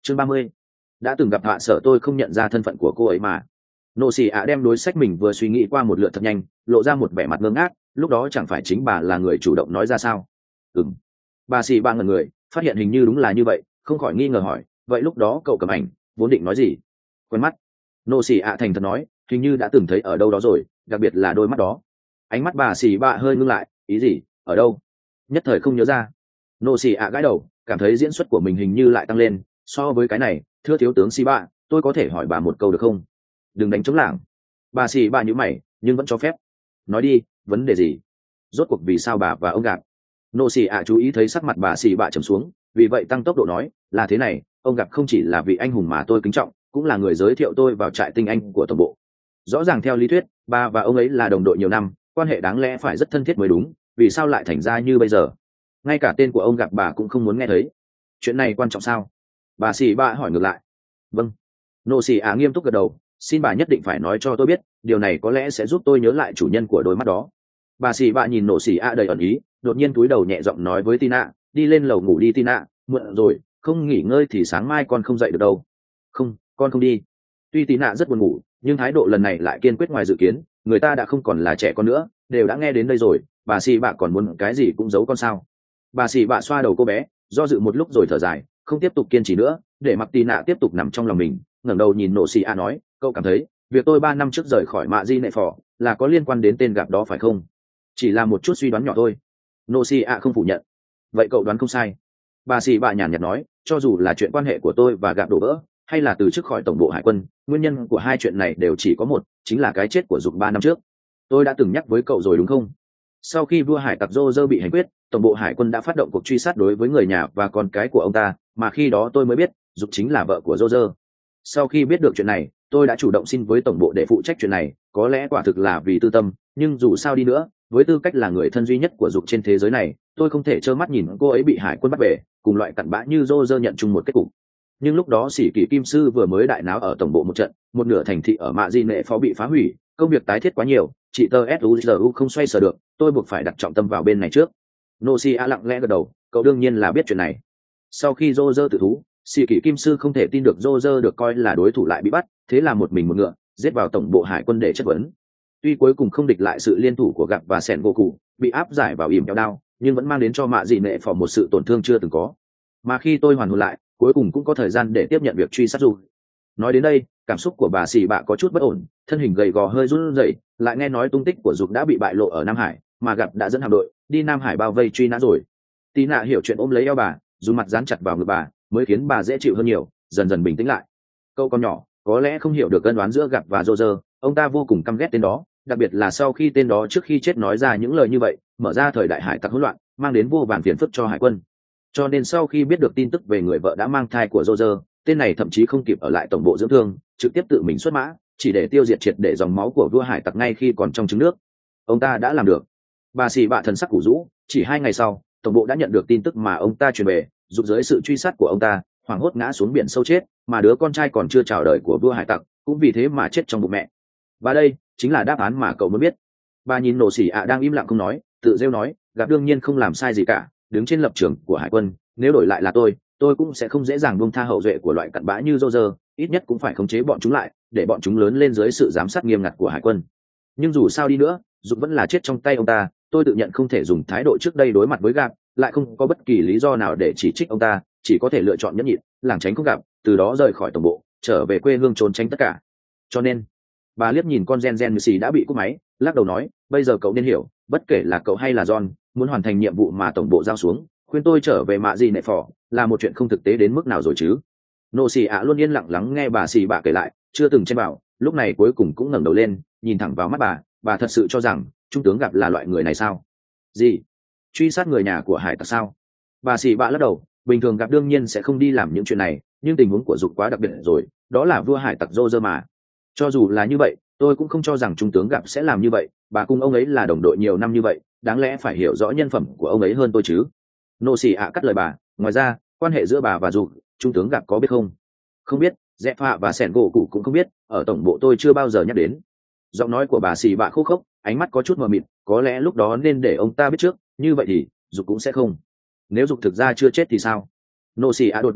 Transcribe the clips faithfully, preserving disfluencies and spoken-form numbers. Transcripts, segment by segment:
chương ba mươi. Đã từng gặp hạ sở tôi không nhận ra thân phận của cô ấy mà. Nô xì ạ đem đối sách mình vừa suy nghĩ qua một lượt thật nhanh, lộ ra một vẻ mặt ngơ ngác. Lúc đó chẳng phải chính bà là người chủ động nói ra sao? Ừm. Bà xì ba ngẩn người, phát hiện hình như đúng là như vậy, không khỏi nghi ngờ hỏi, vậy lúc đó cậu cầm ảnh vốn định nói gì? Quen mắt. Nô xì ạ thành thật nói, hình như đã từng thấy ở đâu đó rồi, đặc biệt là đôi mắt đó. Ánh mắt bà xì ba hơi ngưng lại, ý gì? Ở đâu? Nhất thời không nhớ ra. Nô xì ạ gãi đầu, cảm thấy diễn xuất của mình hình như lại tăng lên. So với cái này, thưa thiếu tướng xì ba, tôi có thể hỏi bà một câu được không? Đừng đánh trống lảng. Bà xì ba nhíu mày, nhưng vẫn cho phép. Nói đi, vấn đề gì? Rốt cuộc vì sao bà và ông gặp? Nô xì ạ chú ý thấy sắc mặt bà xì bạ trầm xuống, vì vậy tăng tốc độ nói, là thế này, ông gặp không chỉ là vị anh hùng mà tôi kính trọng, cũng là người giới thiệu tôi vào trại tinh anh của tổng bộ. Rõ ràng theo lý thuyết, bà và ông ấy là đồng đội nhiều năm, quan hệ đáng lẽ phải rất thân thiết mới đúng, vì sao lại thành ra như bây giờ? Ngay cả tên của ông gặp bà cũng không muốn nghe thấy. Chuyện này quan trọng sao? Bà xì bạ hỏi ngược lại. Vâng. Nô xì ạ nghiêm túc gật đầu, xin bà nhất định phải nói cho tôi biết, điều này có lẽ sẽ giúp tôi nhớ lại chủ nhân của đôi mắt đó. Bà xì bạ nhìn nô xì ạ đầy ẩn ý, đột nhiên cúi đầu nhẹ giọng nói với Tina, đi lên lầu ngủ đi Tina, muộn rồi, không nghỉ ngơi thì sáng mai con không dậy được đâu. Không, con không đi. Tuy Tina rất buồn ngủ, nhưng thái độ lần này lại kiên quyết ngoài dự kiến, người ta đã không còn là trẻ con nữa, đều đã nghe đến đây rồi, bà xì bạ còn muốn cái gì cũng giấu con sao? Bà xì bạ xoa đầu cô bé, do dự một lúc rồi thở dài, không tiếp tục kiên trì nữa, để mặc Tina tiếp tục nằm trong lòng mình, ngẩng đầu nhìn nô xì ạ nói, cậu cảm thấy việc tôi ba năm trước rời khỏi mạ di nệ phò là có liên quan đến tên gặp đó phải không? Chỉ là một chút suy đoán nhỏ thôi. Nô xì ạ không phủ nhận. Vậy cậu đoán không sai. Bà xì bạ nhàn nhạt nói, cho dù là chuyện quan hệ của tôi và gặp đổ vỡ, hay là từ chức khỏi tổng bộ hải quân, nguyên nhân của hai chuyện này đều chỉ có một, chính là cái chết của Dục ba năm trước. Tôi đã từng nhắc với cậu rồi đúng không? Sau khi vua hải tặc Roger bị hành quyết, tổng bộ hải quân đã phát động cuộc truy sát đối với người nhà và con cái của ông ta, mà khi đó tôi mới biết Dục chính là vợ của Roger. Sau khi biết được chuyện này, tôi đã chủ động xin với tổng bộ để phụ trách chuyện này, có lẽ quả thực là vì tư tâm, nhưng dù sao đi nữa, với tư cách là người thân duy nhất của Dục trên thế giới này, tôi không thể trơ mắt nhìn cô ấy bị hải quân bắt về, cùng loại cặn bã như Roger nhận chung một kết cục. Nhưng lúc đó sĩ kỷ kim sư vừa mới đại náo ở tổng bộ một trận, một nửa thành thị ở mạ di nệ phó bị phá hủy, công việc tái thiết quá nhiều, chị tơ suzu không xoay sở được, tôi buộc phải đặt trọng tâm vào bên này trước. Nocia lặng lẽ gật đầu, cậu đương nhiên là biết chuyện này. Sau khi Roger tự thú, sĩ kỷ kim sư không thể tin được Roger được coi là đối thủ lại bị bắt, thế là một mình một ngựa giết vào tổng bộ hải quân để chất vấn. Tuy cuối cùng không địch lại sự liên thủ của gặp và sẻn vô cụ, bị áp giải vào ỉm kẹo đao, nhưng vẫn mang đến cho mạ dị nệ phò một sự tổn thương chưa từng có. Mà khi tôi hoàn hồn lại, cuối cùng cũng có thời gian để tiếp nhận việc truy sát Dục. Nói đến đây, cảm xúc của bà xì bạ có chút bất ổn, thân hình gầy gò hơi run rẩy, lại nghe nói tung tích của Dục đã bị bại lộ ở Nam Hải, mà gặp đã dẫn hạm đội đi Nam Hải bao vây truy nã rồi. Tí nạ hiểu chuyện ôm lấy eo bà, dùng mặt dán chặt vào ngực bà, mới khiến bà dễ chịu hơn nhiều, dần dần bình tĩnh lại. Cậu con nhỏ, có lẽ không hiểu được cân đoán giữa gặp và Roger, ông ta vô cùng căm ghét tên đó, đặc biệt là sau khi tên đó trước khi chết nói ra những lời như vậy, mở ra thời đại hải tặc hỗn loạn, mang đến vô vàn phiền phức cho hải quân. Cho nên sau khi biết được tin tức về người vợ đã mang thai của Roger, tên này thậm chí không kịp ở lại tổng bộ dưỡng thương, trực tiếp tự mình xuất mã, chỉ để tiêu diệt triệt để dòng máu của vua hải tặc ngay khi còn trong trứng nước. Ông ta đã làm được. Bà xì bạ thần sắc củ rũ, chỉ hai ngày sau, tổng bộ đã nhận được tin tức mà ông ta truyền về, giúp dưới sự truy sát của ông ta, hoảng hốt ngã xuống biển sâu chết, mà đứa con trai còn chưa chào đời của vua hải tặc cũng vì thế mà chết trong bụng mẹ. Và đây chính là đáp án mà cậu muốn biết. Bà nhìn nổ xỉ ạ đang im lặng không nói, tự rêu nói, gặp đương nhiên không làm sai gì cả, đứng trên lập trường của hải quân, nếu đổi lại là tôi tôi cũng sẽ không dễ dàng buông tha hậu duệ của loại cặn bã như Roger, ít nhất cũng phải khống chế bọn chúng lại, để bọn chúng lớn lên dưới sự giám sát nghiêm ngặt của hải quân. Nhưng dù sao đi nữa, Dục vẫn là chết trong tay ông ta, tôi tự nhận không thể dùng thái độ trước đây đối mặt với gặp, lại không có bất kỳ lý do nào để chỉ trích ông ta, chỉ có thể lựa chọn nhẫn nhịn, lảng tránh không gặp, từ đó rời khỏi tổng bộ, trở về quê hương trốn tránh tất cả. Cho nên, bà liếc nhìn con gen gen như xì đã bị cúp máy, lắc đầu nói, bây giờ cậu nên hiểu, bất kể là cậu hay là John, muốn hoàn thành nhiệm vụ mà tổng bộ giao xuống, khuyên tôi trở về mạ gì nệ phò là một chuyện không thực tế đến mức nào rồi chứ. Nô xì ạ luôn yên lặng lắng nghe bà xì bạ kể lại, chưa từng chen bảo, lúc này cuối cùng cũng ngẩng đầu lên, nhìn thẳng vào mắt bà, bà thật sự cho rằng trung tướng gặp là loại người này sao? Gì? Truy sát người nhà của hải tặc sao? Bà xì bạ lắc đầu, bình thường gặp đương nhiên sẽ không đi làm những chuyện này, nhưng tình huống của Dục quá đặc biệt rồi, đó là vua hải tặc Roger mà. Cho dù là như vậy, tôi cũng không cho rằng trung tướng gặp sẽ làm như vậy, bà cùng ông ấy là đồng đội nhiều năm như vậy, đáng lẽ phải hiểu rõ nhân phẩm của ông ấy hơn tôi chứ. Nô xì ạ cắt lời bà, ngoài ra, quan hệ giữa bà và Dục, trung tướng gặp có biết không? Không biết, Dẹp Phạ và Sẻn gỗ cụ cũng không biết, ở tổng bộ tôi chưa bao giờ nhắc đến. Giọng nói của bà xì bạ khô khốc, ánh mắt có chút mờ mịt, có lẽ lúc đó nên để ông ta biết trước, như vậy thì Dục cũng sẽ không. Nếu Dục thực ra chưa chết thì sao? Nô xì ạ đột nhiên nói,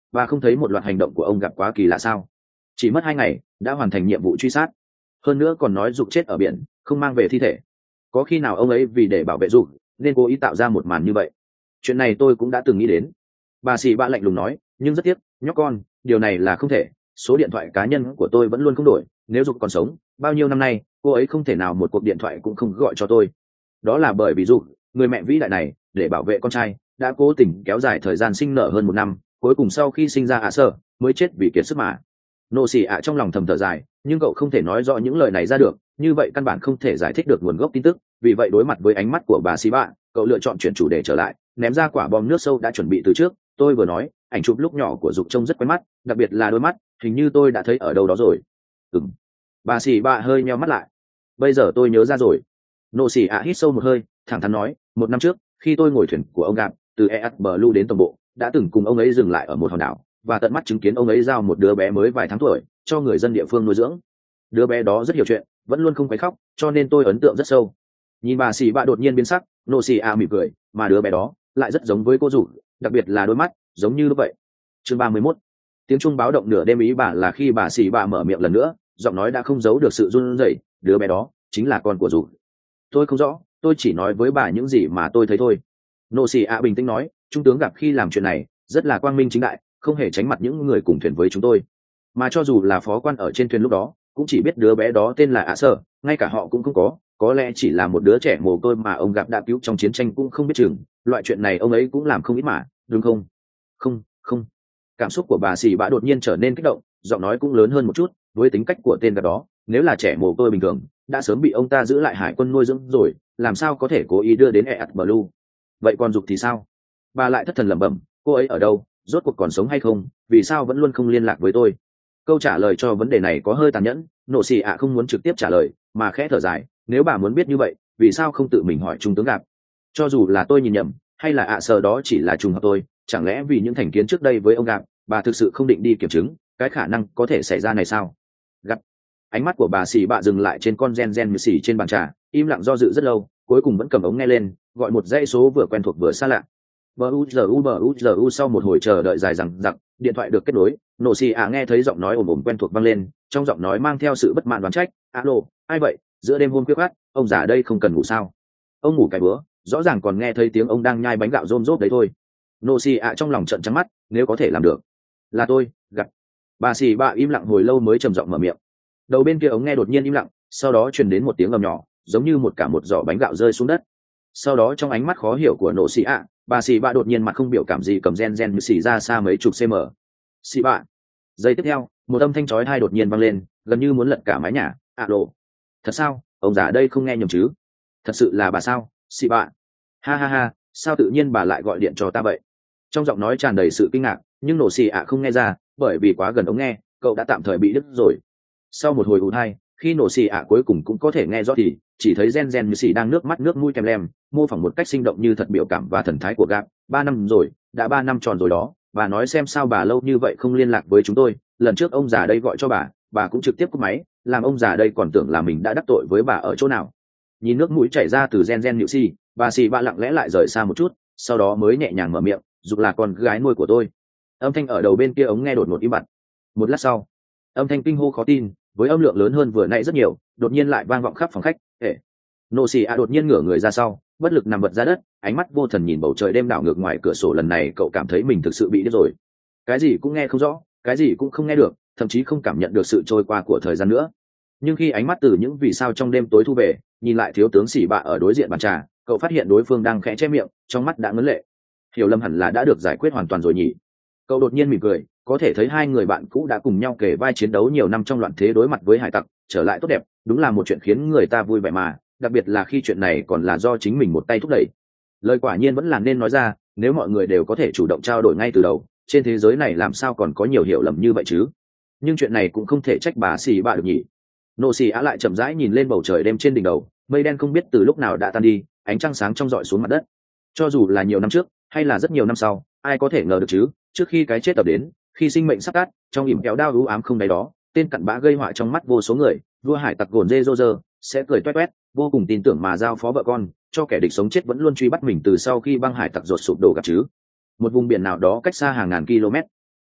bà không thấy một loạt hành động của ông gặp quá kỳ lạ sao? Chỉ mất hai ngày đã hoàn thành nhiệm vụ truy sát, hơn nữa còn nói Dục chết ở biển không mang về thi thể. Có khi nào ông ấy vì để bảo vệ Dục nên cố ý tạo ra một màn như vậy? Chuyện này tôi cũng đã từng nghĩ đến. Bà xì bạ lạnh lùng nói, nhưng rất tiếc nhóc con, điều này là không thể. Số điện thoại cá nhân của tôi vẫn luôn không đổi. Nếu Dục còn sống, bao nhiêu năm nay cô ấy không thể nào một cuộc điện thoại cũng không gọi cho tôi. Đó là bởi vì Dục, người mẹ vĩ đại này, để bảo vệ con trai đã cố tình kéo dài thời gian sinh nở hơn một năm, cuối cùng sau khi sinh ra ạ sơ mới chết vì kiệt sức mà. Nô xì ạ trong lòng thầm thở dài, nhưng cậu không thể nói rõ những lời này ra được, như vậy căn bản không thể giải thích được nguồn gốc tin tức. Vì vậy đối mặt với ánh mắt của bà xì bạ, cậu lựa chọn chuyển chủ đề trở lại, ném ra quả bom nước sâu đã chuẩn bị từ trước. Tôi vừa nói ảnh chụp lúc nhỏ của Dục trông rất quen mắt, đặc biệt là đôi mắt, hình như tôi đã thấy ở đâu đó rồi. Ừm. Bà xì bạ hơi nheo mắt lại. Bây giờ tôi nhớ ra rồi. Nô xì ạ hít sâu một hơi, thẳng thắn nói, một năm trước khi tôi ngồi thuyền của ông gặp từ e ét Blue đến tổng bộ, đã từng cùng ông ấy dừng lại ở một hòn đảo và tận mắt chứng kiến ông ấy giao một đứa bé mới vài tháng tuổi cho người dân địa phương nuôi dưỡng. Đứa bé đó rất hiểu chuyện, vẫn luôn không quấy khóc, cho nên tôi ấn tượng rất sâu. Nhìn bà xì bạ đột nhiên biến sắc, Nô xì a mỉm cười, mà đứa bé đó lại rất giống với cô Dục, đặc biệt là đôi mắt giống như vậy. Chương ba mươi mốt. Tiếng chuông báo động nửa đêm ý bà là khi bà xì bạ mở miệng lần nữa, giọng nói đã không giấu được sự run rẩy. Đứa bé đó chính là con của Dục. Tôi không rõ, tôi chỉ nói với bà những gì mà tôi thấy thôi. Nô xì a bình tĩnh nói, trung tướng gặp khi làm chuyện này rất là quang minh chính đại, không hề tránh mặt những người cùng thuyền với chúng tôi, mà cho dù là phó quan ở trên thuyền lúc đó cũng chỉ biết đứa bé đó tên là ạ sơ, ngay cả họ cũng không có có lẽ chỉ là một đứa trẻ mồ côi mà ông gặp đã cứu trong chiến tranh cũng không biết chừng. Loại chuyện này ông ấy cũng làm không ít mà, đúng không? Không, không. Cảm xúc của bà xì bạ đột nhiên trở nên kích động, giọng nói cũng lớn hơn một chút. Với tính cách của tên gặp đó, nếu là trẻ mồ côi bình thường đã sớm bị ông ta giữ lại hải quân nuôi dưỡng rồi, làm sao có thể cố ý đưa đến e ét Blue. Vậy còn Dục thì sao? Bà lại thất thần lẩm bẩm, cô ấy ở đâu, rốt cuộc còn sống hay không, vì sao vẫn luôn không liên lạc với tôi? Câu trả lời cho vấn đề này có hơi tàn nhẫn. Nộ xì ạ không muốn trực tiếp trả lời mà khẽ thở dài, nếu bà muốn biết như vậy vì sao không tự mình hỏi trung tướng gặp? Cho dù là tôi nhìn nhầm hay là ạ sờ đó chỉ là trùng hợp tôi, chẳng lẽ vì những thành kiến trước đây với ông gặp bà thực sự không định đi kiểm chứng cái khả năng có thể xảy ra này sao? Gặp. Ánh mắt của bà xì bạ dừng lại trên con gen gen như xì trên bàn trà, im lặng do dự rất lâu, cuối cùng vẫn cầm ống nghe lên, gọi một dãy số vừa quen thuộc vừa xa lạ. Buzu Buzu sau một hồi chờ đợi dài dằng dặc, điện thoại được kết nối. Nổ xì ạ nghe thấy giọng nói ồm ồm quen thuộc vang lên, trong giọng nói mang theo sự bất mãn đoán trách. Alo, ai vậy? Giữa đêm hôm khuya khoắt, ông già đây không cần ngủ sao? Ông ngủ cái bữa, rõ ràng còn nghe thấy tiếng ông đang nhai bánh gạo rôm rốp đấy thôi. Nổ xì ạ trong lòng trợn trắng mắt, nếu có thể làm được, là tôi. Gặp. Bà xì bạ im lặng hồi lâu mới trầm giọng mở miệng. Đầu bên kia ống nghe đột nhiên im lặng, sau đó truyền đến một tiếng ầm nhỏ, giống như một cả một giỏ bánh gạo rơi xuống đất. Sau đó trong ánh mắt khó hiểu của nổ xì ạ, bà xì bạ đột nhiên mặt không biểu cảm gì cầm gen gen như xì ra xa mấy chục cm. Xì bạ. Giây tiếp theo, một âm thanh chói tai đột nhiên vang lên, gần như muốn lật cả mái nhà. À lộ. Thật sao? Ông già đây không nghe nhầm chứ? Thật sự là bà sao? Xì bạ. Ha ha ha, sao tự nhiên bà lại gọi điện cho ta vậy? Trong giọng nói tràn đầy sự kinh ngạc, nhưng nổ xì ạ không nghe ra, bởi vì quá gần ống nghe, cậu đã tạm thời bị đứt rồi. Sau một hồi ù hai, khi nổ xì ạ cuối cùng cũng có thể nghe rõ thì chỉ thấy gen gen như xì đang nước mắt nước mũi kèm lem, mô phỏng một cách sinh động như thật biểu cảm và thần thái của gap. Ba năm rồi, đã ba năm tròn rồi đó. Bà nói xem sao bà lâu như vậy không liên lạc với chúng tôi. Lần trước ông già đây gọi cho bà, bà cũng trực tiếp cúp máy, làm ông già đây còn tưởng là mình đã đắc tội với bà ở chỗ nào. Nhìn nước mũi chảy ra từ gen gen nhự xì, bà xì bạ lặng lẽ lại rời xa một chút, sau đó mới nhẹ nhàng mở miệng, Dục là con gái nuôi của tôi. Âm thanh ở đầu bên kia ống nghe đột ngột im bặt. Một lát sau, âm thanh kinh hô khó tin với âm lượng lớn hơn vừa nãy rất nhiều đột nhiên lại vang vọng khắp phòng khách. Hệ nô xì a đột nhiên ngửa người ra sau, bất lực nằm vật ra đất, ánh mắt vô thần nhìn bầu trời đêm đảo ngược ngoài cửa sổ. Lần này cậu cảm thấy mình thực sự bị điếc rồi, cái gì cũng nghe không rõ, cái gì cũng không nghe được, thậm chí không cảm nhận được sự trôi qua của thời gian nữa. Nhưng khi ánh mắt từ những vì sao trong đêm tối thu về, nhìn lại thiếu tướng xì bạ ở đối diện bàn trà, cậu phát hiện đối phương đang khẽ che miệng, trong mắt đã ngấn lệ. Hiểu lầm hẳn là đã được giải quyết hoàn toàn rồi nhỉ? Cậu đột nhiên mỉm cười, có thể thấy hai người bạn cũ đã cùng nhau kể vai chiến đấu nhiều năm trong loạn thế đối mặt với hải tặc, trở lại tốt đẹp, đúng là một chuyện khiến người ta vui vẻ mà, đặc biệt là khi chuyện này còn là do chính mình một tay thúc đẩy. Lời quả nhiên vẫn là nên nói ra, nếu mọi người đều có thể chủ động trao đổi ngay từ đầu, trên thế giới này làm sao còn có nhiều hiểu lầm như vậy chứ? Nhưng chuyện này cũng không thể trách bà xì bạ được nhỉ. Nô xì á lại chậm rãi nhìn lên bầu trời đêm trên đỉnh đầu, mây đen không biết từ lúc nào đã tan đi, ánh trăng sáng trong rọi xuống mặt đất. Cho dù là nhiều năm trước hay là rất nhiều năm sau, ai có thể ngờ được chứ, trước khi cái chết tập đến, khi sinh mệnh sắp tắt, trong ỉm kéo đao ưu ám không đáy đó, tên cặn bã gây họa trong mắt vô số người, vua hải tặc gồn dê rô rơ sẽ cười toét toét, vô cùng tin tưởng mà giao phó vợ con cho kẻ địch sống chết vẫn luôn truy bắt mình từ sau khi băng hải tặc rột sụp đổ gặp chứ. Một vùng biển nào đó cách xa hàng ngàn km,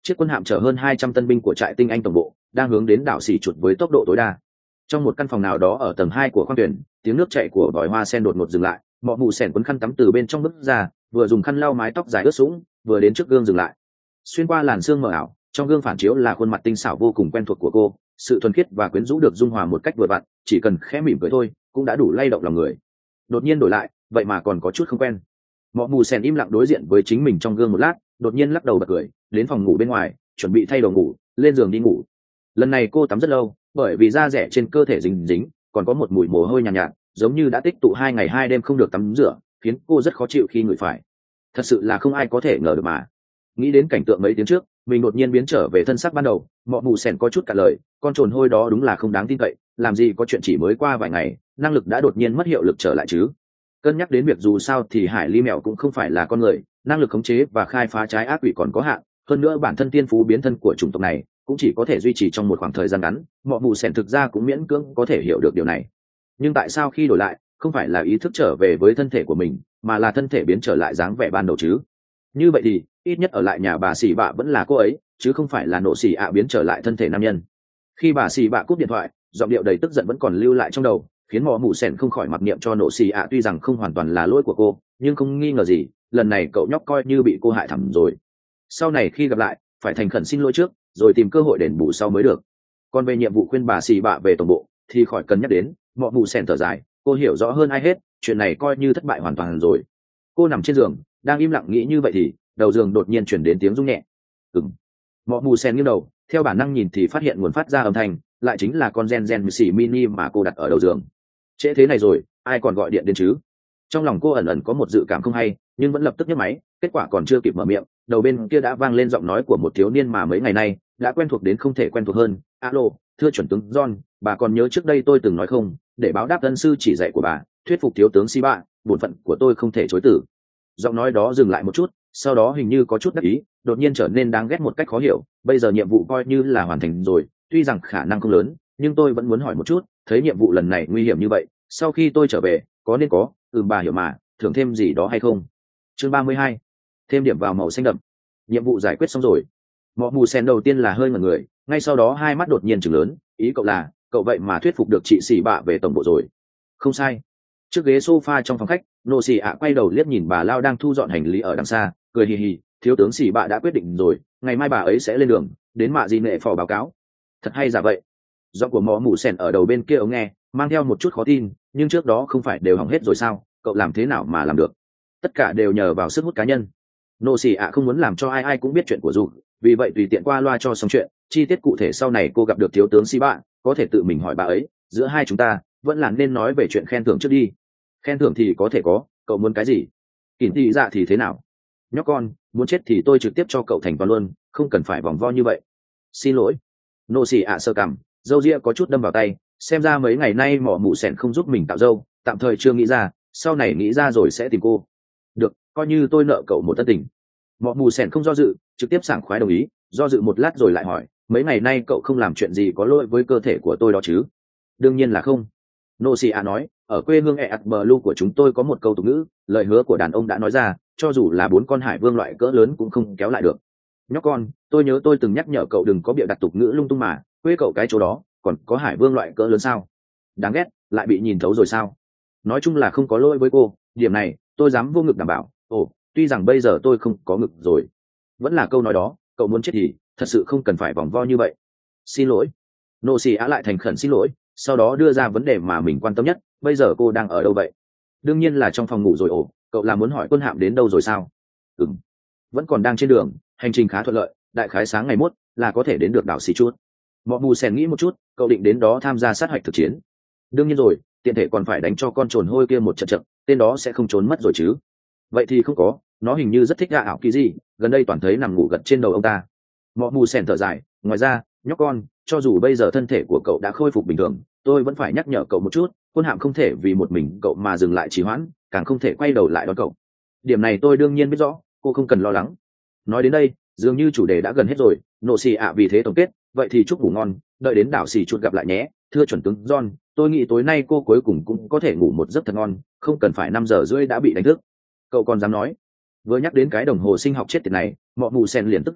Chiếc quân hạm chở hơn hai trăm tân binh của trại tinh anh tổng bộ đang hướng đến đảo xỉ chuột với tốc độ tối đa. Trong một căn phòng nào đó ở tầng hai của khoang thuyền, tiếng nước chảy của vòi hoa sen đột ngột dừng lại. Mọ mù sèn quấn khăn tắm từ bên trong bước ra, vừa dùng khăn lau mái tóc dài ướt sũng, vừa đến trước gương dừng lại. Xuyên qua làn sương mờ ảo, trong gương phản chiếu là khuôn mặt tinh xảo vô cùng quen thuộc của cô, sự thuần khiết và quyến rũ được dung hòa một cách vừa vặn, chỉ cần khẽ mỉm cười thôi cũng đã đủ lay động lòng người. Đột nhiên đổi lại, vậy mà còn có chút không quen. Mọ mù sèn im lặng đối diện với chính mình trong gương một lát, đột nhiên lắc đầu bật cười, đến phòng ngủ bên ngoài, chuẩn bị thay đồ ngủ, lên giường đi ngủ. Lần này cô tắm rất lâu, bởi vì da rẻ trên cơ thể dính dính, còn có một mùi mồ hôi nhàn nhạt, nhạt, giống như đã tích tụ hai ngày hai đêm không được tắm rửa, khiến cô rất khó chịu khi ngửi phải. Thật sự là không ai có thể ngờ được mà. Nghĩ đến cảnh tượng mấy tiếng trước, mình đột nhiên biến trở về thân xác ban đầu, Mọ mù sèn có chút cả lời, con trồn hôi đó đúng là không đáng tin cậy, làm gì có chuyện chỉ mới qua vài ngày, năng lực đã đột nhiên mất hiệu lực trở lại chứ. Cân nhắc đến việc dù sao thì hải ly mèo cũng không phải là con người, năng lực khống chế và khai phá trái ác quỷ còn có hạn, hơn nữa bản thân tiên phú biến thân của chủng tộc này cũng chỉ có thể duy trì trong một khoảng thời gian ngắn, Mọ mù sèn thực ra cũng miễn cưỡng có thể hiểu được điều này. Nhưng tại sao khi đổi lại không phải là ý thức trở về với thân thể của mình, mà là thân thể biến trở lại dáng vẻ ban đầu chứ? Như vậy thì ít nhất ở lại nhà bà xì bạ vẫn là cô ấy, chứ không phải là nộ xì ạ biến trở lại thân thể nam nhân. Khi bà xì bạ cúp điện thoại, giọng điệu đầy tức giận vẫn còn lưu lại trong đầu, khiến Mọ mù sèn không khỏi mặc niệm cho nộ xì ạ. Tuy rằng không hoàn toàn là lỗi của cô, nhưng không nghi ngờ gì lần này cậu nhóc coi như bị cô hại thẳm rồi. Sau này khi gặp lại phải thành khẩn xin lỗi trước, rồi tìm cơ hội đền bù sau mới được. Còn về nhiệm vụ khuyên bà xì bạ về tổng bộ thì khỏi cần nhắc đến. Mọ mù sèn thở dài, cô hiểu rõ hơn ai hết, chuyện này coi như thất bại hoàn toàn rồi. Cô nằm trên giường đang im lặng nghĩ như vậy thì đầu giường đột nhiên chuyển đến tiếng rung nhẹ. Ừm. Mọ mù sèn nghiêng đầu, theo bản năng nhìn thì phát hiện nguồn phát ra âm thanh lại chính là con gen gen xỉ mini mà cô đặt ở đầu giường. Trễ thế này rồi, ai còn gọi điện đến chứ? Trong lòng cô ẩn ẩn có một dự cảm không hay, nhưng vẫn lập tức nhấc máy. Kết quả còn chưa kịp mở miệng, đầu bên kia đã vang lên giọng nói của một thiếu niên mà mấy ngày nay đã quen thuộc đến không thể quen thuộc hơn. Alo, thưa chuẩn tướng John, bà còn nhớ trước đây tôi từng nói không, để báo đáp ân sư chỉ dạy của bà, thuyết phục thiếu tướng Siba, bổn phận của tôi không thể chối từ. Giọng nói đó dừng lại một chút, sau đó hình như có chút đắc ý, đột nhiên trở nên đáng ghét một cách khó hiểu. Bây giờ nhiệm vụ coi như là hoàn thành rồi, tuy rằng khả năng không lớn, nhưng tôi vẫn muốn hỏi một chút, thấy nhiệm vụ lần này nguy hiểm như vậy, sau khi tôi trở về có nên có ừ bà hiểu mà thưởng thêm gì đó hay không? Chương ba mươi hai, thêm điểm vào màu xanh đậm. Nhiệm vụ giải quyết xong rồi. Mọ mù sen đầu tiên là hơi ngẩn người, ngay sau đó hai mắt đột nhiên chừng lớn. Ý cậu là cậu vậy mà thuyết phục được chị xì bạ về tổng bộ rồi? Không sai. Trước ghế sofa trong phòng khách, nô xì ạ quay đầu liếc nhìn bà lao đang thu dọn hành lý ở đằng xa, cười hì hì. Thiếu tướng xì bạ đã quyết định rồi, ngày mai bà ấy sẽ lên đường đến mạ di nệ phò báo cáo. Thật hay giả vậy? Giọng của mọ mù sen ở đầu bên kia ống nghe mang theo một chút khó tin, nhưng trước đó không phải đều hỏng hết rồi sao? Cậu làm thế nào mà làm được? Tất cả đều nhờ vào sức hút cá nhân. Nô xì ạ không muốn làm cho ai ai cũng biết chuyện của dù, vì vậy tùy tiện qua loa cho xong chuyện. Chi tiết cụ thể sau này cô gặp được thiếu tướng xì bạ có thể tự mình hỏi bà ấy. Giữa hai chúng ta vẫn là nên nói về chuyện khen thưởng trước đi. Khen thưởng thì có thể có, cậu muốn cái gì? Kỷ thị dạ thì thế nào? Nhóc con, muốn chết thì tôi trực tiếp cho cậu thành toàn luôn, không cần phải vòng vo như vậy. Xin lỗi. Nô xì ạ sơ cằm, dâu ria có chút đâm vào tay, xem ra mấy ngày nay mỏ mụ sẻn không giúp mình tạo dâu, tạm thời chưa nghĩ ra, sau này nghĩ ra rồi sẽ tìm cô. Được, coi như tôi nợ cậu một tân tình. Mọ mù sẻn không do dự, trực tiếp sảng khoái đồng ý. Do dự một lát rồi lại hỏi, mấy ngày nay cậu không làm chuyện gì có lỗi với cơ thể của tôi đó chứ? Đương nhiên là không. Nô xì a nói, ở quê hương e ạt bờ lu của chúng tôi có một câu tục ngữ, lời hứa của đàn ông đã nói ra, cho dù là bốn con hải vương loại cỡ lớn cũng không kéo lại được. Nhóc con, tôi nhớ tôi từng nhắc nhở cậu đừng có bịa đặt tục ngữ lung tung mà, quê cậu cái chỗ đó còn có hải vương loại cỡ lớn sao? Đáng ghét, lại bị nhìn thấu rồi sao? Nói chung là không có lỗi với cô, điểm này tôi dám vô ngực đảm bảo. Ồ, tuy rằng bây giờ tôi không có ngực rồi. Vẫn là câu nói đó, cậu muốn chết thì thật sự không cần phải vòng vo như vậy. Xin lỗi. Nô xì á lại thành khẩn xin lỗi, sau đó đưa ra vấn đề mà mình quan tâm nhất. Bây giờ cô đang ở đâu vậy? Đương nhiên là trong phòng ngủ rồi. Ồ, cậu là muốn hỏi quân hạm đến đâu rồi sao? Ừm, vẫn còn đang trên đường, hành trình khá thuận lợi, đại khái sáng ngày mốt là có thể đến được đảo xì chút. Mọ mù sèn nghĩ một chút, cậu định đến đó tham gia sát hạch thực chiến? Đương nhiên rồi, tiện thể còn phải đánh cho con trồn hôi kia một trận trận, tên đó sẽ không trốn mất rồi chứ? Vậy thì không có, nó hình như rất thích gạ ảo kỳ gì, gần đây toàn thấy nằm ngủ gật trên đầu ông ta. Mọ mù sèn thở dài, ngoài ra nhóc con, cho dù bây giờ thân thể của cậu đã khôi phục bình thường, tôi vẫn phải nhắc nhở cậu một chút, quân hạm không thể vì một mình cậu mà dừng lại trì hoãn, càng không thể quay đầu lại đón cậu. Điểm này tôi đương nhiên biết rõ, cô không cần lo lắng. Nói đến đây dường như chủ đề đã gần hết rồi. Nộ xì ạ vì thế tổng kết, vậy thì chúc ngủ ngon, đợi đến đảo xì chuột gặp lại nhé. Thưa chuẩn tướng John, tôi nghĩ tối nay cô cuối cùng cũng có thể ngủ một giấc thật ngon, không cần phải năm giờ rưỡi đã bị đánh thức. Cậu còn dám nói? Vừa nhắc đến cái đồng hồ sinh học chết tiệt này, mọ mù sen liền tức giận,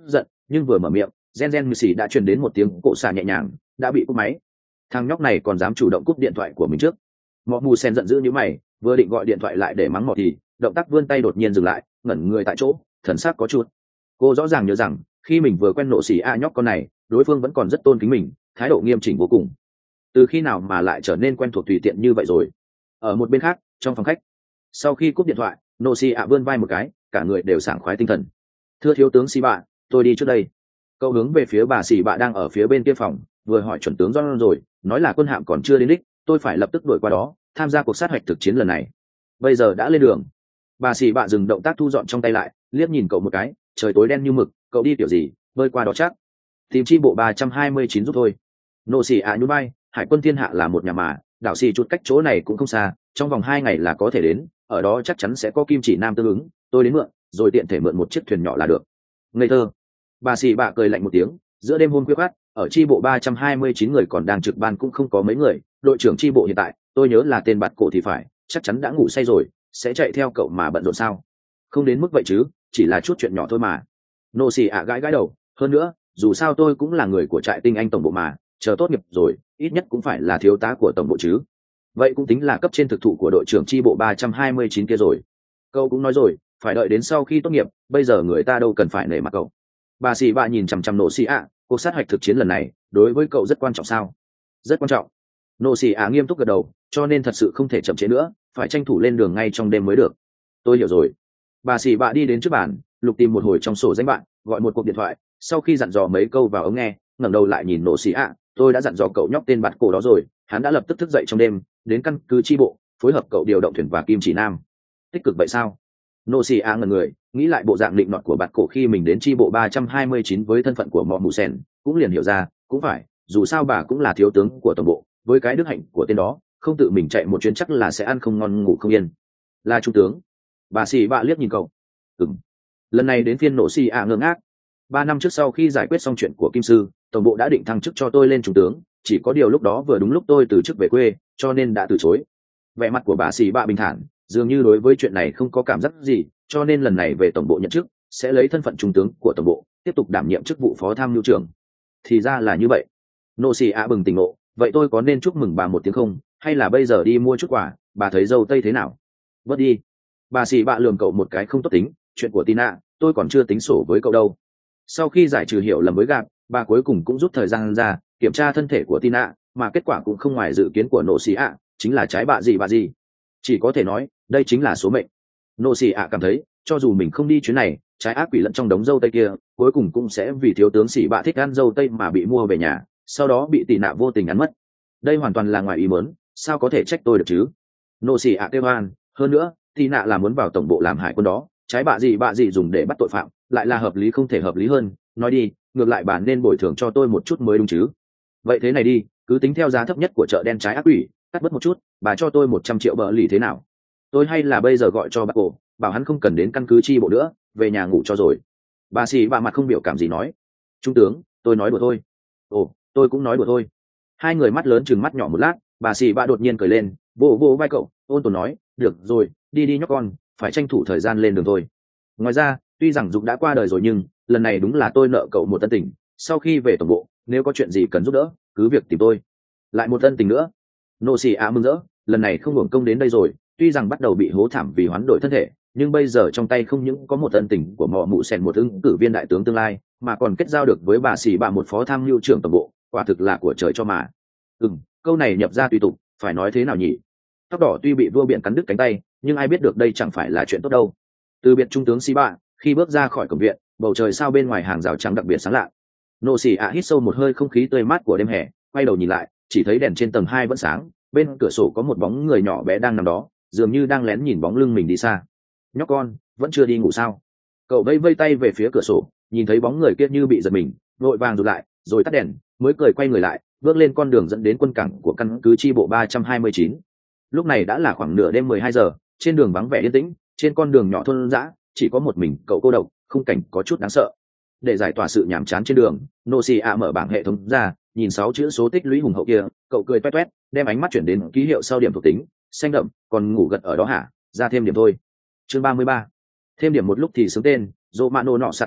nhưng vừa mở miệng gen gen mười xì đã truyền đến một tiếng cổ xà nhẹ nhàng, đã bị cúp máy. Thằng nhóc này còn dám chủ động cúp điện thoại của mình trước. Mọ mù sen giận dữ như mày, vừa định gọi điện thoại lại để mắng mọ thì động tác vươn tay đột nhiên dừng lại, ngẩn người tại chỗ, thần sắc có chút. Cô rõ ràng nhớ rằng khi mình vừa quen nộ xì a nhóc con này, đối phương vẫn còn rất tôn kính mình, thái độ nghiêm chỉnh vô cùng. Từ khi nào mà lại trở nên quen thuộc tùy tiện như vậy rồi? Ở một bên khác, trong phòng khách, sau khi cúp điện thoại, nộ xì a vươn vai một cái, cả người đều sảng khoái tinh thần. Thưa thiếu tướng xì bạ, tôi đi trước đây. Cậu hướng về phía bà xì bạ đang ở phía bên kia phòng, vừa hỏi chuẩn tướng John rồi, nói là quân hạm còn chưa đến đích, tôi phải lập tức đuổi qua đó, tham gia cuộc sát hạch thực chiến lần này. Bây giờ đã lên đường. Bà xì bạ dừng động tác thu dọn trong tay lại, liếc nhìn cậu một cái, trời tối đen như mực, cậu đi kiểu gì, bơi qua đó chắc. Tìm chi bộ ba trăm hai mươi chín giúp thôi. Nô xì ạ nhún vai, hải quân thiên hạ là một nhà mà, đảo xì chút cách chỗ này cũng không xa, trong vòng hai ngày là có thể đến, ở đó chắc chắn sẽ có kim chỉ nam tương ứng, tôi đến mượn, rồi tiện thể mượn một chiếc thuyền nhỏ là được. Ngây thơ. Bà xì bạ cười lạnh một tiếng, giữa đêm hôm khuya khoắt, ở chi bộ ba trăm hai mươi chín người còn đang trực ban cũng không có mấy người, đội trưởng chi bộ hiện tại, tôi nhớ là tên bạt cổ thì phải, chắc chắn đã ngủ say rồi, sẽ chạy theo cậu mà bận rộn sao? Không đến mức vậy chứ, chỉ là chút chuyện nhỏ thôi mà. Nô xì ạ gãi gãi đầu, hơn nữa, dù sao tôi cũng là người của trại tinh anh tổng bộ mà, chờ tốt nghiệp rồi, ít nhất cũng phải là thiếu tá của tổng bộ chứ. Vậy cũng tính là cấp trên thực thụ của đội trưởng chi bộ ba trăm hai mươi chín kia rồi. Cậu cũng nói rồi, phải đợi đến sau khi tốt nghiệp, bây giờ người ta đâu cần phải nể mặt cậu. Bà xì bạ nhìn chằm chằm nô xì ạ, cuộc sát hạch thực chiến lần này, đối với cậu rất quan trọng sao? Rất quan trọng. Nô xì ạ nghiêm túc gật đầu, cho nên thật sự không thể chậm trễ nữa, phải tranh thủ lên đường ngay trong đêm mới được. Tôi hiểu rồi. Bà xì bạ đi đến trước bàn, lục tìm một hồi trong sổ danh bạn, gọi một cuộc điện thoại, sau khi dặn dò mấy câu vào ống nghe, ngẩng đầu lại nhìn nô xì ạ, tôi đã dặn dò cậu nhóc tên bạt cổ đó rồi, hắn đã lập tức thức dậy trong đêm, đến căn cứ chi bộ, phối hợp cậu điều động thuyền và kim chỉ nam. Tích cực vậy sao? Nô xì ạ ngẩn người, nghĩ lại bộ dạng định nọt của bạt cổ khi mình đến chi bộ ba trăm hai mươi chín với thân phận của mọ mù sen, cũng liền hiểu ra, cũng phải, dù sao bà cũng là thiếu tướng của tổng bộ, với cái đức hạnh của tên đó, không tự mình chạy một chuyến chắc là sẽ ăn không ngon ngủ không yên. Là trung tướng. Bà xì bạ liếc nhìn cậu. Ừm. Lần này đến phiên nổ xì ạ ngơ ngác. Ba năm trước sau khi giải quyết xong chuyện của kim sư, tổng bộ đã định thăng chức cho tôi lên trung tướng, chỉ có điều lúc đó vừa đúng lúc tôi từ chức về quê, cho nên đã từ chối. Vẻ mặt của bà xì bạ bình thản, dường như đối với chuyện này không có cảm giác gì, cho nên lần này về tổng bộ nhận chức, sẽ lấy thân phận trung tướng của tổng bộ, tiếp tục đảm nhiệm chức vụ phó tham mưu trưởng. Thì ra là như vậy. Nô xì ạ bừng tỉnh ngộ, vậy tôi có nên chúc mừng bà một tiếng không, hay là bây giờ đi mua chút quà, bà thấy dâu tây thế nào? Vớt đi. Bà xì bạ lườm cậu một cái không tốt tính, chuyện của Tina, tôi còn chưa tính sổ với cậu đâu. Sau khi giải trừ hiểu lầm với gặp, bà cuối cùng cũng rút thời gian ra kiểm tra thân thể của Tina, mà kết quả cũng không ngoài dự kiến của nô xì ạ, chính là trái bạ gì bà gì. Chỉ có thể nói, đây chính là số mệnh. Nô xì ạ cảm thấy, cho dù mình không đi chuyến này, trái ác quỷ lẫn trong đống dâu tây kia, cuối cùng cũng sẽ vì thiếu tướng xì bạ thích ăn dâu tây mà bị mua về nhà, sau đó bị tị nạ vô tình ăn mất. Đây hoàn toàn là ngoài ý muốn, sao có thể trách tôi được chứ? Nô xì ạ kêu oan, hơn nữa, tị nạ là muốn vào tổng bộ làm hải quân đó, trái bạ gì bạ gì dùng để bắt tội phạm, lại là hợp lý không thể hợp lý hơn. Nói đi, ngược lại bà nên bồi thường cho tôi một chút mới đúng chứ. Vậy thế này đi, cứ tính theo giá thấp nhất của chợ đen trái ác quỷ, cắt bớt một chút, bà cho tôi một trăm triệu bờ lì thế nào? Tôi hay là bây giờ gọi cho bà cổ, bảo hắn không cần đến căn cứ chi bộ nữa, về nhà ngủ cho rồi. Bà xì bà mặt không biểu cảm gì nói, trung tướng, tôi nói đùa thôi. Ồ, tôi cũng nói đùa thôi. Hai người mắt lớn chừng mắt nhỏ một lát, bà xì bà đột nhiên cười lên, vô vô vai cậu, ôn tồn nói, được rồi, đi đi nhóc con, phải tranh thủ thời gian lên đường thôi. Ngoài ra, tuy rằng Dục đã qua đời rồi nhưng lần này đúng là tôi nợ cậu một ân tình, sau khi về tổng bộ, nếu có chuyện gì cần giúp đỡ, cứ việc tìm tôi. Lại một ân tình nữa. Nô xì á mừng rỡ, lần này không hưởng công đến đây rồi, tuy rằng bắt đầu bị hố thảm vì hoán đổi thân thể, nhưng bây giờ trong tay không những có một ân tình của mọ mụ sen một ứng cử viên đại tướng tương lai, mà còn kết giao được với bà xì bà một phó tham mưu trưởng tổng bộ, quả thực là của trời cho mà. Ừm, câu này nhập ra tùy tục, phải nói thế nào nhỉ? Tóc đỏ tuy bị vua biển cắn đứt cánh tay, nhưng ai biết được đây chẳng phải là chuyện tốt đâu. Từ biệt trung tướng xì bạ, khi bước ra khỏi cổng viện, bầu trời sao bên ngoài hàng rào trắng đặc biệt sáng lạ. Nô xì ạ hít sâu một hơi không khí tươi mát của đêm hè, quay đầu nhìn lại, chỉ thấy đèn trên tầng hai vẫn sáng, bên cửa sổ có một bóng người nhỏ bé đang nằm đó, dường như đang lén nhìn bóng lưng mình đi xa. Nhóc con, vẫn chưa đi ngủ sao? Cậu vây vây tay về phía cửa sổ, nhìn thấy bóng người kia như bị giật mình, vội vàng rụt lại, rồi tắt đèn, mới cười quay người lại, bước lên con đường dẫn đến quân cảng của căn cứ chi bộ ba trăm hai mươi chín. Lúc này đã là khoảng nửa đêm mười hai giờ, trên đường vắng vẻ yên tĩnh, trên con đường nhỏ thôn dã, chỉ có một mình cậu cô độc, khung cảnh có chút đáng sợ. Để giải tỏa sự nhàm chán trên đường, Nô xì ạ mở bảng hệ thống ra, nhìn sáu chữ số tích lũy hùng hậu kia, cậu cười toét toét, đem ánh mắt chuyển đến ký hiệu sau điểm thuộc tính, xanh đậm, còn ngủ gật ở đó hả? Ra thêm điểm thôi. Chương ba mươi ba. Thêm điểm một lúc thì sướng tên, Romano nọ xa tuổi,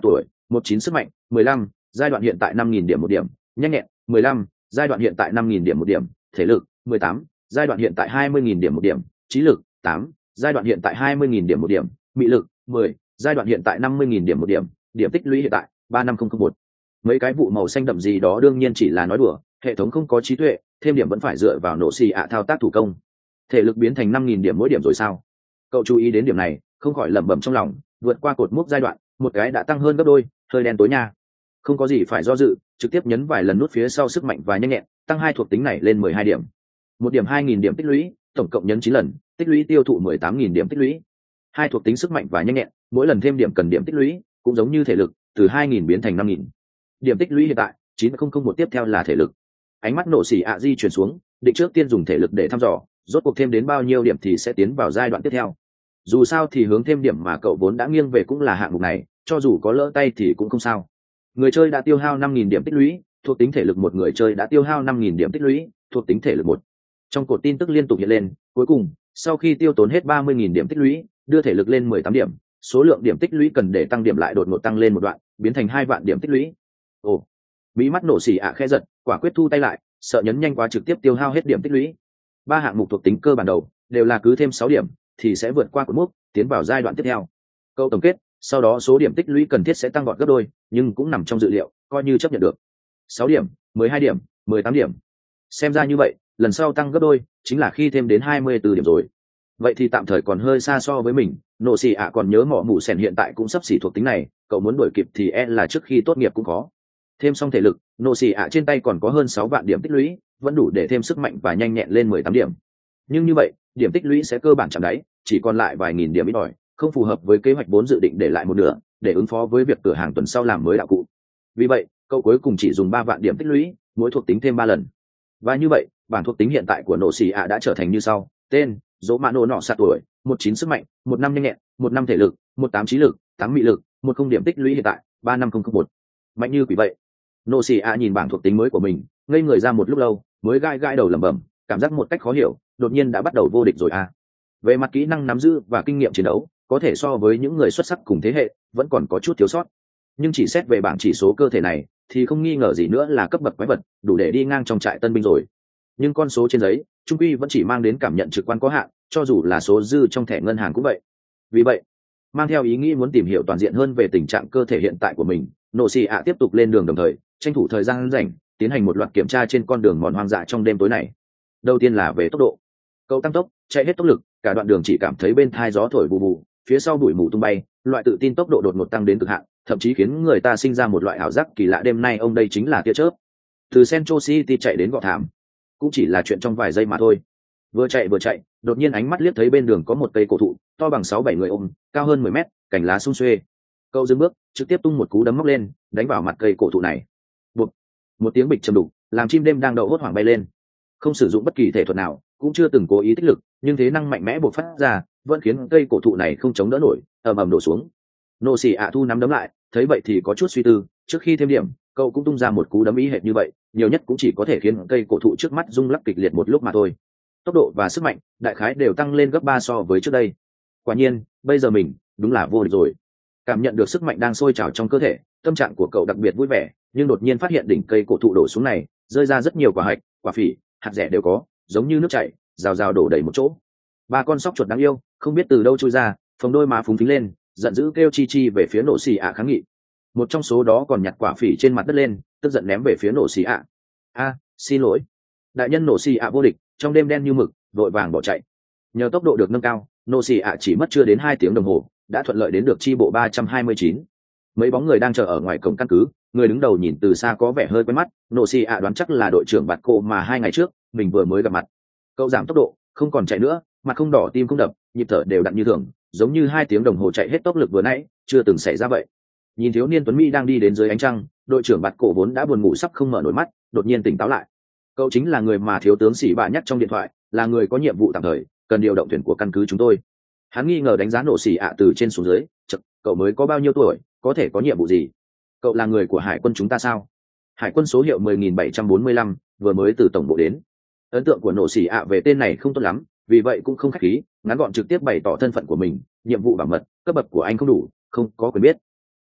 một chín sức mạnh mười lăm, giai đoạn hiện tại năm nghìn điểm một điểm, nhanh nhẹn mười lăm, giai đoạn hiện tại năm nghìn điểm một điểm, thể lực mười tám, giai đoạn hiện tại hai mươi nghìn điểm một điểm, trí lực tám, giai đoạn hiện tại hai mươi nghìn điểm một điểm, mị lực mười, giai đoạn hiện tại năm mươi nghìn điểm một điểm, điểm tích lũy hiện tại ba năm không không một. Mấy cái vụ màu xanh đậm gì đó đương nhiên chỉ là nói đùa, hệ thống không có trí tuệ, thêm điểm vẫn phải dựa vào nổ xì ạ thao tác thủ công. Thể lực biến thành năm nghìn điểm mỗi điểm rồi sao? Cậu chú ý đến điểm này, không khỏi lẩm bẩm trong lòng, vượt qua cột mốc giai đoạn, một cái đã tăng hơn gấp đôi, hơi đen tối nha. Không có gì phải do dự, trực tiếp nhấn vài lần nút phía sau sức mạnh và nhanh nhẹn, tăng hai thuộc tính này lên mười hai điểm. Một điểm hai nghìn điểm tích lũy, tổng cộng nhấn chín lần, tích lũy tiêu thụ mười tám nghìn điểm tích lũy. Hai thuộc tính sức mạnh và nhanh nhẹn, mỗi lần thêm điểm cần điểm tích lũy, cũng giống như thể lực, từ hai nghìn biến thành năm nghìn. Điểm tích lũy hiện tại chín không không một, tiếp theo là thể lực. Ánh mắt nổ xỉ ạ di chuyển xuống, định trước tiên dùng thể lực để thăm dò, rốt cuộc thêm đến bao nhiêu điểm thì sẽ tiến vào giai đoạn tiếp theo. Dù sao thì hướng thêm điểm mà cậu vốn đã nghiêng về cũng là hạng mục này, cho dù có lỡ tay thì cũng không sao. Người chơi đã tiêu hao năm nghìn điểm tích lũy, thuộc tính thể lực một. Người chơi đã tiêu hao năm nghìn điểm tích lũy, thuộc tính thể lực một. Trong cột tin tức liên tục hiện lên, cuối cùng, sau khi tiêu tốn hết ba mươi nghìn điểm tích lũy, đưa thể lực lên mười tám điểm, số lượng điểm tích lũy cần để tăng điểm lại đột ngột tăng lên một đoạn, biến thành hai vạn điểm tích lũy. Ồ, bí mắt nổ xỉ ạ khẽ giật, quả quyết thu tay lại, sợ nhấn nhanh quá trực tiếp tiêu hao hết điểm tích lũy. Ba hạng mục thuộc tính cơ bản đầu đều là cứ thêm sáu điểm thì sẽ vượt qua cột mốc, tiến vào giai đoạn tiếp theo. Câu tổng kết, sau đó số điểm tích lũy cần thiết sẽ tăng vọt gấp đôi, nhưng cũng nằm trong dự liệu, coi như chấp nhận được. sáu điểm, mười hai điểm, mười tám điểm. Xem ra như vậy, lần sau tăng gấp đôi chính là khi thêm đến hai mươi bốn điểm rồi. Vậy thì tạm thời còn hơi xa so với mình, nổ xì ạ còn nhớ mỏ mụ sèn hiện tại cũng sắp xỉ thuộc tính này, cậu muốn đuổi kịp thì e là trước khi tốt nghiệp cũng khó. Thêm xong thể lực, nổ xì ạ trên tay còn có hơn sáu vạn điểm tích lũy, vẫn đủ để thêm sức mạnh và nhanh nhẹn lên mười tám điểm. Nhưng như vậy, điểm tích lũy sẽ cơ bản chạm đáy, chỉ còn lại vài nghìn điểm ít ỏi, không phù hợp với kế hoạch vốn dự định để lại một nửa, để ứng phó với việc cửa hàng tuần sau làm mới đạo cụ. Vì vậy, cậu cuối cùng chỉ dùng ba vạn điểm tích lũy, mỗi thuộc tính thêm ba lần. Và như vậy, bảng thuộc tính hiện tại của nổ xì ạ đã trở thành như sau: tên dỗ mã nổ nọ sạt tuổi, một chín sức mạnh, một năm nhanh nhẹn, một năm thể lực, một tám trí lực, tám mị lực, một không điểm tích lũy hiện tại ba năm không không một. Mạnh như quỷ vậy. Nổ xì ạ nhìn bảng thuộc tính mới của mình, ngây người ra một lúc lâu, mới gai gai đầu lẩm bẩm, cảm giác một cách khó hiểu, đột nhiên đã bắt đầu vô địch rồi à. Về mặt kỹ năng nắm giữ và kinh nghiệm chiến đấu, có thể so với những người xuất sắc cùng thế hệ, vẫn còn có chút thiếu sót. Nhưng chỉ xét về bảng chỉ số cơ thể này, thì không nghi ngờ gì nữa là cấp bậc quái vật, đủ để đi ngang trong trại tân binh rồi. Nhưng con số trên giấy, trung quy vẫn chỉ mang đến cảm nhận trực quan có hạn, cho dù là số dư trong thẻ ngân hàng cũng vậy. Vì vậy, mang theo ý nghĩ muốn tìm hiểu toàn diện hơn về tình trạng cơ thể hiện tại của mình, nổ xì ạ tiếp tục lên đường, đồng thời tranh thủ thời gian rảnh tiến hành một loạt kiểm tra trên con đường mòn hoang dã trong đêm tối này. Đầu tiên là về tốc độ. Cậu tăng tốc, chạy hết tốc lực, cả đoạn đường chỉ cảm thấy bên thai gió thổi bù bù, phía sau bụi mù tung bay, loại tự tin tốc độ đột ngột tăng đến cực hạn, thậm chí khiến người ta sinh ra một loại ảo giác kỳ lạ, đêm nay ông đây chính là tia chớp. Từ Central City chạy đến Gò Thảm, cũng chỉ là chuyện trong vài giây mà thôi. Vừa chạy vừa chạy, đột nhiên ánh mắt liếc thấy bên đường có một cây cổ thụ to bằng sáu bảy người ôm, cao hơn mười mét, cành lá sum xuê. Cậu dừng bước, trực tiếp tung một cú đấm móc lên, đánh vào mặt cây cổ thụ này. Bụp, một tiếng bịch trầm đục, làm chim đêm đang đậu hốt hoảng bay lên. Không sử dụng bất kỳ thể thuật nào, cũng chưa từng cố ý tích lực, nhưng thế năng mạnh mẽ bộc phát ra, vẫn khiến cây cổ thụ này không chống đỡ nổi, ầm ầm đổ xuống. Nô xì ạ thu nắm đấm lại, thấy vậy thì có chút suy tư, trước khi thêm điểm, cậu cũng tung ra một cú đấm ý hệt như vậy, nhiều nhất cũng chỉ có thể khiến cây cổ thụ trước mắt rung lắc kịch liệt một lúc mà thôi. Tốc độ và sức mạnh, đại khái đều tăng lên gấp ba so với trước đây. Quả nhiên, bây giờ mình đúng là vô địch rồi. Cảm nhận được sức mạnh đang sôi trào trong cơ thể, tâm trạng của cậu đặc biệt vui vẻ, nhưng đột nhiên phát hiện đỉnh cây cổ thụ đổ xuống này, rơi ra rất nhiều quả hạch, quả phỉ, hạt rẻ đều có, giống như nước chảy, rào rào đổ đầy một chỗ. Ba con sóc chuột đáng yêu, không biết từ đâu chui ra, phồng đôi má phúng phính lên, giận dữ kêu chi chi về phía nổ xì ạ kháng nghị. Một trong số đó còn nhặt quả phỉ trên mặt đất lên, tức giận ném về phía nổ xì ạ. A, xin lỗi. Đại nhân nổ xì ạ vô địch, trong đêm đen như mực, vội vàng bỏ chạy. Nhờ tốc độ được nâng cao, nổ xì ạ chỉ mất chưa đến hai tiếng đồng hồ, đã thuận lợi đến được chi bộ ba trăm hai mươi chín. Mấy bóng người đang chờ ở ngoài cổng căn cứ, người đứng đầu nhìn từ xa có vẻ hơi quen mắt, nổ xì ạ đoán chắc là đội trưởng bạt cổ mà hai ngày trước mình vừa mới gặp mặt. Cậu giảm tốc độ, không còn chạy nữa, mặt không đỏ tim không đập, nhịp thở đều đặn như thường, giống như hai tiếng đồng hồ chạy hết tốc lực vừa nãy chưa từng xảy ra vậy. Nhìn thiếu niên tuấn mỹ đang đi đến dưới ánh trăng, đội trưởng bạt cổ vốn đã buồn ngủ sắp không mở nổi mắt, đột nhiên tỉnh táo lại. Cậu chính là người mà thiếu tướng sĩ bạ nhắc trong điện thoại, là người có nhiệm vụ tạm thời cần điều động thuyền của căn cứ chúng tôi. Hắn nghi ngờ đánh giá nổ xỉ ạ từ trên xuống dưới. Chật, cậu mới có bao nhiêu tuổi, có thể có nhiệm vụ gì? Cậu là người của hải quân chúng ta sao? Hải quân số hiệu mười nghìn bảy trăm bốn mươi lăm, vừa mới từ tổng bộ đến. Ấn tượng của nổ xỉ ạ về tên này không tốt lắm, vì vậy cũng không khách khí, ngắn gọn trực tiếp bày tỏ thân phận của mình. Nhiệm vụ bảo mật, cấp bậc của anh không đủ, không có quyền biết.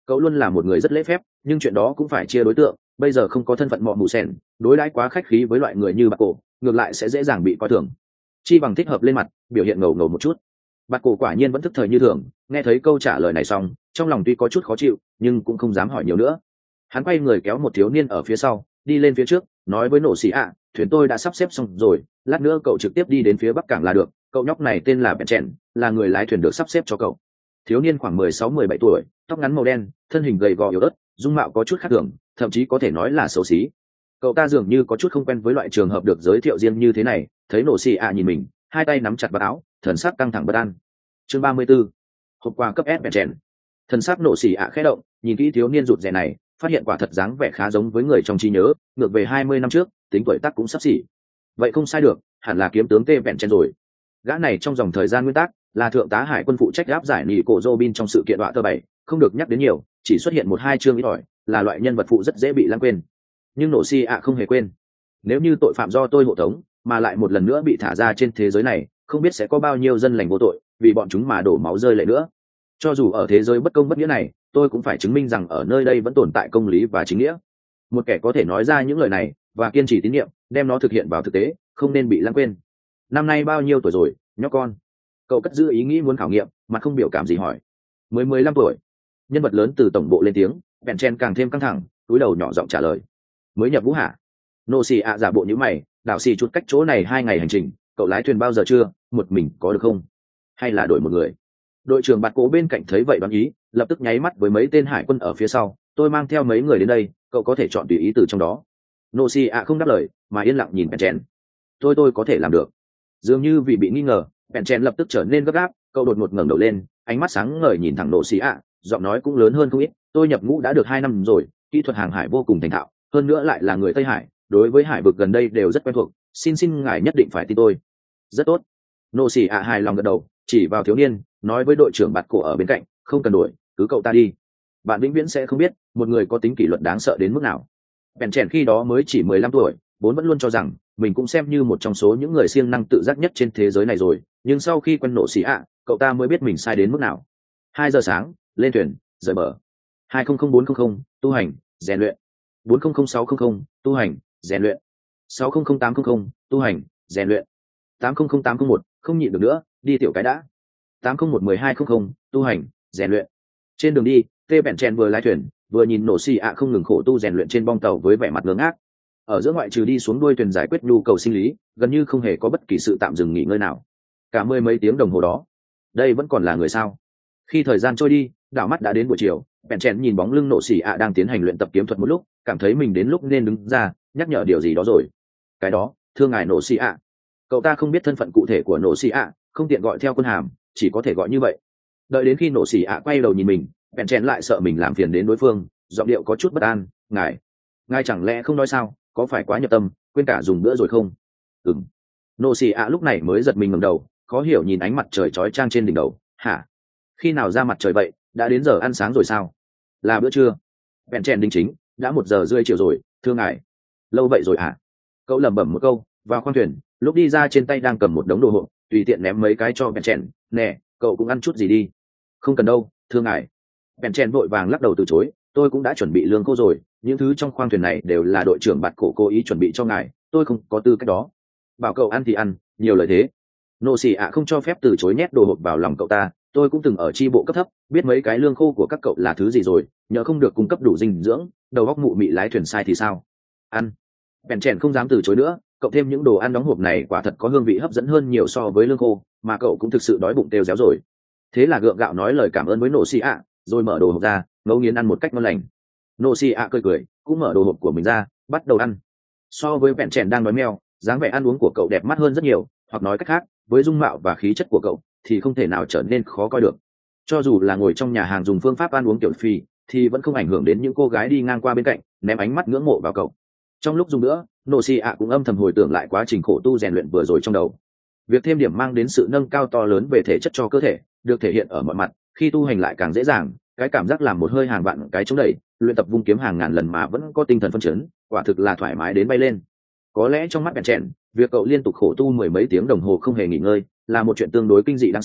cậu luôn là một người rất lễ phép, nhưng chuyện đó cũng phải chia đối tượng. Bây giờ không có thân phận mọ mù sen, đối đãi quá khách khí với loại người như bạc cổ, ngược lại sẽ dễ dàng bị coi thường. Chi bằng thích hợp lên mặt, biểu hiện ngầu ngầu một chút. Bạc cổ quả nhiên vẫn thức thời như thường, nghe thấy câu trả lời này xong, trong lòng tuy có chút khó chịu, nhưng cũng không dám hỏi nhiều nữa. Hắn quay người kéo một thiếu niên ở phía sau, đi lên phía trước, nói với nổ xì ạ, thuyền tôi đã sắp xếp xong rồi, lát nữa cậu trực tiếp đi đến phía bắc cảng là được. Cậu nhóc này tên là Bẹn Chèn, là người lái thuyền được sắp xếp cho cậu. Thiếu niên khoảng mười sáu mười bảy tuổi, tóc ngắn màu đen, thân hình gầy gò yếu ớt, dung mạo có chút khác thường, thậm chí có thể nói là xấu xí. Cậu ta dường như có chút không quen với loại trường hợp được giới thiệu riêng như thế này. Thấy nổ xì ạ nhìn mình, hai tay nắm chặt vào áo, thần sắc căng thẳng bất an. Chương ba mươi 34. Hộp quà cấp S Bẹn Chèn. Thần sắc nổ xì ạ khẽ động, nhìn kỹ thiếu niên rụt rè này, phát hiện quả thật dáng vẻ khá giống với người trong trí nhớ, ngược về hai mươi năm trước, tính tuổi tác cũng sắp xỉ. Vậy không sai được, hẳn là kiếm tướng Tê Bẹn Chèn rồi. Gã này trong dòng thời gian nguyên tắc là thượng tá hải quân phụ trách áp giải nỉ cổ Robin trong sự kiện đoạn tơ bảy, không được nhắc đến nhiều, chỉ xuất hiện một hai chương ít ỏi, là loại nhân vật phụ rất dễ bị lãng quên. Nhưng nổ xì ạ không hề quên. Nếu như tội phạm do tôi hộ tống, mà lại một lần nữa bị thả ra trên thế giới này, không biết sẽ có bao nhiêu dân lành vô tội vì bọn chúng mà đổ máu rơi lệ nữa. Cho dù ở thế giới bất công bất nghĩa này, tôi cũng phải chứng minh rằng ở nơi đây vẫn tồn tại công lý và chính nghĩa. Một kẻ có thể nói ra những lời này và kiên trì tín nhiệm, đem nó thực hiện vào thực tế, không nên bị lãng quên. Năm nay bao nhiêu tuổi rồi, nhóc con? Cậu cất giữ ý nghĩ muốn khảo nghiệm, mà không biểu cảm gì hỏi. Mới mười lăm tuổi. Nhân vật lớn từ tổng bộ lên tiếng, Bẹn Chèn càng thêm căng thẳng, cúi đầu nhỏ giọng trả lời. Mới nhập ngũ hả? Nô xì ạ giả bộ như mày, đảo xì chút cách chỗ này hai ngày hành trình, cậu lái thuyền bao giờ chưa? Một mình có được không? Hay là đổi một người? Đội trưởng Bạt Cố bên cạnh thấy vậy đoán ý, lập tức nháy mắt với mấy tên hải quân ở phía sau. Tôi mang theo mấy người đến đây, cậu có thể chọn tùy ý từ trong đó. Nô xì ạ không đáp lời, mà yên lặng nhìn Bẹn Chèn. Tôi tôi có thể làm được. Dường như vì bị nghi ngờ, Bẹn Chèn lập tức trở nên gấp gáp, cậu đột ngột ngẩng đầu lên, ánh mắt sáng ngời nhìn thẳng Nô xì ạ, giọng nói cũng lớn hơn không ít. Tôi nhập ngũ đã được hai năm rồi, kỹ thuật hàng hải vô cùng thành thạo, hơn nữa lại là người Tây Hải, đối với hải vực gần đây đều rất quen thuộc, xin xin ngài nhất định phải tin tôi. Rất tốt. Nô xì ạ hài lòng gật đầu, chỉ vào thiếu niên, nói với đội trưởng Bạt Cổ ở bên cạnh, không cần đuổi, cứ cậu ta đi. Bạn vĩnh viễn sẽ không biết một người có tính kỷ luật đáng sợ đến mức nào. Bèn Chèn khi đó mới chỉ mười lăm tuổi, vốn vẫn luôn cho rằng mình cũng xem như một trong số những người siêng năng tự giác nhất trên thế giới này rồi, nhưng sau khi quen Nô xì ạ, cậu ta mới biết mình sai đến mức nào. Hai giờ sáng, lên thuyền, rời bờ. hai không không bốn không không, tu hành, rèn luyện. bốn không không sáu không không, tu hành, rèn luyện. sáu không không tám không không, tu hành, rèn luyện. tám không không tám không một, không nhịn được nữa, đi tiểu cái đã. tám không một một hai không không, tu hành, rèn luyện. Trên đường đi, Tê Bẹn Chèn vừa lái thuyền, vừa nhìn Nổ xì ạ không ngừng khổ tu rèn luyện trên bong tàu với vẻ mặt ngơ ngác. Ở giữa ngoại trừ đi xuống đuôi thuyền giải quyết nhu cầu sinh lý, gần như không hề có bất kỳ sự tạm dừng nghỉ ngơi nào. Cả mười mấy tiếng đồng hồ đó, đây vẫn còn là người sao? Khi thời gian trôi đi, đảo mắt đã đến buổi chiều, Bẹn Chèn nhìn bóng lưng Nổ xì ạ đang tiến hành luyện tập kiếm thuật một lúc, cảm thấy mình đến lúc nên đứng ra nhắc nhở điều gì đó rồi. Cái đó, thưa ngài Nổ xì ạ. Cậu ta không biết thân phận cụ thể của Nổ xì ạ, không tiện gọi theo quân hàm, chỉ có thể gọi như vậy. Đợi đến khi Nổ xì ạ quay đầu nhìn mình, Bẹn Chèn lại sợ mình làm phiền đến đối phương, giọng điệu có chút bất an. Ngài, ngài chẳng lẽ không nói sao? Có phải quá nhập tâm, quên cả dùng bữa rồi không? Ừm. Nổ xì ạ lúc này mới giật mình ngẩng đầu, khó hiểu nhìn ánh mặt trời chói chang trên đỉnh đầu. Hả? Khi nào ra mặt trời vậy? Đã đến giờ ăn sáng rồi sao? Là bữa trưa. Bẹn Chèn đính chính, đã một giờ rưỡi chiều rồi, thưa ngài. Lâu vậy rồi hả? Cậu lẩm bẩm một câu, vào khoang thuyền, lúc đi ra trên tay đang cầm một đống đồ hộp, tùy tiện ném mấy cái cho Bẹn Chèn. Nè, cậu cũng ăn chút gì đi. Không cần đâu, thưa ngài. Bẹn Chèn vội vàng lắc đầu từ chối, tôi cũng đã chuẩn bị lương khô rồi, những thứ trong khoang thuyền này đều là đội trưởng Bạt Cổ cố ý chuẩn bị cho ngài, tôi không có tư cách đó. Bảo cậu ăn thì ăn, nhiều lời thế. Nô xì ạ không cho phép từ chối, nhét đồ hộp vào lòng cậu ta. Tôi cũng từng ở chi bộ cấp thấp, biết mấy cái lương khô của các cậu là thứ gì rồi, nhớ không được cung cấp đủ dinh dưỡng, đầu óc mụ mị lái thuyền sai thì sao? Ăn. Bèn Chèn không dám từ chối nữa, cậu thêm những đồ ăn đóng hộp này quả thật có hương vị hấp dẫn hơn nhiều so với lương khô, mà cậu cũng thực sự đói bụng têu réo rồi. Thế là gượng gạo nói lời cảm ơn với Nô xì ạ, rồi mở đồ hộp ra, ngấu nghiến ăn một cách ngon lành. Nô xì ạ cười cười, cũng mở đồ hộp của mình ra, bắt đầu ăn. So với Bèn Chèn đang nói meo, dáng vẻ ăn uống của cậu đẹp mắt hơn rất nhiều, hoặc nói cách khác, với dung mạo và khí chất của cậu thì không thể nào trở nên khó coi được. Cho dù là ngồi trong nhà hàng dùng phương pháp ăn uống kiểu phi, thì vẫn không ảnh hưởng đến những cô gái đi ngang qua bên cạnh ném ánh mắt ngưỡng mộ vào cậu. Trong lúc dùng nữa, Nô xì ạ cũng âm thầm hồi tưởng lại quá trình khổ tu rèn luyện vừa rồi trong đầu. Việc thêm điểm mang đến sự nâng cao to lớn về thể chất cho cơ thể, được thể hiện ở mọi mặt, khi tu hành lại càng dễ dàng. Cái cảm giác làm một hơi hàng vạn cái chống đẩy, luyện tập vung kiếm hàng ngàn lần mà vẫn có tinh thần phấn chấn, quả thực là thoải mái đến bay lên. Có lẽ trong mắt Bèn Chèn, việc cậu liên tục khổ tu mười mấy tiếng đồng hồ không hề nghỉ ngơi là một chuyện tương đối kinh dị đáng sợ,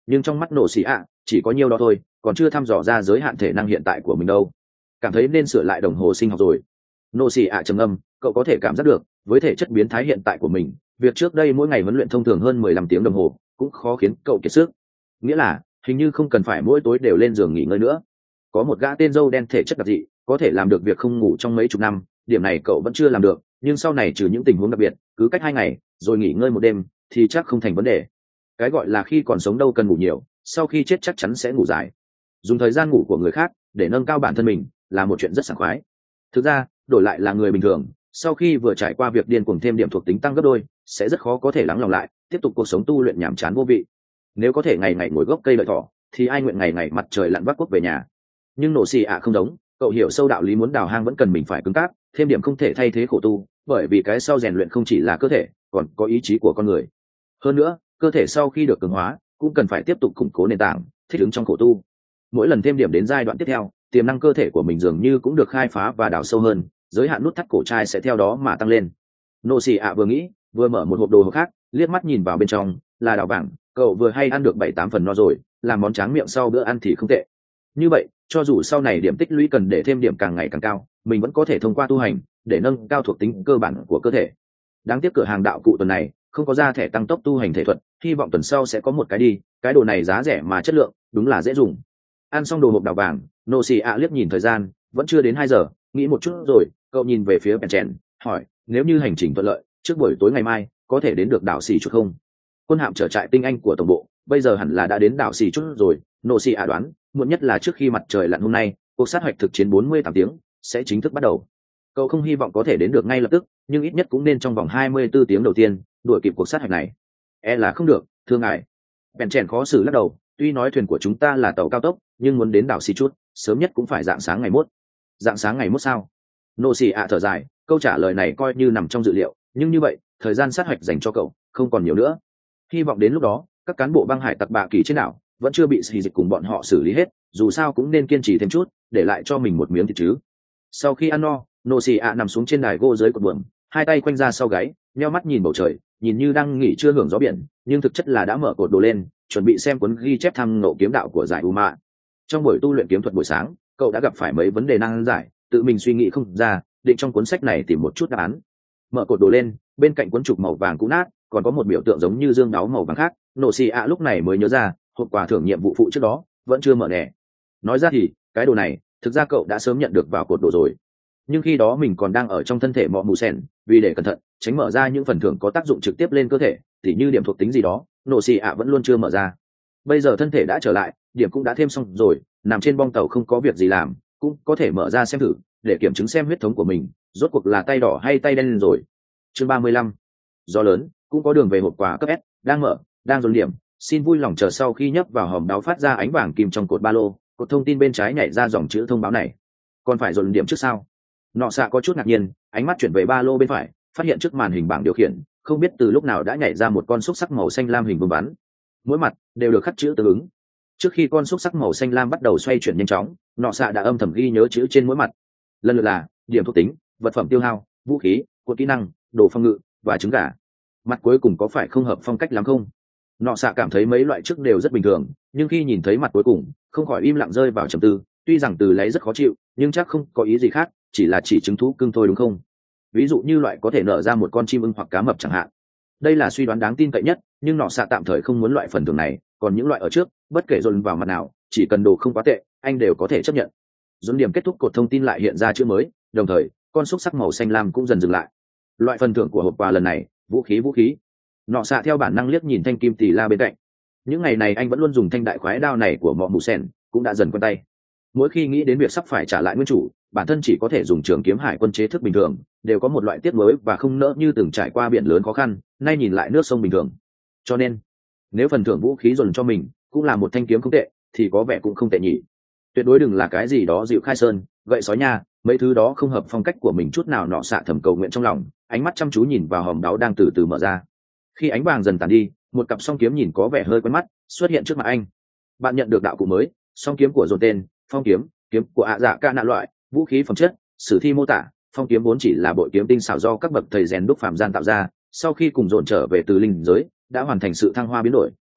nhưng trong mắt nổ xì ạ chỉ có nhiêu đó thôi, còn chưa thăm dò ra giới hạn thể năng hiện tại của mình đâu. Cảm thấy nên sửa lại đồng hồ sinh học rồi. Nô xì ạ trầm ngâm, cậu có thể cảm giác được với thể chất biến thái hiện tại của mình, việc trước đây mỗi ngày huấn luyện thông thường hơn mười lăm tiếng đồng hồ cũng khó khiến cậu kiệt sức. Nghĩa là hình như không cần phải mỗi tối đều lên giường nghỉ ngơi nữa. Có một gã tên dâu đen thể chất đặc dị có thể làm được việc không ngủ trong mấy chục năm, điểm này cậu vẫn chưa làm được, nhưng sau này trừ những tình huống đặc biệt cứ cách hai ngày rồi nghỉ ngơi một đêm thì chắc không thành vấn đề. Cái gọi là khi còn sống đâu cần ngủ nhiều, sau khi chết chắc chắn sẽ ngủ dài. Dùng thời gian ngủ của người khác để nâng cao bản thân mình là một chuyện rất sảng khoái. Thực ra đổi lại là người bình thường, sau khi vừa trải qua việc điên cuồng thêm điểm thuộc tính tăng gấp đôi, sẽ rất khó có thể lắng lòng lại tiếp tục cuộc sống tu luyện nhàm chán vô vị. Nếu có thể ngày ngày ngồi gốc cây đợi thỏ thì ai nguyện ngày ngày mặt trời lặn vác quốc về nhà. Nhưng nổ xì ạ không giống, cậu hiểu sâu đạo lý muốn đào hang vẫn cần mình phải cứng cáp, thêm điểm không thể thay thế khổ tu, bởi vì cái sau rèn luyện không chỉ là cơ thể còn có ý chí của con người. Hơn nữa cơ thể sau khi được cường hóa cũng cần phải tiếp tục củng cố nền tảng, thích ứng trong khổ tu. Mỗi lần thêm điểm đến giai đoạn tiếp theo, tiềm năng cơ thể của mình dường như cũng được khai phá và đào sâu hơn, giới hạn nút thắt cổ trai sẽ theo đó mà tăng lên. Nô xì ạ vừa nghĩ vừa mở một hộp đồ hộp khác, liếc mắt nhìn vào bên trong là đào vàng. Cậu vừa hay ăn được bảy tám phần no rồi, làm món tráng miệng sau bữa ăn thì không tệ. Như vậy cho dù sau này điểm tích lũy cần để thêm điểm càng ngày càng cao, mình vẫn có thể thông qua tu hành để nâng cao thuộc tính cơ bản của cơ thể. Đáng tiếc cửa hàng đạo cụ tuần này không có ra thẻ tăng tốc tu hành thể thuật, hy vọng tuần sau sẽ có một cái đi. Cái đồ này giá rẻ mà chất lượng, đúng là dễ dùng. Ăn xong đồ hộp đào vàng, nô xì ạ liếc nhìn thời gian, vẫn chưa đến hai giờ, nghĩ một chút rồi cậu nhìn về phía bèn chèn, hỏi nếu như hành trình thuận lợi, trước buổi tối ngày mai có thể đến được đảo xì chút không? Quân hạm trở trại tinh anh của tổng bộ bây giờ hẳn là đã đến đảo xì chút rồi. Nô xì ạ đoán muộn nhất là trước khi mặt trời lặn hôm nay, cuộc sát hoạch thực chiến bốn mươi tám tiếng sẽ chính thức bắt đầu. Cậu không hy vọng có thể đến được ngay lập tức, nhưng ít nhất cũng nên trong vòng hai mươi bốn tiếng đầu tiên đuổi kịp cuộc sát hoạch này. E là không được, thưa ngài. Bèn chèn khó xử lắc đầu, tuy nói thuyền của chúng ta là tàu cao tốc, nhưng muốn đến đảo xì chút sớm nhất cũng phải dạng sáng ngày mốt. Dạng sáng ngày mốt sao? Nô xì ạ thở dài, câu trả lời này coi như nằm trong dự liệu, nhưng như vậy thời gian sát hoạch dành cho cậu không còn nhiều nữa. Hy vọng đến lúc đó các cán bộ băng hải tặc bạ kỳ trên đảo vẫn chưa bị xì dịch cùng bọn họ xử lý hết, dù sao cũng nên kiên trì thêm chút để lại cho mình một miếng thịt chứ. Sau khi ăn no, nô xì ạ nằm xuống trên đài gỗ dưới cột buồm, hai tay quanh ra sau gáy, nheo mắt nhìn bầu trời, nhìn như đang nghỉ chưa hưởng gió biển, nhưng thực chất là đã mở cột đồ lên, chuẩn bị xem cuốn ghi chép thăm nộ kiếm đạo của giải u mạ. Trong buổi tu luyện kiếm thuật buổi sáng, cậu đã gặp phải mấy vấn đề nan giải, tự mình suy nghĩ không ra, định trong cuốn sách này tìm một chút đáp án. Mở cột đồ lên, bên cạnh cuốn trục màu vàng cũ nát còn có một biểu tượng giống như dương đáo màu vàng khác. Nô xì ạ lúc này mới nhớ ra hộp quà thưởng nhiệm vụ phụ trước đó vẫn chưa mở nè. Nói ra thì cái đồ này thực ra cậu đã sớm nhận được vào cột đồ rồi, nhưng khi đó mình còn đang ở trong thân thể mọ mù sen, vì để cẩn thận tránh mở ra những phần thưởng có tác dụng trực tiếp lên cơ thể, tỉ như điểm thuộc tính gì đó, nô xì ạ vẫn luôn chưa mở ra. Bây giờ thân thể đã trở lại, điểm cũng đã thêm xong rồi, nằm trên bong tàu không có việc gì làm cũng có thể mở ra xem thử, để kiểm chứng xem huyết thống của mình rốt cuộc là tay đỏ hay tay đen rồi. Chương ba mươi lăm, gió lớn cũng có đường về hộp quà cấp S đang mở, đang dồn điểm, xin vui lòng chờ sau khi nhấp vào hòm đáo phát ra ánh vàng kim trong cột ba lô, cột thông tin bên trái nhảy ra dòng chữ thông báo này. Còn phải dồn điểm trước sao? Nọ xạ có chút ngạc nhiên, ánh mắt chuyển về ba lô bên phải, phát hiện trước màn hình bảng điều khiển không biết từ lúc nào đã nhảy ra một con xúc sắc màu xanh lam hình vuông bắn, mỗi mặt đều được khắc chữ tương ứng. Trước khi con xúc sắc màu xanh lam bắt đầu xoay chuyển nhanh chóng, nọ xạ đã âm thầm ghi nhớ chữ trên mỗi mặt, lần lượt là điểm thuộc tính, vật phẩm tiêu hao, vũ khí, cột kỹ năng, đồ phòng ngự và trứng gà. Mặt cuối cùng có phải không hợp phong cách lắm không? Nọ xạ cảm thấy mấy loại trước đều rất bình thường, nhưng khi nhìn thấy mặt cuối cùng không khỏi im lặng rơi vào trầm tư. Tuy rằng từ lấy rất khó chịu, nhưng chắc không có ý gì khác, chỉ là chỉ trứng thú cưng thôi đúng không? Ví dụ như loại có thể nở ra một con chim ưng hoặc cá mập chẳng hạn. Đây là suy đoán đáng tin cậy nhất, nhưng nọ xạ tạm thời không muốn loại phần thưởng này, còn những loại ở trước bất kể dồn vào mặt nào, chỉ cần đồ không quá tệ anh đều có thể chấp nhận. Dồn điểm kết thúc, cột thông tin lại hiện ra chữ mới, đồng thời con xúc sắc màu xanh lam cũng dần dừng lại. Loại phần thưởng của hộp quà lần này, vũ khí vũ khí. Nọ xạ theo bản năng liếc nhìn thanh kim tỷ la bên cạnh. Những ngày này anh vẫn luôn dùng thanh đại khoái đao này của mọ mù sen, cũng đã dần quen tay. Mỗi khi nghĩ đến việc sắp phải trả lại nguyên chủ, bản thân chỉ có thể dùng trường kiếm hải quân chế thức bình thường, đều có một loại tiếc mới và không nỡ như từng trải qua biển lớn khó khăn, nay nhìn lại nước sông bình thường. Cho nên nếu phần thưởng vũ khí dồn cho mình cũng là một thanh kiếm không tệ, thì có vẻ cũng không tệ nhỉ. Tuyệt đối đừng là cái gì đó dịu khai sơn gậy sói nha, mấy thứ đó không hợp phong cách của mình chút nào. Nọ xạ thầm cầu nguyện trong lòng, ánh mắt chăm chú nhìn vào hòm đáo đang từ từ mở ra. Khi ánh vàng dần tàn đi, một cặp song kiếm nhìn có vẻ hơi quen mắt xuất hiện trước mặt anh. Bạn nhận được đạo cụ mới, song kiếm của dồn tên phong kiếm, kiếm của ạ dạ ca nạ loại, vũ khí phẩm chất, sử thi mô tả. Phong kiếm vốn chỉ là bội kiếm tinh xảo do các bậc thầy rèn đúc phàm gian tạo ra, sau khi cùng dồn trở về từ linh giới đã hoàn thành sự thăng hoa biến đổi,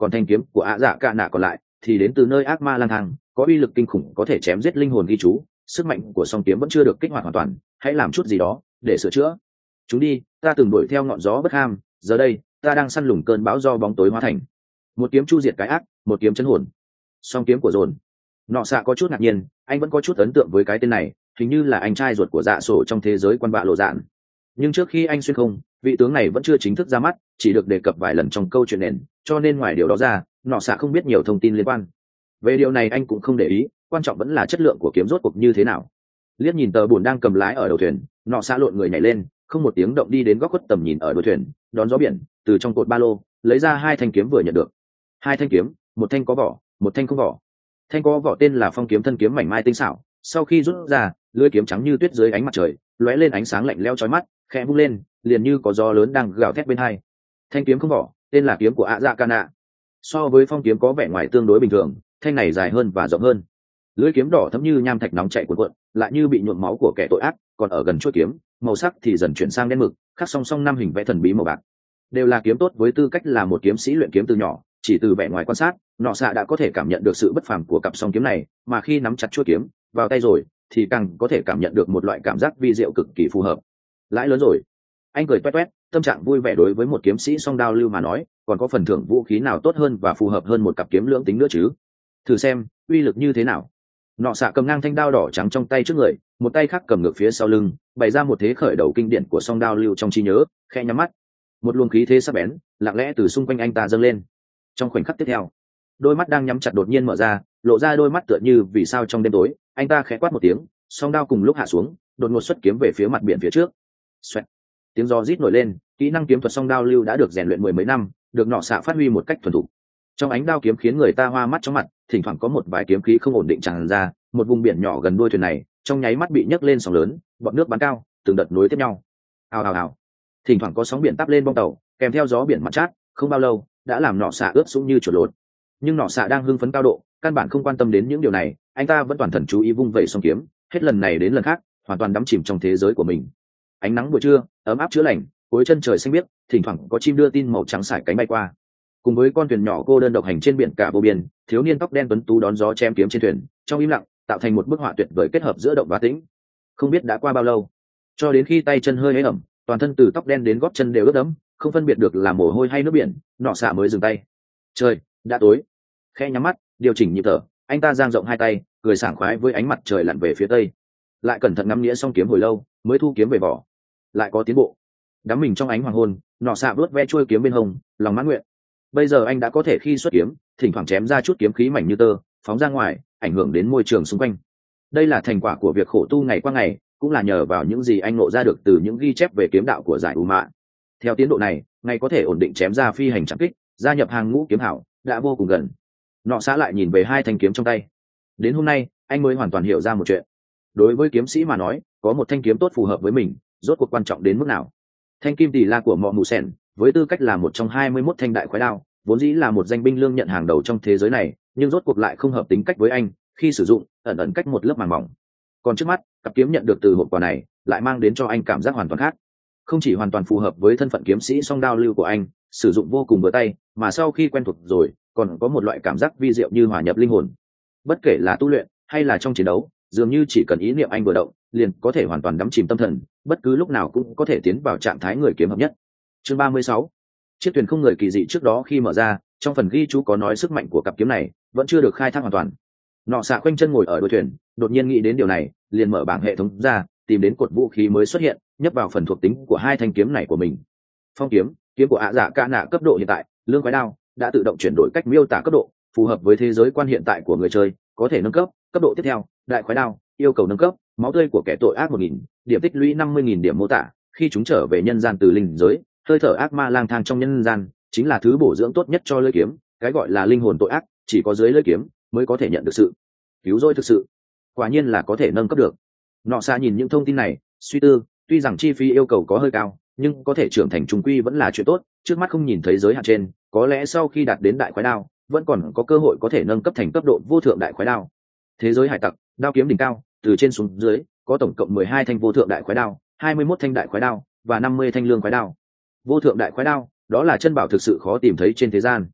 còn thanh kiếm của ạ dạ cạ nạ còn lại thì đến từ nơi ác ma lang thang, có uy lực kinh khủng, có thể chém giết linh hồn ghi chú. Sức mạnh của song kiếm vẫn chưa được kích hoạt hoàn toàn, hãy làm chút gì đó để sửa chữa chúng đi. Ta từng đuổi theo ngọn gió bất ham, giờ đây ta đang săn lùng cơn bão do bóng tối hóa thành. Một kiếm chu diệt cái ác, một kiếm chấn hồn. Song kiếm của dồn. Nọ xạ có chút ngạc nhiên, anh vẫn có chút ấn tượng với cái tên này, hình như là anh trai ruột của dạ sổ trong thế giới quan bạ lộ dạn. Nhưng trước khi anh xuyên không, vị tướng này vẫn chưa chính thức ra mắt, chỉ được đề cập vài lần trong câu chuyện nền, cho nên ngoài điều đó ra, nọ xạ không biết nhiều thông tin liên quan. Về điều này anh cũng không để ý, quan trọng vẫn là chất lượng của kiếm rốt cuộc như thế nào. Liếc nhìn tờ bùn đang cầm lái ở đầu thuyền, nọ xạ lộn người nhảy lên, không một tiếng động đi đến góc khuất tầm nhìn ở đuôi thuyền, đón gió biển, từ trong cột ba lô lấy ra hai thanh kiếm vừa nhận được. Hai thanh kiếm, một thanh có vỏ, một thanh không vỏ. Thanh có vỏ tên là phong kiếm thân kiếm mảnh mai tinh xảo, sau khi rút ra, lưỡi kiếm trắng như tuyết dưới ánh mặt trời, lóe lên ánh sáng lạnh lẽo chói mắt, khẽ vung lên, liền như có gió lớn đang gào thét bên hai. Thanh kiếm không vỏ, tên là kiếm của ạ dạ ca nạ. So với phong kiếm có vẻ ngoài tương đối bình thường, thanh này dài hơn và rộng hơn. Lưỡi kiếm đỏ thẫm như nham thạch nóng chảy cuồn cuộn, lại như bị nhuộm máu của kẻ tội ác, còn ở gần chuôi kiếm, màu sắc thì dần chuyển sang đen mực, khắc song song năm hình vẽ thần bí màu bạc. Đều là kiếm tốt với tư cách là một kiếm sĩ luyện kiếm từ nhỏ, chỉ từ vẻ ngoài quan sát, nọ xạ đã có thể cảm nhận được sự bất phàm của cặp song kiếm này, mà khi nắm chặt chuôi kiếm vào tay rồi, thì càng có thể cảm nhận được một loại cảm giác vi diệu cực kỳ phù hợp. Lãi lớn rồi. Anh cười toét toét, tâm trạng vui vẻ. Đối với một kiếm sĩ song đao lưu mà nói, còn có phần thưởng vũ khí nào tốt hơn và phù hợp hơn một cặp kiếm lưỡng tính nữa chứ? Thử xem uy lực như thế nào. Nọ xạ cầm ngang thanh đao đỏ trắng trong tay trước người, một tay khác cầm ngược phía sau lưng, bày ra một thế khởi đầu kinh điển của song đao lưu trong trí nhớ. Khẽ nhắm mắt, một luồng khí thế sắc bén lặng lẽ từ xung quanh anh ta dâng lên. Trong khoảnh khắc tiếp theo, đôi mắt đang nhắm chặt đột nhiên mở ra, lộ ra đôi mắt tựa như vì sao trong đêm tối. Anh ta khẽ quát một tiếng, song đao cùng lúc hạ xuống, đột ngột xuất kiếm về phía mặt biển phía trước. Xoẹt. Tiếng gió rít nổi lên. Kỹ năng kiếm thuật song đao lưu đã được rèn luyện mười mấy năm, được nọ xạ phát huy một cách thuần thục. Trong ánh đao kiếm khiến người ta hoa mắt chóng mặt, thỉnh thoảng có một vài kiếm khí không ổn định tràn ra. Một vùng biển nhỏ gần đuôi thuyền này trong nháy mắt bị nhấc lên sóng lớn, bọt nước bắn cao, từng đợt nối tiếp nhau. Ào ào ào. Thỉnh thoảng có sóng biển táp lên bong tàu, kèm theo gió biển mặn chát. Không bao lâu đã làm nọ xạ ướt sũng như chuột lột. Nhưng nọ xạ đang hưng phấn cao độ, căn bản không quan tâm đến những điều này. Anh ta vẫn toàn thần chú ý vung vẩy song kiếm, hết lần này đến lần khác hoàn toàn đắm chìm trong thế giới của mình. Ánh nắng buổi trưa ấm áp chữa lành, cuối chân trời xanh biếc, thỉnh thoảng có chim đưa tin màu trắng sải cánh bay qua. Cùng với con thuyền nhỏ cô đơn độc hành trên biển cả vô biên, thiếu niên tóc đen tuấn tú đón gió chém kiếm trên thuyền, trong im lặng tạo thành một bức họa tuyệt vời kết hợp giữa động và tĩnh. Không biết đã qua bao lâu, cho đến khi tay chân hơi ế ẩm, toàn thân từ tóc đen đến gót chân đều ướt đẫm, không phân biệt được là mồ hôi hay nước biển, nọ xạ mới dừng tay. Trời đã tối. Khẽ nhắm mắt, điều chỉnh nhịp thở, anh ta dang rộng hai tay, cười sảng khoái với ánh mặt trời lặn về phía tây. Lại cẩn thận ngắm nghĩa xong kiếm hồi lâu, mới thu kiếm về vỏ. Lại có tiến bộ. Đắm mình trong ánh hoàng hôn, nọ xạ vớt ve chuôi kiếm bên hông, lòng mãn nguyện. Bây giờ anh đã có thể khi xuất kiếm, thỉnh thoảng chém ra chút kiếm khí mảnh như tơ, phóng ra ngoài, ảnh hưởng đến môi trường xung quanh. Đây là thành quả của việc khổ tu ngày qua ngày, cũng là nhờ vào những gì anh ngộ ra được từ những ghi chép về kiếm đạo của giải U Mạ. Theo tiến độ này, ngày có thể ổn định chém ra phi hành trảm kích, gia nhập hàng ngũ kiếm hảo đã vô cùng gần. Nọ xạ lại nhìn về hai thanh kiếm trong tay. Đến hôm nay, anh mới hoàn toàn hiểu ra một chuyện. Đối với kiếm sĩ mà nói, có một thanh kiếm tốt phù hợp với mình, rốt cuộc quan trọng đến mức nào. Thanh kim tỷ la của Mọ Mù Sen, với tư cách là một trong hai mươi mốt thanh đại khoái đao, vốn dĩ là một danh binh lương nhận hàng đầu trong thế giới này, nhưng rốt cuộc lại không hợp tính cách với anh, khi sử dụng, ẩn ẩn cách một lớp màng mỏng. Còn trước mắt, cặp kiếm nhận được từ hộp quà này, lại mang đến cho anh cảm giác hoàn toàn khác. Không chỉ hoàn toàn phù hợp với thân phận kiếm sĩ song đao lưu của anh, sử dụng vô cùng vừa tay, mà sau khi quen thuộc rồi, còn có một loại cảm giác vi diệu như hòa nhập linh hồn. Bất kể là tu luyện hay là trong chiến đấu, dường như chỉ cần ý niệm anh vừa động, liền có thể hoàn toàn đắm chìm tâm thần, bất cứ lúc nào cũng có thể tiến vào trạng thái người kiếm hợp nhất. Chương ba mươi sáu. Chiếc thuyền không người kỳ dị trước đó khi mở ra, trong phần ghi chú có nói sức mạnh của cặp kiếm này vẫn chưa được khai thác hoàn toàn. Nọ xạ khoanh chân ngồi ở đuôi thuyền, đột nhiên nghĩ đến điều này, liền mở bảng hệ thống ra, tìm đến cột vũ khí mới xuất hiện, nhấp vào phần thuộc tính của hai thanh kiếm này của mình. Phong kiếm, kiếm của ạ dạ ca nạ cấp độ hiện tại, lương quái đao đã tự động chuyển đổi cách miêu tả cấp độ, phù hợp với thế giới quan hiện tại của người chơi, có thể nâng cấp. Cấp độ tiếp theo, đại khoái đao, yêu cầu nâng cấp, máu tươi của kẻ tội ác một nghìn, điểm tích lũy năm mươi nghìn điểm mô tả, khi chúng trở về nhân gian từ linh giới, hơi thở ác ma lang thang trong nhân gian, chính là thứ bổ dưỡng tốt nhất cho lưỡi kiếm, cái gọi là linh hồn tội ác, chỉ có dưới lưỡi kiếm mới có thể nhận được sự cứu rỗi thực sự. Quả nhiên là có thể nâng cấp được. Nọ xa nhìn những thông tin này, suy tư, tuy rằng chi phí yêu cầu có hơi cao, nhưng có thể trưởng thành trung quy vẫn là chuyện tốt, trước mắt không nhìn thấy giới hạn trên, có lẽ sau khi đạt đến đại khoái đao, vẫn còn có cơ hội có thể nâng cấp thành cấp độ vô thượng đại khoái đao. Thế giới hải tặc, đao kiếm đỉnh cao, từ trên xuống dưới, có tổng cộng mười hai thanh vô thượng đại khoái đao, hai mươi mốt thanh đại khoái đao và năm mươi thanh lương khoái đao. Vô thượng đại khoái đao, đó là chân bảo thực sự khó tìm thấy trên thế gian.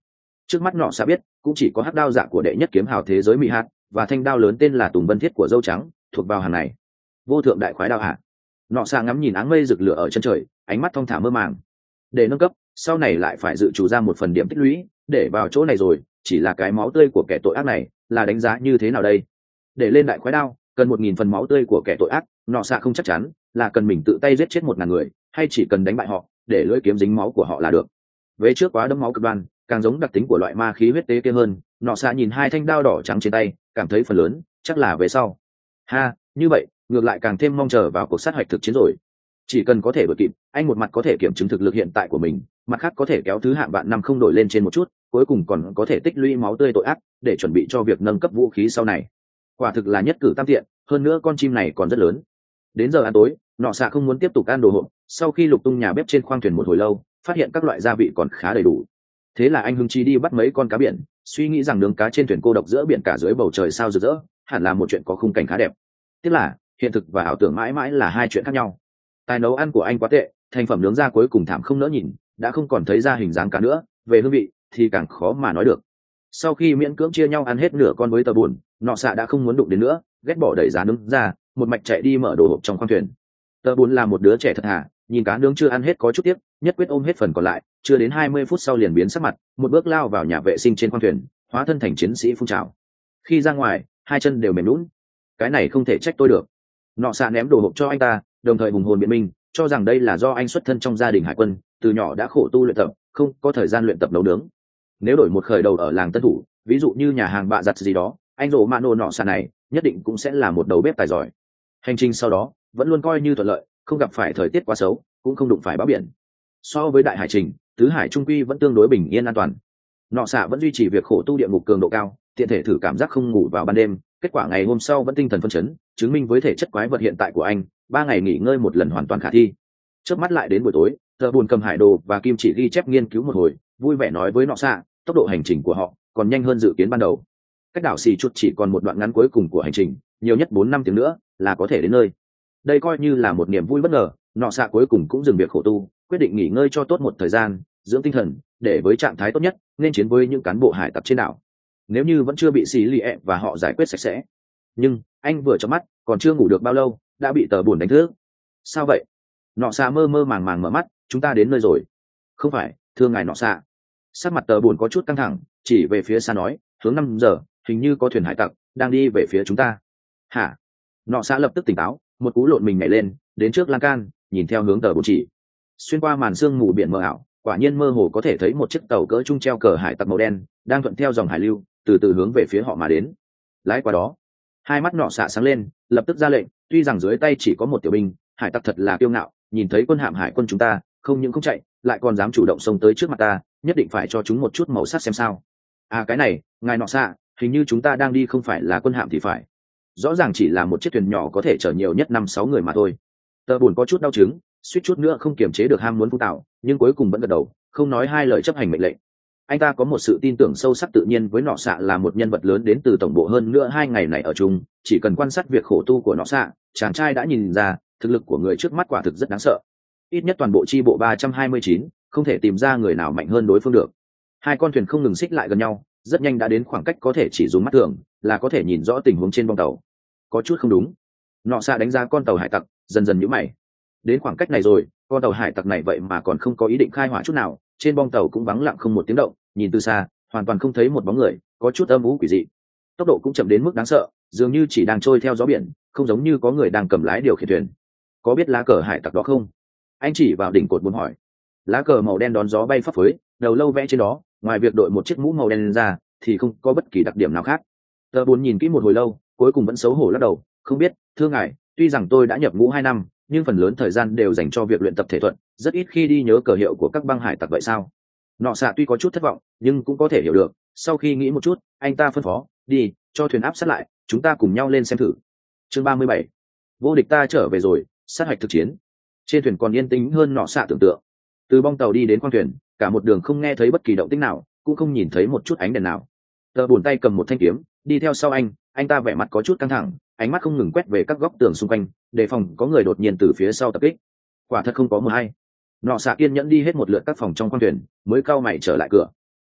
Trước mắt nọ xạ biết cũng chỉ có hắc đao giả của đệ nhất kiếm hào thế giới mỹ hạt và thanh đao lớn tên là Tùng Vân Thiết của dâu trắng thuộc vào hàng này. Vô thượng đại khoái đao hạ. Nọ xạ ngắm nhìn áng mây rực lửa ở chân trời, ánh mắt thong thả mơ màng. Để nâng cấp, sau này lại phải dự trù ra một phần điểm tích lũy, để vào chỗ này rồi, chỉ là cái máu tươi của kẻ tội ác này, là đánh giá như thế nào đây? Để lên đại khoái đao, cần một nghìn phần máu tươi của kẻ tội ác, nọ xạ không chắc chắn là cần mình tự tay giết chết một ngàn người, hay chỉ cần đánh bại họ, để lưỡi kiếm dính máu của họ là được. Về trước quá đẫm máu cực đoan, càng giống đặc tính của loại ma khí huyết tế kia hơn. Nọ xạ nhìn hai thanh đao đỏ trắng trên tay, cảm thấy phần lớn chắc là về sau. Ha, như vậy ngược lại càng thêm mong chờ vào cuộc sát hạch thực chiến rồi. Chỉ cần có thể đuổi kịp, anh một mặt có thể kiểm chứng thực lực hiện tại của mình, mặt khác có thể kéo thứ hạng vạn năm không đổi lên trên một chút, cuối cùng còn có thể tích lũy máu tươi tội ác để chuẩn bị cho việc nâng cấp vũ khí sau này. Quả thực là nhất cử tam tiện, hơn nữa con chim này còn rất lớn. Đến giờ ăn tối, nọ xạ không muốn tiếp tục ăn đồ hộp, sau khi lục tung nhà bếp trên khoang thuyền một hồi lâu, phát hiện các loại gia vị còn khá đầy đủ. Thế là anh hứng chí đi bắt mấy con cá biển, suy nghĩ rằng nướng cá trên thuyền cô độc giữa biển cả dưới bầu trời sao rực rỡ, hẳn là một chuyện có khung cảnh khá đẹp. Tiếc là hiện thực và ảo tưởng mãi mãi là hai chuyện khác nhau. Tài nấu ăn của anh quá tệ, thành phẩm nướng ra cuối cùng thảm không nỡ nhìn, đã không còn thấy ra hình dáng cá nữa, về hương vị thì càng khó mà nói được. Sau khi miễn cưỡng chia nhau ăn hết nửa con với tờ buồn, nọ xạ đã không muốn đụng đến nữa, ghét bỏ đẩy giá nướng ra, một mạch chạy đi mở đồ hộp trong khoang thuyền. Tờ buồn là một đứa trẻ thật thà, nhìn cá nướng chưa ăn hết có chút tiếc, nhất quyết ôm hết phần còn lại, chưa đến hai mươi phút sau liền biến sắc mặt, một bước lao vào nhà vệ sinh trên khoang thuyền, hóa thân thành chiến sĩ phun trào. Khi ra ngoài, hai chân đều mềm nhũn. Cái này không thể trách tôi được. Nọ xạ ném đồ hộp cho anh ta, đồng thời hùng hồn biện minh, cho rằng đây là do anh xuất thân trong gia đình hải quân, từ nhỏ đã khổ tu luyện tập, không có thời gian luyện tập nấu nướng. Nếu đổi một khởi đầu ở làng tân thủ, ví dụ như nhà hàng bạ giặt gì đó, anh rồ mano nọ xạ này nhất định cũng sẽ là một đầu bếp tài giỏi. Hành trình sau đó vẫn luôn coi như thuận lợi, không gặp phải thời tiết quá xấu, cũng không đụng phải bão biển. So với đại hải trình, tứ hải trung quy vẫn tương đối bình yên an toàn. Nọ xạ vẫn duy trì việc khổ tu địa ngục cường độ cao, tiện thể thử cảm giác không ngủ vào ban đêm, kết quả ngày hôm sau vẫn tinh thần phấn chấn, chứng minh với thể chất quái vật hiện tại của anh, ba ngày nghỉ ngơi một lần hoàn toàn khả thi. Chớp mắt lại đến buổi tối, giờ buồn cầm hải đồ và kim chỉ ghi chép nghiên cứu một hồi, vui vẻ nói với nọ xạ, tốc độ hành trình của họ còn nhanh hơn dự kiến ban đầu. Cách đảo xì chút chỉ còn một đoạn ngắn cuối cùng của hành trình, nhiều nhất bốn năm tiếng nữa là có thể đến nơi. Đây coi như là một niềm vui bất ngờ, nọ xạ cuối cùng cũng dừng việc khổ tu, quyết định nghỉ ngơi cho tốt một thời gian, dưỡng tinh thần, để với trạng thái tốt nhất nên chiến với những cán bộ hải tặc trên đảo. Nếu như vẫn chưa bị xì lì ẹ và họ giải quyết sạch sẽ. Nhưng anh vừa chớp mắt, còn chưa ngủ được bao lâu đã bị tờ buồn đánh thức. Sao vậy? Nọ xạ mơ mơ màng màng mở mắt, chúng ta đến nơi rồi. Không phải, thưa ngài nọ xạ. Sắc mặt tờ buồn có chút căng thẳng, chỉ về phía xa nói, hướng năm giờ, hình như có thuyền hải tặc đang đi về phía chúng ta. Hả? Nọ xạ lập tức tỉnh táo, một cú lộn mình nhảy lên, đến trước lan can, nhìn theo hướng tờ buồn chỉ. Xuyên qua màn sương mù biển mờ ảo, quả nhiên mơ hồ có thể thấy một chiếc tàu cỡ trung treo cờ hải tặc màu đen đang thuận theo dòng hải lưu, từ từ hướng về phía họ mà đến. Lái qua đó, hai mắt nọ xạ sáng lên, lập tức ra lệnh, tuy rằng dưới tay chỉ có một tiểu binh, hải tặc thật là kiêu ngạo, nhìn thấy quân hạm hải quân chúng ta, không những không chạy, lại còn dám chủ động xông tới trước mặt ta, nhất định phải cho chúng một chút màu sắc xem sao. À cái này, ngài nọ xạ, hình như chúng ta đang đi không phải là quân hạm thì phải. Rõ ràng chỉ là một chiếc thuyền nhỏ có thể chở nhiều nhất năm sáu người mà thôi. Tờ buồn có chút đau chứng, suýt chút nữa không kiềm chế được ham muốn phun tạo, nhưng cuối cùng vẫn gật đầu, không nói hai lời chấp hành mệnh lệnh. Anh ta có một sự tin tưởng sâu sắc tự nhiên với nọ xạ là một nhân vật lớn đến từ tổng bộ, hơn nữa hai ngày này ở chung, chỉ cần quan sát việc khổ tu của nọ xạ, chàng trai đã nhìn ra thực lực của người trước mắt quả thực rất đáng sợ. Ít nhất toàn bộ chi bộ ba trăm hai mươi chín không thể tìm ra người nào mạnh hơn đối phương được. Hai con thuyền không ngừng xích lại gần nhau, rất nhanh đã đến khoảng cách có thể chỉ dùng mắt thường là có thể nhìn rõ tình huống trên bong tàu. Có chút không đúng. Nọ xạ đánh giá con tàu hải tặc, dần dần nhíu mày. Đến khoảng cách này rồi, con tàu hải tặc này vậy mà còn không có ý định khai hỏa chút nào, trên bong tàu cũng vắng lặng không một tiếng động, nhìn từ xa hoàn toàn không thấy một bóng người, có chút âm u quỷ dị. Tốc độ cũng chậm đến mức đáng sợ, dường như chỉ đang trôi theo gió biển, không giống như có người đang cầm lái điều khiển thuyền. Có biết lá cờ hải tặc đó không? Anh chỉ vào đỉnh cột buồn hỏi. Lá cờ màu đen đón gió bay phấp phới, đầu lâu vẽ trên đó, ngoài việc đội một chiếc mũ màu đen lên ra thì không có bất kỳ đặc điểm nào khác. Tờ buồn nhìn kỹ một hồi lâu, cuối cùng vẫn xấu hổ lắc đầu, không biết, thưa ngài, tuy rằng tôi đã nhập ngũ hai năm, nhưng phần lớn thời gian đều dành cho việc luyện tập thể thuật, rất ít khi đi nhớ cờ hiệu của các băng hải tặc. Vậy sao? Nọ xạ tuy có chút thất vọng, nhưng cũng có thể hiểu được. Sau khi nghĩ một chút, anh ta phân phó, đi, cho thuyền áp sát lại, chúng ta cùng nhau lên xem thử. Chương ba mươi bảy, vô địch ta trở về rồi, sát hạch thực chiến. Trên thuyền còn yên tĩnh hơn nọ xạ tưởng tượng. Từ bong tàu đi đến khoang thuyền, cả một đường không nghe thấy bất kỳ động tĩnh nào, cũng không nhìn thấy một chút ánh đèn nào. Tờ buồn tay cầm một thanh kiếm, đi theo sau anh, anh ta vẻ mặt có chút căng thẳng, ánh mắt không ngừng quét về các góc tường xung quanh, đề phòng có người đột nhiên từ phía sau tập kích. Quả thật không có mờ hay. Nọ xạ kiên nhẫn đi hết một lượt các phòng trong khoang thuyền, mới cau mày trở lại cửa.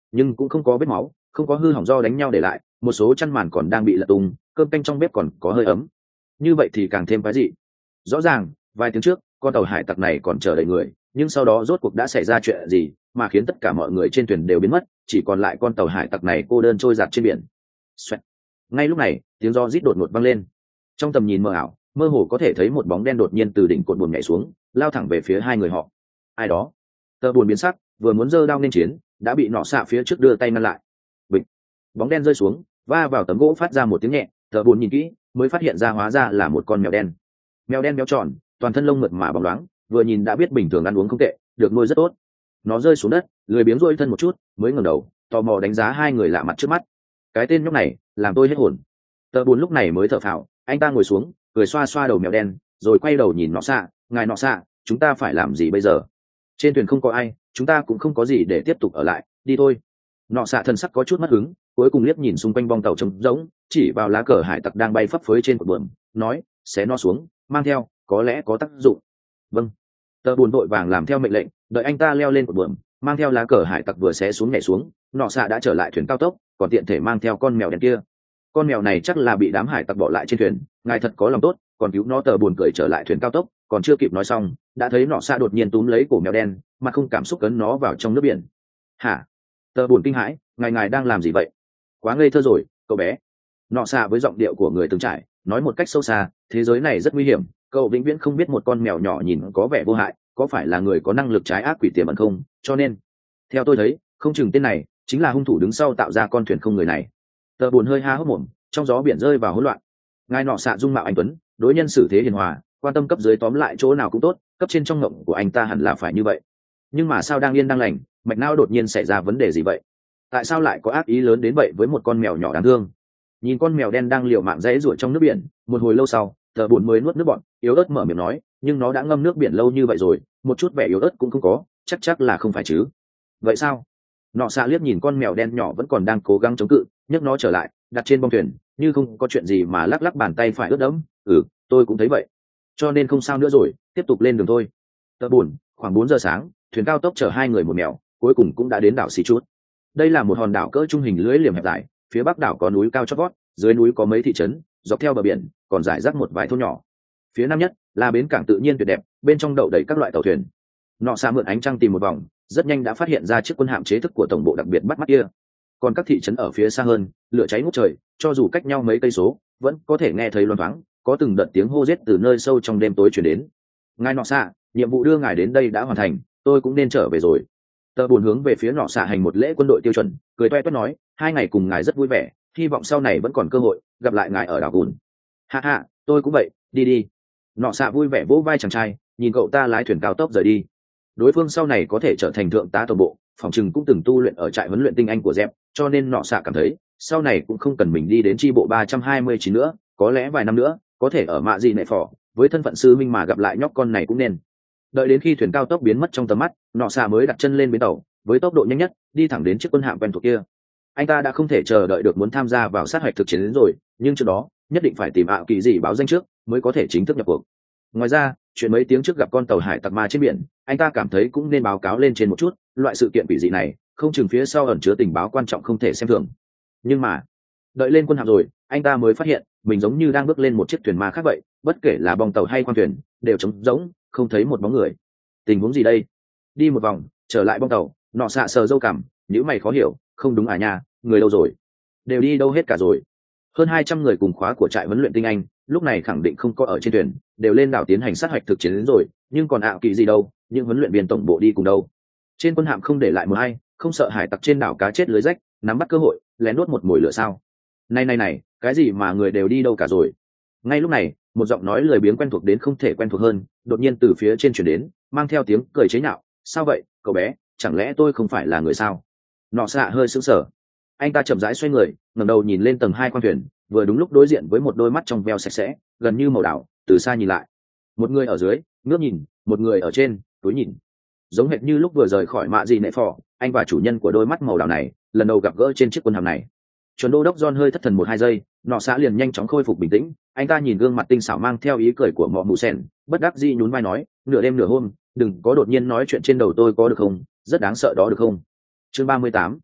nhưng cũng không có vết máu, không có hư hỏng do đánh nhau để lại, một số chăn màn còn đang bị lật tung, cơm canh trong bếp còn có hơi ấm. Như vậy thì càng thêm cái gì? Rõ ràng vài tiếng trước con tàu hải tặc này còn chờ đợi người, nhưng sau đó rốt cuộc đã xảy ra chuyện gì mà khiến tất cả mọi người trên thuyền đều biến mất, chỉ còn lại con tàu hải tặc này cô đơn trôi dạt trên biển. Xoẹt. Ngay lúc này tiếng gió rít đột ngột vang lên, trong tầm nhìn mờ ảo mơ hồ có thể thấy một bóng đen đột nhiên từ đỉnh cột buồm nhảy xuống, lao thẳng về phía hai người họ. Ai đó? Tờ buồn biến sắc, vừa muốn giơ đao nên chiến đã bị nọ xạ phía trước đưa tay ngăn lại. Bịch. Bóng đen rơi xuống, va vào tấm gỗ phát ra một tiếng nhẹ. Tờ buồn nhìn kỹ mới phát hiện ra hóa ra là một con mèo đen. Mèo đen béo tròn, toàn thân lông mượt mà bóng loáng, vừa nhìn đã biết bình thường ăn uống không tệ, được nuôi rất tốt. Nó rơi xuống đất, lười biếng rỗi thân một chút mới ngẩng đầu, tò mò đánh giá hai người lạ mặt trước mắt. Cái tên nhóc này làm tôi hết hồn. Tờ buồn lúc này mới thở phào, anh ta ngồi xuống cười xoa xoa đầu mèo đen rồi quay đầu nhìn nọ xạ. Ngài nọ xạ, chúng ta phải làm gì bây giờ? Trên thuyền không có ai, chúng ta cũng không có gì để tiếp tục ở lại, đi thôi. Nọ xạ thần sắc có chút mất hứng, cuối cùng liếc nhìn xung quanh bong tàu trống rỗng, chỉ vào lá cờ hải tặc đang bay phấp phới trên cột buồm, nói: xé nó xuống, mang theo, có lẽ có tác dụng. Vâng. Tờ buồn vội vàng làm theo mệnh lệnh, đợi anh ta leo lên cột buồm, mang theo lá cờ hải tặc vừa xé xuống nhảy xuống, nọ xạ đã trở lại thuyền cao tốc, còn tiện thể mang theo con mèo đen kia. Con mèo này chắc là bị đám hải tặc bỏ lại trên thuyền, ngài thật có lòng tốt, còn cứu nó. Tờ buồn cười trở lại thuyền cao tốc, còn chưa kịp nói xong đã thấy nọ xạ đột nhiên túm lấy cổ mèo đen, mà không cảm xúc cấn nó vào trong nước biển. Hả? Tờ buồn kinh hãi, ngài ngài đang làm gì vậy? Quá ngây thơ rồi cậu bé. Nọ xạ với giọng điệu của người từng trải nói một cách sâu xa, thế giới này rất nguy hiểm, cậu vĩnh viễn không biết một con mèo nhỏ nhìn có vẻ vô hại có phải là người có năng lực trái ác quỷ tiềm ẩn không, cho nên theo tôi thấy không chừng tên này chính là hung thủ đứng sau tạo ra con thuyền không người này. Tờ buồn hơi há hốc mồm, trong gió biển rơi vào hỗn loạn. Ngài nọ xạ dung mạo anh tuấn, đối nhân xử thế hiền hòa, quan tâm cấp dưới tóm lại chỗ nào cũng tốt, cấp trên trong ngộng của anh ta hẳn là phải như vậy. Nhưng mà sao đang yên đang lành, mạch não đột nhiên xảy ra vấn đề gì vậy? Tại sao lại có ác ý lớn đến vậy với một con mèo nhỏ đáng thương? Nhìn con mèo đen đang liều mạng dãy ruổi trong nước biển, một hồi lâu sau Tờ buồn mới nuốt nước bọt, yếu ớt mở miệng nói: nhưng nó đã ngâm nước biển lâu như vậy rồi, một chút vẻ yếu ớt cũng không có, chắc chắc là không phải chứ? Vậy sao? Nọ xạ liếc nhìn con mèo đen nhỏ vẫn còn đang cố gắng chống cự, nhấc nó trở lại đặt trên bông thuyền, như không có chuyện gì mà lắc lắc bàn tay phải ướt đẫm. Ừ, tôi cũng thấy vậy, cho nên không sao nữa rồi, tiếp tục lên đường thôi. Tờ buồn. Khoảng bốn giờ sáng, thuyền cao tốc chở hai người một mèo cuối cùng cũng đã đến đảo xì chút. Đây là một hòn đảo cỡ trung hình lưỡi liềm hẹp dài, phía bắc đảo có núi cao chót vót, dưới núi có mấy thị trấn, dọc theo bờ biển còn rải rác một vài thôn nhỏ. Phía nam nhất là bến cảng tự nhiên tuyệt đẹp, bên trong đậu đầy các loại tàu thuyền. Nọ xạ mượn ánh trăng tìm một vòng, rất nhanh đã phát hiện ra chiếc quân hạm chế thức của tổng bộ đặc biệt bắt mắt kia. Còn các thị trấn ở phía xa hơn, lửa cháy ngút trời, cho dù cách nhau mấy cây số vẫn có thể nghe thấy loáng thoáng có từng đợt tiếng hô giết từ nơi sâu trong đêm tối truyền đến. Ngài nọ xạ, nhiệm vụ đưa ngài đến đây đã hoàn thành, tôi cũng nên trở về rồi. Tờ buồn hướng về phía nọ xạ hành một lễ quân đội tiêu chuẩn, cười toe toét nói: hai ngày cùng ngài rất vui vẻ, hy vọng sau này vẫn còn cơ hội gặp lại ngài ở đảo Gùn. Ha ha, tôi cũng vậy, đi đi. Nọ xạ vui vẻ vỗ vai chàng trai, nhìn cậu ta lái thuyền cao tốc rời đi. Đối phương sau này có thể trở thành thượng tá tổng bộ, phòng chừng cũng từng tu luyện ở trại huấn luyện tinh anh của dẹp, cho nên nọ xạ cảm thấy sau này cũng không cần mình đi đến chi bộ ba trăm hai mươi chín nữa, có lẽ vài năm nữa có thể ở mạ gì nệ phỏ với thân phận sư minh mà gặp lại nhóc con này cũng nên. Đợi đến khi thuyền cao tốc biến mất trong tầm mắt, nọ xạ mới đặt chân lên bến tàu với tốc độ nhanh nhất, đi thẳng đến chiếc quân hạm quen thuộc kia. Anh ta đã không thể chờ đợi được muốn tham gia vào sát hạch thực chiến đến rồi, nhưng trước đó nhất định phải tìm ảo kỳ gì báo danh trước mới có thể chính thức nhập cuộc. Ngoài ra, chuyện mấy tiếng trước gặp con tàu hải tặc ma trên biển, anh ta cảm thấy cũng nên báo cáo lên trên một chút, loại sự kiện quỷ dị này không chừng phía sau ẩn chứa tình báo quan trọng không thể xem thường. Nhưng mà đợi lên quân hạm rồi, anh ta mới phát hiện mình giống như đang bước lên một chiếc thuyền ma khác vậy, bất kể là bong tàu hay khoang thuyền đều trống rỗng, không thấy một bóng người. Tình huống gì đây? Đi một vòng trở lại bong tàu, nọ xạ sờ râu cằm, nhíu mày khó hiểu, không đúng à nha, người đâu rồi? Đều đi đâu hết cả rồi? Hơn hai trăm người cùng khóa của trại huấn luyện tinh anh lúc này khẳng định không có ở trên thuyền, đều lên đảo tiến hành sát hạch thực chiến đến rồi, nhưng còn ảo kỳ gì đâu, những huấn luyện viên tổng bộ đi cùng đâu? Trên quân hạm không để lại một ai, không sợ hải tặc trên đảo cá chết lưới rách nắm bắt cơ hội lén đốt một mồi lửa sao? Này này này, cái gì mà người đều đi đâu cả rồi? Ngay lúc này, một giọng nói lười biếng quen thuộc đến không thể quen thuộc hơn đột nhiên từ phía trên chuyển đến, mang theo tiếng cười chế nhạo: sao vậy cậu bé, chẳng lẽ tôi không phải là người sao? Nọ xạ hơi sững sờ, anh ta chậm rãi xoay người, ngẩng đầu nhìn lên tầng hai khoang thuyền, vừa đúng lúc đối diện với một đôi mắt trong veo sạch sẽ gần như màu đảo, từ xa nhìn lại, một người ở dưới ngước nhìn, một người ở trên túi nhìn, giống hệt như lúc vừa rời khỏi mạ gì nệ phò, anh và chủ nhân của đôi mắt màu đảo này lần đầu gặp gỡ trên chiếc quân hàm này. Chuẩn đô đốc John hơi thất thần một hai giây, nọ xạ liền nhanh chóng khôi phục bình tĩnh. Anh ta nhìn gương mặt tinh xảo mang theo ý cười của mọ mù sen, bất đắc dĩ nhún vai nói: nửa đêm nửa hôm đừng có đột nhiên nói chuyện trên đầu tôi có được không, rất đáng sợ đó được không? Chương ba mươi tám,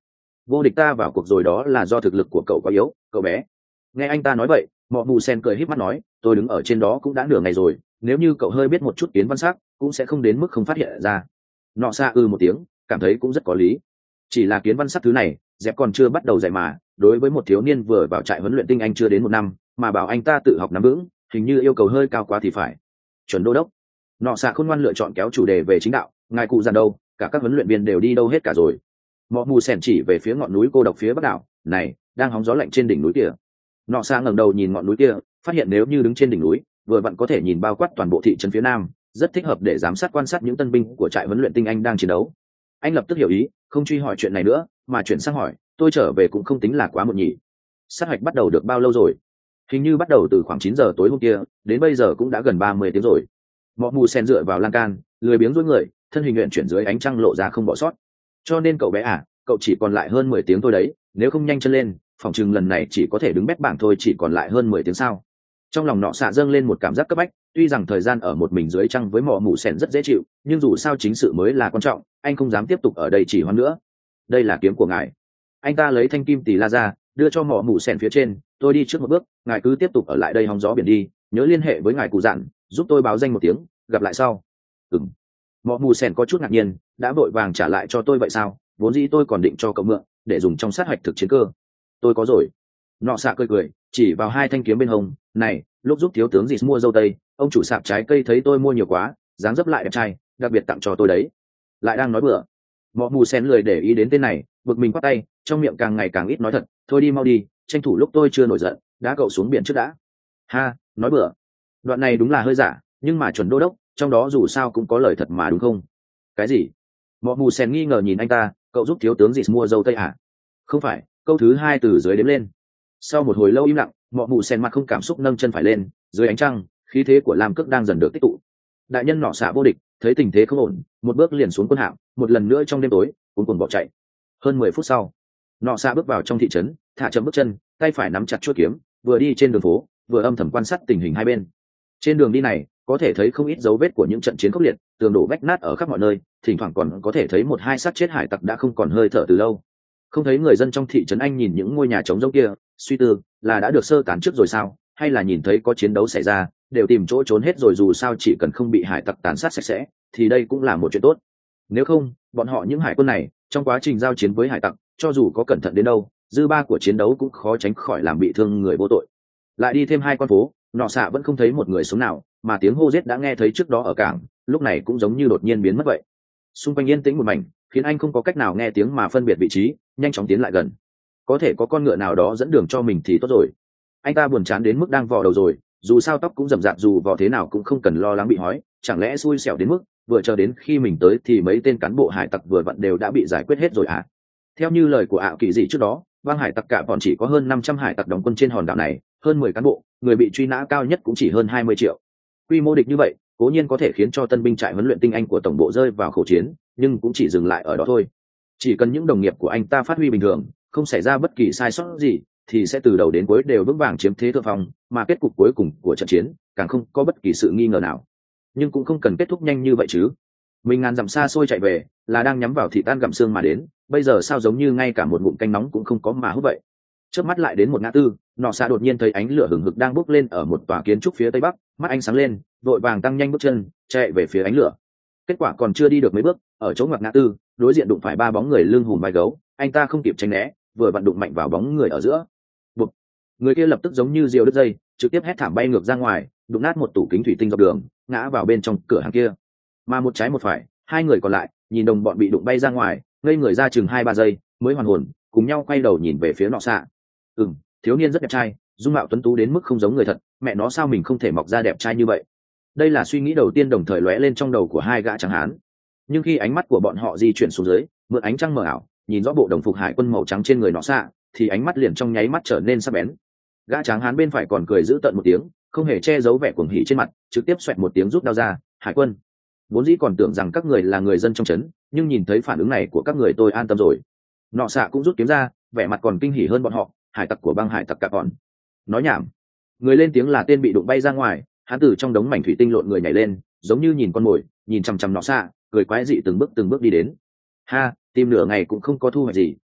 vô địch ta vào cuộc rồi đó là do thực lực của cậu quá yếu, cậu bé. Nghe anh ta nói vậy, mọ mù sen cười híp mắt nói, tôi đứng ở trên đó cũng đã nửa ngày rồi, nếu như cậu hơi biết một chút kiến văn sắc cũng sẽ không đến mức không phát hiện ra. Nọ xa ư một tiếng, cảm thấy cũng rất có lý. Chỉ là kiến văn sắc thứ này dẹp còn chưa bắt đầu dạy mà, đối với một thiếu niên vừa vào trại huấn luyện tinh anh chưa đến một năm mà bảo anh ta tự học nắm vững, hình như yêu cầu hơi cao quá thì phải. Chuẩn đô đốc. Nọ xạ khôn ngoan lựa chọn kéo chủ đề về chính đạo, ngài cụ dàn đâu, cả các huấn luyện viên đều đi đâu hết cả rồi. Mọ mù sèn chỉ về phía ngọn núi cô độc phía bắc đảo này, đang hóng gió lạnh trên đỉnh núi kia. Nọ xạ ngẩng đầu nhìn ngọn núi kia, phát hiện nếu như đứng trên đỉnh núi vừa vặn có thể nhìn bao quát toàn bộ thị trấn phía nam, rất thích hợp để giám sát quan sát những tân binh của trại huấn luyện tinh anh đang chiến đấu. Anh lập tức hiểu ý, không truy hỏi chuyện này nữa mà chuyển sang hỏi, tôi trở về cũng không tính là quá muộn nhỉ. Sát hạch bắt đầu được bao lâu rồi? Hình như bắt đầu từ khoảng chín giờ tối hôm kia, đến bây giờ cũng đã gần ba mươi tiếng rồi. Mọ mù sen dựa vào lan can, lười biếng duỗi người, thân hình nguyện chuyển dưới ánh trăng lộ ra không bỏ sót. Cho nên cậu bé à, cậu chỉ còn lại hơn mười tiếng thôi đấy, nếu không nhanh chân lên phòng chừng lần này chỉ có thể đứng bét bảng thôi, chỉ còn lại hơn mười tiếng sao. Trong lòng nọ xạ dâng lên một cảm giác cấp bách, tuy rằng thời gian ở một mình dưới trăng với mọ mù sen rất dễ chịu, nhưng dù sao chính sự mới là quan trọng, anh không dám tiếp tục ở đây chỉ hoãn nữa. Đây là kiếm của ngài. Anh ta lấy thanh kim tỳ la ra, đưa cho mọ mù sen phía trên, tôi đi trước một bước, ngài cứ tiếp tục ở lại đây hóng gió biển đi, nhớ liên hệ với ngài cụ dặn, giúp tôi báo danh một tiếng, gặp lại sau. Ừm. Mọ mù sen có chút ngạc nhiên, đã vội vàng trả lại cho tôi vậy sao? Vốn dĩ tôi còn định cho cậu mượn để dùng trong sát hạch thực chiến cơ. Tôi có rồi. Nọ xạ cười cười, chỉ vào hai thanh kiếm bên hông, này, lúc giúp thiếu tướng gì mua dâu tây, ông chủ sạp trái cây thấy tôi mua nhiều quá, dáng dấp lại đẹp trai, đặc biệt tặng cho tôi đấy. Lại đang nói bừa. Mọ mù sen lười để ý đến tên này, bực mình quát tay, trong miệng càng ngày càng ít nói thật, thôi đi mau đi, tranh thủ lúc tôi chưa nổi giận đã cậu xuống biển trước đã. Ha, nói bừa. Đoạn này đúng là hơi giả, nhưng mà chuẩn đô đốc, trong đó dù sao cũng có lời thật mà đúng không? Cái gì? Mọ mù sen nghi ngờ nhìn anh ta, cậu giúp thiếu tướng gì mua dâu tây à? Không phải, câu thứ hai từ dưới đếm lên. Sau một hồi lâu im lặng, mọ mù sen mặt không cảm xúc nâng chân phải lên, dưới ánh trăng khí thế của lam cước đang dần được tích tụ. Đại nhân nọ xạ vô địch thấy tình thế không ổn, một bước liền xuống quân hạm, một lần nữa trong đêm tối cuốn cuồng bỏ chạy. Hơn mười phút sau, nọ xạ bước vào trong thị trấn, thả chậm bước chân, tay phải nắm chặt chuôi kiếm, vừa đi trên đường phố vừa âm thầm quan sát tình hình hai bên. Trên đường đi này có thể thấy không ít dấu vết của những trận chiến khốc liệt, tường đổ vách nát ở khắp mọi nơi, thỉnh thoảng còn có thể thấy một hai xác chết hải tặc đã không còn hơi thở từ lâu. Không thấy người dân trong thị trấn anh nhìn những ngôi nhà trống rỗng kia, suy tư là đã được sơ tán trước rồi sao, hay là nhìn thấy có chiến đấu xảy ra đều tìm chỗ trốn hết rồi, dù sao chỉ cần không bị hải tặc tàn sát sạch sẽ thì đây cũng là một chuyện tốt. Nếu không, bọn họ những hải quân này trong quá trình giao chiến với hải tặc, cho dù có cẩn thận đến đâu, dư ba của chiến đấu cũng khó tránh khỏi làm bị thương người vô tội. Lại đi thêm hai con phố, nọ xạ vẫn không thấy một người sống nào, mà tiếng hô giết đã nghe thấy trước đó ở cảng lúc này cũng giống như đột nhiên biến mất vậy. Xung quanh yên tĩnh một mảnh, khiến anh không có cách nào nghe tiếng mà phân biệt vị trí, nhanh chóng tiến lại gần. Có thể có con ngựa nào đó dẫn đường cho mình thì tốt rồi. Anh ta buồn chán đến mức đang vò đầu rồi, dù sao tóc cũng rậm rạp, dù vò thế nào cũng không cần lo lắng bị hói, chẳng lẽ xui xẻo đến mức vừa chờ đến khi mình tới thì mấy tên cán bộ hải tặc vừa vặn đều đã bị giải quyết hết rồi à? Theo như lời của ảo kỳ dị trước đó, bang hải tặc cả bọn chỉ có hơn năm trăm hải tặc đóng quân trên hòn đảo này, hơn mười cán bộ, người bị truy nã cao nhất cũng chỉ hơn hai mươi triệu. Quy mô địch như vậy, cố nhiên có thể khiến cho tân binh trại huấn luyện tinh anh của tổng bộ rơi vào khẩu chiến, nhưng cũng chỉ dừng lại ở đó thôi. Chỉ cần những đồng nghiệp của anh ta phát huy bình thường, không xảy ra bất kỳ sai sót gì, thì sẽ từ đầu đến cuối đều vững vàng chiếm thế thượng phong, mà kết cục cuối cùng của trận chiến càng không có bất kỳ sự nghi ngờ nào. Nhưng cũng không cần kết thúc nhanh như vậy chứ. Mình ngàn dặm xa xôi chạy về, là đang nhắm vào thịt tan gặm xương mà đến, bây giờ sao giống như ngay cả một ngụm canh nóng cũng không có mà hút vậy. Chớp mắt lại đến một ngã tư, nọ xạ đột nhiên thấy ánh lửa hừng hực đang bốc lên ở một tòa kiến trúc phía tây bắc, mắt anh sáng lên, vội vàng tăng nhanh bước chân, chạy về phía ánh lửa. Kết quả còn chưa đi được mấy bước, ở chỗ ngoặt ngã tư, đối diện đụng phải ba bóng người lưng hùm vai gấu, anh ta không kịp tránh né, vừa vặn đụng mạnh vào bóng người ở giữa. Bụp. Người kia lập tức giống như diều đứt dây, trực tiếp hét thảm bay ngược ra ngoài, đụng nát một tủ kính thủy tinh dọc đường, ngã vào bên trong cửa hàng kia. Mà một trái một phải, hai người còn lại nhìn đồng bọn bị đụng bay ra ngoài, ngây người ra chừng hai ba giây mới hoàn hồn, cùng nhau quay đầu nhìn về phía nọ xạ. Ừm, thiếu niên rất đẹp trai, dung mạo tuấn tú đến mức không giống người thật, mẹ nó sao mình không thể mọc ra đẹp trai như vậy. Đây là suy nghĩ đầu tiên đồng thời lóe lên trong đầu của hai gã trắng hán. Nhưng khi ánh mắt của bọn họ di chuyển xuống dưới, mượn ánh trăng mờ ảo, nhìn rõ bộ đồng phục hải quân màu trắng trên người nọ xạ, thì ánh mắt liền trong nháy mắt trở nên sắc bén. Gã trắng hán bên phải còn cười giữ tợn một tiếng, không hề che giấu vẻ cuồng hỉ trên mặt, trực tiếp xoẹt một tiếng rút đao ra. Hải quân. Vốn dĩ còn tưởng rằng các người là người dân trong trấn, nhưng nhìn thấy phản ứng này của các người tôi an tâm rồi. Nọ xạ cũng rút kiếm ra, vẻ mặt còn kinh hỉ hơn bọn họ. Hải tặc của băng hải tặc cả bọn. Nói nhảm. Người lên tiếng là tên bị đụng bay ra ngoài, hắn từ trong đống mảnh thủy tinh lộn người nhảy lên, giống như nhìn con mồi, nhìn chằm chằm nọ xạ, cười quái dị từng bước từng bước đi đến. Ha, tìm nửa ngày cũng không có thu hoạch gì,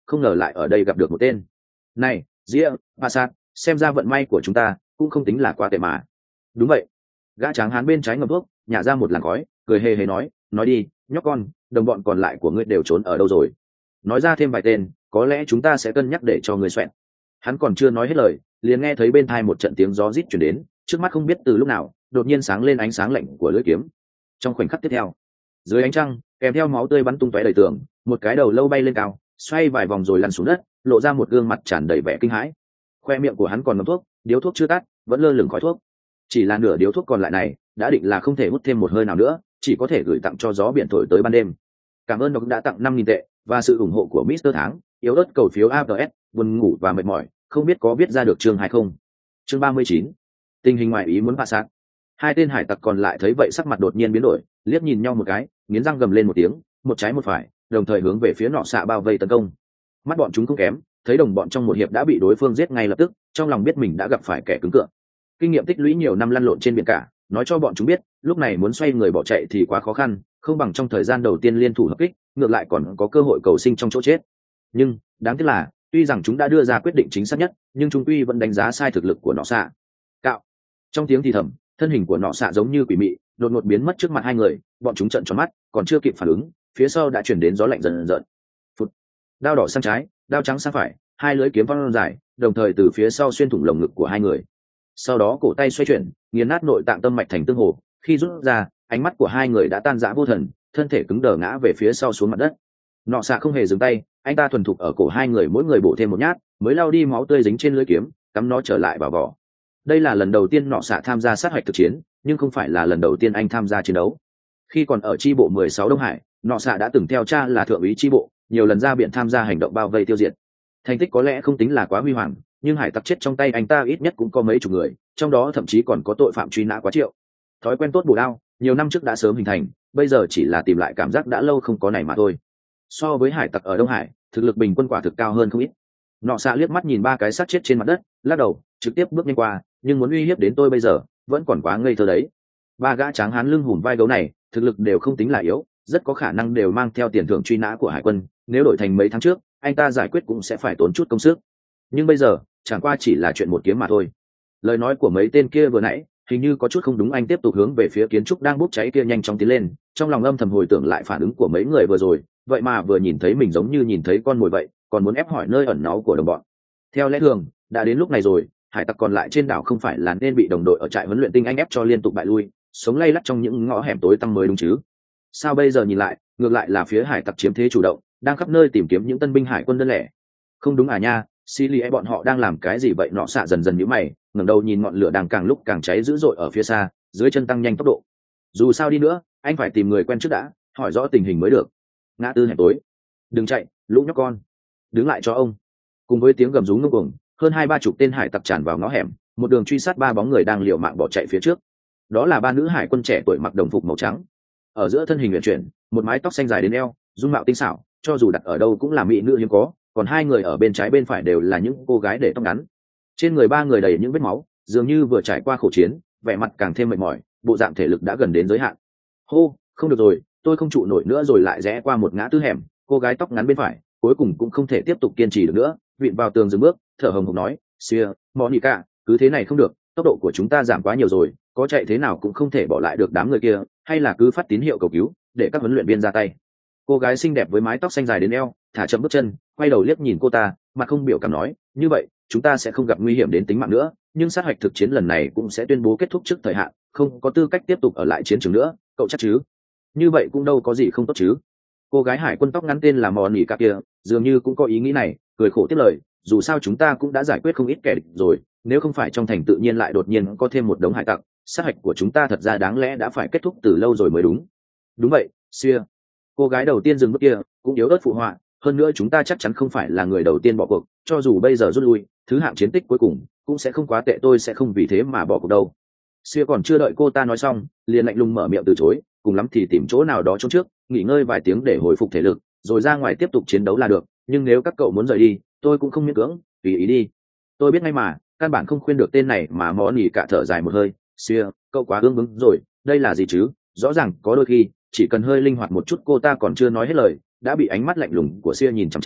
không ngờ lại ở đây gặp được một tên này. Ria Passat, xem ra vận may của chúng ta cũng không tính là quá tệ mà. Đúng vậy. Gã tráng hán bên trái ngậm thuốc, nhả ra một làn khói, cười hề hề nói, nói đi nhóc con, đồng bọn còn lại của ngươi đều trốn ở đâu rồi? Nói ra thêm vài tên, có lẽ chúng ta sẽ cân nhắc để cho ngươi xoẹn. Hắn còn chưa nói hết lời, liền nghe thấy bên tai một trận tiếng gió rít chuyển đến, trước mắt không biết từ lúc nào đột nhiên sáng lên ánh sáng lạnh của lưỡi kiếm. Trong khoảnh khắc tiếp theo, dưới ánh trăng kèm theo máu tươi bắn tung tóe đầy tường, một cái đầu lâu bay lên cao, xoay vài vòng rồi lăn xuống đất, lộ ra một gương mặt tràn đầy vẻ kinh hãi. Khoe miệng của hắn còn ngậm thuốc, điếu thuốc chưa tắt, vẫn lơ lửng khói thuốc. Chỉ là nửa điếu thuốc còn lại này, đã định là không thể hút thêm một hơi nào nữa, chỉ có thể gửi tặng cho gió biển thổi tới ban đêm. Cảm ơn nó cũng đã tặng năm nghìn tệ và sự ủng hộ của mít-tơ Tháng, yếu ớt cầu phiếu a ép, buồn ngủ và mệt mỏi, không biết có viết ra được chương hay không. Chương ba mươi chín. Tình hình ngoài ý muốn bạ sát. Hai tên hải tặc còn lại thấy vậy sắc mặt đột nhiên biến đổi, liếc nhìn nhau một cái, nghiến răng gầm lên một tiếng, một trái một phải, đồng thời hướng về phía nọ xạ bao vây tấn công. Mắt bọn chúng cũng kém, thấy đồng bọn trong một hiệp đã bị đối phương giết ngay lập tức, trong lòng biết mình đã gặp phải kẻ cứng cựa. Kinh nghiệm tích lũy nhiều năm lăn lộn trên biển cả, nói cho bọn chúng biết, lúc này muốn xoay người bỏ chạy thì quá khó khăn, không bằng trong thời gian đầu tiên liên thủ hợp kích, ngược lại còn có cơ hội cầu sinh trong chỗ chết. Nhưng đáng tiếc là, tuy rằng chúng đã đưa ra quyết định chính xác nhất, nhưng chúng tuy vẫn đánh giá sai thực lực của nọ xạ. Cạo. Trong tiếng thì thầm, thân hình của nọ xạ giống như quỷ mị, đột ngột biến mất trước mặt hai người, bọn chúng trợn tròn mắt, còn chưa kịp phản ứng, phía sau đã chuyển đến gió lạnh dần dần. Phụt. Đao đỏ sang trái, đao trắng sang phải, hai lưỡi kiếm văng dài, đồng thời từ phía sau xuyên thủng lồng ngực của hai người. Sau đó cổ tay xoay chuyển, nghiền nát nội tạng tâm mạch thành tương hồ, khi rút ra, ánh mắt của hai người đã tan rã vô thần, thân thể cứng đờ ngã về phía sau xuống mặt đất. Nọ xạ không hề dừng tay, anh ta thuần thục ở cổ hai người mỗi người bổ thêm một nhát, mới lau đi máu tươi dính trên lưỡi kiếm, cắm nó trở lại vào vỏ. Đây là lần đầu tiên nọ xạ tham gia sát hạch thực chiến, nhưng không phải là lần đầu tiên anh tham gia chiến đấu. Khi còn ở chi bộ mười sáu Đông Hải, nọ xạ đã từng theo cha là thượng úy chi bộ, nhiều lần ra biển tham gia hành động bao vây tiêu diệt. Thành tích có lẽ không tính là quá huy hoàng, nhưng hải tặc chết trong tay anh ta ít nhất cũng có mấy chục người, trong đó thậm chí còn có tội phạm truy nã quá triệu. Thói quen tốt bổ đao, nhiều năm trước đã sớm hình thành, bây giờ chỉ là tìm lại cảm giác đã lâu không có này mà thôi. So với hải tặc ở Đông Hải, thực lực bình quân quả thực cao hơn không ít. Nọ xạ liếc mắt nhìn ba cái xác chết trên mặt đất, lắc đầu, trực tiếp bước nhanh qua, nhưng muốn uy hiếp đến tôi bây giờ, vẫn còn quá ngây thơ đấy. Ba gã tráng hán lưng hùm vai gấu này, thực lực đều không tính là yếu, rất có khả năng đều mang theo tiền thưởng truy nã của hải quân, nếu đổi thành mấy tháng trước, anh ta giải quyết cũng sẽ phải tốn chút công sức. Nhưng bây giờ, chẳng qua chỉ là chuyện một kiếm mà thôi. Lời nói của mấy tên kia vừa nãy, hình như có chút không đúng, anh tiếp tục hướng về phía kiến trúc đang bốc cháy kia nhanh chóng tiến lên, trong lòng âm thầm hồi tưởng lại phản ứng của mấy người vừa rồi, vậy mà vừa nhìn thấy mình giống như nhìn thấy con mồi vậy, còn muốn ép hỏi nơi ẩn náu của đồng bọn. Theo lẽ thường, đã đến lúc này rồi, hải tặc còn lại trên đảo không phải là nên bị đồng đội ở trại huấn luyện tinh anh ép cho liên tục bại lui, sống lay lắt trong những ngõ hẻm tối tăm mới đúng chứ? Sao bây giờ nhìn lại, ngược lại là phía hải tặc chiếm thế chủ động, đang khắp nơi tìm kiếm những tân binh hải quân đơn lẻ. Không đúng à nha, Silly bọn họ đang làm cái gì vậy? Nọ xạ dần dần nhíu mày, ngẩng đầu nhìn ngọn lửa đang càng lúc càng cháy dữ dội ở phía xa, dưới chân tăng nhanh tốc độ. Dù sao đi nữa, anh phải tìm người quen trước đã, hỏi rõ tình hình mới được. Ngã tư hẻm tối, đừng chạy, lũ nhóc con, đứng lại cho ông. Cùng với tiếng gầm rú ngông cuồng, hơn hai ba chục tên hải tặc tràn vào ngõ hẻm, một đường truy sát ba bóng người đang liều mạng bỏ chạy phía trước. Đó là ba nữ hải quân trẻ tuổi mặc đồng phục màu trắng, ở giữa thân hình uyển chuyển, một mái tóc xanh dài đến eo, dung mạo tinh xảo, cho dù đặt ở đâu cũng là mỹ nữ hiếm có. Còn hai người ở bên trái bên phải đều là những cô gái để tóc ngắn. Trên người ba người đầy những vết máu, dường như vừa trải qua khổ chiến, vẻ mặt càng thêm mệt mỏi, bộ dạng thể lực đã gần đến giới hạn. Hô, không được rồi, tôi không trụ nổi nữa rồi. Lại rẽ qua một ngã tư hẻm, cô gái tóc ngắn bên phải cuối cùng cũng không thể tiếp tục kiên trì được nữa, vịn vào tường dừng bước, thở hồng hộc nói, "Xia, Monica, cứ thế này không được, tốc độ của chúng ta giảm quá nhiều rồi, có chạy thế nào cũng không thể bỏ lại được đám người kia, hay là cứ phát tín hiệu cầu cứu, để các huấn luyện viên ra tay." Cô gái xinh đẹp với mái tóc xanh dài đến eo thả chậm bước chân, quay đầu liếc nhìn cô ta, mặt không biểu cảm nói, "Như vậy chúng ta sẽ không gặp nguy hiểm đến tính mạng nữa, nhưng sát hạch thực chiến lần này cũng sẽ tuyên bố kết thúc trước thời hạn, không có tư cách tiếp tục ở lại chiến trường nữa, cậu chắc chứ?" "Như vậy cũng đâu có gì không tốt chứ." Cô gái hải quân tóc ngắn tên là Monica kia dường như cũng có ý nghĩ này, cười khổ tiếp lời, "Dù sao chúng ta cũng đã giải quyết không ít kẻ địch rồi, nếu không phải trong thành tự nhiên lại đột nhiên có thêm một đống hải tặc, sát hạch của chúng ta thật ra đáng lẽ đã phải kết thúc từ lâu rồi mới đúng." "Đúng vậy, Xia." Cô gái đầu tiên dừng bước kia cũng yếu ớt phụ họa, "Hơn nữa chúng ta chắc chắn không phải là người đầu tiên bỏ cuộc, cho dù bây giờ rút lui, thứ hạng chiến tích cuối cùng cũng sẽ không quá tệ, tôi sẽ không vì thế mà bỏ cuộc đâu." Xia còn chưa đợi cô ta nói xong, liền lạnh lùng mở miệng từ chối, "Cùng lắm thì tìm chỗ nào đó trốn trước, nghỉ ngơi vài tiếng để hồi phục thể lực, rồi ra ngoài tiếp tục chiến đấu là được, nhưng nếu các cậu muốn rời đi, tôi cũng không miễn cưỡng, tùy ý đi." "Tôi biết ngay mà, căn bản không khuyên được tên này mà." Mõ nỉ cả thở dài một hơi, "Xia, cậu quá ương bướng rồi, đây là gì chứ, rõ ràng có đôi khi chỉ cần hơi linh hoạt một chút." Cô ta còn chưa nói hết lời, đã bị ánh mắt lạnh lùng của Xia nhìn chằm chằm,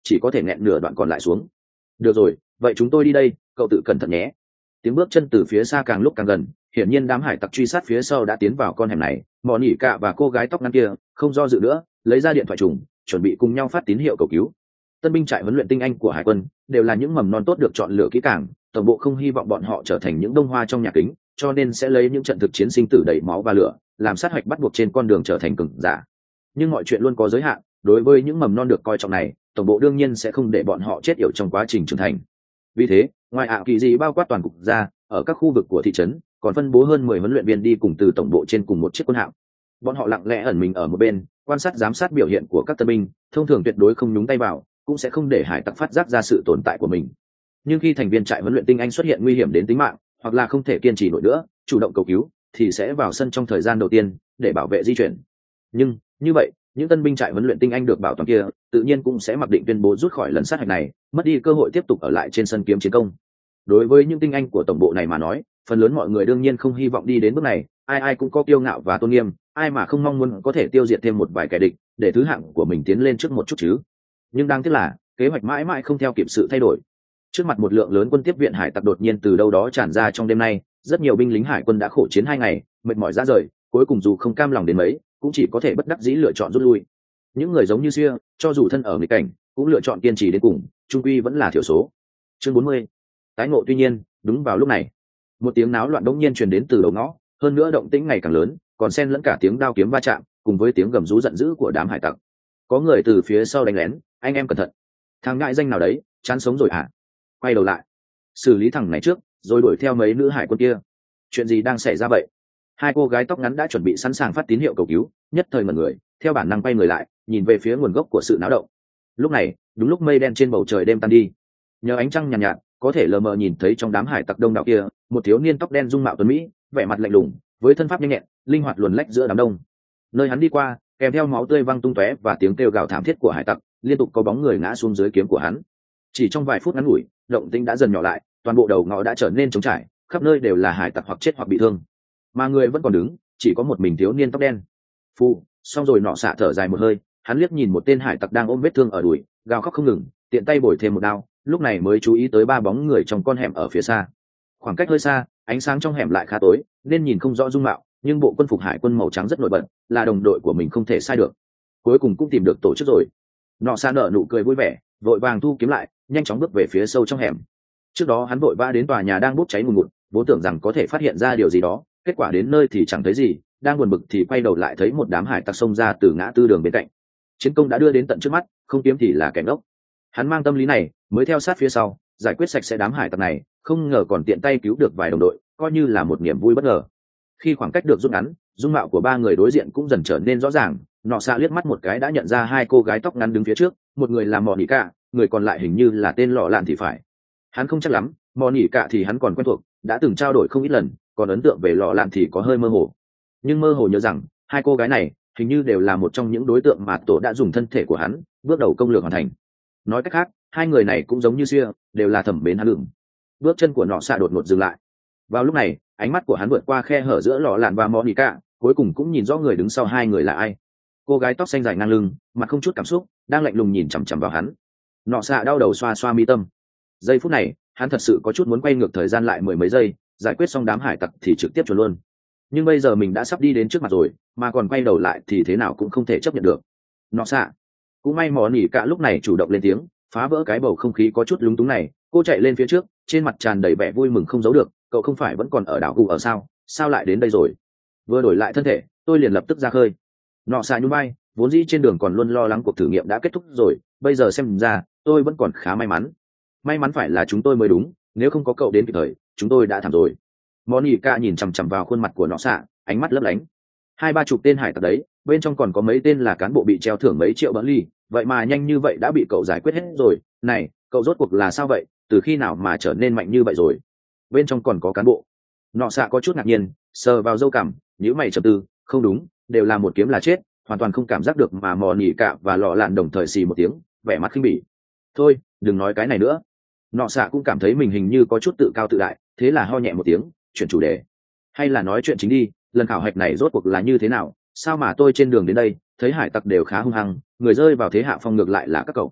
chỉ có thể nghẹn nửa đoạn còn lại xuống. Được rồi, vậy chúng tôi đi đây, cậu tự cẩn thận nhé. Tiếng bước chân từ phía xa càng lúc càng gần, hiển nhiên đám hải tặc truy sát phía sau đã tiến vào con hẻm này. Mọ nỉ cạ và cô gái tóc ngắn kia không do dự nữa, lấy ra điện thoại trùng, chuẩn bị cùng nhau phát tín hiệu cầu cứu. Tân binh trại huấn luyện tinh anh của hải quân đều là những mầm non tốt được chọn lựa kỹ càng, tổng bộ không hy vọng bọn họ trở thành những bông hoa trong nhà kính, cho nên sẽ lấy những trận thực chiến sinh tử đầy máu và lửa làm sát hạch bắt buộc trên con đường trở thành cường giả. Nhưng mọi chuyện luôn có giới hạn, đối với những mầm non được coi trọng này, tổng bộ đương nhiên sẽ không để bọn họ chết yểu trong quá trình trưởng thành. Vì thế, ngoài ạ kỳ gì bao quát toàn cục ra, ở các khu vực của thị trấn còn phân bố hơn mười huấn luyện viên đi cùng từ tổng bộ trên cùng một chiếc quân hạm. Bọn họ lặng lẽ ẩn mình ở một bên, quan sát giám sát biểu hiện của các tân binh, thông thường tuyệt đối không nhúng tay vào, cũng sẽ không để hải tặc phát giác ra sự tồn tại của mình. Nhưng khi thành viên trại huấn luyện tinh anh xuất hiện nguy hiểm đến tính mạng, hoặc là không thể kiên trì nổi nữa, chủ động cầu cứu, thì sẽ vào sân trong thời gian đầu tiên để bảo vệ di chuyển. Nhưng như vậy, những tân binh trại huấn luyện tinh anh được bảo toàn kia tự nhiên cũng sẽ mặc định tuyên bố rút khỏi lần sát hạch này, mất đi cơ hội tiếp tục ở lại trên sân kiếm chiến công. Đối với những tinh anh của tổng bộ này mà nói, phần lớn mọi người đương nhiên không hy vọng đi đến bước này, ai ai cũng có kiêu ngạo và tôn nghiêm, ai mà không mong muốn có thể tiêu diệt thêm một vài kẻ địch để thứ hạng của mình tiến lên trước một chút chứ. Nhưng đáng tiếc là kế hoạch mãi mãi không theo kịp sự thay đổi. Trước mặt một lượng lớn quân tiếp viện hải tặc đột nhiên từ đâu đó tràn ra trong đêm nay, rất nhiều binh lính hải quân đã khổ chiến hai ngày, mệt mỏi ra rời, cuối cùng dù không cam lòng đến mấy, cũng chỉ có thể bất đắc dĩ lựa chọn rút lui. Những người giống như xưa, cho dù thân ở nghịch cảnh, cũng lựa chọn kiên trì đến cùng, trung quy vẫn là thiểu số. Chương bốn mươi. Tái ngộ. Tuy nhiên, đúng vào lúc này, một tiếng náo loạn đống nhiên truyền đến từ đầu ngõ, hơn nữa động tĩnh ngày càng lớn, còn xen lẫn cả tiếng đao kiếm va chạm, cùng với tiếng gầm rú giận dữ của đám hải tặc. Có người từ phía sau đánh lén, anh em cẩn thận, thằng ngại danh nào đấy, chán sống rồi à? Quay đầu lại, xử lý thằng này trước, rồi đuổi theo mấy nữ hải quân kia. Chuyện gì đang xảy ra vậy? Hai cô gái tóc ngắn đã chuẩn bị sẵn sàng phát tín hiệu cầu cứu, nhất thời ngẩn người, theo bản năng quay người lại, nhìn về phía nguồn gốc của sự náo động. Lúc này, đúng lúc mây đen trên bầu trời đêm tan đi, nhờ ánh trăng nhàn nhạt, nhạt, có thể lờ mờ nhìn thấy trong đám hải tặc đông đảo kia, một thiếu niên tóc đen dung mạo tuấn mỹ, vẻ mặt lạnh lùng, với thân pháp nhanh nhẹn, linh hoạt luồn lách giữa đám đông. Nơi hắn đi qua, kèm theo máu tươi văng tung tóe và tiếng kêu gào thảm thiết của hải tặc, liên tục có bóng người ngã xuống dưới kiếm của hắn. Chỉ trong vài phút ngắn ngủi, động tĩnh đã dần nhỏ lại, toàn bộ đầu ngõ đã trở nên trống trải, khắp nơi đều là hải tặc hoặc chết hoặc bị thương, mà người vẫn còn đứng, chỉ có một mình thiếu niên tóc đen. Phu, xong rồi. Nọ xạ thở dài một hơi, hắn liếc nhìn một tên hải tặc đang ôm vết thương ở đùi, gào khóc không ngừng, tiện tay bồi thêm một đao, lúc này mới chú ý tới ba bóng người trong con hẻm ở phía xa. Khoảng cách hơi xa, ánh sáng trong hẻm lại khá tối, nên nhìn không rõ dung mạo, nhưng bộ quân phục hải quân màu trắng rất nổi bật, là đồng đội của mình không thể sai được. Cuối cùng cũng tìm được tổ chức rồi. Nọ xạ nở nụ cười vui vẻ, vội vàng thu kiếm lại, nhanh chóng bước về phía sâu trong hẻm. Trước đó hắn vội vã đến tòa nhà đang bốc cháy ngùn ngụt, vốn tưởng rằng có thể phát hiện ra điều gì đó, kết quả đến nơi thì chẳng thấy gì, đang buồn bực thì quay đầu lại thấy một đám hải tặc xông ra từ ngã tư đường bên cạnh. Chiến công đã đưa đến tận trước mắt, không kiếm thì là kẻ ngốc. Hắn mang tâm lý này, mới theo sát phía sau, giải quyết sạch sẽ đám hải tặc này, không ngờ còn tiện tay cứu được vài đồng đội, coi như là một niềm vui bất ngờ. Khi khoảng cách được rút ngắn, dung mạo của ba người đối diện cũng dần trở nên rõ ràng. Nọ xạ liếc mắt một cái đã nhận ra hai cô gái tóc ngắn đứng phía trước, một người là mò nỉ cả, người còn lại hình như là tên lọ lạn thì phải. Hắn không chắc lắm, mò nỉ cả thì hắn còn quen thuộc, đã từng trao đổi không ít lần, còn ấn tượng về lọ lạn thì có hơi mơ hồ. Nhưng mơ hồ nhớ rằng hai cô gái này hình như đều là một trong những đối tượng mà tổ đã dùng thân thể của hắn bước đầu công lược hoàn thành. Nói cách khác, hai người này cũng giống như xưa, đều là thẩm mến hắn lửng. Bước chân của nọ xạ đột ngột dừng lại. Vào lúc này, ánh mắt của hắn vượt qua khe hở giữa lọ lạn và mò nỉ cả, cuối cùng cũng nhìn rõ người đứng sau hai người là ai. Cô gái tóc xanh dài ngang lưng, mặt không chút cảm xúc, đang lạnh lùng nhìn chằm chằm vào hắn. Nọ xạ đau đầu xoa xoa mi tâm. Giây phút này, hắn thật sự có chút muốn quay ngược thời gian lại mười mấy giây, giải quyết xong đám hải tặc thì trực tiếp chuồn luôn. Nhưng bây giờ mình đã sắp đi đến trước mặt rồi, mà còn quay đầu lại thì thế nào cũng không thể chấp nhận được. Nọ xạ. Cũng may mò nỉ cả lúc này chủ động lên tiếng, phá vỡ cái bầu không khí có chút lúng túng này. Cô chạy lên phía trước, trên mặt tràn đầy vẻ vui mừng không giấu được. Cậu không phải vẫn còn ở đảo gù ở sao? Sao lại đến đây rồi? Vừa đổi lại thân thể, tôi liền lập tức ra khơi. Nọ xạ nhún vai, vốn dĩ trên đường còn luôn lo lắng cuộc thử nghiệm đã kết thúc rồi, bây giờ xem ra tôi vẫn còn khá may mắn. May mắn phải là chúng tôi mới đúng, nếu không có cậu đến kịp thời, chúng tôi đã thảm rồi. Monica nhìn chằm chằm vào khuôn mặt của nọ xạ, ánh mắt lấp lánh. Hai ba chục tên hải tặc đấy, bên trong còn có mấy tên là cán bộ bị treo thưởng mấy triệu bỡ ly, vậy mà nhanh như vậy đã bị cậu giải quyết hết rồi. Này, cậu rốt cuộc là sao vậy? Từ khi nào mà trở nên mạnh như vậy rồi? Bên trong còn có cán bộ. Nọ xạ có chút ngạc nhiên, sờ vào râu cằm, nhíu mày trầm tư. Không đúng, đều là một kiếm là chết, hoàn toàn không cảm giác được mà mò nỉ cạ và lọ lạn đồng thời xì một tiếng, vẻ mặt khinh bỉ. Thôi, đừng nói cái này nữa. Nọ xạ cũng cảm thấy mình hình như có chút tự cao tự đại, thế là ho nhẹ một tiếng, chuyển chủ đề. Hay là nói chuyện chính đi, lần khảo hạch này rốt cuộc là như thế nào? Sao mà tôi trên đường đến đây thấy hải tặc đều khá hung hăng, người rơi vào thế hạ phong ngược lại là các cậu.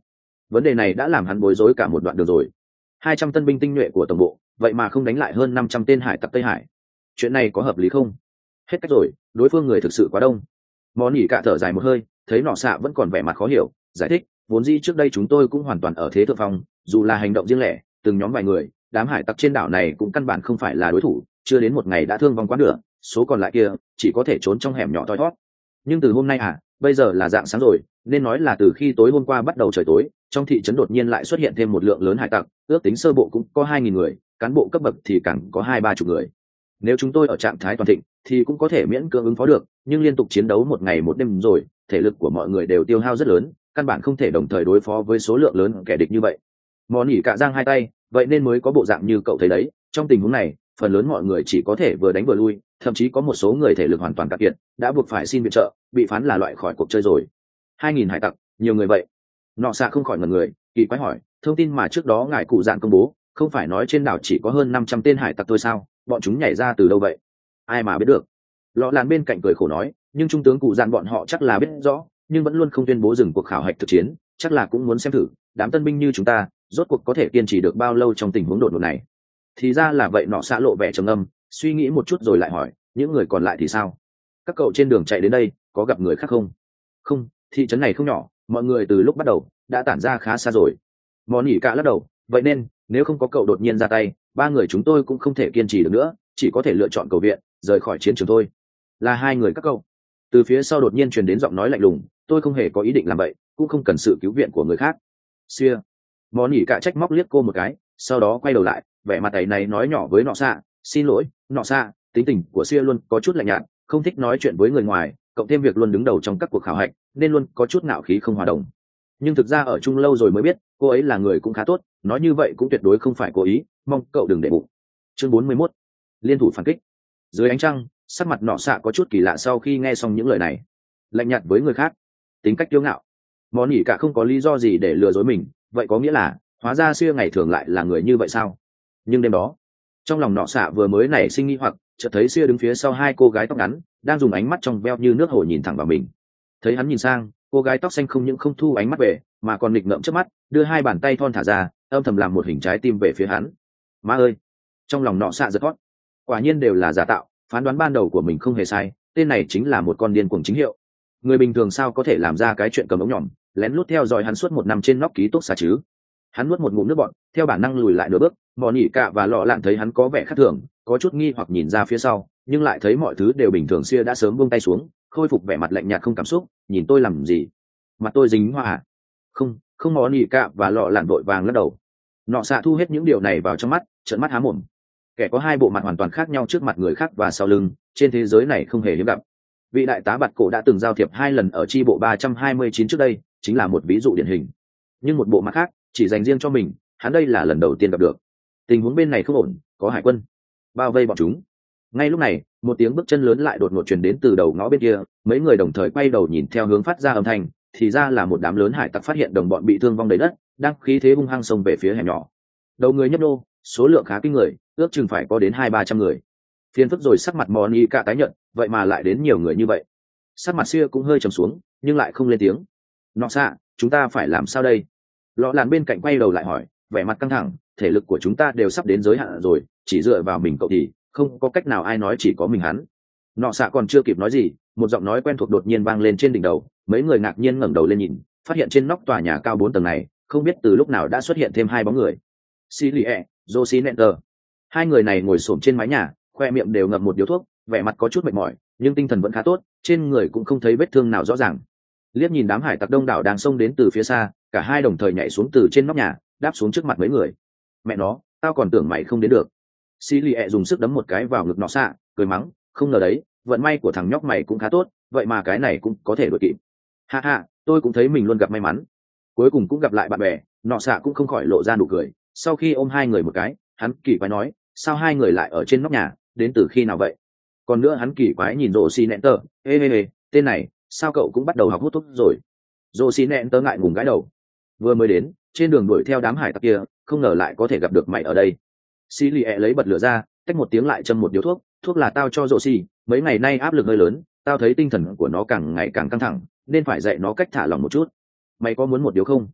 vấn đề này đã làm hắn bối rối cả một đoạn đường rồi. Hai trăm tân binh tinh nhuệ của tổng bộ vậy mà không đánh lại hơn năm trăm tên hải tặc Tây Hải, chuyện này có hợp lý không? Hết cách rồi, đối phương người thực sự quá đông. Món nhỉ cả thở dài một hơi, thấy nọ xạ vẫn còn vẻ mặt khó hiểu, giải thích, vốn dĩ trước đây chúng tôi cũng hoàn toàn ở thế thượng phong, dù là hành động riêng lẻ, từng nhóm vài người, đám hải tặc trên đảo này cũng căn bản không phải là đối thủ, chưa đến một ngày đã thương vong quá nửa, số còn lại kia chỉ có thể trốn trong hẻm nhỏ thoi thót. Nhưng từ hôm nay à, bây giờ là dạng sáng rồi, nên nói là từ khi tối hôm qua bắt đầu trời tối, trong thị trấn đột nhiên lại xuất hiện thêm một lượng lớn hải tặc, ước tính sơ bộ cũng có hai nghìn người, cán bộ cấp bậc thì càng có hai ba chục người. Nếu chúng tôi ở trạng thái toàn thịnh thì cũng có thể miễn cưỡng ứng phó được, nhưng liên tục chiến đấu một ngày một đêm rồi, thể lực của mọi người đều tiêu hao rất lớn, căn bản không thể đồng thời đối phó với số lượng lớn kẻ địch như vậy. Món nhỉ cả giang hai tay, vậy nên mới có bộ dạng như cậu thấy đấy. Trong tình huống này, phần lớn mọi người chỉ có thể vừa đánh vừa lui, thậm chí có một số người thể lực hoàn toàn cạn kiệt, đã buộc phải xin viện trợ, bị phán là loại khỏi cuộc chơi rồi. Hai nghìn hải tặc, nhiều người vậy. Nọ xạ không khỏi ngẩn người, kỳ quái hỏi, thông tin mà trước đó ngài cụ dạn công bố, không phải nói trên đảo chỉ có hơn năm trăm tên hải tặc thôi sao? Bọn chúng nhảy ra từ đâu vậy? Ai mà biết được. Lọ làn bên cạnh cười khổ nói, nhưng trung tướng cụ dạn bọn họ chắc là biết rõ, nhưng vẫn luôn không tuyên bố dừng cuộc khảo hạch thực chiến, chắc là cũng muốn xem thử đám tân binh như chúng ta rốt cuộc có thể kiên trì được bao lâu trong tình huống đột ngột này. Thì ra là vậy. Nọ xạ lộ vẻ trầm ngâm, suy nghĩ một chút rồi lại hỏi, những người còn lại thì sao? Các cậu trên đường chạy đến đây có gặp người khác không? Không, thị trấn này không nhỏ, mọi người từ lúc bắt đầu đã tản ra khá xa rồi. Món nhỉ cả lắc đầu, vậy nên nếu không có cậu đột nhiên ra tay, ba người chúng tôi cũng không thể kiên trì được nữa, chỉ có thể lựa chọn cầu viện, rời khỏi chiến trường thôi. Là hai người các cậu. Từ phía sau đột nhiên truyền đến giọng nói lạnh lùng, tôi không hề có ý định làm vậy, cũng không cần sự cứu viện của người khác. Xia. Món nhỉ cả trách móc liếc cô một cái, sau đó quay đầu lại, vẻ mặt tẩy này nói nhỏ với nọ xạ, xin lỗi nọ xạ, tính tình của Xia luôn có chút lạnh nhạt, không thích nói chuyện với người ngoài, cộng thêm việc luôn đứng đầu trong các cuộc khảo hạch nên luôn có chút ngạo khí không hòa đồng. Nhưng thực ra ở chung lâu rồi mới biết cô ấy là người cũng khá tốt, nói như vậy cũng tuyệt đối không phải cố ý, mong cậu đừng để bụng. Chương bốn mươi mốt, liên thủ phản kích. Dưới ánh trăng, sắc mặt nọ xạ có chút kỳ lạ sau khi nghe xong những lời này. Lạnh nhạt với người khác, tính cách kiêu ngạo, món nhỉ cả không có lý do gì để lừa dối mình, vậy có nghĩa là hóa ra Xia ngày thường lại là người như vậy sao? Nhưng đêm đó, trong lòng nọ xạ vừa mới nảy sinh nghi hoặc, chợt thấy Xia đứng phía sau hai cô gái tóc ngắn, đang dùng ánh mắt trong veo như nước hồ nhìn thẳng vào mình. Thấy hắn nhìn sang, cô gái tóc xanh không những không thu ánh mắt về, mà còn nghịch ngợm trước mắt, đưa hai bàn tay thon thả ra, âm thầm làm một hình trái tim về phía hắn. Má ơi! Trong lòng nọ xạ giật thót, quả nhiên đều là giả tạo, phán đoán ban đầu của mình không hề sai, tên này chính là một con điên cuồng chính hiệu. Người bình thường sao có thể làm ra cái chuyện cầm ống nhỏm, lén lút theo dõi hắn suốt một năm trên nóc ký túc xá chứ? Hắn nuốt một ngụm nước bọt, theo bản năng lùi lại nửa bước. Mọn nhỉ cả và Lọ Lạn thấy hắn có vẻ khác thường, có chút nghi hoặc nhìn ra phía sau, nhưng lại thấy mọi thứ đều bình thường. Xia đã sớm buông tay xuống, khôi phục vẻ mặt lạnh nhạt không cảm xúc, nhìn tôi làm gì? Mặt tôi dính hoa à? Không, không. Mọn nhỉ cả và Lọ Lạn vội vàng lắc đầu. Nọ xạ thu hết những điều này vào trong mắt, trợn mắt há mồm. Kẻ có hai bộ mặt hoàn toàn khác nhau trước mặt người khác và sau lưng, trên thế giới này không hề hiếm gặp. Vị đại tá Bạt Cổ đã từng giao thiệp hai lần ở chi bộ ba trăm hai mươi chín trước đây, chính là một ví dụ điển hình. Nhưng một bộ mặt khác, chỉ dành riêng cho mình, hắn đây là lần đầu tiên gặp được. Tình huống bên này không ổn, có hải quân bao vây bọn chúng. Ngay lúc này, một tiếng bước chân lớn lại đột ngột truyền đến từ đầu ngõ bên kia, mấy người đồng thời quay đầu nhìn theo hướng phát ra âm thanh, thì ra là một đám lớn hải tặc phát hiện đồng bọn bị thương vong đầy đất, đang khí thế hung hăng xông về phía hẻm nhỏ. Đầu người nhấp nô, số lượng khá kinh người, ước chừng phải có đến hai ba trăm người. Phiền phức rồi. Sắc mặt Moni cả tái nhợt, vậy mà lại đến nhiều người như vậy. Sắc mặt Xia cũng hơi trầm xuống, nhưng lại không lên tiếng. Nọ xạ, chúng ta phải làm sao đây? Lọ Lạn bên cạnh quay đầu lại hỏi, vẻ mặt căng thẳng, thể lực của chúng ta đều sắp đến giới hạn rồi, chỉ dựa vào mình cậu thì không có cách nào. Ai nói chỉ có mình hắn? Nọ xạ còn chưa kịp nói gì, một giọng nói quen thuộc đột nhiên vang lên trên đỉnh đầu. Mấy người ngạc nhiên ngẩng đầu lên nhìn, phát hiện trên nóc tòa nhà cao bốn tầng này, không biết từ lúc nào đã xuất hiện thêm hai bóng người. Silie, Josinenter. Hai người này ngồi xổm trên mái nhà, khoe miệng đều ngậm một điếu thuốc, vẻ mặt có chút mệt mỏi, nhưng tinh thần vẫn khá tốt, trên người cũng không thấy vết thương nào rõ ràng. Liếc nhìn đám hải tặc đông đảo đang xông đến từ phía xa, cả hai đồng thời nhảy xuống từ trên nóc nhà, đáp xuống trước mặt mấy người. Mẹ nó, tao còn tưởng mày không đến được. Silie dùng sức đấm một cái vào ngực nọ xạ, cười mắng, không ngờ đấy, vận may của thằng nhóc mày cũng khá tốt, vậy mà cái này cũng có thể đuổi kịp. Ha ha, tôi cũng thấy mình luôn gặp may mắn. Cuối cùng cũng gặp lại bạn bè. Nọ xạ cũng không khỏi lộ ra nụ cười, sau khi ôm hai người một cái, hắn kỳ quái nói, sao hai người lại ở trên nóc nhà, đến từ khi nào vậy? Còn nữa hắn kỳ quái nhìn Josinenter, ê ê ê, tên này, sao cậu cũng bắt đầu học hút thuốc rồi? Josinenter ngại ngùng gãi đầu, vừa mới đến, trên đường đuổi theo đám hải tặc kia, không ngờ lại có thể gặp được mày ở đây. Silie lấy bật lửa ra, tách một tiếng lại châm một điếu thuốc, thuốc là tao cho Josi, mấy ngày nay áp lực hơi lớn, tao thấy tinh thần của nó càng ngày càng căng thẳng, nên phải dạy nó cách thả lỏng một chút. Mày có muốn một điếu không?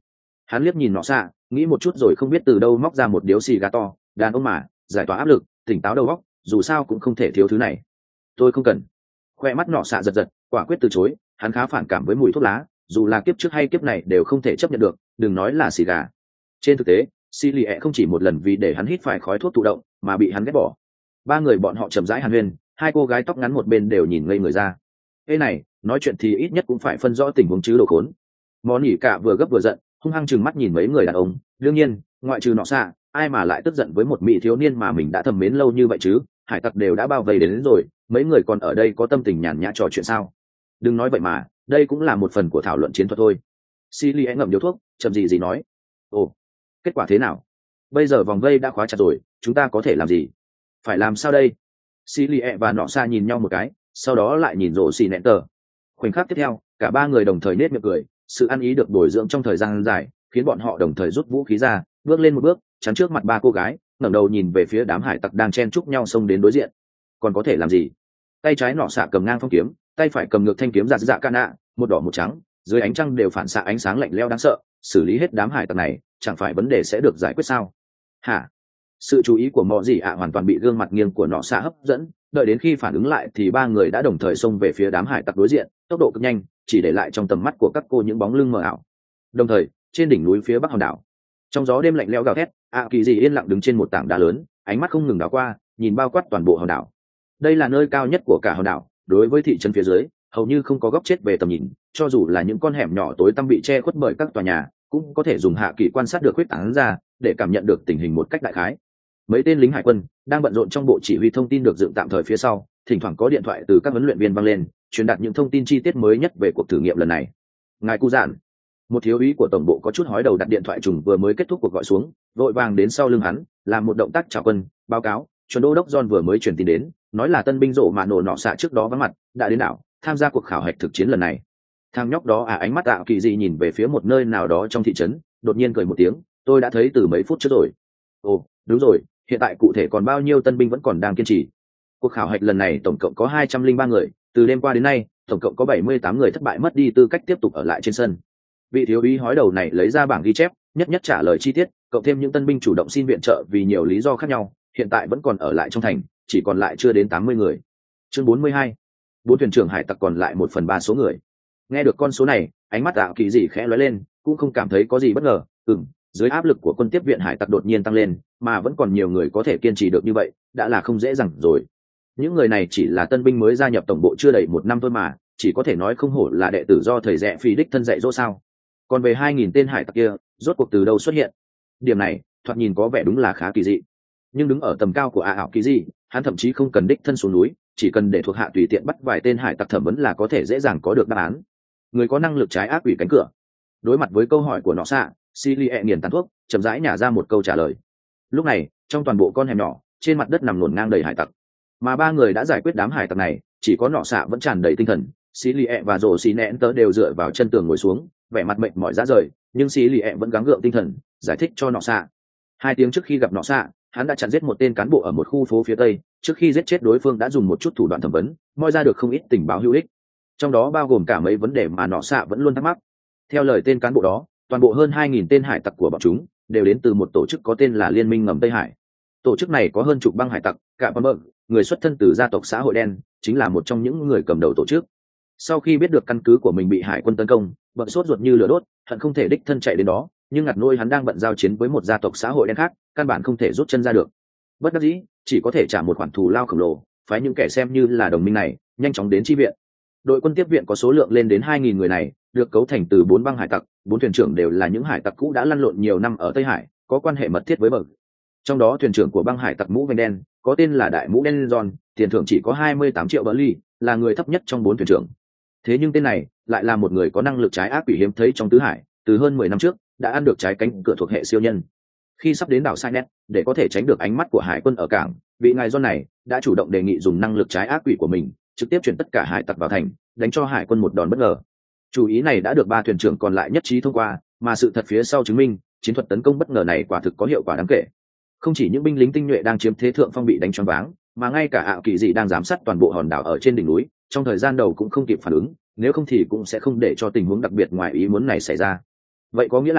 Hắn liếc nhìn nọ xạ, nghĩ một chút rồi không biết từ đâu móc ra một điếu xì gà to. Đàn ông mà, giải tỏa áp lực, tỉnh táo đầu óc, dù sao cũng không thể thiếu thứ này. Tôi không cần. Khoe mắt nọ xạ giật giật, quả quyết từ chối. Hắn khá phản cảm với mùi thuốc lá, dù là kiếp trước hay kiếp này đều không thể chấp nhận được, đừng nói là xì gà. Trên thực tế, xì lì ẹ không chỉ một lần vì để hắn hít phải khói thuốc thụ động mà bị hắn ghét bỏ. Ba người bọn họ chậm rãi hàn huyên, hai cô gái tóc ngắn một bên đều nhìn ngây người ra. Ê này, nói chuyện thì ít nhất cũng phải phân rõ tình huống chứ đồ khốn. Món nhỉ cả vừa gấp vừa giận, hung hăng chừng mắt nhìn mấy người đàn ông. Đương nhiên, ngoại trừ nọ xạ, ai mà lại tức giận với một mỹ thiếu niên mà mình đã thầm mến lâu như vậy chứ? Hải tặc đều đã bao vây đến, đến rồi, mấy người còn ở đây có tâm tình nhàn nhã trò chuyện sao? Đừng nói vậy mà, đây cũng là một phần của thảo luận chiến thuật thôi. Silly ngậm điếu thuốc, chậm gì gì nói. Ồ, kết quả thế nào? Bây giờ vòng vây đã khóa chặt rồi, chúng ta có thể làm gì? Phải làm sao đây? Silly và nọ xa nhìn nhau một cái, sau đó lại nhìn rổ xì nẹn tờ. Khoảnh khắc tiếp theo, cả ba người đồng thời nết miệng cười, sự ăn ý được bồi dưỡng trong thời gian dài khiến bọn họ đồng thời rút vũ khí ra, bước lên một bước, chắn trước mặt ba cô gái, ngẩng đầu nhìn về phía đám hải tặc đang chen chúc nhau xông đến đối diện. Còn có thể làm gì? Tay trái nọ xạ cầm ngang phong kiếm, tay phải cầm ngược thanh kiếm giạt dạ can nạ, một đỏ một trắng, dưới ánh trăng đều phản xạ ánh sáng lạnh lẽo đáng sợ. Xử lý hết đám hải tặc này, chẳng phải vấn đề sẽ được giải quyết sao? Hả? Sự chú ý của mọi gì ạ hoàn toàn bị gương mặt nghiêng của nọ xạ hấp dẫn. Đợi đến khi phản ứng lại thì ba người đã đồng thời xông về phía đám hải tặc đối diện, tốc độ cực nhanh, chỉ để lại trong tầm mắt của các cô những bóng lưng mờ ảo. Đồng thời, trên đỉnh núi phía bắc hòn đảo, trong gió đêm lạnh lẽo gào thét, ạ kỳ dị yên lặng đứng trên một tảng đá lớn, ánh mắt không ngừng đảo qua, nhìn bao quát toàn bộ hòn đảo. Đây là nơi cao nhất của cả hòn đảo, đối với thị trấn phía dưới, hầu như không có góc chết về tầm nhìn, cho dù là những con hẻm nhỏ tối tăm bị che khuất bởi các tòa nhà, cũng có thể dùng hạ kỳ quan sát được huyết tán ra, để cảm nhận được tình hình một cách đại khái. Mấy tên lính hải quân đang bận rộn trong bộ chỉ huy thông tin được dựng tạm thời phía sau, thỉnh thoảng có điện thoại từ các huấn luyện viên vang lên, truyền đạt những thông tin chi tiết mới nhất về cuộc thử nghiệm lần này. Ngài Cụ Dạn, một thiếu úy của tổng bộ có chút hói đầu đặt điện thoại trùng vừa mới kết thúc cuộc gọi xuống, vội vàng đến sau lưng hắn, làm một động tác chào quân, báo cáo, chuẩn đô đốc John vừa mới truyền tin đến, nói là tân binh rộ mà nổ nọ xạ trước đó vắng mặt, đã đến đảo, tham gia cuộc khảo hạch thực chiến lần này. Thằng nhóc đó à, ánh mắt tạo kỳ dị nhìn về phía một nơi nào đó trong thị trấn, đột nhiên cười một tiếng, tôi đã thấy từ mấy phút trước rồi. Ồ, đúng rồi, hiện tại cụ thể còn bao nhiêu tân binh vẫn còn đang kiên trì? Cuộc khảo hạch lần này tổng cộng có hai trăm linh ba người, từ đêm qua đến nay, tổng cộng có bảy mươi tám người thất bại mất đi tư cách tiếp tục ở lại trên sân. Vị thiếu úy hói đầu này lấy ra bảng ghi chép, nhất nhất trả lời chi tiết, cộng thêm những tân binh chủ động xin viện trợ vì nhiều lý do khác nhau, hiện tại vẫn còn ở lại trong thành, chỉ còn lại chưa đến tám mươi người. Chương bốn mươi hai, bốn thuyền trưởng hải tặc còn lại một phần ba số người. Nghe được con số này, ánh mắt Tạo Kỳ dị khẽ lóe lên, cũng không cảm thấy có gì bất ngờ. Ừm, dưới áp lực của quân tiếp viện hải tặc đột nhiên tăng lên, mà vẫn còn nhiều người có thể kiên trì được như vậy, đã là không dễ dàng rồi. Những người này chỉ là tân binh mới gia nhập tổng bộ chưa đầy một năm thôi mà, chỉ có thể nói không hổ là đệ tử do thầy rẽ phi đích thân dạy dỗ sao. Còn về hai nghìn tên hải tặc kia, rốt cuộc từ đâu xuất hiện? Điểm này, thoạt nhìn có vẻ đúng là khá kỳ dị. Nhưng đứng ở tầm cao của A ảo kỳ dị, hắn thậm chí không cần đích thân xuống núi, chỉ cần để thuộc hạ tùy tiện bắt vài tên hải tặc thẩm vấn là có thể dễ dàng có được đáp án. Người có năng lực trái ác quỷ cánh cửa. Đối mặt với câu hỏi của nọ xạ, Silly nghiền tàn thuốc, chậm rãi nhả ra một câu trả lời. Lúc này, trong toàn bộ con hẻm nhỏ, trên mặt đất nằm luồn ngang đầy hải tặc, mà ba người đã giải quyết đám hải tặc này, chỉ có nọ xạ vẫn tràn đầy tinh thần. Silly và rổ xì nẹn tớ đều dựa vào chân tường ngồi xuống, vẻ mặt mệt mỏi rã rời, nhưng Silly vẫn gắng gượng tinh thần, giải thích cho nọ xạ. Hai tiếng trước khi gặp nọ xạ, hắn đã chặn giết một tên cán bộ ở một khu phố phía tây, trước khi giết chết đối phương đã dùng một chút thủ đoạn thẩm vấn, moi ra được không ít tình báo hữu ích, trong đó bao gồm cả mấy vấn đề mà nọ xạ vẫn luôn thắc mắc. Theo lời tên cán bộ đó, toàn bộ hơn hai nghìn tên hải tặc của bọn chúng đều đến từ một tổ chức có tên là Liên minh ngầm Tây Hải. Tổ chức này có hơn chục băng hải tặc, cả băng bờ, người xuất thân từ gia tộc xã hội đen, chính là một trong những người cầm đầu tổ chức. Sau khi biết được căn cứ của mình bị hải quân tấn công, bận sốt ruột như lửa đốt, hận không thể đích thân chạy đến đó, nhưng ngặt nôi hắn đang bận giao chiến với một gia tộc xã hội đen khác, căn bản không thể rút chân ra được. Bất đắc dĩ, chỉ có thể trả một khoản thù lao khổng lồ, phái những kẻ xem như là đồng minh này nhanh chóng đến chi viện. Đội quân tiếp viện có số lượng lên đến hai nghìn người này, được cấu thành từ bốn băng hải tặc, bốn thuyền trưởng đều là những hải tặc cũ đã lăn lộn nhiều năm ở Tây Hải, có quan hệ mật thiết với bờ. Trong đó thuyền trưởng của băng hải tặc mũ vành đen có tên là Đại Mũ Đen John, tiền thưởng chỉ có hai mươi tám triệu bờ ly, là người thấp nhất trong bốn thuyền trưởng. Thế nhưng tên này lại là một người có năng lực trái ác quỷ hiếm thấy trong tứ hải, từ hơn mười năm trước đã ăn được trái cánh cửa thuộc hệ siêu nhân. Khi sắp đến đảo Sainet, để có thể tránh được ánh mắt của hải quân ở cảng, vị ngài John này đã chủ động đề nghị dùng năng lực trái ác quỷ của mình, trực tiếp chuyển tất cả hải tặc vào thành, đánh cho hải quân một đòn bất ngờ. Chủ ý này đã được ba thuyền trưởng còn lại nhất trí thông qua, mà sự thật phía sau chứng minh, chiến thuật tấn công bất ngờ này quả thực có hiệu quả đáng kể. Không chỉ những binh lính tinh nhuệ đang chiếm thế thượng phong bị đánh choáng váng, mà ngay cả ảo kỳ dị đang giám sát toàn bộ hòn đảo ở trên đỉnh núi, trong thời gian đầu cũng không kịp phản ứng, nếu không thì cũng sẽ không để cho tình huống đặc biệt ngoài ý muốn này xảy ra. Vậy có nghĩa là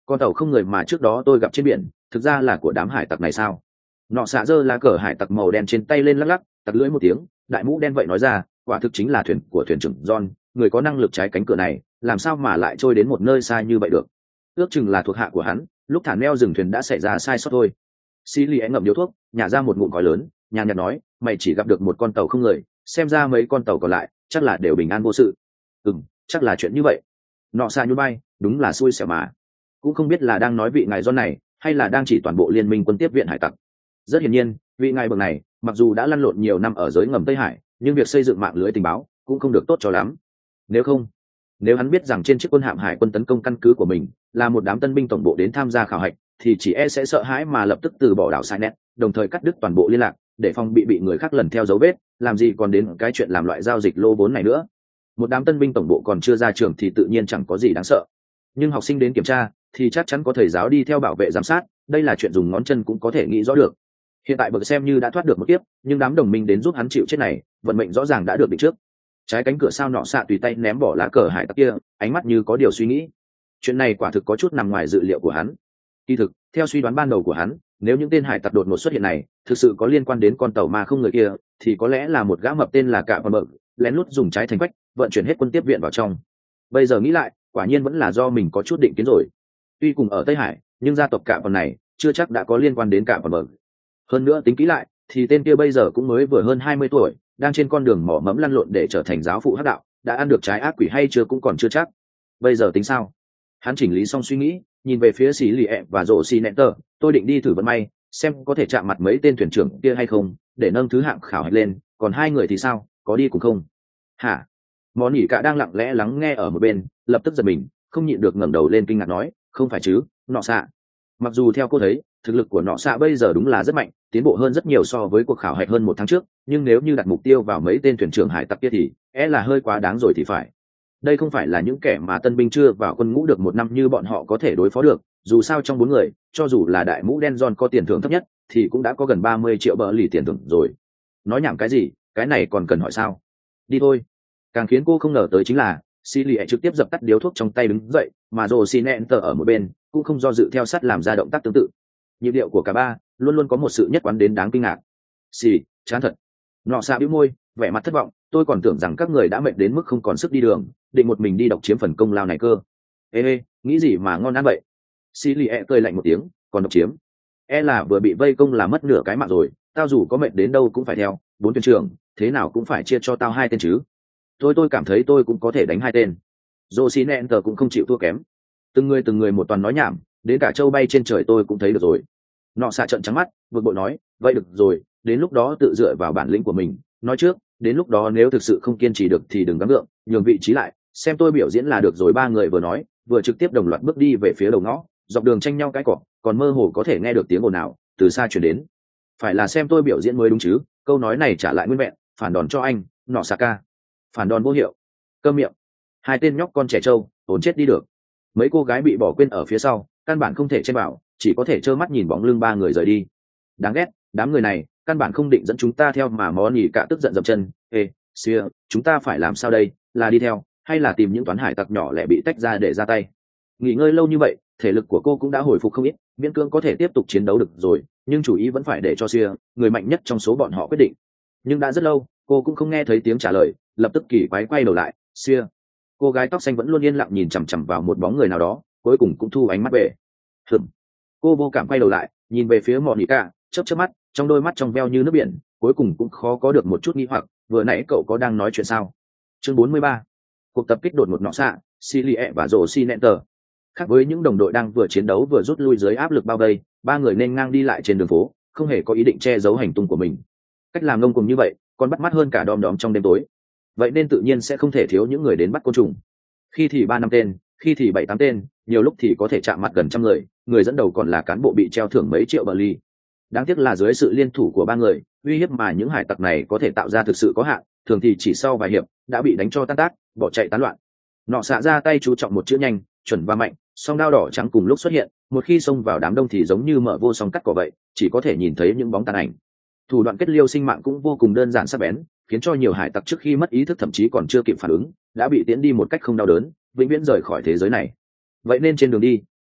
con tàu không người mà trước đó tôi gặp trên biển thực ra là của đám hải tặc này sao? Nọ xạ giơ lá cờ hải tặc màu đen trên tay lên lắc lắc, tặc lưỡi một tiếng, đại mũ đen vậy nói ra, quả thực chính là thuyền của thuyền trưởng John, người có năng lực trái cánh cửa này, làm sao mà lại trôi đến một nơi xa như vậy được? Ước chừng là thuộc hạ của hắn, lúc thả neo dừng thuyền đã xảy ra sai sót thôi. Xí lì ngậm điếu thuốc, nhả ra một ngụm khói lớn, nhàn nhạt nói, mày chỉ gặp được một con tàu không người, xem ra mấy con tàu còn lại chắc là đều bình an vô sự. Ừm, chắc là chuyện như vậy. Nọ xạ nhún bay, đúng là xui xẻo mà. Cũng không biết là đang nói vị ngài John này, hay là đang chỉ toàn bộ liên minh quân tiếp viện hải tặc. Rất hiển nhiên, vị ngài bậc này, mặc dù đã lăn lộn nhiều năm ở giới ngầm Tây Hải, nhưng việc xây dựng mạng lưới tình báo cũng không được tốt cho lắm. Nếu không, nếu hắn biết rằng trên chiếc quân hạm hải quân tấn công căn cứ của mình là một đám tân binh tổng bộ đến tham gia khảo hạch, thì chỉ e sẽ sợ hãi mà lập tức từ bỏ đảo Sai Nét, đồng thời cắt đứt toàn bộ liên lạc, để phòng bị bị người khác lần theo dấu vết, làm gì còn đến cái chuyện làm loại giao dịch lô vốn này nữa. Một đám tân binh tổng bộ còn chưa ra trường thì tự nhiên chẳng có gì đáng sợ, nhưng học sinh đến kiểm tra thì chắc chắn có thầy giáo đi theo bảo vệ giám sát, đây là chuyện dùng ngón chân cũng có thể nghĩ rõ được. Hiện tại bậc xem như đã thoát được một kiếp, nhưng đám đồng minh đến giúp hắn chịu chết này, vận mệnh rõ ràng đã được định trước. Trái cánh cửa sao nọ xạ tùy tay ném bỏ lá cờ hải tặc kia, ánh mắt như có điều suy nghĩ. Chuyện này quả thực có chút nằm ngoài dự liệu của hắn. Kỳ thực, theo suy đoán ban đầu của hắn, nếu những tên hải tặc đột ngột xuất hiện này thực sự có liên quan đến con tàu ma không người kia, thì có lẽ là một gã mập tên là Cạ Vân Bờ, lén lút dùng trái thành quách vận chuyển hết quân tiếp viện vào trong. Bây giờ nghĩ lại, quả nhiên vẫn là do mình có chút định kiến rồi. Tuy cùng ở Tây Hải, nhưng gia tộc Cạ Vân này chưa chắc đã có liên quan đến Cạ Vân Bờ. Hơn nữa tính kỹ lại, thì tên kia bây giờ cũng mới vừa hơn hai mươi tuổi, đang trên con đường mỏ mẫm lăn lộn để trở thành giáo phụ hắc đạo, đã ăn được trái ác quỷ hay chưa cũng còn chưa chắc. Bây giờ tính sao? Hắn chỉnh lý xong suy nghĩ, nhìn về phía xí lì ẹ và rổ xì nẹn tờ, tôi định đi thử vận may, xem có thể chạm mặt mấy tên thuyền trưởng kia hay không, để nâng thứ hạng khảo hạch lên. Còn hai người thì sao, có đi cùng không? Hả? Món nhỉ cả đang lặng lẽ lắng nghe ở một bên, lập tức giật mình, không nhịn được ngẩng đầu lên kinh ngạc nói, không phải chứ, nọ xạ. Mặc dù theo cô thấy, thực lực của nọ xạ bây giờ đúng là rất mạnh, tiến bộ hơn rất nhiều so với cuộc khảo hạch hơn một tháng trước, nhưng nếu như đặt mục tiêu vào mấy tên thuyền trưởng hải tặc kia thì é e là hơi quá đáng rồi thì phải. Đây không phải là những kẻ mà tân binh chưa vào quân ngũ được một năm như bọn họ có thể đối phó được, dù sao trong bốn người, cho dù là đại mũ đen John có tiền thưởng thấp nhất thì cũng đã có gần ba mươi triệu bờ lì tiền thưởng rồi. Nói nhảm cái gì, cái này còn cần hỏi sao? Đi thôi. Càng khiến cô không ngờ tới chính là Silly trực tiếp dập tắt điếu thuốc trong tay đứng dậy, mà rồi Sinenter ở một bên cũng không do dự theo sát làm ra động tác tương tự. Nhịp điệu của cả ba luôn luôn có một sự nhất quán đến đáng kinh ngạc. Xì, chán thật. Nọ xạ bĩu môi, vẻ mặt thất vọng, tôi còn tưởng rằng các người đã mệt đến mức không còn sức đi đường, định một mình đi độc chiếm phần công lao này cơ. Ê, ê nghĩ gì mà ngon ăn vậy? Silly e cười lạnh một tiếng, còn độc chiếm? E là vừa bị vây công là mất nửa cái mạng rồi, tao dù có mệt đến đâu cũng phải theo, bốn thuyền trưởng, thế nào cũng phải chia cho tao hai tên chứ. Tôi tôi cảm thấy tôi cũng có thể đánh hai tên. Josinenter cũng không chịu thua kém. Từng người từng người một toàn nói nhảm, đến cả châu bay trên trời tôi cũng thấy được rồi. Nọ xạ trợn trắng mắt, vực bội nói, vậy được rồi, đến lúc đó tự dựa vào bản lĩnh của mình. Nói trước, đến lúc đó nếu thực sự không kiên trì được thì đừng gắng gượng, nhường vị trí lại, xem tôi biểu diễn là được rồi. Ba người vừa nói, vừa trực tiếp đồng loạt bước đi về phía đầu ngõ, dọc đường tranh nhau cái cỏ, còn mơ hồ có thể nghe được tiếng ồn ào từ xa truyền đến. Phải là xem tôi biểu diễn mới đúng chứ? Câu nói này trả lại nguyên vẹn, phản đòn cho anh, Nọ xạ ca. Phản đòn vô hiệu. Câm miệng. Hai tên nhóc con trẻ trâu, ổn chết đi được. Mấy cô gái bị bỏ quên ở phía sau, căn bản không thể chen vào, chỉ có thể trơ mắt nhìn bóng lưng ba người rời đi. Đáng ghét, đám người này căn bản không định dẫn chúng ta theo mà món nhỉ cả tức giận dậm chân. Ê, xưa, chúng ta phải làm sao đây, là đi theo hay là tìm những toán hải tặc nhỏ lẻ bị tách ra để ra tay? Nghỉ ngơi lâu như vậy, thể lực của cô cũng đã hồi phục không ít, miễn cưỡng có thể tiếp tục chiến đấu được rồi, nhưng chủ ý vẫn phải để cho xưa, người mạnh nhất trong số bọn họ quyết định. Nhưng đã rất lâu, cô cũng không nghe thấy tiếng trả lời, lập tức kỳ quái quay đầu lại. Xưa, cô gái tóc xanh vẫn luôn yên lặng nhìn chằm chằm vào một bóng người nào đó, cuối cùng cũng thu ánh mắt về. Hừm. Cô vô cảm quay đầu lại, nhìn về phía Monica, chớp chớp mắt, trong đôi mắt trong veo như nước biển, cuối cùng cũng khó có được một chút nghi hoặc, vừa nãy cậu có đang nói chuyện sao? Chương bốn mươi ba. Cuộc tập kích đột ngột nọ xạ, Silie và Josinenter. Khác với những đồng đội đang vừa chiến đấu vừa rút lui dưới áp lực bao vây, ba người nên ngang đi lại trên đường phố, không hề có ý định che giấu hành tung của mình. Cách làm ngông cuồng như vậy, còn bắt mắt hơn cả đom đóm trong đêm tối. Vậy nên tự nhiên sẽ không thể thiếu những người đến bắt côn trùng. Khi thì ba năm tên, khi thì bảy tám tên, nhiều lúc thì có thể chạm mặt gần trăm người, người dẫn đầu còn là cán bộ bị treo thưởng mấy triệu bờ ly. Đáng tiếc là dưới sự liên thủ của ba người, uy hiếp mà những hải tặc này có thể tạo ra thực sự có hạn, thường thì chỉ sau vài hiệp đã bị đánh cho tan tác, bỏ chạy tán loạn. Nọ xạ ra tay chú trọng một chữ nhanh, chuẩn và mạnh, song đao đỏ trắng cùng lúc xuất hiện, một khi xông vào đám đông thì giống như mở vô song cắt cỏ vậy, chỉ có thể nhìn thấy những bóng tàn ảnh. Thủ đoạn kết liêu sinh mạng cũng vô cùng đơn giản sắc bén, khiến cho nhiều hải tặc trước khi mất ý thức thậm chí còn chưa kịp phản ứng, đã bị tiễn đi một cách không đau đớn, vĩnh viễn rời khỏi thế giới này. Vậy nên trên đường đi,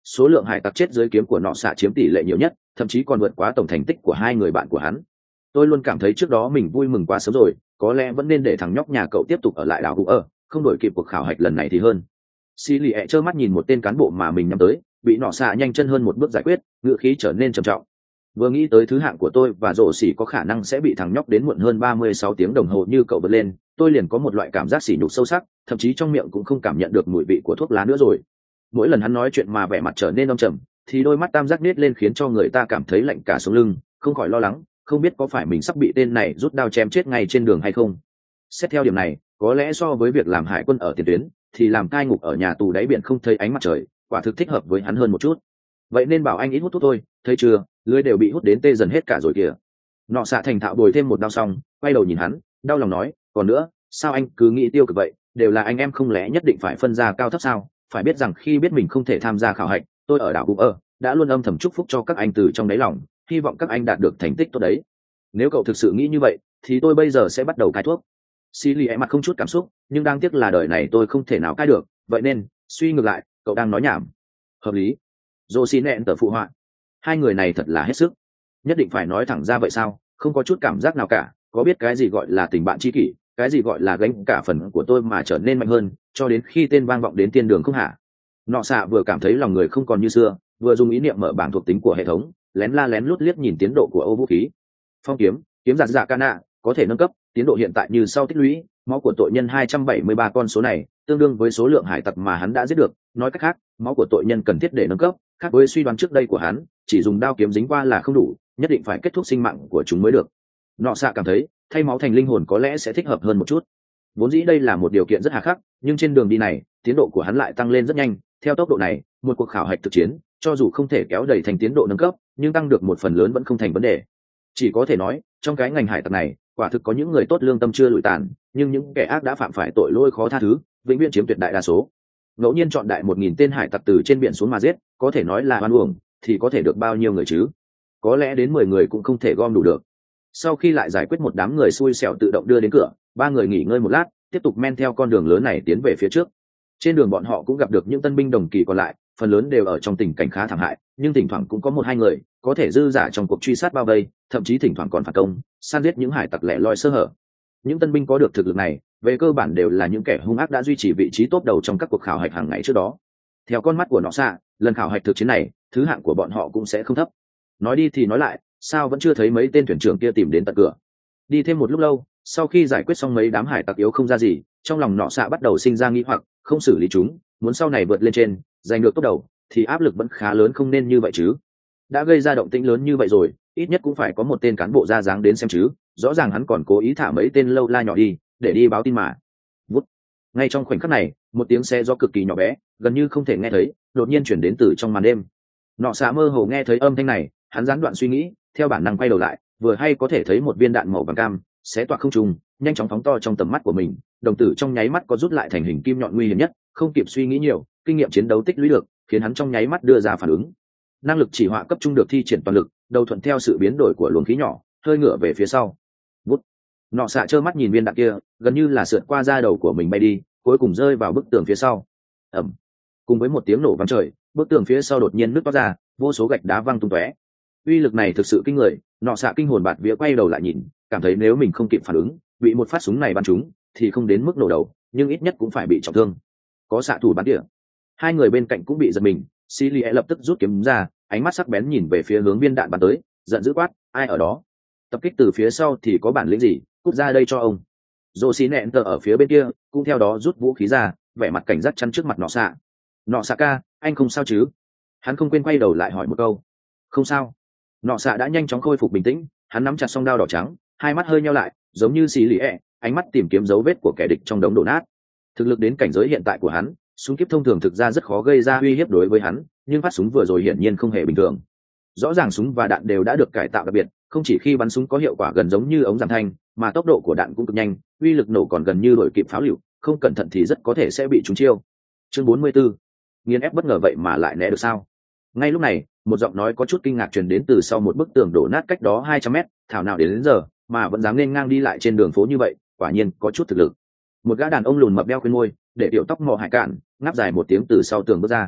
số lượng hải tặc chết dưới kiếm của nọ xạ chiếm tỷ lệ nhiều nhất, thậm chí còn vượt quá tổng thành tích của hai người bạn của hắn. Tôi luôn cảm thấy trước đó mình vui mừng quá sớm rồi, có lẽ vẫn nên để thằng nhóc nhà cậu tiếp tục ở lại đảo Hụ ở, không đổi kịp cuộc khảo hạch lần này thì hơn. Xì lì ẹ trơ mắt nhìn một tên cán bộ mà mình nhắm tới bị nọ xạ nhanh chân hơn một bước giải quyết, ngựa khí trở nên trầm trọng. Vừa nghĩ tới thứ hạng của tôi và rổ xỉ có khả năng sẽ bị thằng nhóc đến muộn hơn ba mươi sáu tiếng đồng hồ như cậu vượt lên, tôi liền có một loại cảm giác sỉ nhục sâu sắc, thậm chí trong miệng cũng không cảm nhận được mùi vị của thuốc lá nữa rồi. Mỗi lần hắn nói chuyện mà vẻ mặt trở nên âm trầm, thì đôi mắt tam giác nít lên khiến cho người ta cảm thấy lạnh cả sống lưng, không khỏi lo lắng, không biết có phải mình sắp bị tên này rút đao chém chết ngay trên đường hay không. Xét theo điểm này, có lẽ so với việc làm hải quân ở tiền tuyến, thì làm cai ngục ở nhà tù đáy biển không thấy ánh mặt trời, quả thực thích hợp với hắn hơn một chút. Vậy nên bảo anh ít hút thuốc thôi, thấy chưa, lưới đều bị hút đến tê dần hết cả rồi kìa. Nọ xạ thành thạo bồi thêm một đao xong, quay đầu nhìn hắn, đau lòng nói, còn nữa, sao anh cứ nghĩ tiêu cực vậy, đều là anh em không lẽ nhất định phải phân ra cao thấp sao? Phải biết rằng khi biết mình không thể tham gia khảo hạch, tôi ở đảo Hụ ở đã luôn âm thầm chúc phúc cho các anh từ trong đáy lòng, hy vọng các anh đạt được thành tích tốt đấy. Nếu cậu thực sự nghĩ như vậy, thì tôi bây giờ sẽ bắt đầu cai thuốc. Xì lì ẹ mặt không chút cảm xúc, nhưng đáng tiếc là đời này tôi không thể nào cai được, vậy nên suy ngược lại, cậu đang nói nhảm. Hợp lý. Dô xì nẹn tờ phụ họa. Hai người này thật là hết sức. Nhất định phải nói thẳng ra vậy sao? Không có chút cảm giác nào cả. Có biết cái gì gọi là tình bạn tri kỷ, cái gì gọi là gánh cả phần của tôi mà trở nên mạnh hơn, cho đến khi tên vang vọng đến thiên đường không hả? Nọ xạ vừa cảm thấy lòng người không còn như xưa, vừa dùng ý niệm mở bảng thuộc tính của hệ thống, lén la lén lút liếc nhìn tiến độ của ô vũ khí. Phong kiếm, kiếm giặt dạ cana, có thể nâng cấp, tiến độ hiện tại như sau tích lũy, máu của tội nhân hai trăm bảy mươi ba, con số này tương đương với số lượng hải tặc mà hắn đã giết được, nói cách khác, máu của tội nhân cần thiết để nâng cấp, khác với suy đoán trước đây của hắn, chỉ dùng đao kiếm dính qua là không đủ, nhất định phải kết thúc sinh mạng của chúng mới được. Nọ xạ cảm thấy, thay máu thành linh hồn có lẽ sẽ thích hợp hơn một chút. Vốn dĩ đây là một điều kiện rất hà khắc, nhưng trên đường đi này, tiến độ của hắn lại tăng lên rất nhanh, theo tốc độ này, một cuộc khảo hạch thực chiến, cho dù không thể kéo đẩy thành tiến độ nâng cấp, nhưng tăng được một phần lớn vẫn không thành vấn đề. Chỉ có thể nói, trong cái ngành hải tặc này, quả thực có những người tốt lương tâm chưa lụi tàn, nhưng những kẻ ác đã phạm phải tội lỗi khó tha thứ, vĩnh viễn chiếm tuyệt đại đa số. Ngẫu nhiên chọn đại một nghìn tên hải tặc từ trên biển xuống mà giết, có thể nói là oan uổng, thì có thể được bao nhiêu người chứ? Có lẽ đến mười người cũng không thể gom đủ được. Sau khi lại giải quyết một đám người xui xẻo tự động đưa đến cửa, ba người nghỉ ngơi một lát, tiếp tục men theo con đường lớn này tiến về phía trước. Trên đường bọn họ cũng gặp được những tân binh đồng kỳ còn lại, phần lớn đều ở trong tình cảnh khá thảm hại, nhưng thỉnh thoảng cũng có một hai người có thể dư dả trong cuộc truy sát bao vây, thậm chí thỉnh thoảng còn phản công, san giết những hải tặc lẻ loi sơ hở. Những tân binh có được thực lực này, về cơ bản đều là những kẻ hung ác đã duy trì vị trí top đầu trong các cuộc khảo hạch hàng ngày trước đó. Theo con mắt của Nọ xạ, lần khảo hạch thực chiến này, thứ hạng của bọn họ cũng sẽ không thấp. Nói đi thì nói lại, sao vẫn chưa thấy mấy tên thuyền trưởng kia tìm đến tận cửa? Đi thêm một lúc lâu, sau khi giải quyết xong mấy đám hải tặc yếu không ra gì, trong lòng Nọ xạ bắt đầu sinh ra nghi hoặc, không xử lý chúng, muốn sau này vượt lên trên, giành được top đầu, thì áp lực vẫn khá lớn, không nên như vậy chứ. Đã gây ra động tĩnh lớn như vậy rồi, ít nhất cũng phải có một tên cán bộ ra dáng đến xem chứ, rõ ràng hắn còn cố ý thả mấy tên lâu la nhỏ đi để đi báo tin mà. Vút. Ngay trong khoảnh khắc này, một tiếng xe do cực kỳ nhỏ bé, gần như không thể nghe thấy, đột nhiên chuyển đến từ trong màn đêm. Nọ xạ mơ hồ nghe thấy âm thanh này, hắn gián đoạn suy nghĩ, theo bản năng quay đầu lại, vừa hay có thể thấy một viên đạn màu vàng cam xé toạc không trung, nhanh chóng phóng to trong tầm mắt của mình, đồng tử trong nháy mắt có rút lại thành hình kim nhọn nguy hiểm nhất, không kịp suy nghĩ nhiều, kinh nghiệm chiến đấu tích lũy được, khiến hắn trong nháy mắt đưa ra phản ứng. Năng lực chỉ họa cấp trung được thi triển toàn lực, đầu thuận theo sự biến đổi của luồng khí nhỏ, hơi ngửa về phía sau. Vút. Nọ xạ trơ mắt nhìn viên đạn kia, gần như là sượt qua da đầu của mình bay đi, cuối cùng rơi vào bức tường phía sau. Ầm. Cùng với một tiếng nổ vang trời, bức tường phía sau đột nhiên nứt toát ra, vô số gạch đá văng tung tóe. Uy lực này thực sự kinh người, Nọ xạ kinh hồn bạt vía quay đầu lại nhìn, cảm thấy nếu mình không kịp phản ứng, bị một phát súng này bắn trúng, thì không đến mức nổ đầu, nhưng ít nhất cũng phải bị trọng thương. Có xạ thủ bắn tỉa. Hai người bên cạnh cũng bị giật mình, Celia lập tức rút kiếm ra, ánh mắt sắc bén nhìn về phía hướng viên đạn bắn tới, giận dữ quát, ai ở đó? Tập kích từ phía sau thì có bản lĩnh gì, cút ra đây cho ông. Dô xí nẹn tờ ở phía bên kia cũng theo đó rút vũ khí ra, vẻ mặt cảnh giác chắn trước mặt Nọ xạ. Nọ xạ ca, anh không sao chứ? Hắn không quên quay đầu lại hỏi một câu. Không sao. Nọ xạ đã nhanh chóng khôi phục bình tĩnh, hắn nắm chặt song đao đỏ trắng, hai mắt hơi nheo lại, giống như xí lì ẹ, ánh mắt tìm kiếm dấu vết của kẻ địch trong đống đổ nát. Thực lực đến cảnh giới hiện tại của hắn, súng kíp thông thường thực ra rất khó gây ra uy hiếp đối với hắn, nhưng phát súng vừa rồi hiển nhiên không hề bình thường. Rõ ràng súng và đạn đều đã được cải tạo đặc biệt, không chỉ khi bắn súng có hiệu quả gần giống như ống giảm thanh, mà tốc độ của đạn cũng cực nhanh, uy lực nổ còn gần như đuổi kịp pháo lựu, không cẩn thận thì rất có thể sẽ bị trúng chiêu. Chương bốn mươi 44. Nghiền ép bất ngờ vậy mà lại né được sao? Ngay lúc này, một giọng nói có chút kinh ngạc truyền đến từ sau một bức tường đổ nát cách đó hai trăm mét, thảo nào đến, đến giờ mà vẫn dám nên ngang đi lại trên đường phố như vậy, quả nhiên có chút thực lực. Một gã đàn ông lùn mập đeo khuyên môi, để tiểu tóc mò hải cạn, ngáp dài một tiếng từ sau tường bước ra.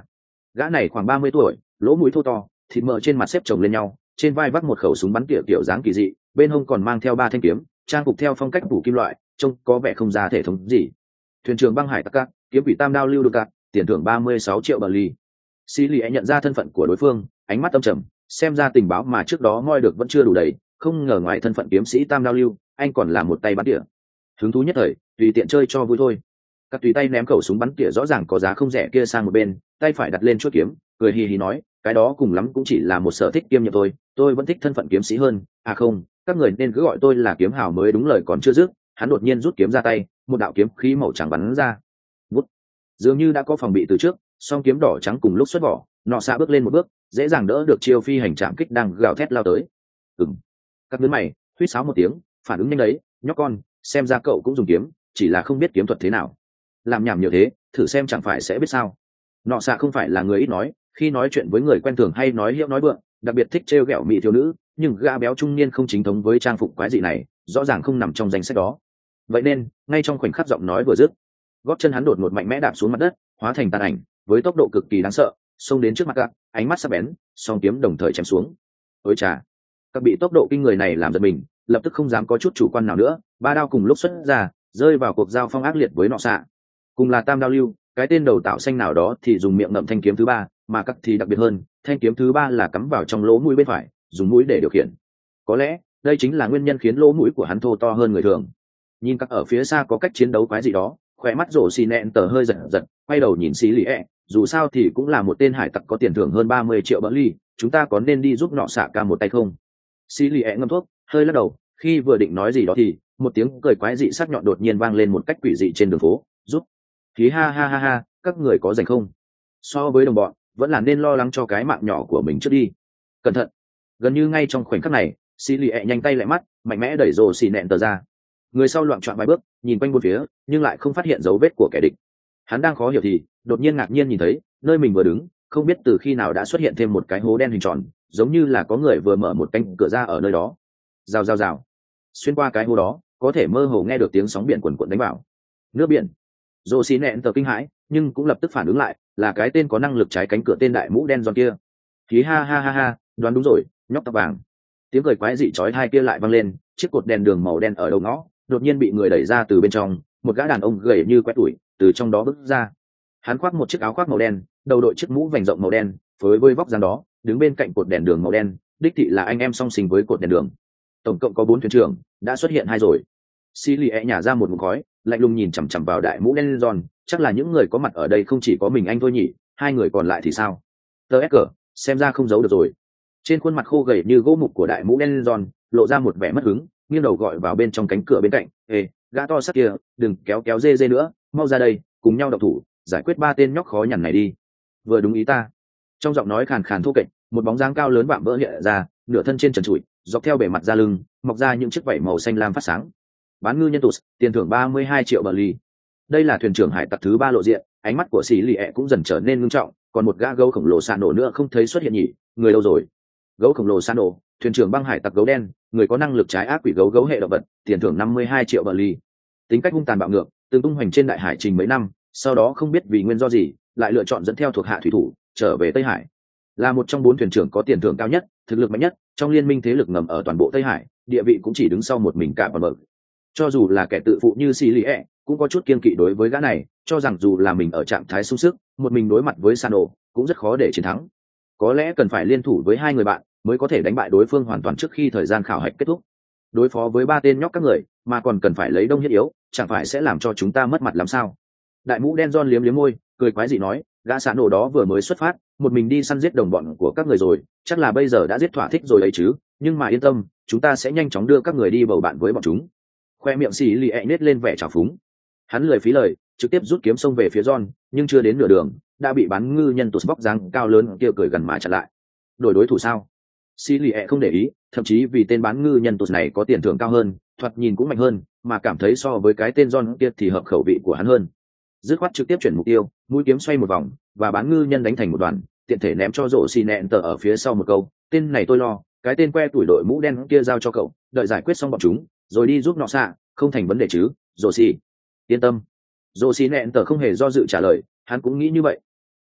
Gã này khoảng ba mươi tuổi, lỗ mũi thô to, thịt mỡ trên mặt xếp chồng lên nhau, trên vai vác một khẩu súng bắn tỉa kiểu dáng kỳ dị, bên hông còn mang theo ba thanh kiếm, trang phục theo phong cách phủ kim loại, trông có vẻ không ra thể thống gì. Thuyền trưởng băng hải tặc các, kiếm quỷ tam đao lưu được cạn, tiền thưởng ba mươi sáu triệu bờ ly. Xí lì nhận ra thân phận của đối phương, ánh mắt âm trầm, xem ra tình báo mà trước đó moi được vẫn chưa đủ đầy, không ngờ ngoài thân phận kiếm sĩ tam đao lưu, anh còn là một tay bắn tỉa. Hứng thú nhất thời, tùy tiện chơi cho vui thôi. Các tùy tay ném khẩu súng bắn tỉa rõ ràng có giá không rẻ kia sang một bên, tay phải đặt lên chuôi kiếm, cười hì hì nói, cái đó cùng lắm cũng chỉ là một sở thích kiêm nhiệm thôi, tôi vẫn thích thân phận kiếm sĩ hơn. À không, các người nên cứ gọi tôi là kiếm hào mới đúng. Lời còn chưa dứt, hắn đột nhiên rút kiếm ra tay, một đạo kiếm khí màu trắng bắn ra. Vút. Dường như đã có phòng bị từ trước, song kiếm đỏ trắng cùng lúc xuất vỏ, nọ xạ bước lên một bước, dễ dàng đỡ được chiêu phi hành trạm kích đang gào thét lao tới. Ừm. Các đứa mày, huýt sáo một tiếng, phản ứng nhanh đấy, nhóc con, xem ra cậu cũng dùng kiếm, chỉ là không biết kiếm thuật thế nào. Làm nhảm nhiều thế, thử xem chẳng phải sẽ biết sao. Nọ xạ không phải là người ít nói, khi nói chuyện với người quen thường hay nói hiệu nói vượng, đặc biệt thích trêu ghẹo mỹ thiếu nữ, nhưng gã béo trung niên không chính thống với trang phục quái dị này, rõ ràng không nằm trong danh sách đó. Vậy nên, ngay trong khoảnh khắc giọng nói vừa dứt, gót chân hắn đột ngột mạnh mẽ đạp xuống mặt đất, hóa thành tàn ảnh, với tốc độ cực kỳ đáng sợ, xông đến trước mặt các, ánh mắt sắc bén, song kiếm đồng thời chém xuống. Ôi chà, các bị tốc độ kinh người này làm giật mình, lập tức không dám có chút chủ quan nào nữa, ba đao cùng lúc xuất ra, rơi vào cuộc giao phong ác liệt với nọ xạ. Cùng là tam đao lưu, cái tên đầu tạo xanh nào đó thì dùng miệng ngậm thanh kiếm thứ ba, mà các thì đặc biệt hơn, thanh kiếm thứ ba là cắm vào trong lỗ mũi bên phải, dùng mũi để điều khiển. Có lẽ đây chính là nguyên nhân khiến lỗ mũi của hắn thô to hơn người thường. Nhìn các ở phía xa có cách chiến đấu quái gì đó, khỏe mắt rổ xì nẹn tờ hơi giật giật, quay đầu nhìn xí lì ẹ, dù sao thì cũng là một tên hải tặc có tiền thưởng hơn ba mươi triệu bỡ ly, chúng ta có nên đi giúp nọ xạ ca một tay không? Xí lì ẹ ngâm thuốc, hơi lắc đầu, khi vừa định nói gì đó thì một tiếng cười quái dị sắc nhọn đột nhiên vang lên một cách quỷ dị trên đường phố. Giúp khí ha ha ha ha, các người có rảnh không? So với đồng bọn, vẫn là nên lo lắng cho cái mạng nhỏ của mình trước đi. Cẩn thận. Gần như ngay trong khoảnh khắc này, xì lì ẹ nhanh tay lại mắt, mạnh mẽ đẩy rồ xì nẹn tờ ra. Người sau loạng choạng vài bước, nhìn quanh bốn phía, nhưng lại không phát hiện dấu vết của kẻ địch. Hắn đang khó hiểu thì đột nhiên ngạc nhiên nhìn thấy, nơi mình vừa đứng, không biết từ khi nào đã xuất hiện thêm một cái hố đen hình tròn, giống như là có người vừa mở một cánh cửa ra ở nơi đó. Rào rào rào. Xuyên qua cái hố đó, có thể mơ hồ nghe được tiếng sóng biển cuồn cuộn đánh vào. Nước biển. Rồ xì nẹn tờ kinh hãi, nhưng cũng lập tức phản ứng lại, là cái tên có năng lực trái cánh cửa tên đại mũ đen giòn kia. Khí ha ha ha ha, đoán đúng rồi, nhóc tóc vàng. Tiếng cười quái dị chói tai kia lại vang lên, chiếc cột đèn đường màu đen ở đầu ngõ đột nhiên bị người đẩy ra từ bên trong, một gã đàn ông gầy như quét tuổi từ trong đó bước ra. Hắn khoác một chiếc áo khoác màu đen, đầu đội chiếc mũ vành rộng màu đen, phối với vóc dáng đó, đứng bên cạnh cột đèn đường màu đen, đích thị là anh em song sinh với cột đèn đường. Tổng cộng có bốn thuyền trưởng, đã xuất hiện hai rồi. Xí lì ẹ nhả ra một ngụm khói, lạnh lùng nhìn chằm chằm vào đại mũ đen giòn, chắc là những người có mặt ở đây không chỉ có mình anh thôi nhỉ, hai người còn lại thì sao? Tờ ép cờ, xem ra không giấu được rồi. Trên khuôn mặt khô gầy như gỗ mục của đại mũ đen giòn lộ ra một vẻ mất hứng, nghiêng đầu gọi vào bên trong cánh cửa bên cạnh, ê, gã to sắc kia, đừng kéo kéo dê dê nữa, mau ra đây, cùng nhau độc thủ, giải quyết ba tên nhóc khó nhằn này đi. Vừa đúng ý ta. Trong giọng nói khàn khàn thô kệch, một bóng dáng cao lớn vạm vỡ hiện ra, nửa thân trên trần trụi, dọc theo bề mặt da lưng, mọc ra những chiếc vảy màu xanh lam phát sáng. Bán ngư nhân tụt, tiền thưởng ba mươi hai triệu bờ ly. Đây là thuyền trưởng hải tặc thứ ba lộ diện, ánh mắt của xì lì ẹ cũng dần trở nên ngưng trọng, còn một gã gấu khổng lồ sa nổ nữa không thấy xuất hiện nhỉ, người đâu rồi? Gấu khổng lồ sa nổ, thuyền trưởng băng hải tặc gấu đen, người có năng lực trái ác quỷ gấu gấu hệ động vật, tiền thưởng năm mươi hai triệu bờ ly. Tính cách hung tàn bạo ngược, từng tung hoành trên đại hải trình mấy năm, sau đó không biết vì nguyên do gì, lại lựa chọn dẫn theo thuộc hạ thủy thủ trở về Tây Hải. Là một trong bốn thuyền trưởng có tiền thưởng cao nhất, thực lực mạnh nhất trong liên minh thế lực ngầm ở toàn bộ Tây Hải, địa vị cũng chỉ đứng sau một mình cả bờ bờ. Cho dù là kẻ tự phụ như xì lì ẹ, cũng có chút kiên kỵ đối với gã này, cho rằng dù là mình ở trạng thái sung sức, một mình đối mặt với Sano cũng rất khó để chiến thắng. Có lẽ cần phải liên thủ với hai người bạn mới có thể đánh bại đối phương hoàn toàn trước khi thời gian khảo hạch kết thúc. Đối phó với ba tên nhóc các người mà còn cần phải lấy đông nhất yếu, chẳng phải sẽ làm cho chúng ta mất mặt làm sao? Đại mũ đen John liếm liếm môi, cười quái dị nói, gã Sano đó vừa mới xuất phát, một mình đi săn giết đồng bọn của các người rồi, chắc là bây giờ đã giết thỏa thích rồi đấy chứ, nhưng mà yên tâm, chúng ta sẽ nhanh chóng đưa các người đi bầu bạn với bọn chúng. Khoe miệng xì lì ẹ nết lên vẻ trào phúng. Hắn lười phí lời, trực tiếp rút kiếm xông về phía John, nhưng chưa đến nửa đường đã bị bán ngư nhân tụt bóc dáng cao lớn kia cười gần mà chặn lại. Đổi đối thủ sao? Xì lì ẹ không để ý, thậm chí vì tên bán ngư nhân tụt này có tiền thưởng cao hơn, thoạt nhìn cũng mạnh hơn, mà cảm thấy so với cái tên John kia thì hợp khẩu vị của hắn hơn. Dứt khoát trực tiếp chuyển mục tiêu, mũi kiếm xoay một vòng và bán ngư nhân đánh thành một đoàn, tiện thể ném cho rổ xì nẹn tờ ở phía sau một câu, tên này tôi lo, cái tên que tuổi đội mũ đen kia giao cho cậu, đợi giải quyết xong bọn chúng rồi đi giúp nọ xạ, không thành vấn đề chứ, rổ xì yên tâm. Rổ xì nẹn tờ không hề do dự trả lời, hắn cũng nghĩ như vậy.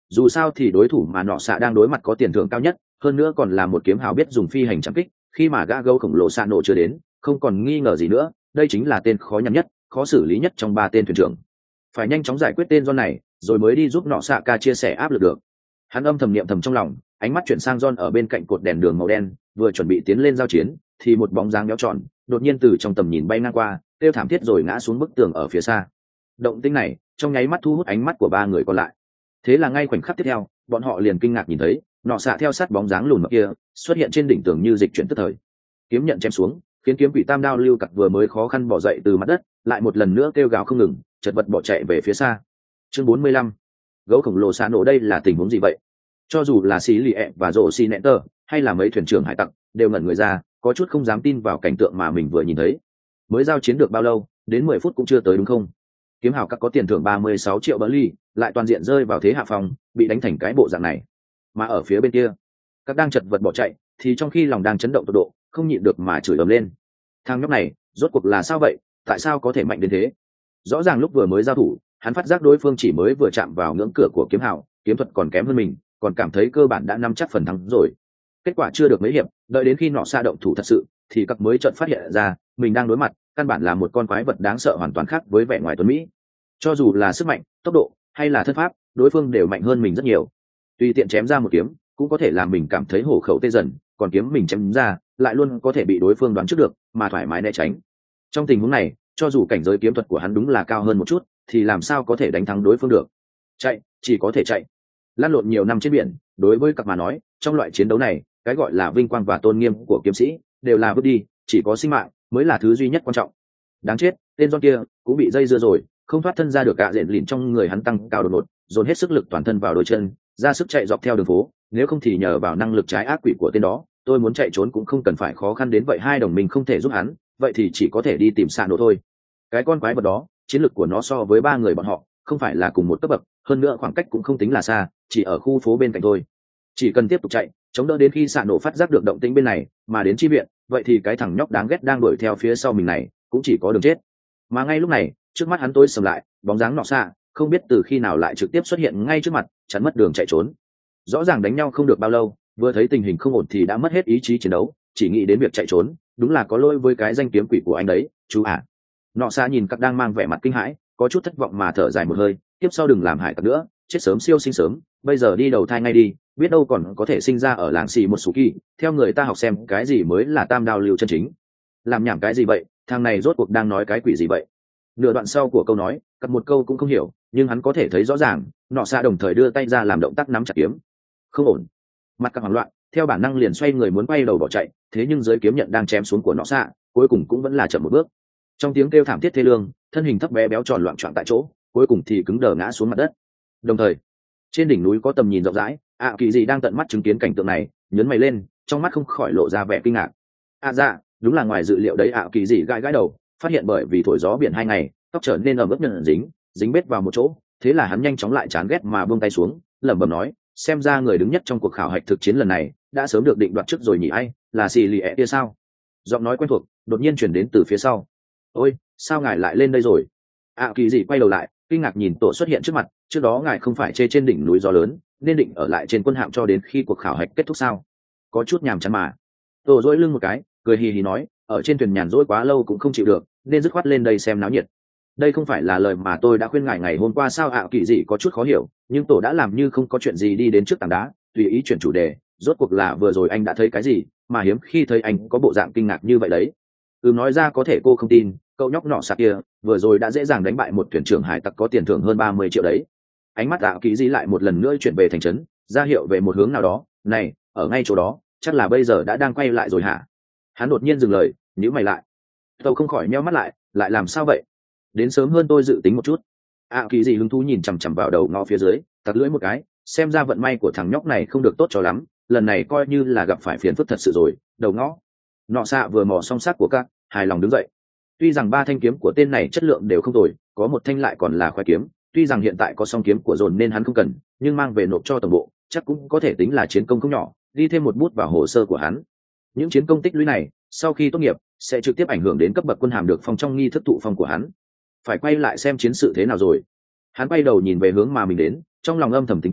dù sao thì đối thủ mà nọ xạ đang đối mặt có tiền thưởng cao nhất, hơn nữa còn là một kiếm hào biết dùng phi hành chạm kích, khi mà gã gấu khổng lồ xạ nổ chưa đến, không còn nghi ngờ gì nữa, đây chính là tên khó nhằn nhất, khó xử lý nhất trong ba tên thuyền trưởng. Phải nhanh chóng giải quyết tên John này, rồi mới đi giúp nọ xạ ca chia sẻ áp lực được. Hắn âm thầm niệm thầm trong lòng, ánh mắt chuyển sang John ở bên cạnh cột đèn đường màu đen, vừa chuẩn bị tiến lên giao chiến, thì một bóng dáng béo tròn đột nhiên từ trong tầm nhìn bay ngang qua, kêu thảm thiết rồi ngã xuống bức tường ở phía xa. Động tĩnh này trong nháy mắt thu hút ánh mắt của ba người còn lại. Thế là ngay khoảnh khắc tiếp theo, bọn họ liền kinh ngạc nhìn thấy nọ xạ theo sát bóng dáng lùn mập kia xuất hiện trên đỉnh tường như dịch chuyển tức thời. Kiếm nhận chém xuống, khiến kiếm quỷ tam đao lưu cặc vừa mới khó khăn bỏ dậy từ mặt đất, lại một lần nữa kêu gào không ngừng, chật vật bỏ chạy về phía xa. Chương bốn mươi lăm, gấu khổng lồ xạ nổ, đây là tình huống gì vậy? Cho dù là xí lì ẹ và rổ xì nẹt tơ hay là mấy thuyền trưởng hải tặc đều ngẩn người ra, có chút không dám tin vào cảnh tượng mà mình vừa nhìn thấy. Mới giao chiến được bao lâu, đến mười phút cũng chưa tới đúng không? Kiếm hào các có tiền thưởng ba mươi sáu triệu bờ ly, lại toàn diện rơi vào thế hạ phòng, bị đánh thành cái bộ dạng này. Mà ở phía bên kia, các đang chật vật bỏ chạy, thì trong khi lòng đang chấn động tột độ, không nhịn được mà chửi ầm lên. Thằng nhóc này, rốt cuộc là sao vậy? Tại sao có thể mạnh đến thế? Rõ ràng lúc vừa mới giao thủ, hắn phát giác đối phương chỉ mới vừa chạm vào ngưỡng cửa của kiếm hào, kiếm thuật còn kém hơn mình, còn cảm thấy cơ bản đã nắm chắc phần thắng rồi. Kết quả chưa được mấy hiệp, đợi đến khi nọ xa động thủ thật sự, thì các mới chợt phát hiện ra mình đang đối mặt căn bản là một con quái vật đáng sợ hoàn toàn khác với vẻ ngoài tuấn mỹ. Cho dù là sức mạnh, tốc độ hay là thân pháp, đối phương đều mạnh hơn mình rất nhiều. Tùy tiện chém ra một kiếm cũng có thể làm mình cảm thấy hổ khẩu tê dần, còn kiếm mình chém ra lại luôn có thể bị đối phương đoán trước được mà thoải mái né tránh. Trong tình huống này, cho dù cảnh giới kiếm thuật của hắn đúng là cao hơn một chút, thì làm sao có thể đánh thắng đối phương được? Chạy, chỉ có thể chạy. Lăn lộn nhiều năm trên biển, đối với các mà nói, trong loại chiến đấu này, cái gọi là vinh quang và tôn nghiêm của kiếm sĩ đều là vứt đi, chỉ có sinh mạng mới là thứ duy nhất quan trọng. Đáng chết, tên John kia cũng bị dây dưa rồi, không thoát thân ra được, cả rện lìn trong người hắn tăng cao đột ngột, dồn hết sức lực toàn thân vào đôi chân, ra sức chạy dọc theo đường phố, nếu không thì nhờ vào năng lực trái ác quỷ của tên đó, tôi muốn chạy trốn cũng không cần phải khó khăn đến vậy. Hai đồng minh không thể giúp hắn, vậy thì chỉ có thể đi tìm xạ nổ thôi. Cái con quái vật đó, chiến lực của nó so với ba người bọn họ không phải là cùng một cấp bậc, hơn nữa khoảng cách cũng không tính là xa, chỉ ở khu phố bên cạnh thôi. Chỉ cần tiếp tục chạy, chống đỡ đến khi xạ nổ phát giác được động tĩnh bên này mà đến chi viện, vậy thì cái thằng nhóc đáng ghét đang đuổi theo phía sau mình này cũng chỉ có đường chết. Mà ngay lúc này, trước mắt hắn tối sầm lại, bóng dáng nọ xạ không biết từ khi nào lại trực tiếp xuất hiện ngay trước mặt, chắn mất đường chạy trốn. Rõ ràng đánh nhau không được bao lâu, vừa thấy tình hình không ổn thì đã mất hết ý chí chiến đấu, chỉ nghĩ đến việc chạy trốn, đúng là có lỗi với cái danh kiếm quỷ của anh đấy, chú à. Nọ xạ nhìn các đang mang vẻ mặt kinh hãi, có chút thất vọng mà thở dài một hơi, tiếp sau đừng làm hại các nữa, chết sớm siêu sinh sớm, bây giờ đi đầu thai ngay đi, biết đâu còn có thể sinh ra ở làng xì một số kỳ, theo người ta học xem cái gì mới là tam đao lưu chân chính. Làm nhảm cái gì vậy, thằng này rốt cuộc đang nói cái quỷ gì vậy? Nửa đoạn sau của câu nói, cắt một câu cũng không hiểu, nhưng hắn có thể thấy rõ ràng, nọ xạ đồng thời đưa tay ra làm động tác nắm chặt kiếm. Không ổn. Mặt các hoảng loạn, theo bản năng liền xoay người muốn quay đầu bỏ chạy, thế nhưng dưới kiếm nhận đang chém xuống của nọ xạ, cuối cùng cũng vẫn là chậm một bước. Trong tiếng kêu thảm thiết thê lương, thân hình thấp bé béo tròn loạn trọn tại chỗ, cuối cùng thì cứng đờ ngã xuống mặt đất. Đồng thời, trên đỉnh núi có tầm nhìn rộng rãi, ạ kỳ gì đang tận mắt chứng kiến cảnh tượng này, nhớn mày lên, trong mắt không khỏi lộ ra vẻ kinh ngạc. À dạ, đúng là ngoài dự liệu đấy. ạ kỳ gì gãi gãi đầu, phát hiện bởi vì thổi gió biển hai ngày, tóc trở nên ẩm ướt nhận dính dính bết vào một chỗ, thế là hắn nhanh chóng lại chán ghét mà buông tay xuống, lẩm bẩm nói, xem ra người đứng nhất trong cuộc khảo hạch thực chiến lần này đã sớm được định đoạt trước rồi nhỉ. Ai là xì lì ẹ kia sao? Giọng nói quen thuộc đột nhiên chuyển đến từ phía sau. Ôi, sao ngài lại lên đây rồi? ạ kỳ gì quay đầu lại, kinh ngạc nhìn tổ xuất hiện trước mặt. Trước đó ngài không phải chê trên đỉnh núi gió lớn nên định ở lại trên quân hạm cho đến khi cuộc khảo hạch kết thúc sao? Có chút nhàm chán mà. Tổ dỗi lưng một cái, cười hì hì nói, ở trên thuyền nhàn rỗi quá lâu cũng không chịu được, nên dứt khoát lên đây xem náo nhiệt. Đây không phải là lời mà tôi đã khuyên ngài ngày hôm qua sao? ạ kỳ gì có chút khó hiểu, nhưng tổ đã làm như không có chuyện gì, đi đến trước tảng đá, tùy ý chuyển chủ đề. Rốt cuộc là vừa rồi anh đã thấy cái gì mà hiếm khi thấy anh có bộ dạng kinh ngạc như vậy đấy? Ừ, nói ra có thể cô không tin, cậu nhóc nọ sạc kia vừa rồi đã dễ dàng đánh bại một thuyền trưởng hải tặc có tiền thưởng hơn ba mươi triệu đấy. Ánh mắt ạ kỳ gì lại một lần nữa chuyển về thành trấn, ra hiệu về một hướng nào đó. Này, ở ngay chỗ đó, chắc là bây giờ đã đang quay lại rồi hả? Hắn đột nhiên dừng lời, nhíu mày lại. Tàu không khỏi nheo mắt lại, lại làm sao vậy? Đến sớm hơn tôi dự tính một chút. ạ kỳ gì hứng thú nhìn chằm chằm vào đầu ngõ phía dưới, tặc lưỡi một cái, xem ra vận may của thằng nhóc này không được tốt cho lắm, lần này coi như là gặp phải phiền phức thật sự rồi. Đầu ngõ. Nọ xạ vừa mò song sát của các, hài lòng đứng dậy. Tuy rằng ba thanh kiếm của tên này chất lượng đều không tồi, có một thanh lại còn là khoái kiếm, tuy rằng hiện tại có song kiếm của dồn nên hắn không cần, nhưng mang về nộp cho tổng bộ chắc cũng có thể tính là chiến công không nhỏ, ghi thêm một bút vào hồ sơ của hắn. Những chiến công tích lũy này sau khi tốt nghiệp sẽ trực tiếp ảnh hưởng đến cấp bậc quân hàm được phong trong nghi thức thụ phong của hắn. Phải quay lại xem chiến sự thế nào rồi. Hắn quay đầu nhìn về hướng mà mình đến, trong lòng âm thầm tính toán,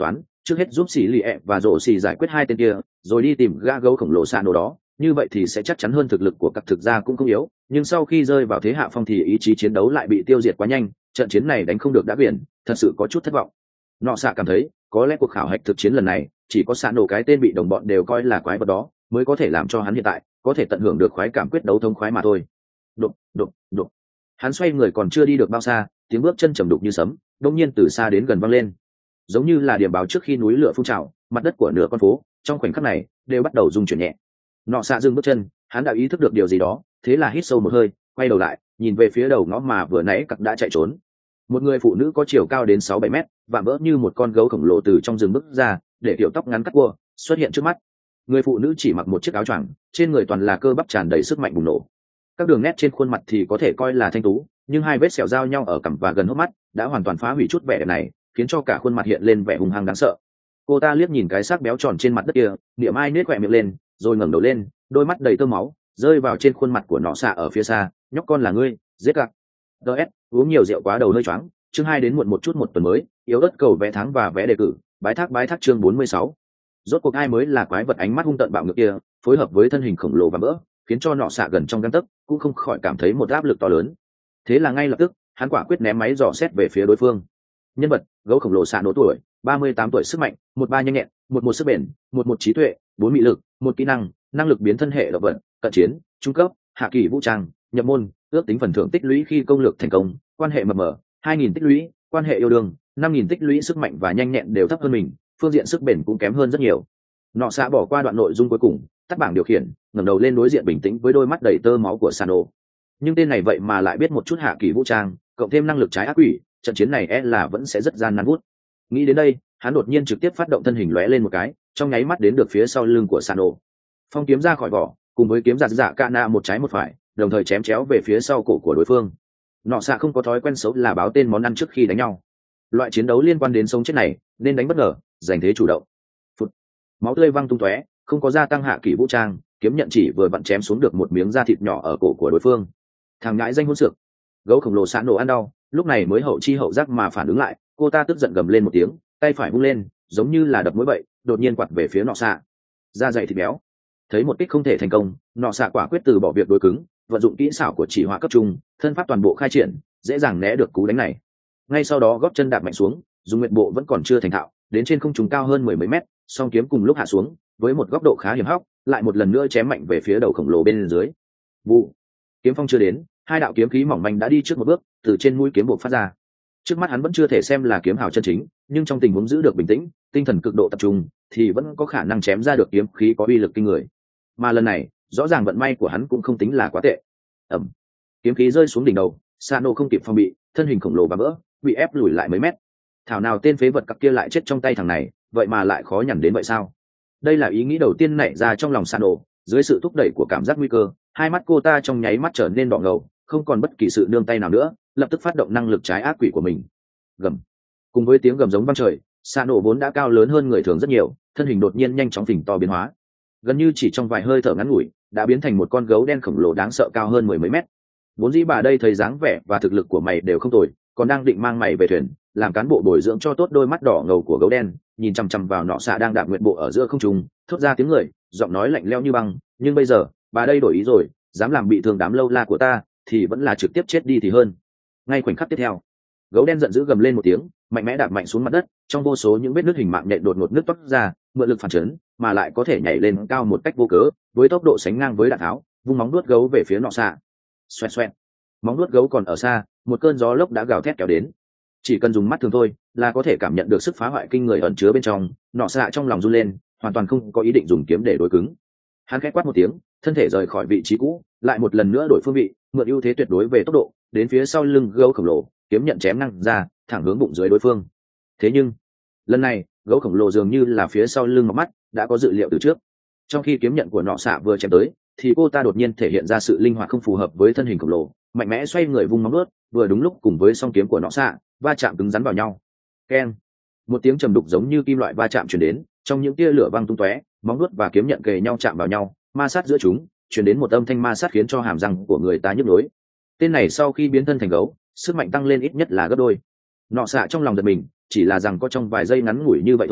trước hết giúp xì lì ẹ và rổ xì giải quyết hai tên kia, rồi đi tìm gã gấu khổng lồ xạ nổ đó, như vậy thì sẽ chắc chắn hơn. Thực lực của các thực gia cũng không yếu, nhưng sau khi rơi vào thế hạ phong thì ý chí chiến đấu lại bị tiêu diệt quá nhanh, trận chiến này đánh không được đã biển, thật sự có chút thất vọng. Nọ xạ cảm thấy có lẽ cuộc khảo hạch thực chiến lần này chỉ có xạ nổ cái tên bị đồng bọn đều coi là quái vật đó mới có thể làm cho hắn hiện tại có thể tận hưởng được khoái cảm quyết đấu thông khoái mà thôi. Đục đục đục, hắn xoay người còn chưa đi được bao xa, tiếng bước chân trầm đục như sấm đông nhiên từ xa đến gần vang lên, giống như là điểm báo trước khi núi lửa phun trào. Mặt đất của nửa con phố trong khoảnh khắc này đều bắt đầu rung chuyển nhẹ. Nọ xạ dừng bước chân, hắn đã ý thức được điều gì đó, thế là hít sâu một hơi, quay đầu lại nhìn về phía đầu ngõ mà vừa nãy cặc đã chạy trốn. Một người phụ nữ có chiều cao đến sáu bảy mét, vạm vỡ như một con gấu khổng lồ từ trong rừng bước ra, để kiểu tóc ngắn cắt cua xuất hiện trước mắt. Người phụ nữ chỉ mặc một chiếc áo choàng, trên người toàn là cơ bắp tràn đầy sức mạnh bùng nổ. Các đường nét trên khuôn mặt thì có thể coi là thanh tú, nhưng hai vết sẹo giao nhau ở cằm và gần hốc mắt đã hoàn toàn phá hủy chút vẻ đẹp này, khiến cho cả khuôn mặt hiện lên vẻ hung hăng đáng sợ. Cô ta liếc nhìn cái xác béo tròn trên mặt đất kia, niệm ai nết quẹ miệng lên, rồi ngẩng đầu lên, đôi mắt đầy tơ máu rơi vào trên khuôn mặt của nọ xạ ở phía xa. Nhóc con là ngươi, giết gạc. ds uống nhiều rượu quá đầu hơi choáng. Chương hai đến muộn một chút một tuần mới, yếu ớt cầu vé thắng và vé đề cử, bái thác bái thác chương bốn mươi sáu. Rốt cuộc ai mới là quái vật ánh mắt hung tợn bạo ngược kia, phối hợp với thân hình khổng lồ và vỡ, khiến cho nọ xạ gần trong gang tấc cũng không khỏi cảm thấy một áp lực to lớn. Thế là ngay lập tức hắn quả quyết ném máy dò xét về phía đối phương. Nhân vật: gấu khổng lồ xạ nổ tuổi, ba mươi tám tuổi, sức mạnh một ba nhanh nhẹn, một một sức bền, một một trí tuệ, bốn mị lực, một kỹ năng, năng lực biến thân hệ động vật, cận chiến, trung cấp, hạ kỳ vũ trang, nhập môn, ước tính phần thưởng tích lũy khi công lược thành công, quan hệ mập mờ, hai nghìn tích lũy, quan hệ yêu đương, năm nghìn tích lũy. Sức mạnh và nhanh nhẹn đều thấp hơn mình, phương diện sức bền cũng kém hơn rất nhiều. Nọ xạ bỏ qua đoạn nội dung cuối cùng, tắt bảng điều khiển, ngẩng đầu lên đối diện bình tĩnh với đôi mắt đầy tơ máu của Sano. Nhưng tên này vậy mà lại biết một chút hạ kỳ vũ trang, cộng thêm năng lực trái ác quỷ, trận chiến này e là vẫn sẽ rất gian nan vút. Nghĩ đến đây, hắn đột nhiên trực tiếp phát động thân hình lóe lên một cái, trong nháy mắt đến được phía sau lưng của Sano. Phong kiếm ra khỏi vỏ, cùng với kiếm giặt dạ Kana một trái một phải, đồng thời chém chéo về phía sau cổ của đối phương. Nọ xạ không có thói quen xấu là báo tên món ăn trước khi đánh nhau. Loại chiến đấu liên quan đến sống chết này nên đánh bất ngờ, giành thế chủ động. Phụt. Máu tươi văng tung tóe, không có gia tăng hạ kỳ vũ trang, kiếm nhận chỉ vừa vặn chém xuống được một miếng da thịt nhỏ ở cổ của đối phương. Thằng ngãi danh hỗn xược. Gấu khổng lồ Sano ăn đau, lúc này mới hậu chi hậu giác mà phản ứng lại, cô ta tức giận gầm lên một tiếng, tay phải vung lên, giống như là đập mũi vậy, đột nhiên quặt về phía nọ xạ. Da dày thịt béo. Thấy một kích không thể thành công, nọ xạ quả quyết từ bỏ việc đối cứng, vận dụng kỹ xảo của chỉ hóa cấp trung, thân pháp toàn bộ khai triển, dễ dàng né được cú đánh này. Ngay sau đó gót chân đạp mạnh xuống, dùng nguyệt bộ vẫn còn chưa thành thạo, đến trên không trung cao hơn mười mấy mét, song kiếm cùng lúc hạ xuống, với một góc độ khá hiểm hóc, lại một lần nữa chém mạnh về phía đầu khổng lồ bên dưới. Vụ. Kiếm phong chưa đến, hai đạo kiếm khí mỏng manh đã đi trước một bước, từ trên mũi kiếm bộ phát ra. Trước mắt hắn vẫn chưa thể xem là kiếm hào chân chính, nhưng trong tình huống giữ được bình tĩnh, tinh thần cực độ tập trung, thì vẫn có khả năng chém ra được kiếm khí có uy lực kinh người. Mà lần này, rõ ràng vận may của hắn cũng không tính là quá tệ. Ầm. Kiếm khí rơi xuống đỉnh đầu, Sano không kịp phòng bị, thân hình khổng lồ và vỡ, bị ép lùi lại mấy mét. Thảo nào tên phế vật cặp kia lại chết trong tay thằng này, vậy mà lại khó nhằn đến vậy sao? Đây là ý nghĩ đầu tiên nảy ra trong lòng Sano, dưới sự thúc đẩy của cảm giác nguy cơ, hai mắt cô ta trong nháy mắt trở nên đỏ ngầu, không còn bất kỳ sự nương tay nào nữa, lập tức phát động năng lực trái ác quỷ của mình. Gầm. Cùng với tiếng gầm giống vang trời, Sano vốn đã cao lớn hơn người thường rất nhiều, thân hình đột nhiên nhanh chóng phình to biến hóa, gần như chỉ trong vài hơi thở ngắn ngủi đã biến thành một con gấu đen khổng lồ đáng sợ cao hơn mười mấy mét. Vốn dĩ bà đây thấy dáng vẻ và thực lực của mày đều không tồi, còn đang định mang mày về thuyền làm cán bộ bồi dưỡng cho tốt. Đôi mắt đỏ ngầu của gấu đen nhìn chằm chằm vào nọ xạ đang đạp nguyện bộ ở giữa không trung, thốt ra tiếng người, giọng nói lạnh lẽo như băng. Nhưng bây giờ bà đây đổi ý rồi, dám làm bị thương đám lâu la của ta thì vẫn là trực tiếp chết đi thì hơn. Ngay khoảnh khắc tiếp theo, gấu đen giận dữ gầm lên một tiếng, mạnh mẽ đạp mạnh xuống mặt đất, trong vô số những vết nứt hình mạng nhện đột ngột nứt toát ra, mượn lực phản chấn mà lại có thể nhảy lên cao một cách vô cớ, với tốc độ sánh ngang với đạn tháo, vung móng đuốt gấu về phía nọ xạ. Xoẹt xoẹt. Móng đuốt gấu còn ở xa, một cơn gió lốc đã gào thét kéo đến. Chỉ cần dùng mắt thường thôi là có thể cảm nhận được sức phá hoại kinh người ẩn chứa bên trong. Nọ xạ trong lòng run lên, hoàn toàn không có ý định dùng kiếm để đối cứng. Hắn khẽ quát một tiếng, thân thể rời khỏi vị trí cũ, lại một lần nữa đổi phương vị, mượn ưu thế tuyệt đối về tốc độ, đến phía sau lưng gấu khổng lồ, kiếm nhận chém năng ra, thẳng hướng bụng dưới đối phương. Thế nhưng lần này gấu khổng lồ dường như là phía sau lưng mọc mắt, đã có dự liệu từ trước. Trong khi kiếm nhận của nọ xạ vừa chém tới, thì cô ta đột nhiên thể hiện ra sự linh hoạt không phù hợp với thân hình khổng lồ, mạnh mẽ xoay người vung móng vuốt, vừa đúng lúc cùng với song kiếm của nọ xạ va chạm cứng rắn vào nhau. Keng. Một tiếng trầm đục giống như kim loại va chạm truyền đến, trong những tia lửa văng tung tóe, móng vuốt và kiếm nhận kề nhau chạm vào nhau, ma sát giữa chúng, truyền đến một âm thanh ma sát khiến cho hàm răng của người ta nhức nhối. Tên này sau khi biến thân thành gấu, sức mạnh tăng lên ít nhất là gấp đôi. Nọ xạ trong lòng giật mình, chỉ là rằng có trong vài giây ngắn ngủi như vậy thôi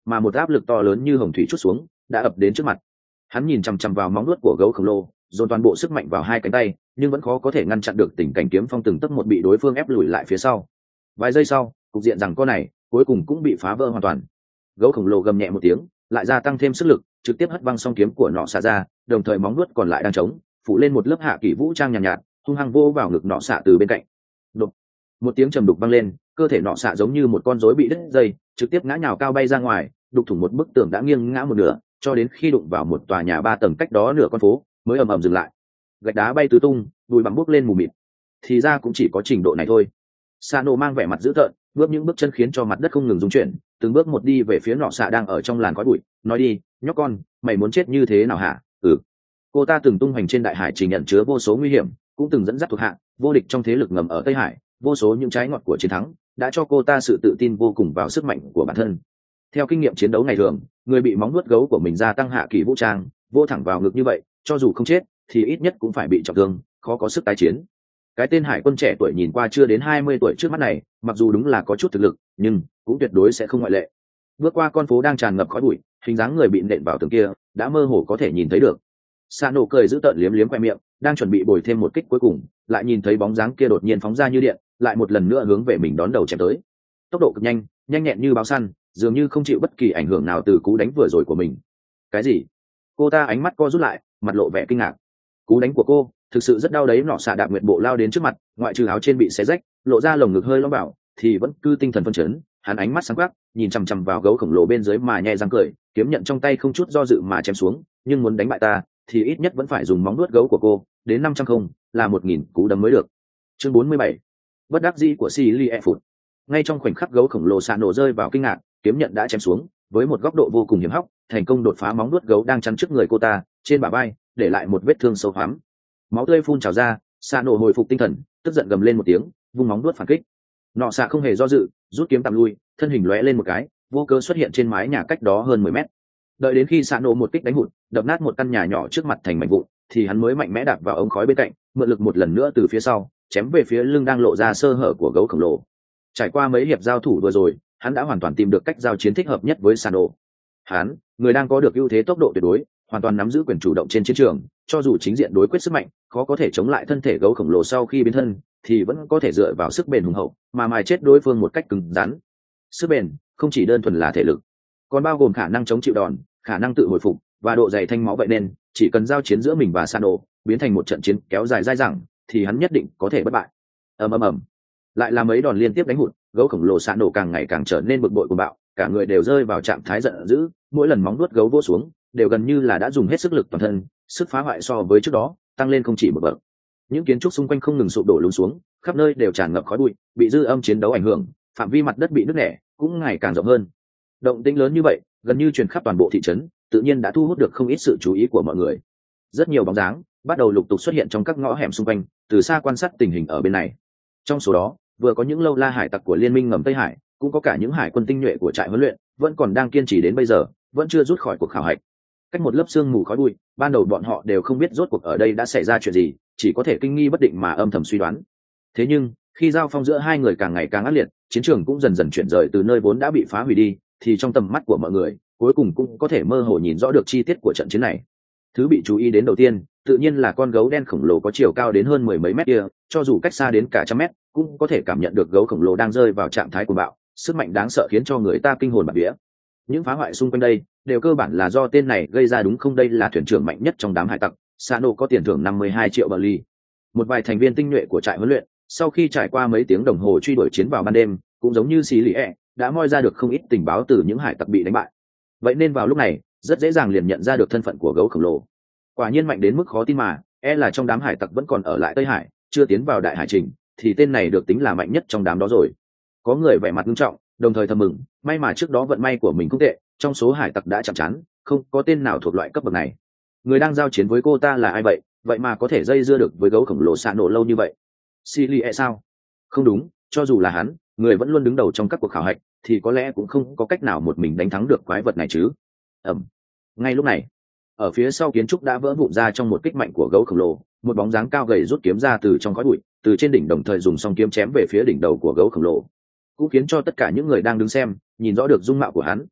mà một áp lực to lớn như hồng thủy chút xuống đã ập đến trước mặt. Hắn nhìn chằm chằm vào móng nuốt của gấu khổng lồ, dồn toàn bộ sức mạnh vào hai cánh tay, nhưng vẫn khó có thể ngăn chặn được tình cảnh kiếm phong từng tấc một bị đối phương ép lùi lại phía sau. Vài giây sau, cục diện rằng co này cuối cùng cũng bị phá vỡ hoàn toàn. Gấu khổng lồ gầm nhẹ một tiếng, lại gia tăng thêm sức lực, trực tiếp hất văng song kiếm của nọ xạ ra, đồng thời móng nuốt còn lại đang chống, phủ lên một lớp hạ kỷ vũ trang nhàn nhạt, nhạt, hung hăng vô vào ngực nọ xạ từ bên cạnh. Đục. Một tiếng trầm đục vang lên, cơ thể nọ xạ giống như một con rối bị đứt dây, trực tiếp ngã nhào cao bay ra ngoài, đục thủng một bức tường đã nghiêng ngã một nửa, cho đến khi đụng vào một tòa nhà ba tầng cách đó nửa con phố, mới ầm ầm dừng lại. Gạch đá bay tứ tung, bụi bặm bốc lên mù mịt. Thì ra cũng chỉ có trình độ này thôi. Sano mang vẻ mặt dữ tợn, bước những bước chân khiến cho mặt đất không ngừng rung chuyển, từng bước một đi về phía nọ xạ đang ở trong làn khói bụi, nói đi, nhóc con, mày muốn chết như thế nào hả? Ừ. Cô ta từng tung hoành trên đại hải trình nhận chứa vô số nguy hiểm, cũng từng dẫn dắt thuộc hạ vô địch trong thế lực ngầm ở Tây Hải, vô số những trái ngọt của chiến thắng đã cho cô ta sự tự tin vô cùng vào sức mạnh của bản thân. Theo kinh nghiệm chiến đấu ngày thường, người bị móng nuốt gấu của mình gia tăng hạ kỳ vũ trang, vô thẳng vào ngực như vậy, cho dù không chết thì ít nhất cũng phải bị trọng thương, khó có sức tái chiến. Cái tên hải quân trẻ tuổi nhìn qua chưa đến hai mươi tuổi trước mắt này, mặc dù đúng là có chút thực lực, nhưng cũng tuyệt đối sẽ không ngoại lệ. Bước qua con phố đang tràn ngập khói bụi, hình dáng người bị nện vào tường kia đã mơ hồ có thể nhìn thấy được. Sano cười giữ tợn liếm liếm khoe miệng, đang chuẩn bị bồi thêm một kích cuối cùng, lại nhìn thấy bóng dáng kia đột nhiên phóng ra như điện, lại một lần nữa hướng về mình đón đầu chém tới. Tốc độ cực nhanh, nhanh nhẹn như báo săn, dường như không chịu bất kỳ ảnh hưởng nào từ cú đánh vừa rồi của mình. Cái gì? Cô ta ánh mắt co rút lại, mặt lộ vẻ kinh ngạc. Cú đánh của cô thực sự rất đau đấy. Nọ xạ đạp nguyện bộ lao đến trước mặt, ngoại trừ áo trên bị xé rách, lộ ra lồng ngực hơi lõm bảo, thì vẫn cứ tinh thần phân chấn. Hắn ánh mắt sáng quắc, nhìn chằm chằm vào gấu khổng lồ bên dưới mà nhẹ răng cười, kiếm nhận trong tay không chút do dự mà chém xuống. Nhưng muốn đánh bại ta, thì ít nhất vẫn phải dùng móng nuốt gấu của cô, đến năm trăm không, là một nghìn cú đấm mới được. Chương bốn mươi bảy, bất đắc dĩ của Silie Phụt. Ngay trong khoảnh khắc gấu khổng lồ xạ nổ rơi vào kinh ngạc, kiếm nhận đã chém xuống, với một góc độ vô cùng hiểm hóc, thành công đột phá móng nuốt gấu đang chắn trước người cô ta, trên bả vai để lại một vết thương sâu hoắm. Máu tươi phun trào ra, xạ nổ hồi phục tinh thần, tức giận gầm lên một tiếng, vung móng nuốt phản kích. Nọ xạ không hề do dự, rút kiếm tạm lui, thân hình lóe lên một cái, vô cớ xuất hiện trên mái nhà cách đó hơn mười mét. Đợi đến khi xạ nổ một kích đánh hụt, đập nát một căn nhà nhỏ trước mặt thành mảnh vụn, thì hắn mới mạnh mẽ đạp vào ống khói bên cạnh, mượn lực một lần nữa từ phía sau chém về phía lưng đang lộ ra sơ hở của gấu khổng lồ. Trải qua mấy hiệp giao thủ vừa rồi, hắn đã hoàn toàn tìm được cách giao chiến thích hợp nhất với Sano. Hắn, người đang có được ưu thế tốc độ tuyệt đối, hoàn toàn nắm giữ quyền chủ động trên chiến trường, cho dù chính diện đối quyết sức mạnh, khó có thể chống lại thân thể gấu khổng lồ sau khi biến thân, thì vẫn có thể dựa vào sức bền hùng hậu mà mài chết đối phương một cách cứng rắn. Sức bền không chỉ đơn thuần là thể lực, còn bao gồm khả năng chống chịu đòn, khả năng tự hồi phục và độ dày thanh máu. Vậy nên, chỉ cần giao chiến giữa mình và Sano biến thành một trận chiến kéo dài dai dẳng, thì hắn nhất định có thể bất bại. ầm ầm ầm, lại là mấy đòn liên tiếp đánh hụt, gấu khổng lồ Sano càng ngày càng trở nên bực bội cuồng bạo, cả người đều rơi vào trạng thái giận dữ, mỗi lần móng vuốt gấu vỗ xuống đều gần như là đã dùng hết sức lực toàn thân, sức phá hoại so với trước đó tăng lên không chỉ một bậc. Những kiến trúc xung quanh không ngừng sụp đổ lún xuống, khắp nơi đều tràn ngập khói bụi, bị dư âm chiến đấu ảnh hưởng, phạm vi mặt đất bị nứt nẻ cũng ngày càng rộng hơn. Động tĩnh lớn như vậy, gần như truyền khắp toàn bộ thị trấn, tự nhiên đã thu hút được không ít sự chú ý của mọi người. Rất nhiều bóng dáng bắt đầu lục tục xuất hiện trong các ngõ hẻm xung quanh, từ xa quan sát tình hình ở bên này. Trong số đó, vừa có những lâu la hải tặc của liên minh ngầm Tây Hải, cũng có cả những hải quân tinh nhuệ của trại huấn luyện, vẫn còn đang kiên trì đến bây giờ, vẫn chưa rút khỏi cuộc khảo hạch. Cách một lớp sương mù khói bụi, ban đầu bọn họ đều không biết rốt cuộc ở đây đã xảy ra chuyện gì, chỉ có thể kinh nghi bất định mà âm thầm suy đoán. Thế nhưng, khi giao phong giữa hai người càng ngày càng ác liệt, chiến trường cũng dần dần chuyển rời từ nơi vốn đã bị phá hủy đi, thì trong tầm mắt của mọi người, cuối cùng cũng có thể mơ hồ nhìn rõ được chi tiết của trận chiến này. Thứ bị chú ý đến đầu tiên, tự nhiên là con gấu đen khổng lồ có chiều cao đến hơn mười mấy mét kia, cho dù cách xa đến cả trăm mét, cũng có thể cảm nhận được gấu khổng lồ đang rơi vào trạng thái cuồng bạo, sức mạnh đáng sợ khiến cho người ta kinh hồn bạt vía. Những phá hoại xung quanh đây đều cơ bản là do tên này gây ra, đúng không? Đây là thuyền trưởng mạnh nhất trong đám hải tặc, Sano có tiền thưởng năm mươi hai triệu bờ ly. Một vài thành viên tinh nhuệ của trại huấn luyện, sau khi trải qua mấy tiếng đồng hồ truy đuổi chiến vào ban đêm, cũng giống như xì lì ẹ, đã moi ra được không ít tình báo từ những hải tặc bị đánh bại. Vậy nên vào lúc này, rất dễ dàng liền nhận ra được thân phận của gấu khổng lồ. Quả nhiên mạnh đến mức khó tin mà, e là trong đám hải tặc vẫn còn ở lại Tây Hải, chưa tiến vào đại hải trình, thì tên này được tính là mạnh nhất trong đám đó rồi. Có người vẻ mặt nghiêm trọng, đồng thời thầm mừng, may mà trước đó vận may của mình không tệ, trong số hải tặc đã chạm trán, không có tên nào thuộc loại cấp bậc này. Người đang giao chiến với cô ta là ai vậy, vậy mà có thể dây dưa được với gấu khổng lồ xạ nổ lâu như vậy? Silie sao? Không đúng, cho dù là hắn, người vẫn luôn đứng đầu trong các cuộc khảo hạch, thì có lẽ cũng không có cách nào một mình đánh thắng được quái vật này chứ. Ẩm. Ngay lúc này, ở phía sau kiến trúc đã vỡ vụn ra trong một kích mạnh của gấu khổng lồ, một bóng dáng cao gầy rút kiếm ra từ trong khói bụi, từ trên đỉnh đồng thời dùng song kiếm chém về phía đỉnh đầu của gấu khổng lồ, cũng khiến cho tất cả những người đang đứng xem nhìn rõ được dung mạo của hắn.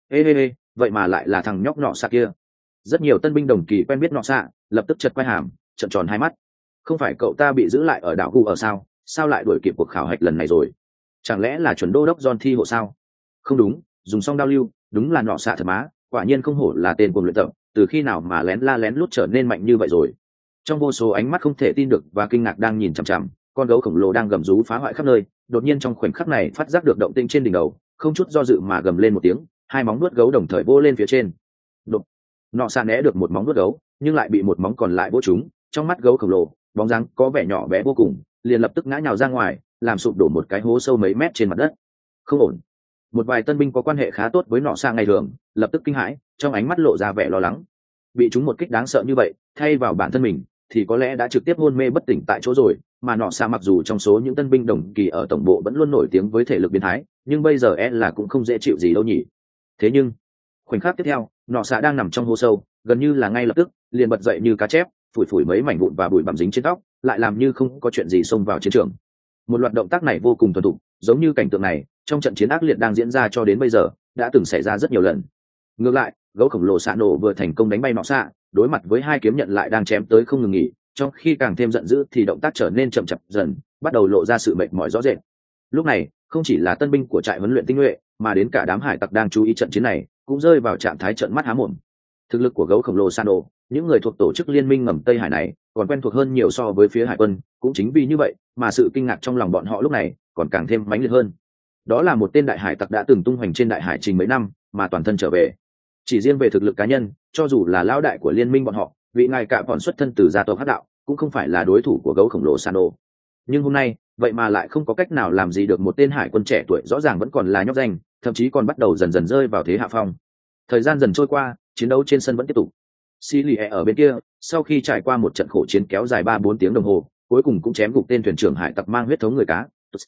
ê ê ê vậy mà lại là thằng nhóc nọ xạ kia. Rất nhiều tân binh đồng kỳ quen biết nọ xạ lập tức chật quay hàm trợn tròn hai mắt. Không phải cậu ta bị giữ lại ở đảo gu ở sao sao lại đuổi kịp cuộc khảo hạch lần này rồi? Chẳng lẽ là chuẩn đô đốc John thi hộ sao? Không đúng, dùng song đao lưu, đúng là nọ xạ thật má, quả nhiên không hổ là tên cuồng luyện tập, từ khi nào mà lén la lén lút trở nên mạnh như vậy rồi. Trong vô số ánh mắt không thể tin được và kinh ngạc đang nhìn chằm chằm, con gấu khổng lồ đang gầm rú phá hoại khắp nơi, đột nhiên trong khoảnh khắc này phát giác được động tĩnh trên đỉnh đầu, không chút do dự mà gầm lên một tiếng, hai móng vuốt gấu đồng thời vỗ lên phía trên. Đột. Nọ xạ né được một móng vuốt gấu, nhưng lại bị một móng còn lại vỗ trúng, trong mắt gấu khổng lồ, bóng dáng có vẻ nhỏ bé vô cùng, liền lập tức ngã nhào ra ngoài, làm sụp đổ một cái hố sâu mấy mét trên mặt đất. Không ổn. Một vài tân binh có quan hệ khá tốt với nọ xạ ngày thường, lập tức kinh hãi, trong ánh mắt lộ ra vẻ lo lắng. Bị chúng một kích đáng sợ như vậy, thay vào bản thân mình thì có lẽ đã trực tiếp hôn mê bất tỉnh tại chỗ rồi, mà nọ xạ mặc dù trong số những tân binh đồng kỳ ở tổng bộ vẫn luôn nổi tiếng với thể lực biến thái, nhưng bây giờ e là cũng không dễ chịu gì đâu nhỉ. Thế nhưng khoảnh khắc tiếp theo, nọ xạ đang nằm trong hố sâu, gần như là ngay lập tức liền bật dậy như cá chép, phủi phủi mấy mảnh vụn và bụi bặm dính trên tóc, lại làm như không có chuyện gì xông vào chiến trường. Một loạt động tác này vô cùng thuần thục, giống như cảnh tượng này trong trận chiến ác liệt đang diễn ra cho đến bây giờ đã từng xảy ra rất nhiều lần. Ngược lại, gấu khổng lồ xạ nổ vừa thành công đánh bay nọ xạ, đối mặt với hai kiếm nhận lại đang chém tới không ngừng nghỉ, trong khi càng thêm giận dữ thì động tác trở nên chậm chạp dần, bắt đầu lộ ra sự mệt mỏi rõ rệt. Lúc này, không chỉ là tân binh của trại huấn luyện tinh nhuệ, mà đến cả đám hải tặc đang chú ý trận chiến này cũng rơi vào trạng thái trợn mắt há mồm. Thực lực của gấu khổng lồ Sano, những người thuộc tổ chức liên minh ngầm Tây Hải này còn quen thuộc hơn nhiều so với phía hải quân, cũng chính vì như vậy mà sự kinh ngạc trong lòng bọn họ lúc này còn càng thêm mãnh liệt hơn. Đó là một tên đại hải tặc đã từng tung hoành trên đại hải trình mấy năm mà toàn thân trở về. Chỉ riêng về thực lực cá nhân, cho dù là lão đại của liên minh bọn họ, vị ngài cả còn xuất thân từ gia tộc Hắc đạo, cũng không phải là đối thủ của gấu khổng lồ Sano. Nhưng hôm nay, vậy mà lại không có cách nào làm gì được một tên hải quân trẻ tuổi rõ ràng vẫn còn là nhóc danh, thậm chí còn bắt đầu dần dần rơi vào thế hạ phong. Thời gian dần trôi qua, chiến đấu trên sân vẫn tiếp tục. Silie ở bên kia, sau khi trải qua một trận khổ chiến kéo dài ba bốn tiếng đồng hồ, cuối cùng cũng chém gục tên thuyền trưởng hải tặc mang huyết thống người cá.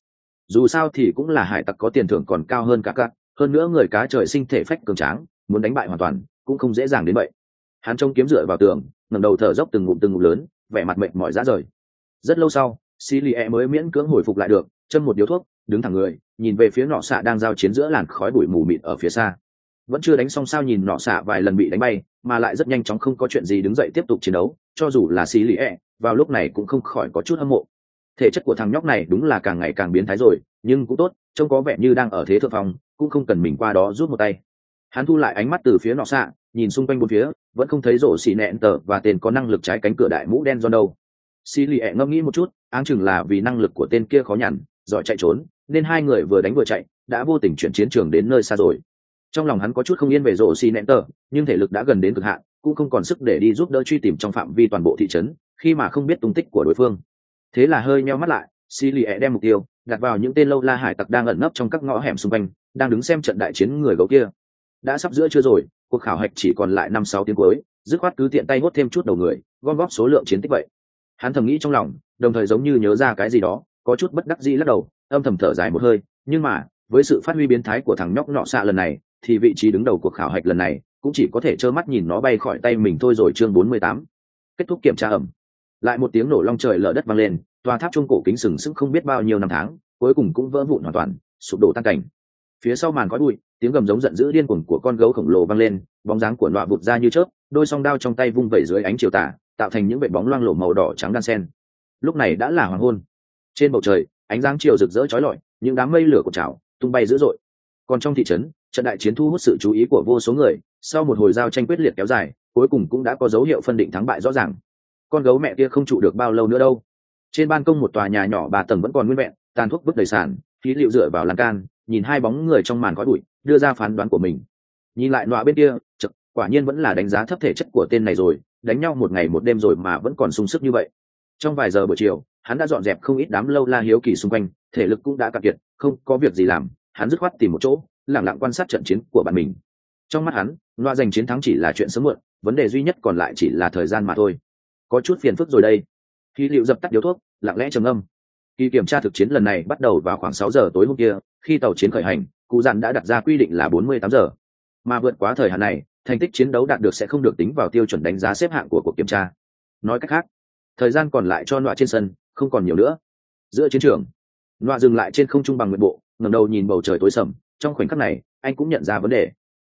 Dù sao thì cũng là hải tặc có tiền thưởng còn cao hơn cả các, hơn nữa người cá trời sinh thể phách cường tráng, muốn đánh bại hoàn toàn cũng không dễ dàng đến vậy. Hắn trông kiếm dựa vào tường, ngẩng đầu thở dốc từng ngụm từng ngụm lớn, vẻ mặt mệt mỏi rã rời. Rất lâu sau, Silie mới miễn cưỡng hồi phục lại được, châm một điếu thuốc, đứng thẳng người, nhìn về phía nọ xạ đang giao chiến giữa làn khói bụi mù mịt ở phía xa. Vẫn chưa đánh xong sao nhìn nọ xạ vài lần bị đánh bay, mà lại rất nhanh chóng không có chuyện gì đứng dậy tiếp tục chiến đấu, cho dù là Silie, vào lúc này cũng không khỏi có chút hâm mộ. Thể chất của thằng nhóc này đúng là càng ngày càng biến thái rồi, nhưng cũng tốt, trông có vẻ như đang ở thế thượng phong, cũng không cần mình qua đó rút một tay. Hắn thu lại ánh mắt từ phía nọ xạ, nhìn xung quanh bốn phía, vẫn không thấy rổ xì nẹn tờ và tên có năng lực trái cánh cửa đại mũ đen John đâu. Silie ngẫm nghĩ một chút, áng chừng là vì năng lực của tên kia khó nhằn, giỏi chạy trốn, nên hai người vừa đánh vừa chạy, đã vô tình chuyển chiến trường đến nơi xa rồi. Trong lòng hắn có chút không yên về rổ xì nẹn tờ, nhưng thể lực đã gần đến cực hạn, cũng không còn sức để đi giúp đỡ truy tìm trong phạm vi toàn bộ thị trấn, khi mà không biết tung tích của đối phương. Thế là hơi nheo mắt lại, Silie đem mục tiêu đặt vào những tên lâu la hải tặc đang ẩn nấp trong các ngõ hẻm xung quanh, đang đứng xem trận đại chiến người gấu kia. Đã sắp giữa trưa rồi, cuộc khảo hạch chỉ còn lại năm sáu tiếng cuối, dứt khoát cứ tiện tay hốt thêm chút đầu người, gom góp số lượng chiến tích vậy. Hắn thầm nghĩ trong lòng, đồng thời giống như nhớ ra cái gì đó, có chút bất đắc dĩ lắc đầu, âm thầm thở dài một hơi. Nhưng mà với sự phát huy biến thái của thằng nhóc nọ xạ lần này, thì vị trí đứng đầu cuộc khảo hạch lần này cũng chỉ có thể trơ mắt nhìn nó bay khỏi tay mình thôi rồi. Chương bốn mươi tám, kết thúc kiểm tra ẩm. Lại một tiếng nổ long trời lở đất vang lên, tòa tháp chuông cổ kính sừng sững không biết bao nhiêu năm tháng, cuối cùng cũng vỡ vụn hoàn toàn, sụp đổ tan cảnh. Phía sau màn khói bụi, tiếng gầm giống giận dữ điên cuồng của con gấu khổng lồ vang lên, bóng dáng của nọa vụt ra như chớp, đôi song đao trong tay vung vẩy dưới ánh chiều tà, tạo thành những vệt bóng loang lổ màu đỏ trắng đan xen. Lúc này đã là hoàng hôn. Trên bầu trời, ánh sáng chiều rực rỡ chói lọi, những đám mây lửa của trào tung bay dữ dội. Còn trong thị trấn, trận đại chiến thu hút sự chú ý của vô số người, sau một hồi giao tranh quyết liệt kéo dài, cuối cùng cũng đã có dấu hiệu phân định thắng bại rõ ràng. Con gấu mẹ kia không trụ được bao lâu nữa đâu. Trên ban công một tòa nhà nhỏ ba tầng vẫn còn nguyên vẹn, tàn thuốc vứt đầy sàn, khí liệu dựa vào lan can, nhìn hai bóng người trong màn khói bụi, đưa ra phán đoán của mình. Nhìn lại nọa bên kia, chật, quả nhiên vẫn là đánh giá thấp thể chất của tên này rồi, đánh nhau một ngày một đêm rồi mà vẫn còn sung sức như vậy. Trong vài giờ buổi chiều, hắn đã dọn dẹp không ít đám lâu la hiếu kỳ xung quanh, thể lực cũng đã cạn kiệt, không có việc gì làm, hắn dứt khoát tìm một chỗ, lặng lặng quan sát trận chiến của bạn mình. Trong mắt hắn, nọa giành chiến thắng chỉ là chuyện sớm muộn, vấn đề duy nhất còn lại chỉ là thời gian mà thôi. Có chút phiền phức rồi đây. Khi liệu dập tắt điếu thuốc, lặng lẽ trầm âm. Kỳ kiểm tra thực chiến lần này bắt đầu vào khoảng sáu giờ tối hôm kia, khi tàu chiến khởi hành, cụ dặn đã đặt ra quy định là bốn mươi tám giờ. Mà vượt quá thời hạn này, thành tích chiến đấu đạt được sẽ không được tính vào tiêu chuẩn đánh giá xếp hạng của cuộc kiểm tra. Nói cách khác, thời gian còn lại cho nọa trên sân không còn nhiều nữa. Giữa chiến trường, nọa dừng lại trên không trung bằng nguyện bộ, ngẩng đầu nhìn bầu trời tối sầm. Trong khoảnh khắc này, anh cũng nhận ra vấn đề.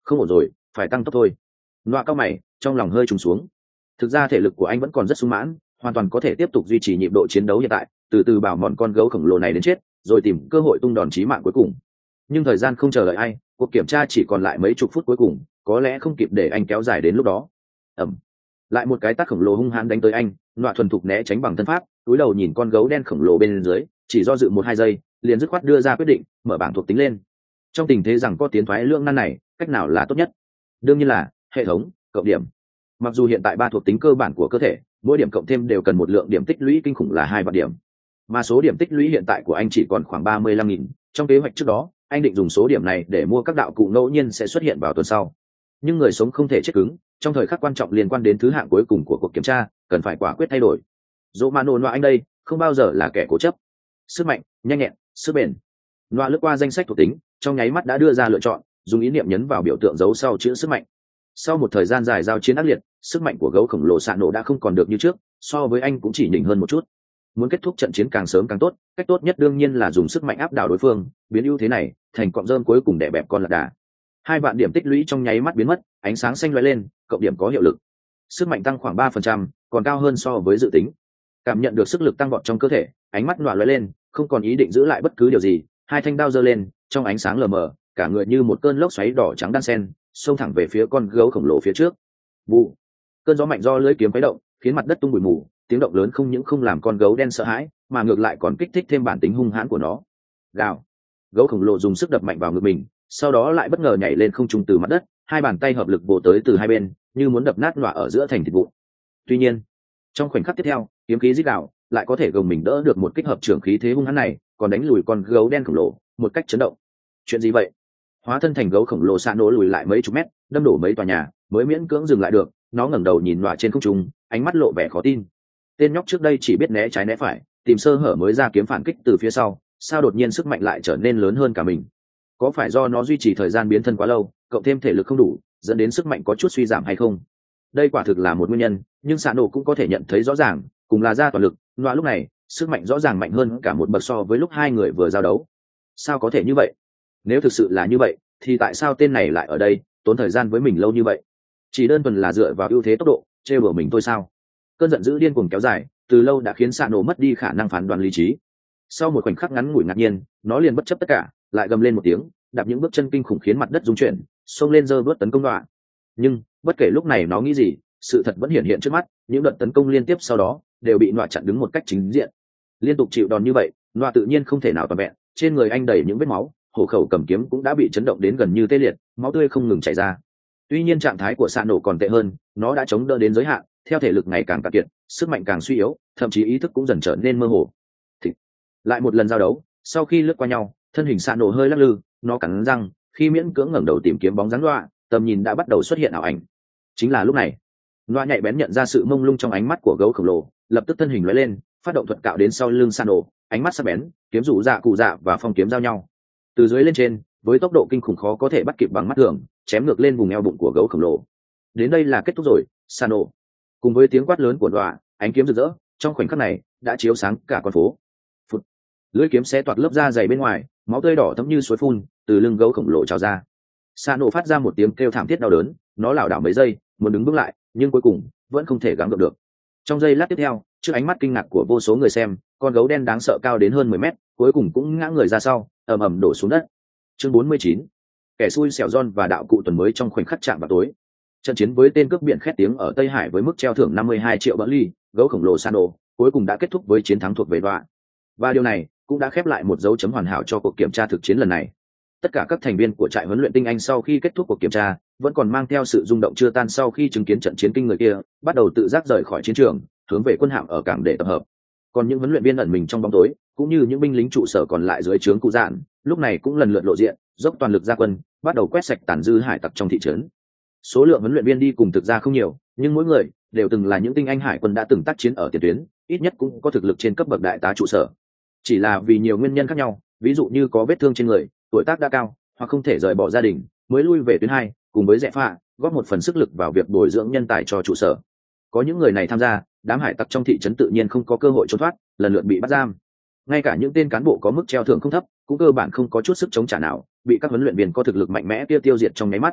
Không ổn rồi, phải tăng tốc thôi. Nọa cao mày, trong lòng hơi trùng xuống. Thực ra thể lực của anh vẫn còn rất sung mãn, hoàn toàn có thể tiếp tục duy trì nhịp độ chiến đấu hiện tại, từ từ bảo mòn con gấu khổng lồ này đến chết, rồi tìm cơ hội tung đòn chí mạng cuối cùng. Nhưng thời gian không chờ đợi ai, cuộc kiểm tra chỉ còn lại mấy chục phút cuối cùng, có lẽ không kịp để anh kéo dài đến lúc đó. Ẩm. Lại một cái tát khổng lồ hung hãn đánh tới anh, Nọa thuần thục né tránh bằng thân pháp, cúi đầu nhìn con gấu đen khổng lồ bên dưới, chỉ do dự một hai giây, liền dứt khoát đưa ra quyết định, mở bảng thuộc tính lên. Trong tình thế rằng có tiến thoái lưỡng nan này, cách nào là tốt nhất? Đương nhiên là hệ thống cộng điểm. Mặc dù hiện tại ba thuộc tính cơ bản của cơ thể, mỗi điểm cộng thêm đều cần một lượng điểm tích lũy kinh khủng là hai vạn điểm, mà số điểm tích lũy hiện tại của anh chỉ còn khoảng ba mươi lăm nghìn. Trong kế hoạch trước đó, anh định dùng số điểm này để mua các đạo cụ ngẫu nhiên sẽ xuất hiện vào tuần sau. Nhưng người sống không thể chết cứng, trong thời khắc quan trọng liên quan đến thứ hạng cuối cùng của cuộc kiểm tra, cần phải quả quyết thay đổi. Dỗ mà nổ anh đây không bao giờ là kẻ cố chấp. Sức mạnh, nhanh nhẹn, sức bền. Nọa lướt qua danh sách thuộc tính, trong nháy mắt đã đưa ra lựa chọn, dùng ý niệm nhấn vào biểu tượng dấu sau chữ sức mạnh. Sau một thời gian dài giao chiến ác liệt, sức mạnh của gấu khổng lồ xạ nổ đã không còn được như trước, so với anh cũng chỉ nhỉnh hơn một chút. Muốn kết thúc trận chiến càng sớm càng tốt, cách tốt nhất đương nhiên là dùng sức mạnh áp đảo đối phương, biến ưu thế này thành cọng rơm cuối cùng để bẹp con lạc đà. Hai vạn điểm tích lũy trong nháy mắt biến mất, ánh sáng xanh lóe lên, cộng điểm có hiệu lực. Sức mạnh tăng khoảng ba phần trăm, còn cao hơn so với dự tính. Cảm nhận được sức lực tăng vọt trong cơ thể, ánh mắt nọa lóe lên, không còn ý định giữ lại bất cứ điều gì, hai thanh đao giơ lên, trong ánh sáng lờ mờ, cả người như một cơn lốc xoáy đỏ trắng đan sen, xông thẳng về phía con gấu khổng lồ phía trước. Bù! Cơn gió mạnh do lưỡi kiếm khuấy động, khiến mặt đất tung bụi mù, tiếng động lớn không những không làm con gấu đen sợ hãi, mà ngược lại còn kích thích thêm bản tính hung hãn của nó. Gào! Gấu khổng lồ dùng sức đập mạnh vào ngực mình, sau đó lại bất ngờ nhảy lên không trung từ mặt đất, hai bàn tay hợp lực vồ tới từ hai bên, như muốn đập nát nọa ở giữa thành thịt vụn. Tuy nhiên, trong khoảnh khắc tiếp theo, kiếm khí rít gào, lại có thể gồng mình đỡ được một kích hợp trưởng khí thế hung hãn này, còn đánh lùi con gấu đen khổng lồ một cách chấn động. Chuyện gì vậy? Hóa thân thành gấu khổng lồ xạ nổ lùi lại mấy chục mét, đâm đổ mấy tòa nhà, mới miễn cưỡng dừng lại được. Nó ngẩng đầu nhìn nọa trên không trung, ánh mắt lộ vẻ khó tin. Tên nhóc trước đây chỉ biết né trái né phải, tìm sơ hở mới ra kiếm phản kích từ phía sau, sao đột nhiên sức mạnh lại trở nên lớn hơn cả mình? Có phải do nó duy trì thời gian biến thân quá lâu, cộng thêm thể lực không đủ, dẫn đến sức mạnh có chút suy giảm hay không? Đây quả thực là một nguyên nhân, nhưng xạ nổ cũng có thể nhận thấy rõ ràng, cùng là ra toàn lực, nọa lúc này sức mạnh rõ ràng mạnh hơn cả một bậc so với lúc hai người vừa giao đấu. Sao có thể như vậy? Nếu thực sự là như vậy, thì tại sao tên này lại ở đây, tốn thời gian với mình lâu như vậy? Chỉ đơn thuần là dựa vào ưu thế tốc độ, trêu đùa mình thôi sao? Cơn giận dữ điên cuồng kéo dài, từ lâu đã khiến xạ nổ mất đi khả năng phán đoán lý trí. Sau một khoảnh khắc ngắn ngủi ngạc nhiên, nó liền bất chấp tất cả, lại gầm lên một tiếng, đạp những bước chân kinh khủng khiến mặt đất rung chuyển, xông lên giơ bước tấn công đoạn. Nhưng bất kể lúc này nó nghĩ gì, sự thật vẫn hiện hiện trước mắt, những đợt tấn công liên tiếp sau đó đều bị nọa chặn đứng một cách chính diện. Liên tục chịu đòn như vậy, nọa tự nhiên không thể nào toàn vẹn, trên người anh đầy những vết máu, hổ khẩu cầm kiếm cũng đã bị chấn động đến gần như tê liệt, máu tươi không ngừng chảy ra. Tuy nhiên trạng thái của xạ nổ còn tệ hơn, nó đã chống đỡ đến giới hạn, theo thể lực ngày càng cạn kiệt, sức mạnh càng suy yếu, thậm chí ý thức cũng dần trở nên mơ hồ. Thì, lại một lần giao đấu, sau khi lướt qua nhau, thân hình xạ nổ hơi lắc lư, nó cắn răng, khi miễn cưỡng ngẩng đầu tìm kiếm bóng dáng loa, tầm nhìn đã bắt đầu xuất hiện ảo ảnh. Chính là lúc này, loa nhạy bén nhận ra sự mông lung trong ánh mắt của gấu khổng lồ, lập tức thân hình lóe lên, phát động thuật cạo đến sau lưng xạ nổ, ánh mắt sắc bén, kiếm rủ dạ cụ dạ và phong kiếm giao nhau. Từ dưới lên trên, với tốc độ kinh khủng khó có thể bắt kịp bằng mắt thường, chém ngược lên vùng eo bụng của gấu khổng lồ. Đến đây là kết thúc rồi, Sano. Cùng với tiếng quát lớn của đọa, ánh kiếm rực rỡ, trong khoảnh khắc này đã chiếu sáng cả con phố. Phụt. Lưỡi kiếm xé toạc lớp da dày bên ngoài, máu tươi đỏ thấm như suối phun từ lưng gấu khổng lồ trào ra. Sano phát ra một tiếng kêu thảm thiết đau đớn, nó lảo đảo mấy giây, muốn đứng bước lại, nhưng cuối cùng vẫn không thể gắng gượng được. Trong giây lát tiếp theo, trước ánh mắt kinh ngạc của vô số người xem, con gấu đen đáng sợ cao đến hơn mười mét, cuối cùng cũng ngã người ra sau, ầm ầm đổ xuống đất. Chương bốn mươi chín, kẻ xui xẻo John và đạo cụ tuần mới trong khoảnh khắc chạm vào tối. Trận chiến với tên cướp biển khét tiếng ở Tây Hải với mức treo thưởng năm mươi hai triệu bỡ ly, gấu khổng lồ Sano, cuối cùng đã kết thúc với chiến thắng thuộc về đọa. Và điều này cũng đã khép lại một dấu chấm hoàn hảo cho cuộc kiểm tra thực chiến lần này. Tất cả các thành viên của trại huấn luyện tinh anh sau khi kết thúc cuộc kiểm tra, vẫn còn mang theo sự rung động chưa tan sau khi chứng kiến trận chiến kinh người kia, bắt đầu tự giác rời khỏi chiến trường, hướng về quân hạm ở cảng để tập hợp. Còn những huấn luyện viên ẩn mình trong bóng tối, cũng như những binh lính trụ sở còn lại dưới trướng cụ dạn, lúc này cũng lần lượt lộ diện, dốc toàn lực ra quân, bắt đầu quét sạch tàn dư hải tặc trong thị trấn. Số lượng huấn luyện viên đi cùng thực ra không nhiều, nhưng mỗi người đều từng là những tinh anh hải quân đã từng tác chiến ở tiền tuyến, ít nhất cũng có thực lực trên cấp bậc đại tá trụ sở. Chỉ là vì nhiều nguyên nhân khác nhau, ví dụ như có vết thương trên người, tuổi tác đã cao, hoặc không thể rời bỏ gia đình, mới lui về tuyến hai, cùng với rẽ pha, góp một phần sức lực vào việc bồi dưỡng nhân tài cho trụ sở. Có những người này tham gia, đám hải tặc trong thị trấn tự nhiên không có cơ hội trốn thoát, lần lượt bị bắt giam. Ngay cả những tên cán bộ có mức treo thưởng không thấp, cũng cơ bản không có chút sức chống trả nào, bị các huấn luyện viên có thực lực mạnh mẽ kia tiêu diệt trong nháy mắt.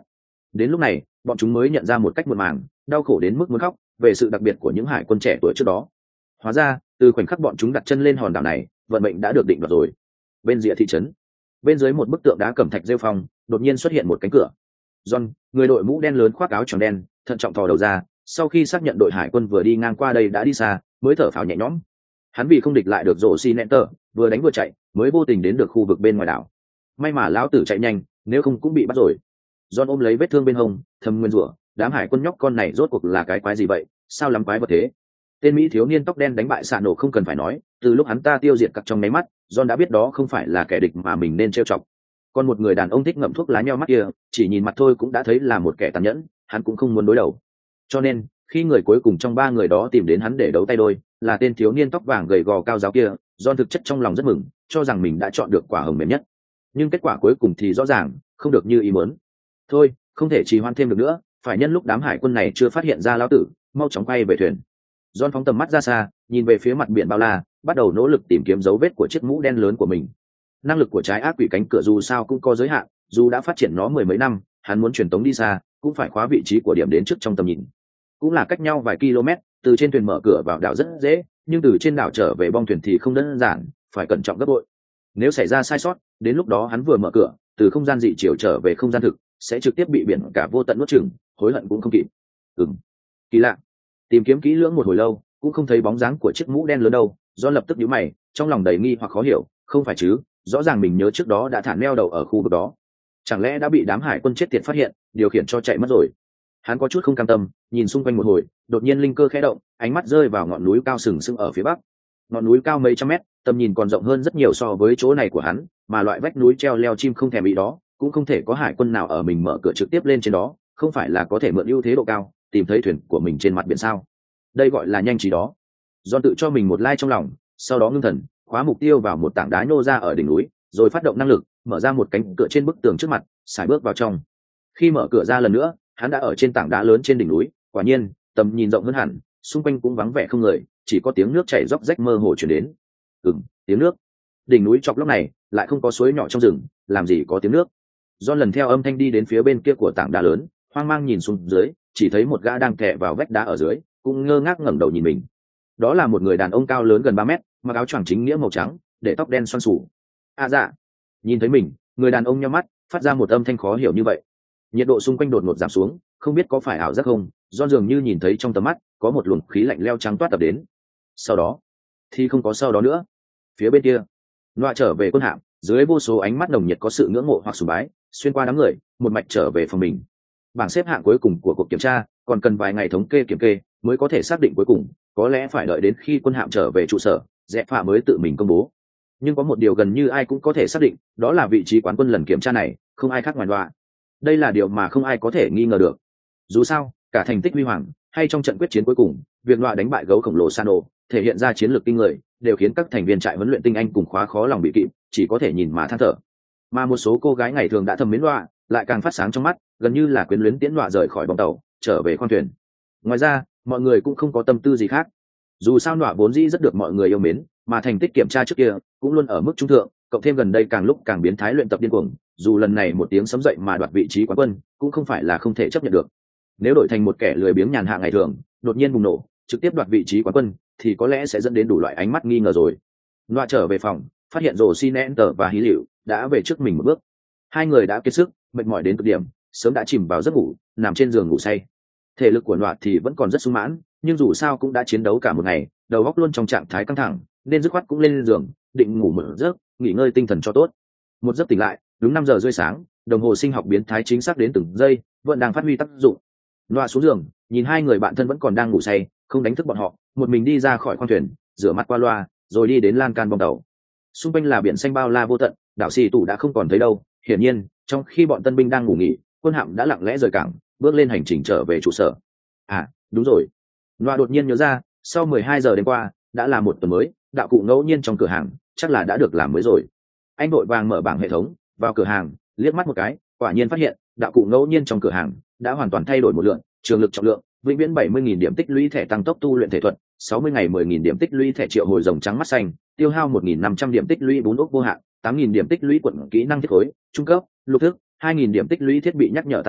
Đến lúc này bọn chúng mới nhận ra một cách muộn màng, đau khổ đến mức muốn khóc về sự đặc biệt của những hải quân trẻ tuổi trước đó. Hóa ra từ khoảnh khắc bọn chúng đặt chân lên hòn đảo này, vận mệnh đã được định đoạt rồi. Bên rìa thị trấn, bên dưới một bức tượng đá cẩm thạch rêu phong, đột nhiên xuất hiện một cánh cửa. John, người đội mũ đen lớn khoác áo choàng đen, thận trọng thò đầu ra, sau khi xác nhận đội hải quân vừa đi ngang qua đây đã đi xa, mới thở phào nhẹ nhõm. Hắn vì không địch lại được rổ xi nẹn tờ, vừa đánh vừa chạy, mới vô tình đến được khu vực bên ngoài đảo. May mà lão tử chạy nhanh, nếu không cũng bị bắt rồi. John ôm lấy vết thương bên hông, thầm nguyên rủa, đám hải quân nhóc con này rốt cuộc là cái quái gì vậy, sao lắm quái vật thế. Tên Mỹ thiếu niên tóc đen đánh bại xạ nổ không cần phải nói, từ lúc hắn ta tiêu diệt cặc trong máy mắt, John đã biết đó không phải là kẻ địch mà mình nên trêu chọc. Còn một người đàn ông thích ngậm thuốc lá nheo mắt kia, chỉ nhìn mặt thôi cũng đã thấy là một kẻ tàn nhẫn, hắn cũng không muốn đối đầu. Cho nên khi người cuối cùng trong ba người đó tìm đến hắn để đấu tay đôi, là tên thiếu niên tóc vàng gầy gò cao giáo kia, John thực chất trong lòng rất mừng, cho rằng mình đã chọn được quả hồng mềm nhất. Nhưng kết quả cuối cùng thì rõ ràng không được như ý muốn. Thôi, không thể trì hoãn thêm được nữa, phải nhân lúc đám hải quân này chưa phát hiện ra lão tử, mau chóng quay về thuyền. John phóng tầm mắt ra xa, nhìn về phía mặt biển bao la, bắt đầu nỗ lực tìm kiếm dấu vết của chiếc mũ đen lớn của mình. Năng lực của trái ác quỷ cánh cửa dù sao cũng có giới hạn, dù đã phát triển nó mười mấy năm, hắn muốn truyền tống đi xa, cũng phải khóa vị trí của điểm đến trước trong tầm nhìn. Cũng là cách nhau vài km, từ trên thuyền mở cửa vào đảo rất dễ, nhưng từ trên đảo trở về bong thuyền thì không đơn giản, phải cẩn trọng gấp bội. Nếu xảy ra sai sót, đến lúc đó hắn vừa mở cửa, từ không gian dị chiều trở về không gian thực, sẽ trực tiếp bị biển cả vô tận nuốt chửng, hối hận cũng không kịp. Ừm, kỳ lạ. Tìm kiếm kỹ lưỡng một hồi lâu, cũng không thấy bóng dáng của chiếc mũ đen lớn đâu. Do lập tức nhíu mày, trong lòng đầy nghi hoặc khó hiểu, không phải chứ? Rõ ràng mình nhớ trước đó đã thả neo đầu ở khu vực đó, chẳng lẽ đã bị đám hải quân chết tiệt phát hiện, điều khiển cho chạy mất rồi? Hắn có chút không cam tâm, nhìn xung quanh một hồi, đột nhiên linh cơ khẽ động, ánh mắt rơi vào ngọn núi cao sừng sững ở phía bắc. Ngọn núi cao mấy trăm mét, tầm nhìn còn rộng hơn rất nhiều so với chỗ này của hắn, mà loại vách núi treo leo chim không thèm bị đó, cũng không thể có hải quân nào ở mình mở cửa trực tiếp lên trên đó, không phải là có thể mượn ưu thế độ cao, tìm thấy thuyền của mình trên mặt biển sao? Đây gọi là nhanh trí đó. John tự cho mình một like trong lòng, sau đó ngưng thần, khóa mục tiêu vào một tảng đá nhô ra ở đỉnh núi, rồi phát động năng lực, mở ra một cánh cửa trên bức tường trước mặt, xài bước vào trong. Khi mở cửa ra lần nữa, hắn đã ở trên tảng đá lớn trên đỉnh núi, quả nhiên, tầm nhìn rộng hơn hẳn, xung quanh cũng vắng vẻ không người, chỉ có tiếng nước chảy róc rách mơ hồ truyền đến. Ừm, tiếng nước. Đỉnh núi chọc lóc này lại không có suối nhỏ trong rừng, làm gì có tiếng nước. John lần theo âm thanh đi đến phía bên kia của tảng đá lớn, hoang mang nhìn xuống dưới, chỉ thấy một gã đang kẹ vào vách đá ở dưới, cũng ngơ ngác ngẩng đầu nhìn mình. Đó là một người đàn ông cao lớn gần ba mét, mặc áo choàng chính nghĩa màu trắng, để tóc đen xoăn xù. À dạ. Nhìn thấy mình, người đàn ông nhắm mắt, phát ra một âm thanh khó hiểu như vậy. Nhiệt độ xung quanh đột ngột giảm xuống, không biết có phải ảo giác không, do dường như nhìn thấy trong tầm mắt có một luồng khí lạnh leo trắng toát tập đến. Sau đó thì không có sau đó nữa. Phía bên kia, loa trở về quân hạm, dưới vô số ánh mắt nồng nhiệt có sự ngưỡng mộ hoặc sùng bái, xuyên qua đám người, một mạch trở về phòng mình. Bảng xếp hạng cuối cùng của cuộc kiểm tra còn cần vài ngày thống kê kiểm kê mới có thể xác định cuối cùng, có lẽ phải đợi đến khi quân hạm trở về trụ sở, Dẹp Phạ mới tự mình công bố. Nhưng có một điều gần như ai cũng có thể xác định, đó là vị trí quán quân lần kiểm tra này không ai khác ngoài loa. Đây là điều mà không ai có thể nghi ngờ được. Dù sao, cả thành tích huy hoàng hay trong trận quyết chiến cuối cùng, việc loa đánh bại gấu khổng lồ Sano, thể hiện ra chiến lược kinh người, đều khiến các thành viên trại huấn luyện tinh anh cùng khóa khó lòng bị kịp, chỉ có thể nhìn mà than thở. Mà một số cô gái ngày thường đã thầm mến loa, lại càng phát sáng trong mắt, gần như là quyến luyến tiễn loa rời khỏi bong tàu, trở về khoang thuyền. Ngoài ra, mọi người cũng không có tâm tư gì khác. Dù sao loa vốn dĩ rất được mọi người yêu mến, mà thành tích kiểm tra trước kia cũng luôn ở mức trung thượng, cộng thêm gần đây càng lúc càng biến thái luyện tập điên cuồng, dù lần này một tiếng sấm dậy mà đoạt vị trí quán quân, cũng không phải là không thể chấp nhận được. Nếu đổi thành một kẻ lười biếng nhàn hạ ngày thường, đột nhiên bùng nổ, trực tiếp đoạt vị trí quán quân, thì có lẽ sẽ dẫn đến đủ loại ánh mắt nghi ngờ rồi. Loa trở về phòng, phát hiện rồ xin nén tờ và hí liệu đã về trước mình một bước. Hai người đã kiệt sức, mệt mỏi đến cực điểm, sớm đã chìm vào giấc ngủ, nằm trên giường ngủ say. Thể lực của Loa thì vẫn còn rất sung mãn, nhưng dù sao cũng đã chiến đấu cả một ngày, đầu óc luôn trong trạng thái căng thẳng, nên dứt khoát cũng lên giường, định ngủ một giấc, nghỉ ngơi tinh thần cho tốt. Một giấc tỉnh lại, đúng năm giờ rưỡi sáng, đồng hồ sinh học biến thái chính xác đến từng giây, vẫn đang phát huy tác dụng. Loa xuống giường, nhìn hai người bạn thân vẫn còn đang ngủ say, không đánh thức bọn họ, một mình đi ra khỏi khoang thuyền, rửa mặt qua loa, rồi đi đến lan can bong tàu. Xung quanh là biển xanh bao la vô tận, đảo xì tủ đã không còn thấy đâu. Hiển nhiên, trong khi bọn tân binh đang ngủ nghỉ, quân hạm đã lặng lẽ rời cảng, bước lên hành trình trở về trụ sở. À, đúng rồi. Loa đột nhiên nhớ ra, sau mười hai giờ đêm qua, đã là một tuần mới, đạo cụ ngẫu nhiên trong cửa hàng, chắc là đã được làm mới rồi. Anh vội vàng mở bảng hệ thống, vào cửa hàng, liếc mắt một cái, quả nhiên phát hiện, đạo cụ ngẫu nhiên trong cửa hàng đã hoàn toàn thay đổi một lượng, trường lực trọng lượng, vĩnh viễn bảy mươi nghìn điểm tích lũy thẻ tăng tốc tu luyện thể thuật, sáu mươi ngày mười nghìn điểm tích lũy thẻ triệu hồi rồng trắng mắt xanh, tiêu hao một nghìn năm trăm điểm tích lũy bốn ốc vô hạn, tám nghìn điểm tích lũy quận kỹ năng thiết khối, trung cấp, lục thức, hai nghìn điểm tích lũy thiết bị nhắc nhở tăng ca,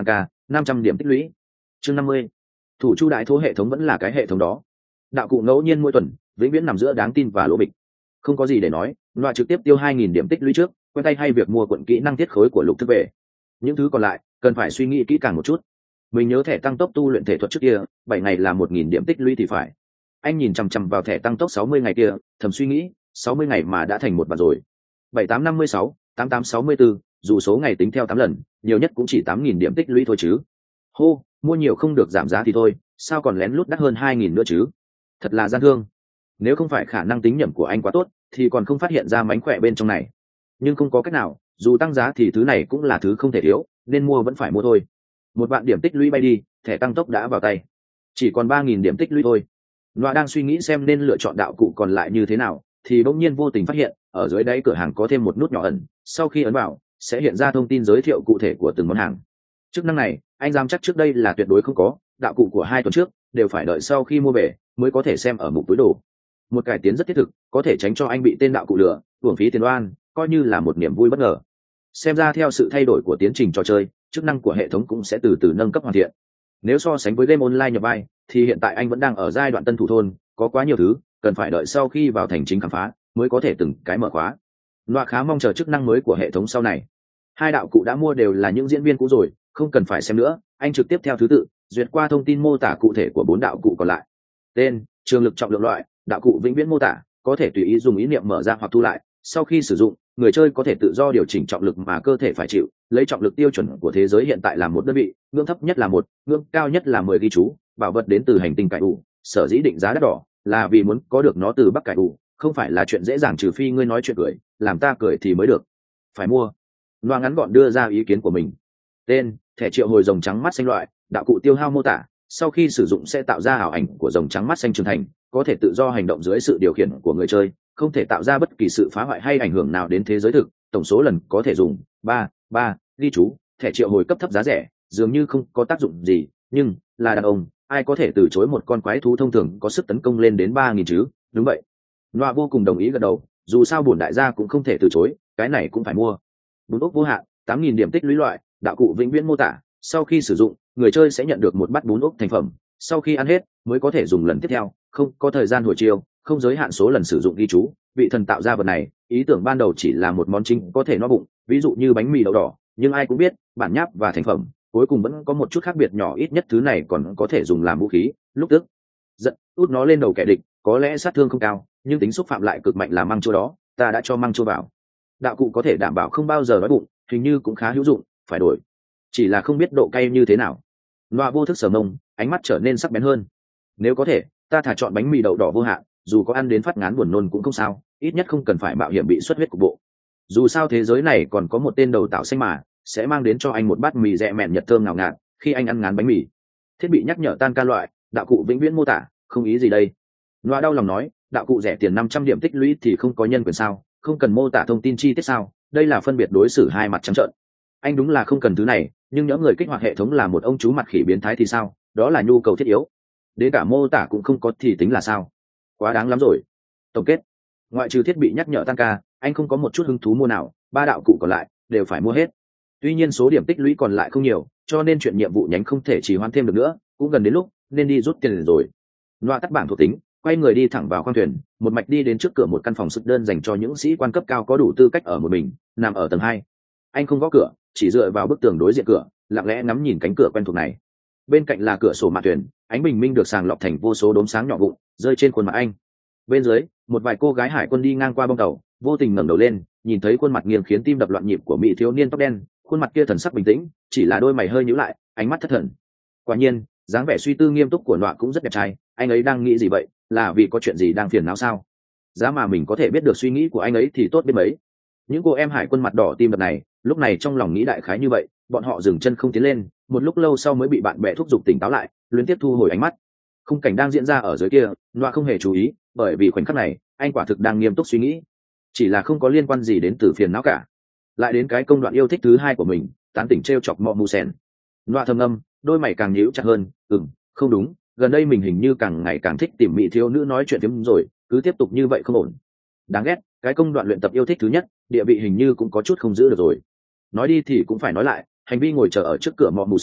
năm trăm điểm tích lũy. Chương năm mươi. Thủ chu đại thố hệ thống vẫn là cái hệ thống đó. Đạo cụ ngẫu nhiên mỗi tuần, vĩnh viễn nằm giữa đáng tin và lỗ bịch. Không có gì để nói, loại trực tiếp tiêu hai nghìn điểm tích lũy trước, quen tay hay việc mua quận kỹ năng thiết khối của lục thức về. Những thứ còn lại, cần phải suy nghĩ kỹ càng một chút. Mình nhớ thẻ tăng tốc tu luyện thể thuật trước kia, bảy ngày là một nghìn điểm tích lũy thì phải. Anh nhìn chằm chằm vào thẻ tăng tốc sáu mươi ngày kia, thầm suy nghĩ, sáu mươi ngày mà đã thành một vạn rồi. bảy tám năm mươi sáu, tám tám sáu mươi bốn, dù số ngày tính theo tám lần, nhiều nhất cũng chỉ tám nghìn điểm tích lũy thôi chứ. Hô, mua nhiều không được giảm giá thì thôi, sao còn lén lút đắt hơn hai nghìn nữa chứ? Thật là gian thương. Nếu không phải khả năng tính nhẩm của anh quá tốt, thì còn không phát hiện ra mánh khỏe bên trong này. Nhưng không có cách nào, dù tăng giá thì thứ này cũng là thứ không thể thiếu, nên mua vẫn phải mua thôi. Một vạn điểm tích lũy bay đi, thẻ tăng tốc đã vào tay. Chỉ còn ba nghìn điểm tích lũy thôi. Noa đang suy nghĩ xem nên lựa chọn đạo cụ còn lại như thế nào, thì bỗng nhiên vô tình phát hiện, ở dưới đáy cửa hàng có thêm một nút nhỏ ẩn, sau khi ấn vào, sẽ hiện ra thông tin giới thiệu cụ thể của từng món hàng. Chức năng này, anh dám chắc trước đây là tuyệt đối không có, đạo cụ của hai tuần trước đều phải đợi sau khi mua về mới có thể xem ở mục túi đồ. Một cải tiến rất thiết thực, có thể tránh cho anh bị tên đạo cụ lừa, uổng phí tiền oan, coi như là một niềm vui bất ngờ. Xem ra theo sự thay đổi của tiến trình trò chơi, chức năng của hệ thống cũng sẽ từ từ nâng cấp hoàn thiện. Nếu so sánh với game online nhập vai, thì hiện tại anh vẫn đang ở giai đoạn tân thủ thôn, có quá nhiều thứ cần phải đợi sau khi vào thành chính khám phá mới có thể từng cái mở khóa. Loa khá mong chờ chức năng mới của hệ thống sau này. Hai đạo cụ đã mua đều là những diễn viên cũ rồi, không cần phải xem nữa, anh trực tiếp theo thứ tự duyệt qua thông tin mô tả cụ thể của bốn đạo cụ còn lại. Tên, trường lực, trọng lượng, loại, đạo cụ vĩnh viễn mô tả, có thể tùy ý dùng ý niệm mở ra hoặc thu lại. Sau khi sử dụng, người chơi có thể tự do điều chỉnh trọng lực mà cơ thể phải chịu, lấy trọng lực tiêu chuẩn của thế giới hiện tại là một đơn vị, ngưỡng thấp nhất là một, ngưỡng cao nhất là mười ghi chú. Bảo vật đến từ hành tinh cải ủ, sở dĩ định giá đắt đỏ là vì muốn có được nó từ Bắc cải ủ, không phải là chuyện dễ dàng trừ phi ngươi nói chuyện cười, làm ta cười thì mới được. Phải mua. Loa ngắn gọn đưa ra ý kiến của mình. Tên, thẻ triệu hồi rồng trắng mắt xanh, loại, đạo cụ tiêu hao mô tả, sau khi sử dụng sẽ tạo ra ảo ảnh của rồng trắng mắt xanh trưởng thành, có thể tự do hành động dưới sự điều khiển của người chơi, không thể tạo ra bất kỳ sự phá hoại hay ảnh hưởng nào đến thế giới thực. Tổng số lần có thể dùng ba ba ghi chú. Thẻ triệu hồi cấp thấp giá rẻ, dường như không có tác dụng gì, nhưng là đàn ông, ai có thể từ chối một con quái thú thông thường có sức tấn công lên đến ba nghìn chứ? Đúng vậy. Noa vô cùng đồng ý gật đầu, dù sao bổn đại gia cũng không thể từ chối, cái này cũng phải mua. Bún ốc vô hạn, tám nghìn điểm tích lũy, loại, đạo cụ vĩnh viễn mô tả, sau khi sử dụng, người chơi sẽ nhận được một bát bún ốc thành phẩm, sau khi ăn hết mới có thể dùng lần tiếp theo, không có thời gian hồi chiêu, không giới hạn số lần sử dụng ghi chú. Vị thần tạo ra vật này, ý tưởng ban đầu chỉ là một món chính có thể no bụng, ví dụ như bánh mì đậu đỏ, nhưng ai cũng biết, bản nháp và thành phẩm cuối cùng vẫn có một chút khác biệt nhỏ, ít nhất thứ này còn có thể dùng làm vũ khí, lúc tức giận út nó lên đầu kẻ địch, có lẽ sát thương không cao, nhưng tính xúc phạm lại cực mạnh là măng chua đó, ta đã cho măng chua vào. Đạo cụ có thể đảm bảo không bao giờ đói bụng, hình như cũng khá hữu dụng, phải đổi. Chỉ là không biết độ cay như thế nào. Loa vô thức sờ mông, ánh mắt trở nên sắc bén hơn. Nếu có thể, ta thà chọn bánh mì đậu đỏ vô hạn, dù có ăn đến phát ngán buồn nôn cũng không sao, ít nhất không cần phải mạo hiểm bị xuất huyết cục bộ. Dù sao thế giới này còn có một tên đầu tạo xanh mà, sẽ mang đến cho anh một bát mì rẹ mẹn nhật thơm ngào ngạt khi anh ăn ngán bánh mì. Thiết bị nhắc nhở tan ca, loại, đạo cụ vĩnh viễn mô tả, không ý gì đây. Loa đau lòng nói, đạo cụ rẻ tiền năm trăm điểm tích lũy thì không có nhân quyền sao, không cần mô tả thông tin chi tiết sao, đây là phân biệt đối xử hai mặt trắng trợn. Anh đúng là không cần thứ này, nhưng những người kích hoạt hệ thống là một ông chú mặt khỉ biến thái thì sao, đó là nhu cầu thiết yếu. Đến cả mô tả cũng không có thì tính là sao? Quá đáng lắm rồi. Tổng kết, ngoại trừ thiết bị nhắc nhở tăng ca, anh không có một chút hứng thú mua nào, ba đạo cụ còn lại đều phải mua hết. Tuy nhiên số điểm tích lũy còn lại không nhiều, cho nên chuyện nhiệm vụ nhánh không thể trì hoãn thêm được nữa, cũng gần đến lúc nên đi rút tiền rồi. Loa tắt bảng thuộc tính, quay người đi thẳng vào khoang thuyền, một mạch đi đến trước cửa một căn phòng sức đơn dành cho những sĩ quan cấp cao có đủ tư cách ở một mình, nằm ở tầng hai. Anh không gõ cửa, chỉ dựa vào bức tường đối diện cửa, lặng lẽ ngắm nhìn cánh cửa quen thuộc này. Bên cạnh là cửa sổ mạn thuyền, ánh bình minh được sàng lọc thành vô số đốm sáng nhỏ vụn rơi trên khuôn mặt anh. Bên dưới, một vài cô gái hải quân đi ngang qua bong tàu, vô tình ngẩng đầu lên, nhìn thấy khuôn mặt nghiêng khiến tim đập loạn nhịp của mỹ thiếu niên tóc đen, khuôn mặt kia thần sắc bình tĩnh, chỉ là đôi mày hơi nhíu lại, ánh mắt thất thần. Quả nhiên, dáng vẻ suy tư nghiêm túc của Nọa cũng rất đẹp trai, anh ấy đang nghĩ gì vậy, là vì có chuyện gì đang phiền não sao? Giá mà mình có thể biết được suy nghĩ của anh ấy thì tốt biết mấy. Những cô em hải quân mặt đỏ tim đập này, lúc này trong lòng nghĩ đại khái như vậy, bọn họ dừng chân không tiến lên, một lúc lâu sau mới bị bạn bè thúc giục tỉnh táo lại, liên tiếp thu hồi ánh mắt. Khung cảnh đang diễn ra ở dưới kia, Nọa không hề chú ý, bởi vì khoảnh khắc này, anh quả thực đang nghiêm túc suy nghĩ, chỉ là không có liên quan gì đến từ phiền não cả. Lại đến cái công đoạn yêu thích thứ hai của mình, tán tỉnh trêu chọc mọ mù sen. Nọa thầm ngâm, đôi mày càng nhíu chặt hơn, ừm, không đúng, gần đây mình hình như càng ngày càng thích tìm mỹ thiếu nữ nói chuyện phiếm rồi, cứ tiếp tục như vậy không ổn. Đáng ghét, cái công đoạn luyện tập yêu thích thứ nhất, địa vị hình như cũng có chút không giữ được rồi. Nói đi thì cũng phải nói lại, hành vi ngồi chờ ở trước cửa mọ mù sen,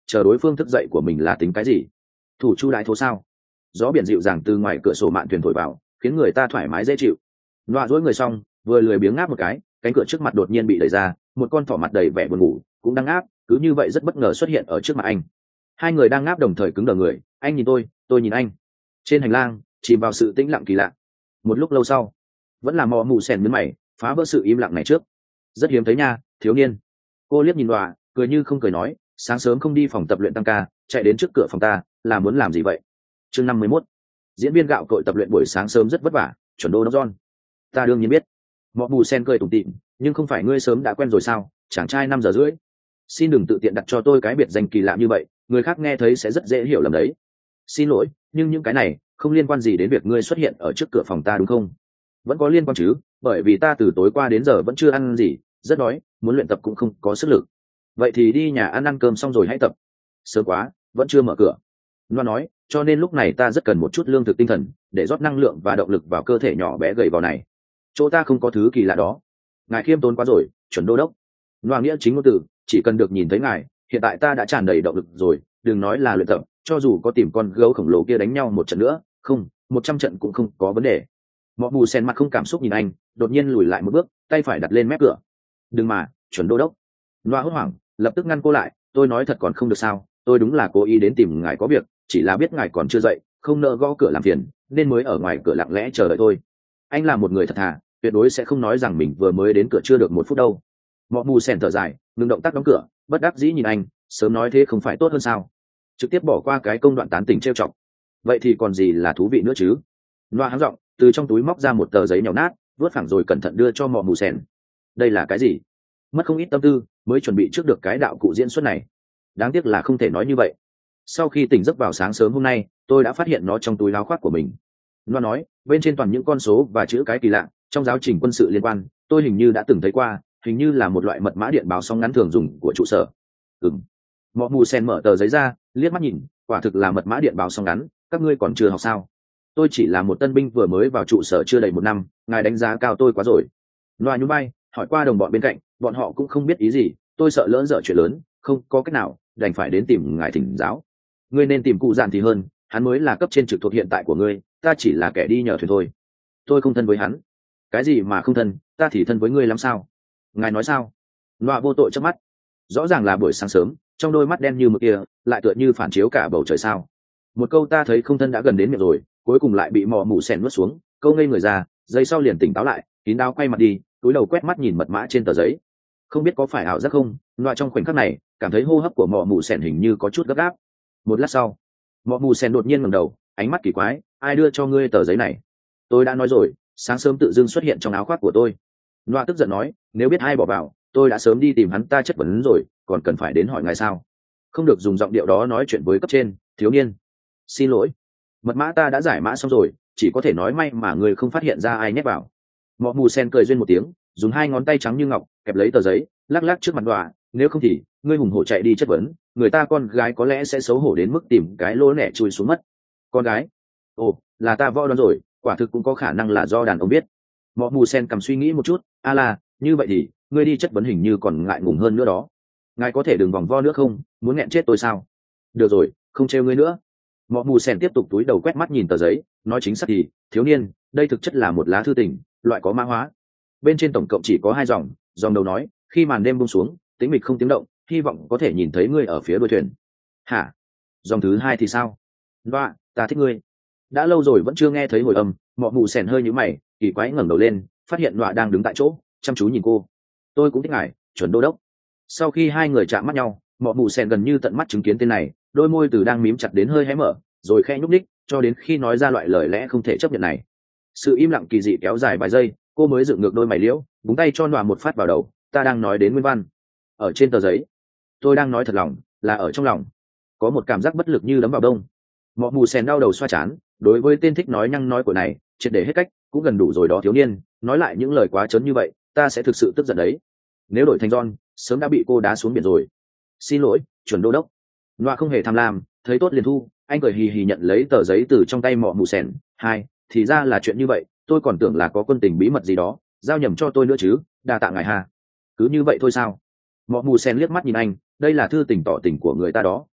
chờ đối phương thức dậy của mình là tính cái gì? Thủ chu đại thố sao? Gió biển dịu dàng từ ngoài cửa sổ mạn thuyền thổi vào, khiến người ta thoải mái dễ chịu. Loa duỗi người xong, vừa lười biếng ngáp một cái, cánh cửa trước mặt đột nhiên bị đẩy ra, một con thỏ mặt đầy vẻ buồn ngủ cũng đang ngáp, cứ như vậy rất bất ngờ xuất hiện ở trước mặt anh. Hai người đang ngáp đồng thời cứng đờ người, anh nhìn tôi, tôi nhìn anh. Trên hành lang chìm vào sự tĩnh lặng kỳ lạ. Một lúc lâu sau, vẫn là mò mù sèn nhướng mày, phá vỡ sự im lặng này trước. Rất hiếm thấy nha, thiếu niên. Cô liếc nhìn Loa, cười như không cười nói, sáng sớm không đi phòng tập luyện tăng ca, chạy đến trước cửa phòng ta là muốn làm gì vậy? Chương năm mươi mốt. Diễn viên gạo cội tập luyện buổi sáng sớm rất vất vả, chuẩn đô đốc John. Ta đương nhiên biết. Mọ mù sen cười tủm tỉm, nhưng không phải ngươi sớm đã quen rồi sao? Chàng trai năm giờ rưỡi. Xin đừng tự tiện đặt cho tôi cái biệt danh kỳ lạ như vậy, người khác nghe thấy sẽ rất dễ hiểu lầm đấy. Xin lỗi, nhưng những cái này không liên quan gì đến việc ngươi xuất hiện ở trước cửa phòng ta đúng không? Vẫn có liên quan chứ, bởi vì ta từ tối qua đến giờ vẫn chưa ăn gì, rất đói, muốn luyện tập cũng không có sức lực. Vậy thì đi nhà ăn ăn cơm xong rồi hãy tập. Sớm quá, vẫn chưa mở cửa. Loa nói, cho nên lúc này ta rất cần một chút lương thực tinh thần để rót năng lượng và động lực vào cơ thể nhỏ bé gầy vào này. Chỗ ta không có thứ kỳ lạ đó. Ngài khiêm tốn quá rồi, chuẩn đô đốc. Loa nghĩa chính ngôn từ, chỉ cần được nhìn thấy ngài, hiện tại ta đã tràn đầy động lực rồi, đừng nói là luyện tập, cho dù có tìm con gấu khổng lồ kia đánh nhau một trận nữa, không, một trăm trận cũng không có vấn đề. Mọ mù sen mặt không cảm xúc nhìn anh, đột nhiên lùi lại một bước, tay phải đặt lên mép cửa. Đừng mà, chuẩn đô đốc. Loa hốt hoảng, lập tức ngăn cô lại, tôi nói thật còn không được sao, tôi đúng là cố ý đến tìm ngài có việc, chỉ là biết ngài còn chưa dậy, không nỡ gõ cửa làm phiền, nên mới ở ngoài cửa lặng lẽ chờ đợi tôi. Anh là một người thật thà, tuyệt đối sẽ không nói rằng mình vừa mới đến cửa chưa được một phút đâu. Mọ mù sen thở dài, ngừng động tác đóng cửa, bất đắc dĩ nhìn anh, sớm nói thế không phải tốt hơn sao? Trực tiếp bỏ qua cái công đoạn tán tỉnh trêu chọc. Vậy thì còn gì là thú vị nữa chứ? Loa háng giọng, từ trong túi móc ra một tờ giấy nhàu nát, vớt phẳng rồi cẩn thận đưa cho mọ mù sen. Đây là cái gì? Mất không ít tâm tư mới chuẩn bị trước được cái đạo cụ diễn xuất này. Đáng tiếc là không thể nói như vậy. Sau khi tỉnh giấc vào sáng sớm hôm nay, tôi đã phát hiện nó trong túi áo khoác của mình. Loa nói, bên trên toàn những con số và chữ cái kỳ lạ, trong giáo trình quân sự liên quan, tôi hình như đã từng thấy qua, hình như là một loại mật mã điện báo sóng ngắn thường dùng của trụ sở. Ừm. Mọ mù sen mở tờ giấy ra, liếc mắt nhìn, quả thực là mật mã điện báo sóng ngắn, các ngươi còn chưa học sao? Tôi chỉ là một tân binh vừa mới vào trụ sở chưa đầy một năm, ngài đánh giá cao tôi quá rồi. Loa nhún vai, hỏi qua đồng bọn bên cạnh, bọn họ cũng không biết ý gì, tôi sợ lỡ dở chuyện lớn, không có cách nào, đành phải đến tìm ngài thỉnh giáo. Ngươi nên tìm cụ dạn thì hơn, hắn mới là cấp trên trực thuộc hiện tại của ngươi, ta chỉ là kẻ đi nhờ thuyền thôi. Tôi không thân với hắn. Cái gì mà không thân, ta thì thân với ngươi lắm sao? Ngài nói sao? Loa vô tội chớp mắt. Rõ ràng là buổi sáng sớm, trong đôi mắt đen như mực kia lại tựa như phản chiếu cả bầu trời sao. Một câu ta thấy không thân đã gần đến miệng rồi, cuối cùng lại bị mò mù sen nuốt xuống, câu ngây người ra, giây sau liền tỉnh táo lại, kín đáo quay mặt đi, túi đầu quét mắt nhìn mật mã trên tờ giấy. Không biết có phải ảo giác không, loại trong khoảnh khắc này cảm thấy hô hấp của mọ mù sen hình như có chút gấp gáp. Một lát sau, mọ mù sen đột nhiên ngẩng đầu, ánh mắt kỳ quái, ai đưa cho ngươi tờ giấy này? Tôi đã nói rồi, sáng sớm tự dưng xuất hiện trong áo khoác của tôi. Loa tức giận nói, nếu biết ai bỏ vào, tôi đã sớm đi tìm hắn ta chất vấn rồi, còn cần phải đến hỏi ngài sao? Không được dùng giọng điệu đó nói chuyện với cấp trên, thiếu niên. Xin lỗi, mật mã ta đã giải mã xong rồi, chỉ có thể nói may mà người không phát hiện ra ai nhét vào. Mọ mù sen cười duyên một tiếng, dùng hai ngón tay trắng như ngọc kẹp lấy tờ giấy, lắc lắc trước mặt Loa, nếu không thì ngươi hùng hổ chạy đi chất vấn, người ta con gái có lẽ sẽ xấu hổ đến mức tìm cái lỗ lẻ chui xuống mất. Con gái? Ồ, là ta võ đoán rồi, quả thực cũng có khả năng là do đàn ông biết. Mọ mù sen cầm suy nghĩ một chút, a là, như vậy thì ngươi đi chất vấn hình như còn ngại ngùng hơn nữa đó. Ngài có thể đừng vòng vo nữa không, muốn nghẹn chết tôi sao? Được rồi, không trêu ngươi nữa. Mọ mù sen tiếp tục túi đầu quét mắt nhìn tờ giấy, nói chính xác thì, thiếu niên, đây thực chất là một lá thư tình, loại có mã hóa. Bên trên tổng cộng chỉ có hai dòng, dòng đầu nói, khi màn đêm buông xuống, tĩnh mịch không tiếng động, hy vọng có thể nhìn thấy ngươi ở phía đuôi thuyền. Hả? Dòng thứ hai thì sao? Loa, ta thích ngươi. Đã lâu rồi vẫn chưa nghe thấy hồi âm, mọ mù sèn hơi nhíu mày, kỳ quái ngẩng đầu lên, phát hiện Loa đang đứng tại chỗ, chăm chú nhìn cô. Tôi cũng thích ngài, chuẩn đô đốc. Sau khi hai người chạm mắt nhau, mọ mù sèn gần như tận mắt chứng kiến tên này, đôi môi từ đang mím chặt đến hơi hé mở, rồi khẽ nhúc nhích, cho đến khi nói ra loại lời lẽ không thể chấp nhận này. Sự im lặng kỳ dị kéo dài vài giây, cô mới dựng ngược đôi mày liễu, búng tay cho Loa một phát vào đầu. Ta đang nói đến nguyên văn, ở trên tờ giấy. Tôi đang nói thật lòng, là ở trong lòng. Có một cảm giác bất lực như đấm vào đông. Mọ mù sèn đau đầu xoa chán, đối với tên thích nói nhăng nói của này, triệt để hết cách, cũng gần đủ rồi đó thiếu niên, nói lại những lời quá trớn như vậy, ta sẽ thực sự tức giận đấy. Nếu đổi thành John, sớm đã bị cô đá xuống biển rồi. Xin lỗi, chuẩn đô đốc. Loa không hề tham lam, thấy tốt liền thu, anh cười hì hì nhận lấy tờ giấy từ trong tay mọ mù sèn. Hai, thì ra là chuyện như vậy, tôi còn tưởng là có quân tình bí mật gì đó, giao nhầm cho tôi nữa chứ, đa tạ ngài ha. Cứ như vậy thôi sao? Mọ mù sen liếc mắt nhìn anh, đây là thư tình tỏ tình của người ta đó,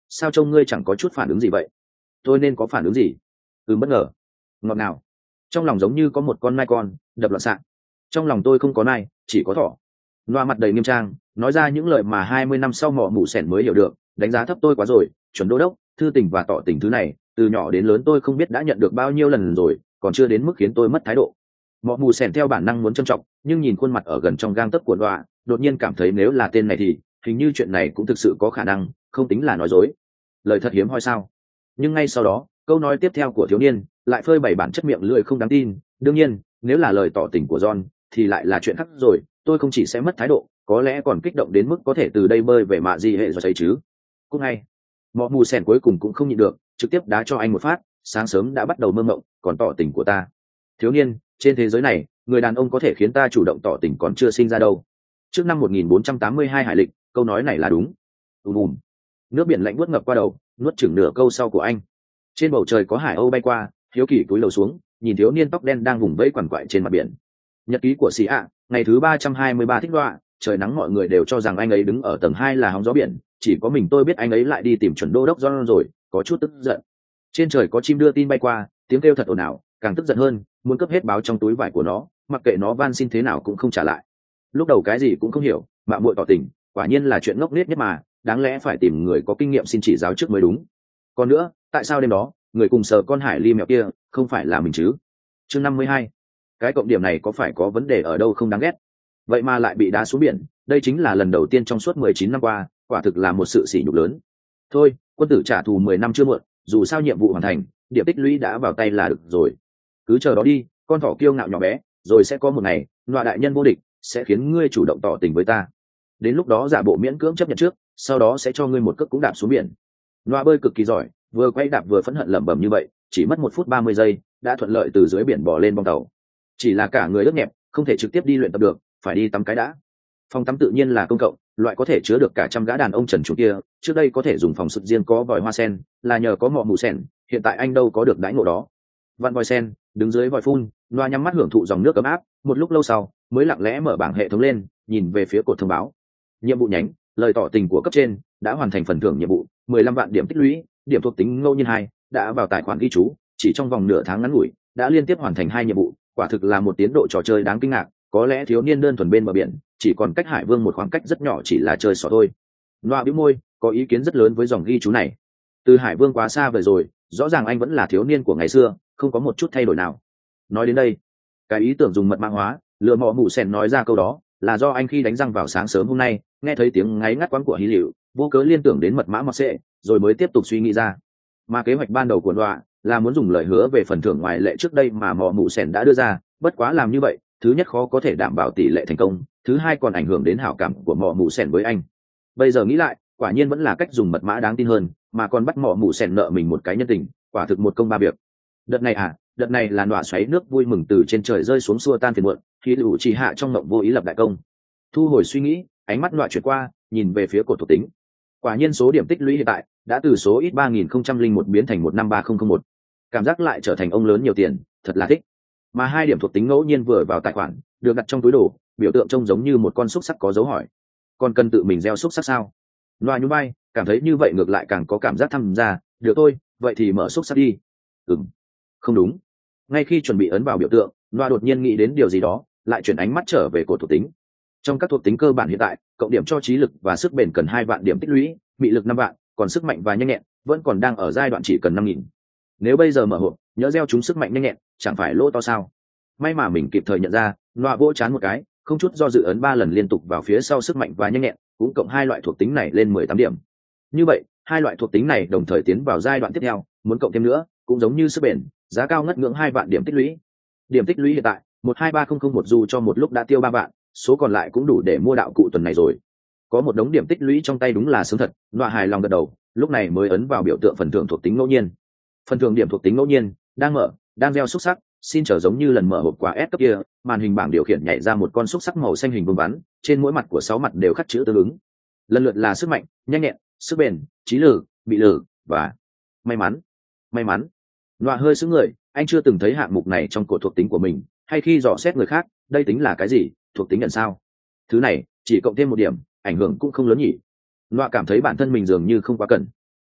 sao trông ngươi chẳng có chút phản ứng gì vậy? Tôi nên có phản ứng gì? Ừ, bất ngờ. Ngọt nào. Trong lòng giống như có một con nai con đập loạn xạ. Trong lòng tôi không có nai, chỉ có thỏ. Loa mặt đầy nghiêm trang nói ra những lời mà hai mươi năm sau mỏ mù sẻn mới hiểu được. Đánh giá thấp tôi quá rồi, chuẩn đô đốc. Thư tình và tỏ tình thứ này từ nhỏ đến lớn tôi không biết đã nhận được bao nhiêu lần rồi, còn chưa đến mức khiến tôi mất thái độ. Mọ mù sẻn theo bản năng muốn trân trọng, nhưng nhìn khuôn mặt ở gần trong gang tấc của Loa, đột nhiên cảm thấy nếu là tên này thì hình như chuyện này cũng thực sự có khả năng, không tính là nói dối. Lời thật hiếm hoi sao? Nhưng ngay sau đó, câu nói tiếp theo của thiếu niên lại phơi bày bản chất miệng lưỡi không đáng tin. Đương nhiên, nếu là lời tỏ tình của John thì lại là chuyện khác rồi. Tôi không chỉ sẽ mất thái độ, có lẽ còn kích động đến mức có thể từ đây bơi về mạ gì hệ rồi thấy chứ. Cũng ngay, mọ mù sẻn cuối cùng cũng không nhịn được, trực tiếp đá cho anh một phát. Sáng sớm đã bắt đầu mơ mộng, còn tỏ tình của ta. Thiếu niên, trên thế giới này, người đàn ông có thể khiến ta chủ động tỏ tình còn chưa sinh ra đâu. Trước năm một nghìn bốn trăm tám mươi hai hải lịch, câu nói này là đúng. Ùm ùm. Nước biển lạnh buốt ngập qua đầu, nuốt chửng nửa câu sau của anh. Trên bầu trời có hải âu bay qua, hiếu kỳ cúi đầu xuống, nhìn thiếu niên tóc đen đang vùng vẫy quằn quại trên mặt biển. Nhật ký của Sĩ ạ, ngày thứ ba trăm hai mươi ba thích đoạ, trời nắng mọi người đều cho rằng anh ấy đứng ở tầng hai là hóng gió biển, chỉ có mình tôi biết anh ấy lại đi tìm chuẩn đô đốc John rồi, có chút tức giận. Trên trời có chim đưa tin bay qua, tiếng kêu thật ồn ào, càng tức giận hơn, muốn cướp hết báo trong túi vải của nó, mặc kệ nó van xin thế nào cũng không trả lại. Lúc đầu cái gì cũng không hiểu, mạo muội tỏ tình, quả nhiên là chuyện ngốc nghếch nhất mà, đáng lẽ phải tìm người có kinh nghiệm xin chỉ giáo trước mới đúng. Còn nữa, tại sao đêm đó người cùng sờ con hải ly mèo kia không phải là mình chứ? Chương năm mươi hai, cái cộng điểm này có phải có vấn đề ở đâu không đáng ghét, vậy mà lại bị đá xuống biển. Đây chính là lần đầu tiên trong suốt mười chín năm qua, quả thực là một sự sỉ nhục lớn. Thôi, quân tử trả thù mười năm chưa muộn, dù sao nhiệm vụ hoàn thành, điểm tích lũy đã vào tay là được rồi. Cứ chờ đó đi, con thỏ kiêu ngạo nhỏ bé, rồi sẽ có một ngày, loại đại nhân vô địch sẽ khiến ngươi chủ động tỏ tình với ta. Đến lúc đó giả bộ miễn cưỡng chấp nhận trước, sau đó sẽ cho ngươi một cước cũng đạp xuống biển. Loa bơi cực kỳ giỏi, vừa quay đạp vừa phẫn hận lẩm bẩm như vậy, chỉ mất một phút ba mươi giây đã thuận lợi từ dưới biển bò lên bong tàu. Chỉ là cả người ướt nhẹp, không thể trực tiếp đi luyện tập được, phải đi tắm cái đã. Phòng tắm tự nhiên là công cộng, loại có thể chứa được cả trăm gã đàn ông trần truồng kia. Trước đây có thể dùng phòng sụt riêng có vòi hoa sen, là nhờ có mọ mù sẻn, hiện tại anh đâu có được đãi ngộ đó. Vặn vòi sen, đứng dưới vòi phun, Loa nhắm mắt hưởng thụ dòng nước ấm áp. Một lúc lâu sau, mới lặng lẽ mở bảng hệ thống lên, nhìn về phía cột thông báo. Nhiệm vụ nhánh, lời tỏ tình của cấp trên đã hoàn thành phần thưởng nhiệm vụ, mười lăm vạn điểm tích lũy, điểm thuộc tính ngẫu nhiên hai đã vào tài khoản ghi chú, chỉ trong vòng nửa tháng ngắn ngủi đã liên tiếp hoàn thành hai nhiệm vụ, quả thực là một tiến độ trò chơi đáng kinh ngạc. Có lẽ thiếu niên đơn thuần bên bờ biển, chỉ còn cách Hải Vương một khoảng cách rất nhỏ, chỉ là chơi xỏ thôi. Loa bĩu môi, có ý kiến rất lớn với dòng ghi chú này. Từ Hải Vương quá xa về rồi, rõ ràng anh vẫn là thiếu niên của ngày xưa, không có một chút thay đổi nào. Nói đến đây, cái ý tưởng dùng mật mã hóa lừa mọ mù sèn nói ra câu đó là do anh khi đánh răng vào sáng sớm hôm nay nghe thấy tiếng ngáy ngắt quãng của hí liệu, vô cớ liên tưởng đến mật mã mọt xệ, rồi mới tiếp tục suy nghĩ ra. Mà kế hoạch ban đầu của Loa là muốn dùng lời hứa về phần thưởng ngoài lệ trước đây mà mọ mù sèn đã đưa ra, bất quá làm như vậy, thứ nhất khó có thể đảm bảo tỷ lệ thành công, thứ hai còn ảnh hưởng đến hảo cảm của mọ mù sèn với anh. Bây giờ nghĩ lại, quả nhiên vẫn là cách dùng mật mã đáng tin hơn, mà còn bắt mọ mù sèn nợ mình một cái nhân tình, quả thực một công ba việc. Đợt này à, đợt này là nọa xoáy nước vui mừng từ trên trời rơi xuống xua tan phiền muộn, khi lũ chỉ hạ trong mộng vô ý lập đại công. Thu hồi suy nghĩ, ánh mắt nọa chuyển qua, nhìn về phía cột thuộc tính. Quả nhiên số điểm tích lũy hiện tại đã từ số ít ba nghìn không trăm linh một biến thành một năm ba không không một. Cảm giác lại trở thành ông lớn nhiều tiền, thật là thích. Mà hai điểm thuộc tính ngẫu nhiên vừa vào tài khoản, được đặt trong túi đồ, biểu tượng trông giống như một con xúc sắc có dấu hỏi. Còn cần tự mình gieo xúc sắc sao? Nọa nhún vai, cảm thấy như vậy ngược lại càng có cảm giác tham gia. Được thôi, vậy thì mở xúc sắc đi. Ừm, không đúng. Ngay khi chuẩn bị ấn vào biểu tượng, Nọa đột nhiên nghĩ đến điều gì đó, lại chuyển ánh mắt trở về cột thuộc tính. Trong các thuộc tính cơ bản hiện tại, cộng điểm cho trí lực và sức bền cần hai vạn điểm tích lũy, mị lực năm vạn, còn sức mạnh và nhanh nhẹn vẫn còn đang ở giai đoạn chỉ cần năm nghìn. Nếu bây giờ mở hộp, nhớ gieo chúng sức mạnh nhanh nhẹn, chẳng phải lỗ to sao? May mà mình kịp thời nhận ra, Nọa vỗ chán một cái, không chút do dự ấn ba lần liên tục vào phía sau sức mạnh và nhanh nhẹn, cũng cộng hai loại thuộc tính này lên mười tám điểm. Như vậy, hai loại thuộc tính này đồng thời tiến vào giai đoạn tiếp theo, muốn cộng thêm nữa, cũng giống như sức bền, giá cao ngất ngưỡng hai vạn điểm tích lũy. Điểm tích lũy hiện tại, một hai ba không không một dù cho một lúc đã tiêu ba vạn, số còn lại cũng đủ để mua đạo cụ tuần này rồi. Có một đống điểm tích lũy trong tay đúng là sướng thật, Nọa hài lòng gật đầu, lúc này mới ấn vào biểu tượng phần thưởng thuộc tính ngẫu nhiên. Phần thưởng điểm thuộc tính ngẫu nhiên đang mở, đang gieo xúc sắc, xin chờ giống như lần mở hộp quà S cấp kia, màn hình bảng điều khiển nhảy ra một con xúc sắc màu xanh hình vuông vắn, trên mỗi mặt của sáu mặt đều khắc chữ tương ứng. Lần lượt là sức mạnh, nhanh nhẹn, sức bền, trí lực, bị lực và may mắn. May mắn. Nọa hơi sững người, anh chưa từng thấy hạng mục này trong cột thuộc tính của mình, hay khi dò xét người khác, đây tính là cái gì, thuộc tính nhận sao? Thứ này chỉ cộng thêm một điểm, ảnh hưởng cũng không lớn nhỉ. Nọa cảm thấy bản thân mình dường như không quá cần.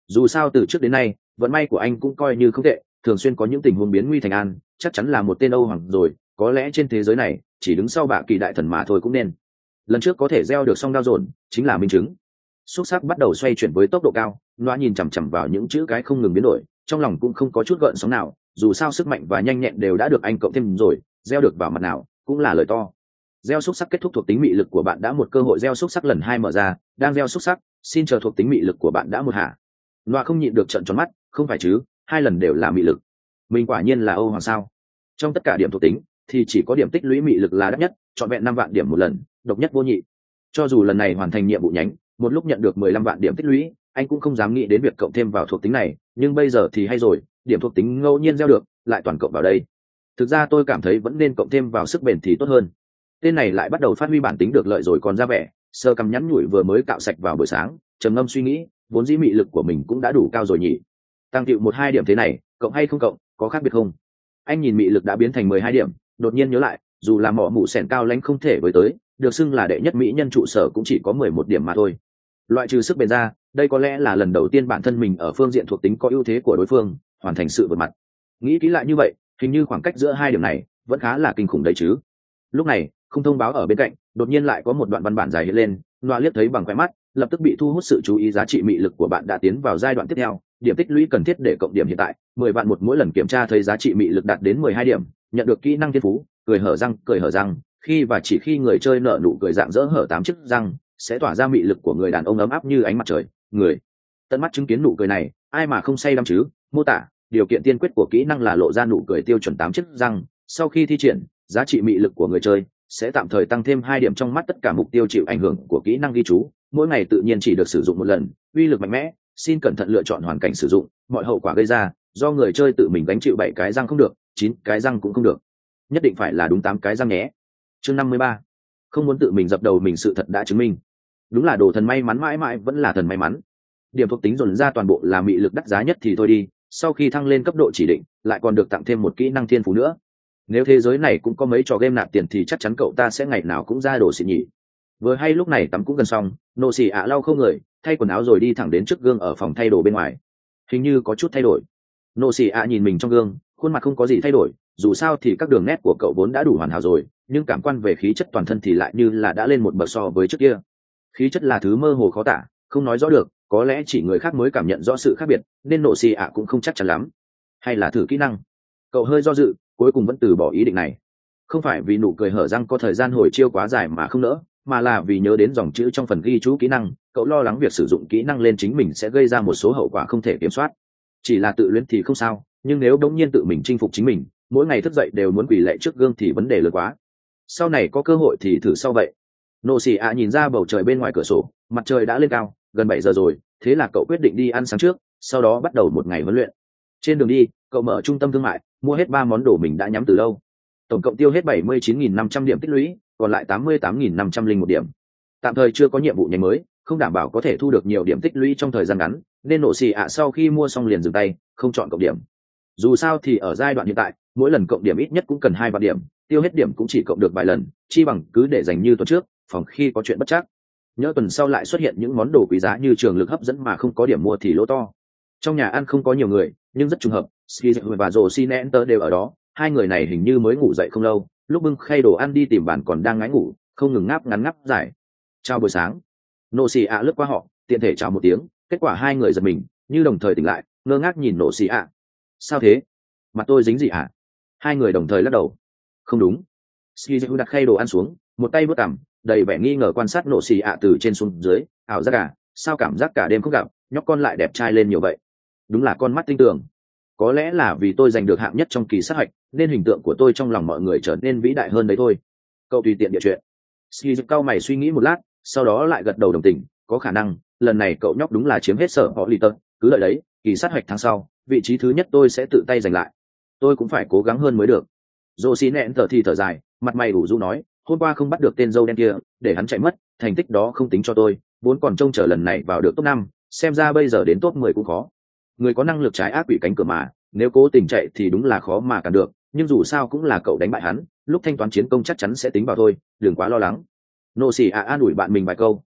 Dù sao từ trước đến nay vận may của anh cũng coi như không tệ, thường xuyên có những tình huống biến nguy thành an, chắc chắn là một tên Âu Hoàng rồi, có lẽ trên thế giới này chỉ đứng sau bạ kỳ đại thần mà thôi cũng nên. Lần trước có thể gieo được song đao dồn chính là minh chứng. Xúc sắc bắt đầu xoay chuyển với tốc độ cao, Noa nhìn chằm chằm vào những chữ cái không ngừng biến đổi, trong lòng cũng không có chút gợn sóng nào, dù sao sức mạnh và nhanh nhẹn đều đã được anh cộng thêm rồi, gieo được vào mặt nào cũng là lời to. Gieo xúc sắc kết thúc, thuộc tính mị lực của bạn đã một cơ hội gieo xúc sắc lần hai mở ra, đang gieo xúc sắc, xin chờ thuộc tính mị lực của bạn đã một hạ. Noa không nhịn được trợn tròn mắt, không phải chứ, hai lần đều là mị lực. Mình quả nhiên là Âu Hoàng sao? Trong tất cả điểm thuộc tính thì chỉ có điểm tích lũy mị lực là đắt nhất, trọn vẹn năm vạn điểm một lần, độc nhất vô nhị. Cho dù lần này hoàn thành nhiệm vụ nhánh, một lúc nhận được mười lăm vạn điểm tích lũy, anh cũng không dám nghĩ đến việc cộng thêm vào thuộc tính này, nhưng bây giờ thì hay rồi, điểm thuộc tính ngẫu nhiên gieo được, lại toàn cộng vào đây. Thực ra tôi cảm thấy vẫn nên cộng thêm vào sức bền thì tốt hơn. Tên này lại bắt đầu phát huy bản tính được lợi rồi còn ra vẻ, sơ cằm nhắn nhủi vừa mới cạo sạch vào buổi sáng, trầm ngâm suy nghĩ, vốn dĩ mị lực của mình cũng đã đủ cao rồi nhỉ. Tăng tiệu một hai điểm thế này, cộng hay không cộng, có khác biệt không? Anh nhìn mị lực đã biến thành mười hai điểm, đột nhiên nhớ lại, dù là mỏ mụ sẻn cao lãnh không thể với tới, được xưng là đệ nhất mỹ nhân trụ sở cũng chỉ có mười một điểm mà thôi. Loại trừ sức bền ra, đây có lẽ là lần đầu tiên bản thân mình ở phương diện thuộc tính có ưu thế của đối phương, hoàn thành sự vượt mặt. Nghĩ kỹ lại như vậy, hình như khoảng cách giữa hai điểm này vẫn khá là kinh khủng đấy chứ. Lúc này, không thông báo ở bên cạnh, đột nhiên lại có một đoạn văn bản dài hiện lên, Noa liếc thấy bằng khóe mắt, lập tức bị thu hút sự chú ý. Giá trị mị lực của bạn đã tiến vào giai đoạn tiếp theo, điểm tích lũy cần thiết để cộng điểm hiện tại mười vạn một. Mỗi lần kiểm tra thấy giá trị mị lực đạt đến mười hai điểm, nhận được kỹ năng thiên phú cười hở răng. Cười hở răng khi và chỉ khi người chơi nở nụ cười dạng dỡ hở tám chiếc răng, sẽ tỏa ra mị lực của người đàn ông ấm áp như ánh mặt trời. Người tận mắt chứng kiến nụ cười này, ai mà không say đắm chứ. Mô tả điều kiện tiên quyết của kỹ năng là lộ ra nụ cười tiêu chuẩn tám chiếc răng. Sau khi thi triển, giá trị mị lực của người chơi sẽ tạm thời tăng thêm hai điểm trong mắt tất cả mục tiêu chịu ảnh hưởng của kỹ năng ghi chú. Mỗi ngày tự nhiên chỉ được sử dụng một lần, uy lực mạnh mẽ, xin cẩn thận lựa chọn hoàn cảnh sử dụng, mọi hậu quả gây ra do người chơi tự mình gánh chịu. Bảy cái răng không được, chín cái răng cũng không được, nhất định phải là đúng tám cái răng nhé. Chương năm mươi ba, không muốn tự mình dập đầu mình. Sự thật đã chứng minh, đúng là đồ thần may mắn mãi mãi vẫn là thần may mắn. Điểm thuộc tính dồn ra toàn bộ là mị lực đắt giá nhất thì thôi đi, sau khi thăng lên cấp độ chỉ định lại còn được tặng thêm một kỹ năng thiên phú nữa. Nếu thế giới này cũng có mấy trò game nạp tiền thì chắc chắn cậu ta sẽ ngày nào cũng ra đồ xịn nhỉ. Vừa hay lúc này tắm cũng gần xong, nô xì ạ lau khâu người, thay quần áo rồi đi thẳng đến trước gương ở phòng thay đồ bên ngoài. Hình như có chút thay đổi. Nô xì ạ nhìn mình trong gương, khuôn mặt không có gì thay đổi, dù sao thì các đường nét của cậu vốn đã đủ hoàn hảo rồi, nhưng cảm quan về khí chất toàn thân thì lại như là đã lên một bậc so với trước kia. Khí chất là thứ mơ hồ khó tả, không nói rõ được, có lẽ chỉ người khác mới cảm nhận rõ sự khác biệt, nên nô xì ạ cũng không chắc chắn lắm. Hay là thử kỹ năng? Cậu hơi do dự, cuối cùng vẫn từ bỏ ý định này. Không phải vì nụ cười hở răng có thời gian hồi chiêu quá dài mà không nỡ, mà là vì nhớ đến dòng chữ trong phần ghi chú kỹ năng, cậu lo lắng việc sử dụng kỹ năng lên chính mình sẽ gây ra một số hậu quả không thể kiểm soát. Chỉ là tự luyến thì không sao, nhưng nếu đống nhiên tự mình chinh phục chính mình, mỗi ngày thức dậy đều muốn quỳ lạy trước gương thì vấn đề lớn quá. Sau này có cơ hội thì thử sau vậy. Nô xì ạ nhìn ra bầu trời bên ngoài cửa sổ, mặt trời đã lên cao, gần bảy giờ rồi, thế là cậu quyết định đi ăn sáng trước, sau đó bắt đầu một ngày huấn luyện. Trên đường đi, cậu mở trung tâm thương mại, mua hết ba món đồ mình đã nhắm từ lâu. Tổng cộng tiêu hết bảy mươi chín nghìn năm trăm điểm tích lũy, còn lại tám mươi tám nghìn năm trăm linh một điểm. Tạm thời chưa có nhiệm vụ nhánh mới, không đảm bảo có thể thu được nhiều điểm tích lũy trong thời gian ngắn, nên nổ xì ạ sau khi mua xong liền dừng tay, không chọn cộng điểm. Dù sao thì ở giai đoạn hiện tại, mỗi lần cộng điểm ít nhất cũng cần hai vạn điểm, tiêu hết điểm cũng chỉ cộng được vài lần, chi bằng cứ để dành như tuần trước, phòng khi có chuyện bất trắc. Nhớ tuần sau lại xuất hiện những món đồ quý giá như trường lực hấp dẫn mà không có điểm mua thì lỗ to. Trong nhà ăn không có nhiều người, nhưng rất trùng hợp, Ski và Josinenter đều ở đó. Hai người này hình như mới ngủ dậy không lâu, lúc bưng khay đồ ăn đi tìm bàn còn đang ngáy ngủ, không ngừng ngáp ngắn ngáp dài. Chào buổi sáng. Nô xì ạ lướt qua họ, tiện thể chào một tiếng, kết quả hai người giật mình, như đồng thời tỉnh lại, ngơ ngác nhìn nô xì ạ. Sao thế? Mặt tôi dính gì ạ? Hai người đồng thời lắc đầu. Không đúng. Ski đặt khay đồ ăn xuống, một tay vớt cằm, đầy vẻ nghi ngờ quan sát nô xì ạ từ trên xuống dưới. Ảo giác à? Sao cảm giác cả đêm không gặp, nhóc con lại đẹp trai lên nhiều vậy? Đúng là con mắt tinh tường. Có lẽ là vì tôi giành được hạng nhất trong kỳ sát hạch, nên hình tượng của tôi trong lòng mọi người trở nên vĩ đại hơn đấy thôi. Cậu tùy tiện địa chuyện. Ski cau mày suy nghĩ một lát, sau đó lại gật đầu đồng tình. Có khả năng lần này cậu nhóc đúng là chiếm hết sở họ lì tật, cứ đợi đấy, kỳ sát hạch tháng sau, vị trí thứ nhất tôi sẽ tự tay giành lại. Tôi cũng phải cố gắng hơn mới được. Josie nẹn thở thì thở dài, mặt mày ủ rũ nói, hôm qua không bắt được tên dâu đen kia, để hắn chạy mất, thành tích đó không tính cho tôi, vốn còn trông chờ lần này vào được top năm, xem ra bây giờ đến top mười cũng khó. Người có năng lực trái ác quỷ cánh cửa mà, nếu cố tình chạy thì đúng là khó mà cản được, nhưng dù sao cũng là cậu đánh bại hắn, lúc thanh toán chiến công chắc chắn sẽ tính vào thôi, đừng quá lo lắng. Nô xì ạ an ủi bạn mình vài câu,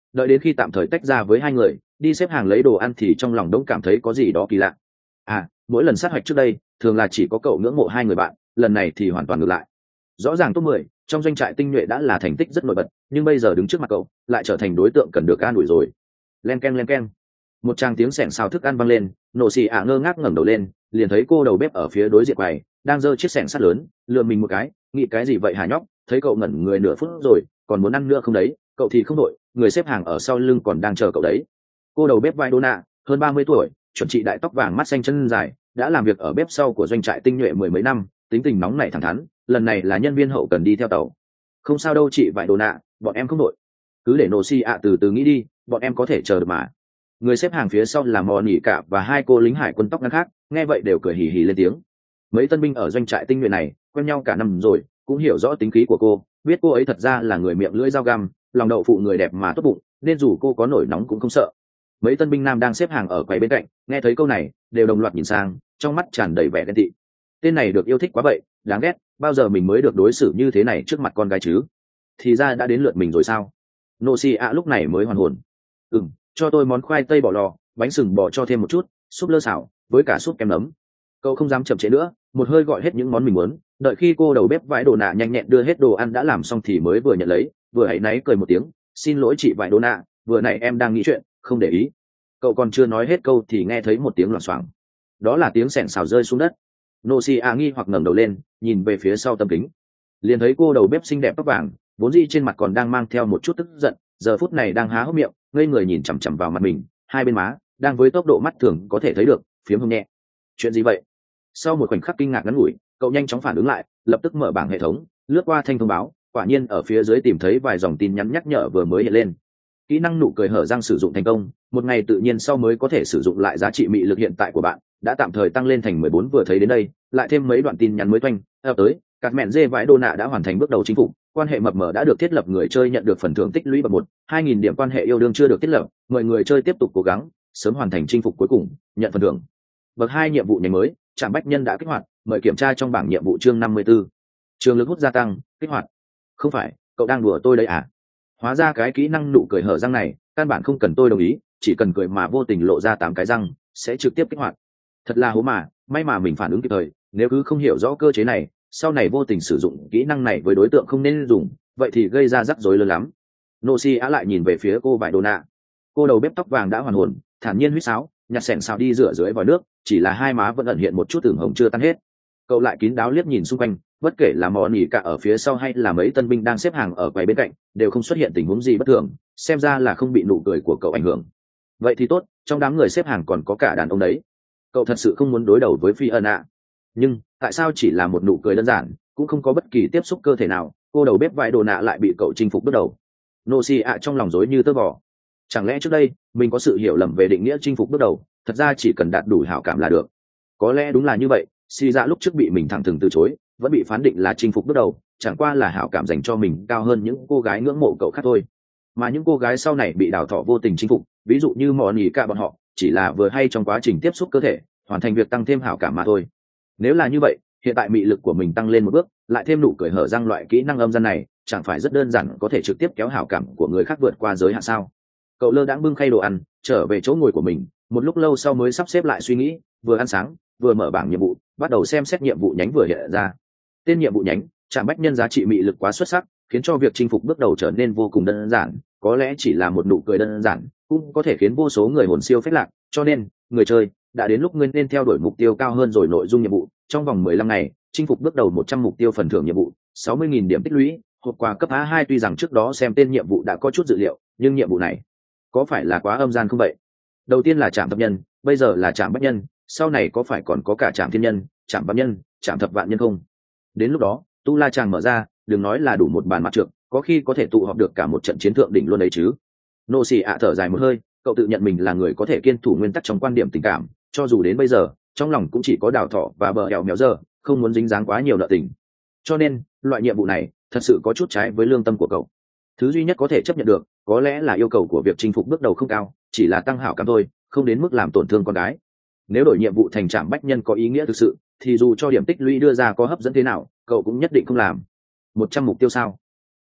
đợi đến khi tạm thời tách ra với hai người đi xếp hàng lấy đồ ăn thì trong lòng đống cảm thấy có gì đó kỳ lạ. À, mỗi lần sát hạch trước đây thường là chỉ có cậu ngưỡng mộ hai người bạn, lần này thì hoàn toàn ngược lại. Rõ ràng top mười trong doanh trại tinh nhuệ đã là thành tích rất nổi bật, nhưng bây giờ đứng trước mặt cậu lại trở thành đối tượng cần được an ủi rồi. Len keng len keng, một tràng tiếng xẻng xào thức ăn vang lên. Nổ xì ạ ngơ ngác ngẩng đầu lên, liền thấy cô đầu bếp ở phía đối diện quầy đang giơ chiếc xẻng sắt lớn, lừa mình một cái, nghĩ cái gì vậy hả nhóc? Thấy cậu ngẩn người nửa phút rồi, còn muốn ăn nữa không đấy? Cậu thì không đội, người xếp hàng ở sau lưng còn đang chờ cậu đấy. Cô đầu bếp vai đô nạ, hơn ba mươi tuổi, chuẩn trị đại tóc vàng, mắt xanh chân dài, đã làm việc ở bếp sau của doanh trại tinh nhuệ mười mấy năm, tính tình nóng nảy thẳng thắn, lần này là nhân viên hậu cần đi theo tàu. Không sao đâu chị vải đồ nạ, bọn em không đội, cứ để nổ xì ạ từ từ nghĩ đi, bọn em có thể chờ được mà. Người xếp hàng phía sau là mò nỉ cả và hai cô lính hải quân tóc ngắn khác, nghe vậy đều cười hì hì lên tiếng. Mấy tân binh ở doanh trại tinh nhuệ này quen nhau cả năm rồi, cũng hiểu rõ tính khí của cô, biết cô ấy thật ra là người miệng lưỡi dao găm, lòng đậu phụ người đẹp mà tốt bụng, nên dù cô có nổi nóng cũng không sợ. Mấy tân binh nam đang xếp hàng ở quầy bên cạnh nghe thấy câu này đều đồng loạt nhìn sang, trong mắt tràn đầy vẻ ghen tị. Tên này được yêu thích quá vậy, đáng ghét, bao giờ mình mới được đối xử như thế này trước mặt con gái chứ? Thì ra đã đến lượt mình rồi sao? Nô si ạ lúc này mới hoàn hồn. Ừm, cho tôi món khoai tây bỏ lò, bánh sừng bò cho thêm một chút, súp lơ xào với cả súp kem nấm. Cậu không dám chậm trễ nữa, một hơi gọi hết những món mình muốn. Đợi khi cô đầu bếp vải đồ nạ nhanh nhẹn đưa hết đồ ăn đã làm xong thì mới vừa nhận lấy, vừa áy náy cười một tiếng, xin lỗi chị vải đồ nạ, vừa nãy em đang nghĩ chuyện, không để ý. Cậu còn chưa nói hết câu thì nghe thấy một tiếng loảng xoảng, đó là tiếng xẻng xào rơi xuống đất. Nô si a nghi hoặc ngẩng đầu lên, nhìn về phía sau tấm kính, liền thấy cô đầu bếp xinh đẹp tóc vàng, vốn dĩ trên mặt còn đang mang theo một chút tức giận, giờ phút này đang há hốc miệng, ngây người nhìn chằm chằm vào mặt mình, hai bên má đang với tốc độ mắt thường có thể thấy được phiếm hồng nhẹ. Chuyện gì vậy? Sau một khoảnh khắc kinh ngạc ngắn ngủi, cậu nhanh chóng phản ứng lại, lập tức mở bảng hệ thống, lướt qua thanh thông báo, quả nhiên ở phía dưới tìm thấy vài dòng tin nhắn nhắc nhở vừa mới hiện lên. Kỹ năng nụ cười hở răng sử dụng thành công, một ngày tự nhiên sau mới có thể sử dụng lại giá trị mị lực hiện tại của bạn đã tạm thời tăng lên thành mười bốn. Vừa thấy đến đây lại thêm mấy đoạn tin nhắn mới toanh ập tới. Cạt mẹn dê vãi đô nạ đã hoàn thành bước đầu chính phủ, quan hệ mập mờ đã được thiết lập, người chơi nhận được phần thưởng tích lũy bậc một hai nghìn điểm, quan hệ yêu đương chưa được thiết lập, mời người chơi tiếp tục cố gắng sớm hoàn thành chinh phục cuối cùng, nhận phần thưởng bậc hai. Nhiệm vụ nhánh mới trạm bách nhân đã kích hoạt, mời kiểm tra trong bảng nhiệm vụ chương năm mươi 54. Trường lực hút gia tăng kích hoạt. Không phải, cậu đang đùa tôi đấy à? Hóa ra cái kỹ năng nụ cười hở răng này căn bản không cần tôi đồng ý, chỉ cần cười mà vô tình lộ ra tám cái răng sẽ trực tiếp kích hoạt. Thật là hố mà, may mà mình phản ứng kịp thời, nếu cứ không hiểu rõ cơ chế này, sau này vô tình sử dụng kỹ năng này với đối tượng không nên dùng, vậy thì gây ra rắc rối lớn lắm. Nô si á lại nhìn về phía cô vải đồ nạ, cô đầu bếp tóc vàng đã hoàn hồn, thản nhiên huýt sáo, nhặt sẻng xào đi rửa dưới vòi nước, chỉ là hai má vẫn ẩn hiện một chút tưởng hồng chưa tan hết. Cậu lại kín đáo liếc nhìn xung quanh, bất kể là mò nỉ cả ở phía sau hay là mấy tân binh đang xếp hàng ở quầy bên cạnh đều không xuất hiện tình huống gì bất thường, xem ra là không bị nụ cười của cậu ảnh hưởng. Vậy thì tốt, trong đám người xếp hàng còn có cả đàn ông đấy. Cậu thật sự không muốn đối đầu với phi ân ạ. Nhưng tại sao chỉ là một nụ cười đơn giản, cũng không có bất kỳ tiếp xúc cơ thể nào, cô đầu bếp vải đồ nạ lại bị cậu chinh phục bước đầu? Nô si ạ trong lòng rối như tơ vò. Chẳng lẽ trước đây mình có sự hiểu lầm về định nghĩa chinh phục bước đầu, thật ra chỉ cần đạt đủ hảo cảm là được? Có lẽ đúng là như vậy, si dạ lúc trước bị mình thẳng thừng từ chối, vẫn bị phán định là chinh phục bước đầu, chẳng qua là hảo cảm dành cho mình cao hơn những cô gái ngưỡng mộ cậu khác thôi. Mà những cô gái sau này bị đào thọ vô tình chinh phục, ví dụ như mò nỉ cả bọn họ, chỉ là vừa hay trong quá trình tiếp xúc cơ thể hoàn thành việc tăng thêm hảo cảm mà thôi. Nếu là như vậy, hiện tại mị lực của mình tăng lên một bước, lại thêm nụ cười hở răng loại kỹ năng âm gian này, chẳng phải rất đơn giản có thể trực tiếp kéo hảo cảm của người khác vượt qua giới hạn sao? Cậu lơ đãng bưng khay đồ ăn trở về chỗ ngồi của mình, một lúc lâu sau mới sắp xếp lại suy nghĩ, vừa ăn sáng vừa mở bảng nhiệm vụ, bắt đầu xem xét nhiệm vụ nhánh vừa hiện ra. Tên nhiệm vụ nhánh trạm bách nhân giá trị mị lực quá xuất sắc, khiến cho việc chinh phục bước đầu trở nên vô cùng đơn giản, có lẽ chỉ là một nụ cười đơn giản cũng có thể khiến vô số người hồn siêu phách lạc, cho nên người chơi đã đến lúc ngươi nên theo đuổi mục tiêu cao hơn rồi. Nội dung nhiệm vụ trong vòng mười lăm ngày chinh phục bước đầu một trăm mục tiêu, phần thưởng nhiệm vụ sáu mươi nghìn điểm tích lũy, hộp quà cấp a hai. Tuy rằng trước đó xem tên nhiệm vụ đã có chút dự liệu, nhưng nhiệm vụ này có phải là quá âm gian không vậy? Đầu tiên là trạm thập nhân, bây giờ là trạm bách nhân, sau này có phải còn có cả trạm thiên nhân, trạm bát nhân, trạm thập vạn nhân không? Đến lúc đó tu la chàng mở ra, đừng nói là đủ một bàn mặt trượng, có khi có thể tụ họp được cả một trận chiến thượng đỉnh luôn đấy chứ. Nô xì ạ thở dài một hơi, cậu tự nhận mình là người có thể kiên thủ nguyên tắc trong quan điểm tình cảm, cho dù đến bây giờ trong lòng cũng chỉ có đào thọ và bờ hẻo méo giờ, không muốn dính dáng quá nhiều nợ tình. Cho nên loại nhiệm vụ này thật sự có chút trái với lương tâm của cậu. Thứ duy nhất có thể chấp nhận được có lẽ là yêu cầu của việc chinh phục bước đầu không cao, chỉ là tăng hảo cảm thôi, không đến mức làm tổn thương con gái. Nếu đổi nhiệm vụ thành trạm bách nhân có ý nghĩa thực sự, thì dù cho điểm tích lũy đưa ra có hấp dẫn thế nào, cậu cũng nhất định không làm. Một trăm mục tiêu sao?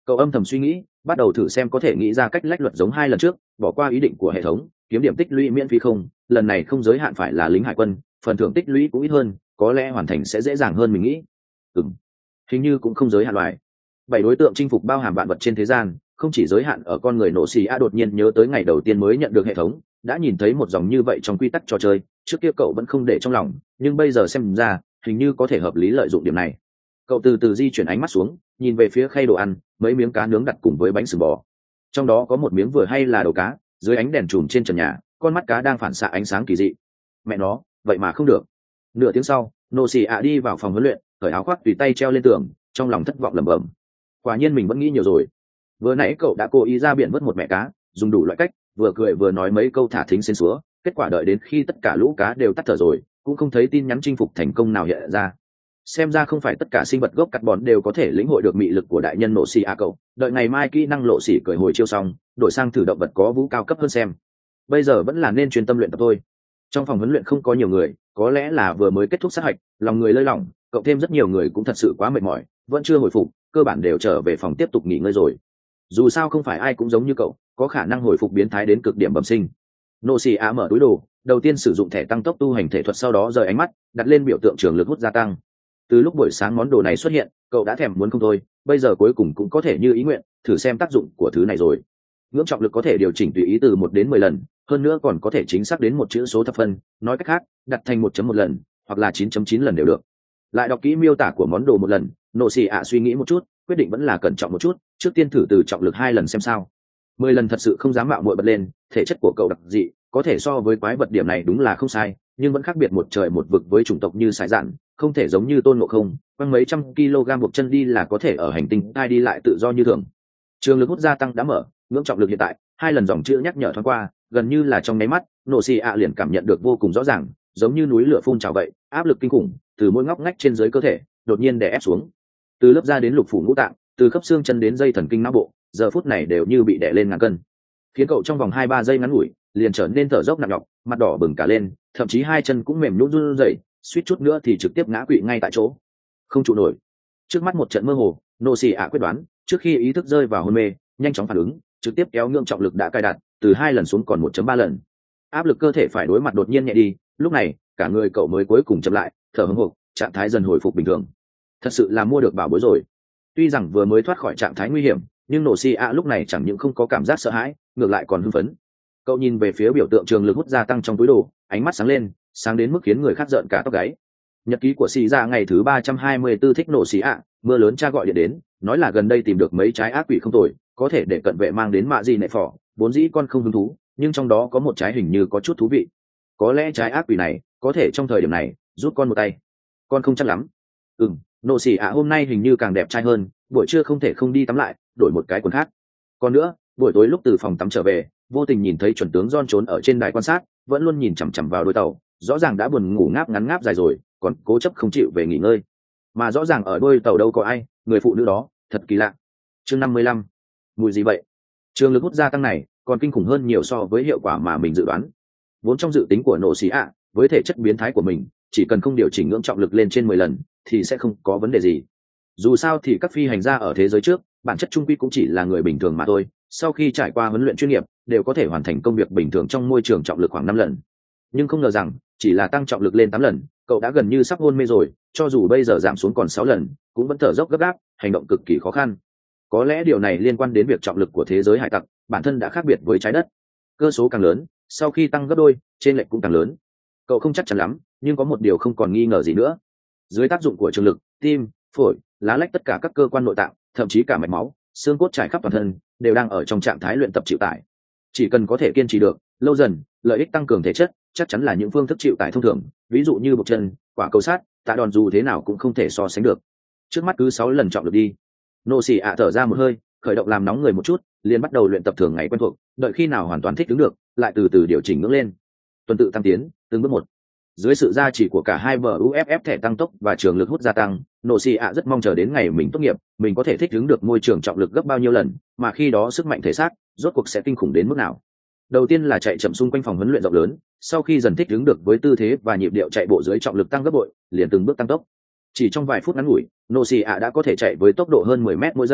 Cậu âm thầm suy nghĩ, bắt đầu thử xem có thể nghĩ ra cách lách luật giống hai lần trước, bỏ qua ý định của hệ thống, kiếm điểm tích lũy miễn phí không, lần này không giới hạn phải là lính hải quân, phần thưởng tích lũy cũng ít hơn, có lẽ hoàn thành sẽ dễ dàng hơn mình nghĩ. Ừm, hình như cũng không giới hạn loài. Bảy đối tượng chinh phục bao hàm vạn vật trên thế gian, không chỉ giới hạn ở con người. Nổ xì a đột nhiên nhớ tới ngày đầu tiên mới nhận được hệ thống, đã nhìn thấy một dòng như vậy trong quy tắc trò chơi, trước kia cậu vẫn không để trong lòng, nhưng bây giờ xem ra hình như có thể hợp lý lợi dụng điểm này. Cậu từ từ di chuyển ánh mắt xuống, nhìn về phía khay đồ ăn, mấy miếng cá nướng đặt cùng với bánh sừng bò, trong đó có một miếng vừa hay là đầu cá, dưới ánh đèn chùm trên trần nhà, con mắt cá đang phản xạ ánh sáng kỳ dị. Mẹ nó, vậy mà không được. Nửa tiếng sau, Nô xì ạ đi vào phòng huấn luyện, cởi áo khoác tùy tay treo lên tường, trong lòng thất vọng lẩm bẩm. Quả nhiên mình vẫn nghĩ nhiều rồi. Vừa nãy cậu đã cố ý ra biển vớt một mẹ cá, dùng đủ loại cách, vừa cười vừa nói mấy câu thả thính xến xúa, kết quả đợi đến khi tất cả lũ cá đều tắt thở rồi, cũng không thấy tin nhắn chinh phục thành công nào hiện ra. Xem ra không phải tất cả sinh vật gốc cắt bòn đều có thể lĩnh hội được mị lực của đại nhân Nổ xì ạ cậu. Đợi ngày mai kỹ năng lộ xỉ cười hồi chiêu xong, đổi sang thử động vật có vũ cao cấp hơn xem. Bây giờ vẫn là nên chuyên tâm luyện tập thôi. Trong phòng huấn luyện không có nhiều người, có lẽ là vừa mới kết thúc sát hạch, lòng người lơi lỏng, cộng thêm rất nhiều người cũng thật sự quá mệt mỏi, vẫn chưa hồi phục, cơ bản đều trở về phòng tiếp tục nghỉ ngơi rồi. Dù sao không phải ai cũng giống như cậu, có khả năng hồi phục biến thái đến cực điểm bẩm sinh. Nô xì ạ mở túi đồ, đầu tiên sử dụng thẻ tăng tốc tu hành thể thuật, sau đó rời ánh mắt đặt lên biểu tượng trường lực hút gia tăng. Từ lúc buổi sáng món đồ này xuất hiện, cậu đã thèm muốn không thôi, bây giờ cuối cùng cũng có thể như ý nguyện, thử xem tác dụng của thứ này rồi. Ngưỡng trọng lực có thể điều chỉnh tùy ý từ một đến mười lần, hơn nữa còn có thể chính xác đến một chữ số thập phân, nói cách khác, đặt thành một chấm một lần, hoặc là chín chấm chín lần đều được. Lại đọc kỹ miêu tả của món đồ một lần, Nô xì ạ suy nghĩ một chút, quyết định vẫn là cẩn trọng một chút, trước tiên thử từ trọng lực hai lần xem sao. Mười lần thật sự không dám mạo muội bật lên, thể chất của cậu đặc dị, có thể so với quái vật, điểm này đúng là không sai, nhưng vẫn khác biệt một trời một vực với chủng tộc như sải dạn, không thể giống như Tôn Ngộ Không, quăng mấy trăm kg buộc chân đi là có thể ở hành tinh ai đi lại tự do như thường. Trường lực hút gia tăng đã mở, ngưỡng trọng lực hiện tại, hai lần dòng chữ nhắc nhở thoáng qua, gần như là trong nháy mắt, Nổ xì ạ liền cảm nhận được vô cùng rõ ràng, giống như núi lửa phun trào vậy, áp lực kinh khủng từ mỗi ngóc ngách trên dưới cơ thể đột nhiên đè ép xuống, từ lớp da đến lục phủ ngũ tạng, từ khớp xương chân đến dây thần kinh não bộ, giờ phút này đều như bị đè lên ngàn cân, khiến cậu trong vòng hai ba giây ngắn ngủi liền trở nên thở dốc nặng nhọc, mặt đỏ bừng cả lên, thậm chí hai chân cũng mềm nhũn run rẩy, suýt chút nữa thì trực tiếp ngã quỵ ngay tại chỗ, không trụ nổi. Trước mắt một trận mơ hồ, Nô xì ạ quyết đoán, trước khi ý thức rơi vào hôn mê, nhanh chóng phản ứng, trực tiếp kéo ngưỡng trọng lực đã cài đặt từ hai lần xuống còn một chấm ba lần. Áp lực cơ thể phải đối mặt đột nhiên nhẹ đi, lúc này cả người cậu mới cuối cùng chậm lại, thở hổn hộc, trạng thái dần hồi phục bình thường. Thật sự là mua được bảo bối rồi. Tuy rằng vừa mới thoát khỏi trạng thái nguy hiểm, nhưng Nô xì ạ lúc này chẳng những không có cảm giác sợ hãi, ngược lại còn hưng phấn. Cậu nhìn về phía biểu tượng trường lực hút gia tăng trong túi đồ, ánh mắt sáng lên, sáng đến mức khiến người khác rợn cả tóc gáy. Nhật ký của xì ra ngày thứ ba trăm hai mươi tư, thích Nô xì ạ. Mưa lớn cha gọi điện đến, nói là gần đây tìm được mấy trái ác quỷ không tồi, có thể để cận vệ mang đến mạ gì nệ phỏ, vốn dĩ con không hứng thú, nhưng trong đó có một trái hình như có chút thú vị. Có lẽ trái ác quỷ này có thể trong thời điểm này giúp con một tay. Con không chắc lắm. Ừm, Nô xì ạ hôm nay hình như càng đẹp trai hơn, buổi trưa không thể không đi tắm lại, đổi một cái quần khác. Còn nữa, buổi tối lúc từ phòng tắm trở về, vô tình nhìn thấy chuẩn tướng John trốn ở trên đài quan sát, vẫn luôn nhìn chằm chằm vào đôi tàu, rõ ràng đã buồn ngủ ngáp ngắn ngáp dài rồi, còn cố chấp không chịu về nghỉ ngơi. Mà rõ ràng ở đôi tàu đâu có ai, người phụ nữ đó, thật kỳ lạ. Chương năm mươi lăm, mùi gì vậy? Trường lực hút gia tăng này còn kinh khủng hơn nhiều so với hiệu quả mà mình dự đoán. Vốn trong dự tính của Nô xì ạ, với thể chất biến thái của mình, chỉ cần không điều chỉnh ngưỡng trọng lực lên trên mười lần thì sẽ không có vấn đề gì. Dù sao thì các phi hành gia ở thế giới trước, bản chất trung quy cũng chỉ là người bình thường mà thôi, sau khi trải qua huấn luyện chuyên nghiệp, đều có thể hoàn thành công việc bình thường trong môi trường trọng lực khoảng năm lần. Nhưng không ngờ rằng, chỉ là tăng trọng lực lên tám lần, cậu đã gần như sắp hôn mê rồi, cho dù bây giờ giảm xuống còn sáu lần, cũng vẫn thở dốc gấp gáp, hành động cực kỳ khó khăn. Có lẽ điều này liên quan đến việc trọng lực của thế giới hải tặc bản thân đã khác biệt với trái đất. Cơ số càng lớn, sau khi tăng gấp đôi, trên lệch cũng càng lớn. Cậu không chắc chắn lắm, nhưng có một điều không còn nghi ngờ gì nữa. Dưới tác dụng của trường lực, tim, phổi, lá lách, tất cả các cơ quan nội tạng, thậm chí cả mạch máu, xương cốt trải khắp toàn thân, đều đang ở trong trạng thái luyện tập chịu tải. Chỉ cần có thể kiên trì được, lâu dần, lợi ích tăng cường thể chất, chắc chắn là những phương thức chịu tải thông thường, ví dụ như bột chân, quả cầu sát, tạ đòn dù thế nào cũng không thể so sánh được. Trước mắt cứ sáu lần trọng lực đi. Nô xì ạ thở ra một hơi, khởi động làm nóng người một chút, liền bắt đầu luyện tập thường ngày quen thuộc, đợi khi nào hoàn toàn thích ứng được, lại từ từ điều chỉnh ngưỡng lên. Tuần tự tăng tiến, từng bước một. Dưới sự gia trì của cả hai vê u ép ép thẻ tăng tốc và trường lực hút gia tăng, Nô xì ạ rất mong chờ đến ngày mình tốt nghiệp, mình có thể thích ứng được môi trường trọng lực gấp bao nhiêu lần, mà khi đó sức mạnh thể xác rốt cuộc sẽ kinh khủng đến mức nào. Đầu tiên là chạy chậm xung quanh phòng huấn luyện rộng lớn, sau khi dần thích ứng được với tư thế và nhịp điệu chạy bộ dưới trọng lực tăng gấp bội, liền từng bước tăng tốc. Chỉ trong vài phút ngắn ngủi, Nô xì ạ đã có thể chạy với tốc độ hơn mười mét mỗi giây,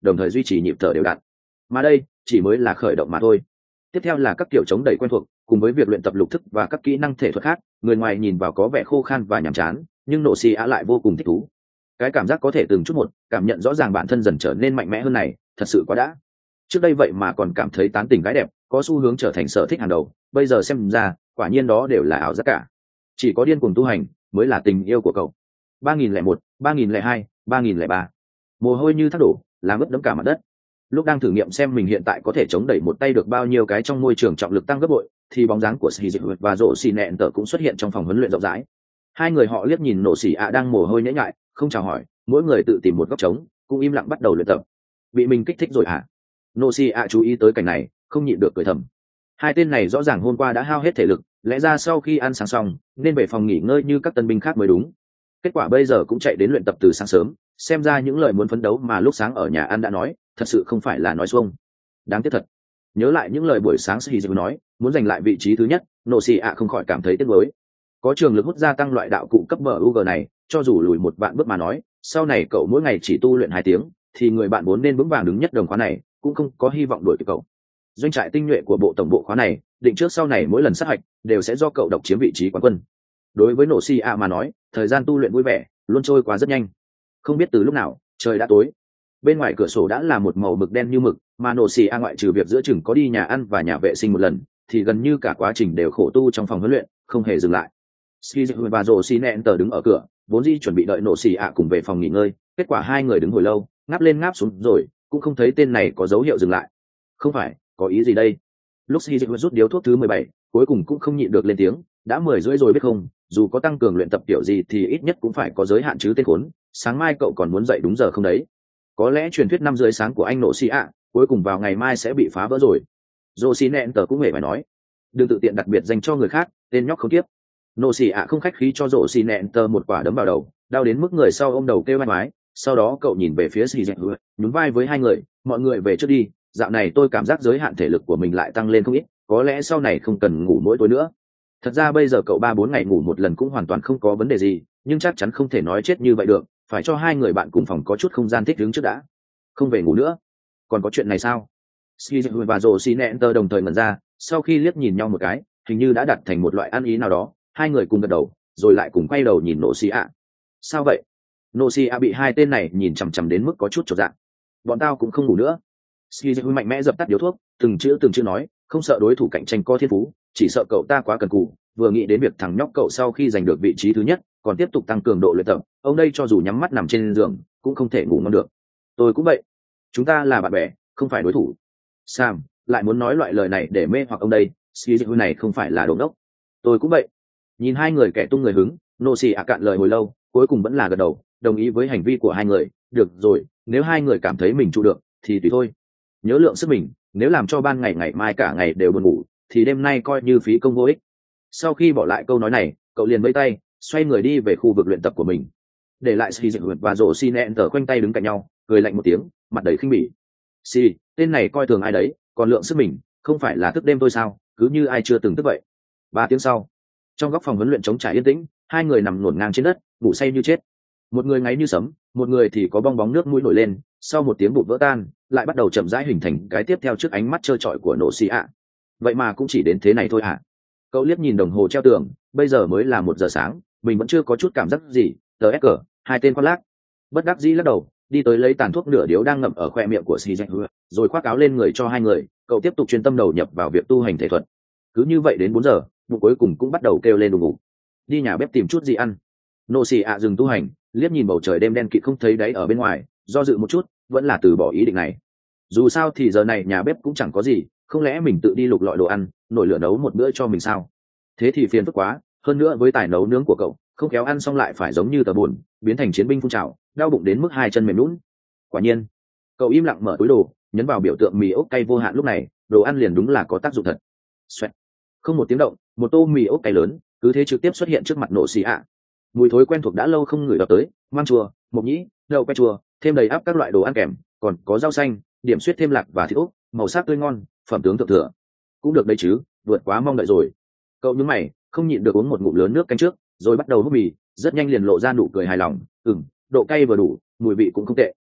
đồng thời duy trì nhịp thở đều đặn. Mà đây chỉ mới là khởi động mà thôi. Tiếp theo là các kiểu chống đẩy quen thuộc, cùng với việc luyện tập lục thức và các kỹ năng thể thuật khác, người ngoài nhìn vào có vẻ khô khan và nhàm chán, nhưng nổ xì ạ lại vô cùng thích thú. Cái cảm giác có thể từng chút một cảm nhận rõ ràng bản thân dần trở nên mạnh mẽ hơn này, thật sự quá đã. Trước đây vậy mà còn cảm thấy tán tỉnh gái đẹp có xu hướng trở thành sở thích hàng đầu, bây giờ xem ra quả nhiên đó đều là ảo giác cả. Chỉ có điên cuồng tu hành mới là tình yêu của cậu. ba nghìn lẻ một, ba nghìn lẻ hai, ba nghìn lẻ ba. Mồ hôi như thác đổ, làm ướt đẫm cả mặt đất. Lúc đang thử nghiệm xem mình hiện tại có thể chống đẩy một tay được bao nhiêu cái trong môi trường trọng lực tăng gấp bội, thì bóng dáng của Shizuku và Rộ Xì Nẹn Tở cũng xuất hiện trong phòng huấn luyện rộng rãi. Hai người họ liếc nhìn nổ xì ạ đang mồ hôi nhễ nhại, không chào hỏi, mỗi người tự tìm một góc trống, cũng im lặng bắt đầu luyện tập. Bị mình kích thích rồi hả? Nổ xì ạ chú ý tới cảnh này, không nhịn được cười thầm. Hai tên này rõ ràng hôm qua đã hao hết thể lực, lẽ ra sau khi ăn sáng xong nên về phòng nghỉ ngơi như các tân binh khác mới đúng. Kết quả bây giờ cũng chạy đến luyện tập từ sáng sớm, xem ra những lời muốn phấn đấu mà lúc sáng ở nhà ăn đã nói, thật sự không phải là nói xuông. Đáng tiếc thật. Nhớ lại những lời buổi sáng Shizuku nói, muốn giành lại vị trí thứ nhất, nổ xì ạ không khỏi cảm thấy tiếc nuối. Có trường lực hút gia tăng loại đạo cụ cấp bờ u giê này, cho dù lùi một vạn bước mà nói, sau này cậu mỗi ngày chỉ tu luyện hai tiếng, thì người bạn vốn nên vững vàng đứng nhất đồng khóa này, cũng không có hy vọng đuổi kịp cậu. Doanh trại tinh nhuệ của bộ tổng bộ khóa này, định trước sau này mỗi lần sát hạch đều sẽ do cậu độc chiếm vị trí quán quân. Đối với nổ xì ạ mà nói, thời gian tu luyện vui vẻ luôn trôi qua rất nhanh. Không biết từ lúc nào trời đã tối, bên ngoài cửa sổ đã là một màu mực đen như mực, mà nổ xì a ngoại trừ việc giữa chừng có đi nhà ăn và nhà vệ sinh một lần, thì gần như cả quá trình đều khổ tu trong phòng huấn luyện, không hề dừng lại. Shizuku và Rồ Xi Nẹn Tờ đứng ở cửa, vốn dĩ chuẩn bị đợi nổ xì a cùng về phòng nghỉ ngơi, kết quả hai người đứng hồi lâu, ngáp lên ngáp xuống rồi cũng không thấy tên này có dấu hiệu dừng lại. Không phải có ý gì đây? Lúc Shizuku rút điếu thuốc thứ mười bảy, cuối cùng cũng không nhịn được lên tiếng, đã mười rưỡi rồi biết không, dù có tăng cường luyện tập kiểu gì thì ít nhất cũng phải có giới hạn chứ tên khốn, sáng mai cậu còn muốn dậy đúng giờ không đấy? Có lẽ truyền thuyết năm rưỡi sáng của anh nổ xì ạ cuối cùng vào ngày mai sẽ bị phá vỡ rồi. Rồ xì nẹn tờ cũng hề phải nói, đừng tự tiện đặc biệt dành cho người khác, tên nhóc không tiếp. Nổ xì ạ không khách khí cho rồ xì nẹn tờ một quả đấm vào đầu, đau đến mức người sau ôm đầu kêu vai mái. Sau đó cậu nhìn về phía xì dẹn hứa, nhún vai với hai người, mọi người về trước đi, dạo này tôi cảm giác giới hạn thể lực của mình lại tăng lên không ít, có lẽ sau này không cần ngủ mỗi tối nữa. Thật ra bây giờ cậu ba bốn ngày ngủ một lần cũng hoàn toàn không có vấn đề gì, nhưng chắc chắn không thể nói chết như vậy được, phải cho hai người bạn cùng phòng có chút không gian thích ứng trước đã. Không về ngủ nữa? Còn có chuyện này sao? Shizuku và Rồ Xi Nẹn Tơ đồng thời ngẩn ra, sau khi liếc nhìn nhau một cái, hình như đã đặt thành một loại ăn ý nào đó, hai người cùng gật đầu, rồi lại cùng quay đầu nhìn Nô Xi ạ. Sao vậy? Nô Xi ạ bị hai tên này nhìn chằm chằm đến mức có chút chột dạ. Bọn tao cũng không ngủ nữa. Shizuku mạnh mẽ dập tắt điếu thuốc, từng chữ từng chữ nói, không sợ đối thủ cạnh tranh có thiên phú, chỉ sợ cậu ta quá cần cù. Vừa nghĩ đến việc thằng nhóc cậu sau khi giành được vị trí thứ nhất, còn tiếp tục tăng cường độ luyện tập, ông đây cho dù nhắm mắt nằm trên giường cũng không thể ngủ ngon được. Tôi cũng vậy, chúng ta là bạn bè, không phải đối thủ. Sam lại muốn nói loại lời này để mê hoặc ông đây, Shizuku này không phải là đồ ngốc. Tôi cũng vậy. Nhìn hai người kẻ tung người hứng, Nô xì ạ cạn lời hồi lâu, cuối cùng vẫn là gật đầu, đồng ý với hành vi của hai người. Được rồi, nếu hai người cảm thấy mình trụ được thì tùy thôi, nhớ lượng sức mình, nếu làm cho ban ngày ngày mai cả ngày đều buồn ngủ thì đêm nay coi như phí công vô ích. Sau khi bỏ lại câu nói này, cậu liền vẫy tay, xoay người đi về khu vực luyện tập của mình, để lại Shizuku và Rồ Xi Nẹn Tờ quanh tay đứng cạnh nhau, cười lạnh một tiếng, mặt đầy khinh bỉ. Xì, tên này coi thường ai đấy, còn lượng sức mình, không phải là thức đêm thôi sao, cứ như ai chưa từng thức vậy. Ba tiếng sau, trong góc phòng huấn luyện trống trải yên tĩnh, hai người nằm ngổn ngang trên đất, ngủ say như chết. Một người ngáy như sấm, một người thì có bong bóng nước mũi nổi lên, sau một tiếng bụt vỡ tan, lại bắt đầu chậm rãi hình thành cái tiếp theo trước ánh mắt trơ trọi của Nô xì ạ. Vậy mà cũng chỉ đến thế này thôi hả? Cậu liếc nhìn đồng hồ treo tường, bây giờ mới là một giờ sáng, mình vẫn chưa có chút cảm giác gì. Tờ ép cờ, hai tên khoác lác. Bất đắc dĩ lắc đầu, đi tới lấy tàn thuốc nửa điếu đang ngậm ở khoe miệng của Shizuku, rồi khoác áo lên người cho hai người. Cậu tiếp tục chuyên tâm đầu nhập vào việc tu hành thể thuật. Cứ như vậy đến bốn giờ, bụng cuối cùng cũng bắt đầu kêu lên đùng ngủ. Đi nhà bếp tìm chút gì ăn. Nô xì ạ dừng tu hành, liếc nhìn bầu trời đêm đen kịt không thấy đáy ở bên ngoài, do dự một chút, vẫn là từ bỏ ý định này. Dù sao thì giờ này nhà bếp cũng chẳng có gì, không lẽ mình tự đi lục lọi đồ ăn, nổi lửa nấu một bữa cho mình sao? Thế thì phiền phức quá, hơn nữa với tài nấu nướng của cậu, không khéo ăn xong lại phải giống như tờ buồn, biến thành chiến binh phun trào, đau bụng đến mức hai chân mềm nhũn. Quả nhiên, cậu im lặng mở túi đồ, nhấn vào biểu tượng mì ốc cay vô hạn, lúc này đồ ăn liền đúng là có tác dụng thật. Xoẹt. Không một tiếng động, một tô mì ốc cay lớn cứ thế trực tiếp xuất hiện trước mặt Nô xì ạ. Mùi thối quen thuộc đã lâu không ngửi được tới, măng chua, mộc nhĩ, đậu que chua, thêm đầy ắp các loại đồ ăn kèm, còn có rau xanh, điểm xuyết thêm lạc và thịt ốc, màu sắc tươi ngon, phẩm tướng thượng thừa. Cũng được đấy chứ, vượt quá mong đợi rồi. Cậu nhướng mày, không nhịn được uống một ngụm lớn nước canh trước, rồi bắt đầu húp mì, rất nhanh liền lộ ra nụ cười hài lòng. Ừm, độ cay vừa đủ, mùi vị cũng không tệ.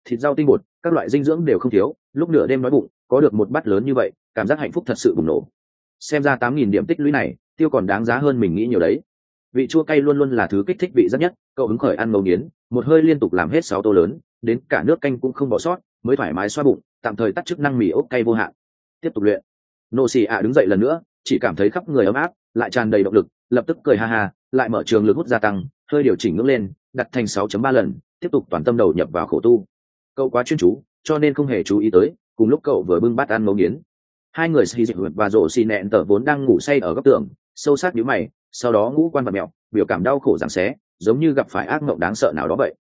thịt rau tinh bột, các loại dinh dưỡng đều không thiếu, lúc nửa đêm nói bụng có được một bát lớn như vậy, cảm giác hạnh phúc thật sự bùng nổ. Xem ra tám nghìn điểm tích lũy này tiêu còn đáng giá hơn mình nghĩ nhiều đấy. Vị chua cay luôn luôn là thứ kích thích vị rất nhất, cậu hứng khởi ăn ngấu nghiến, một hơi liên tục làm hết sáu tô lớn, đến cả nước canh cũng không bỏ sót, mới thoải mái xoa bụng, tạm thời tắt chức năng mì ốc cay vô hạn. Tiếp tục luyện. Nô xì ạ đứng dậy lần nữa, chỉ cảm thấy khắp người ấm áp, lại tràn đầy động lực, lập tức cười ha ha, lại mở trường lực hút gia tăng, hơi điều chỉnh ngưỡng lên, đặt thành sáu chấm ba lần, tiếp tục toàn tâm đầu nhập vào khổ tu. Cậu quá chuyên chú, cho nên không hề chú ý tới, cùng lúc cậu vừa bưng bát ăn ngấu nghiến, hai người xì dịch và rổ xì nẹn tở vốn đang ngủ say ở góc tường, sâu sắc nhíu mày, sau đó ngũ quan vật mèo, biểu cảm đau khổ giằng xé, giống như gặp phải ác mộng đáng sợ nào đó vậy.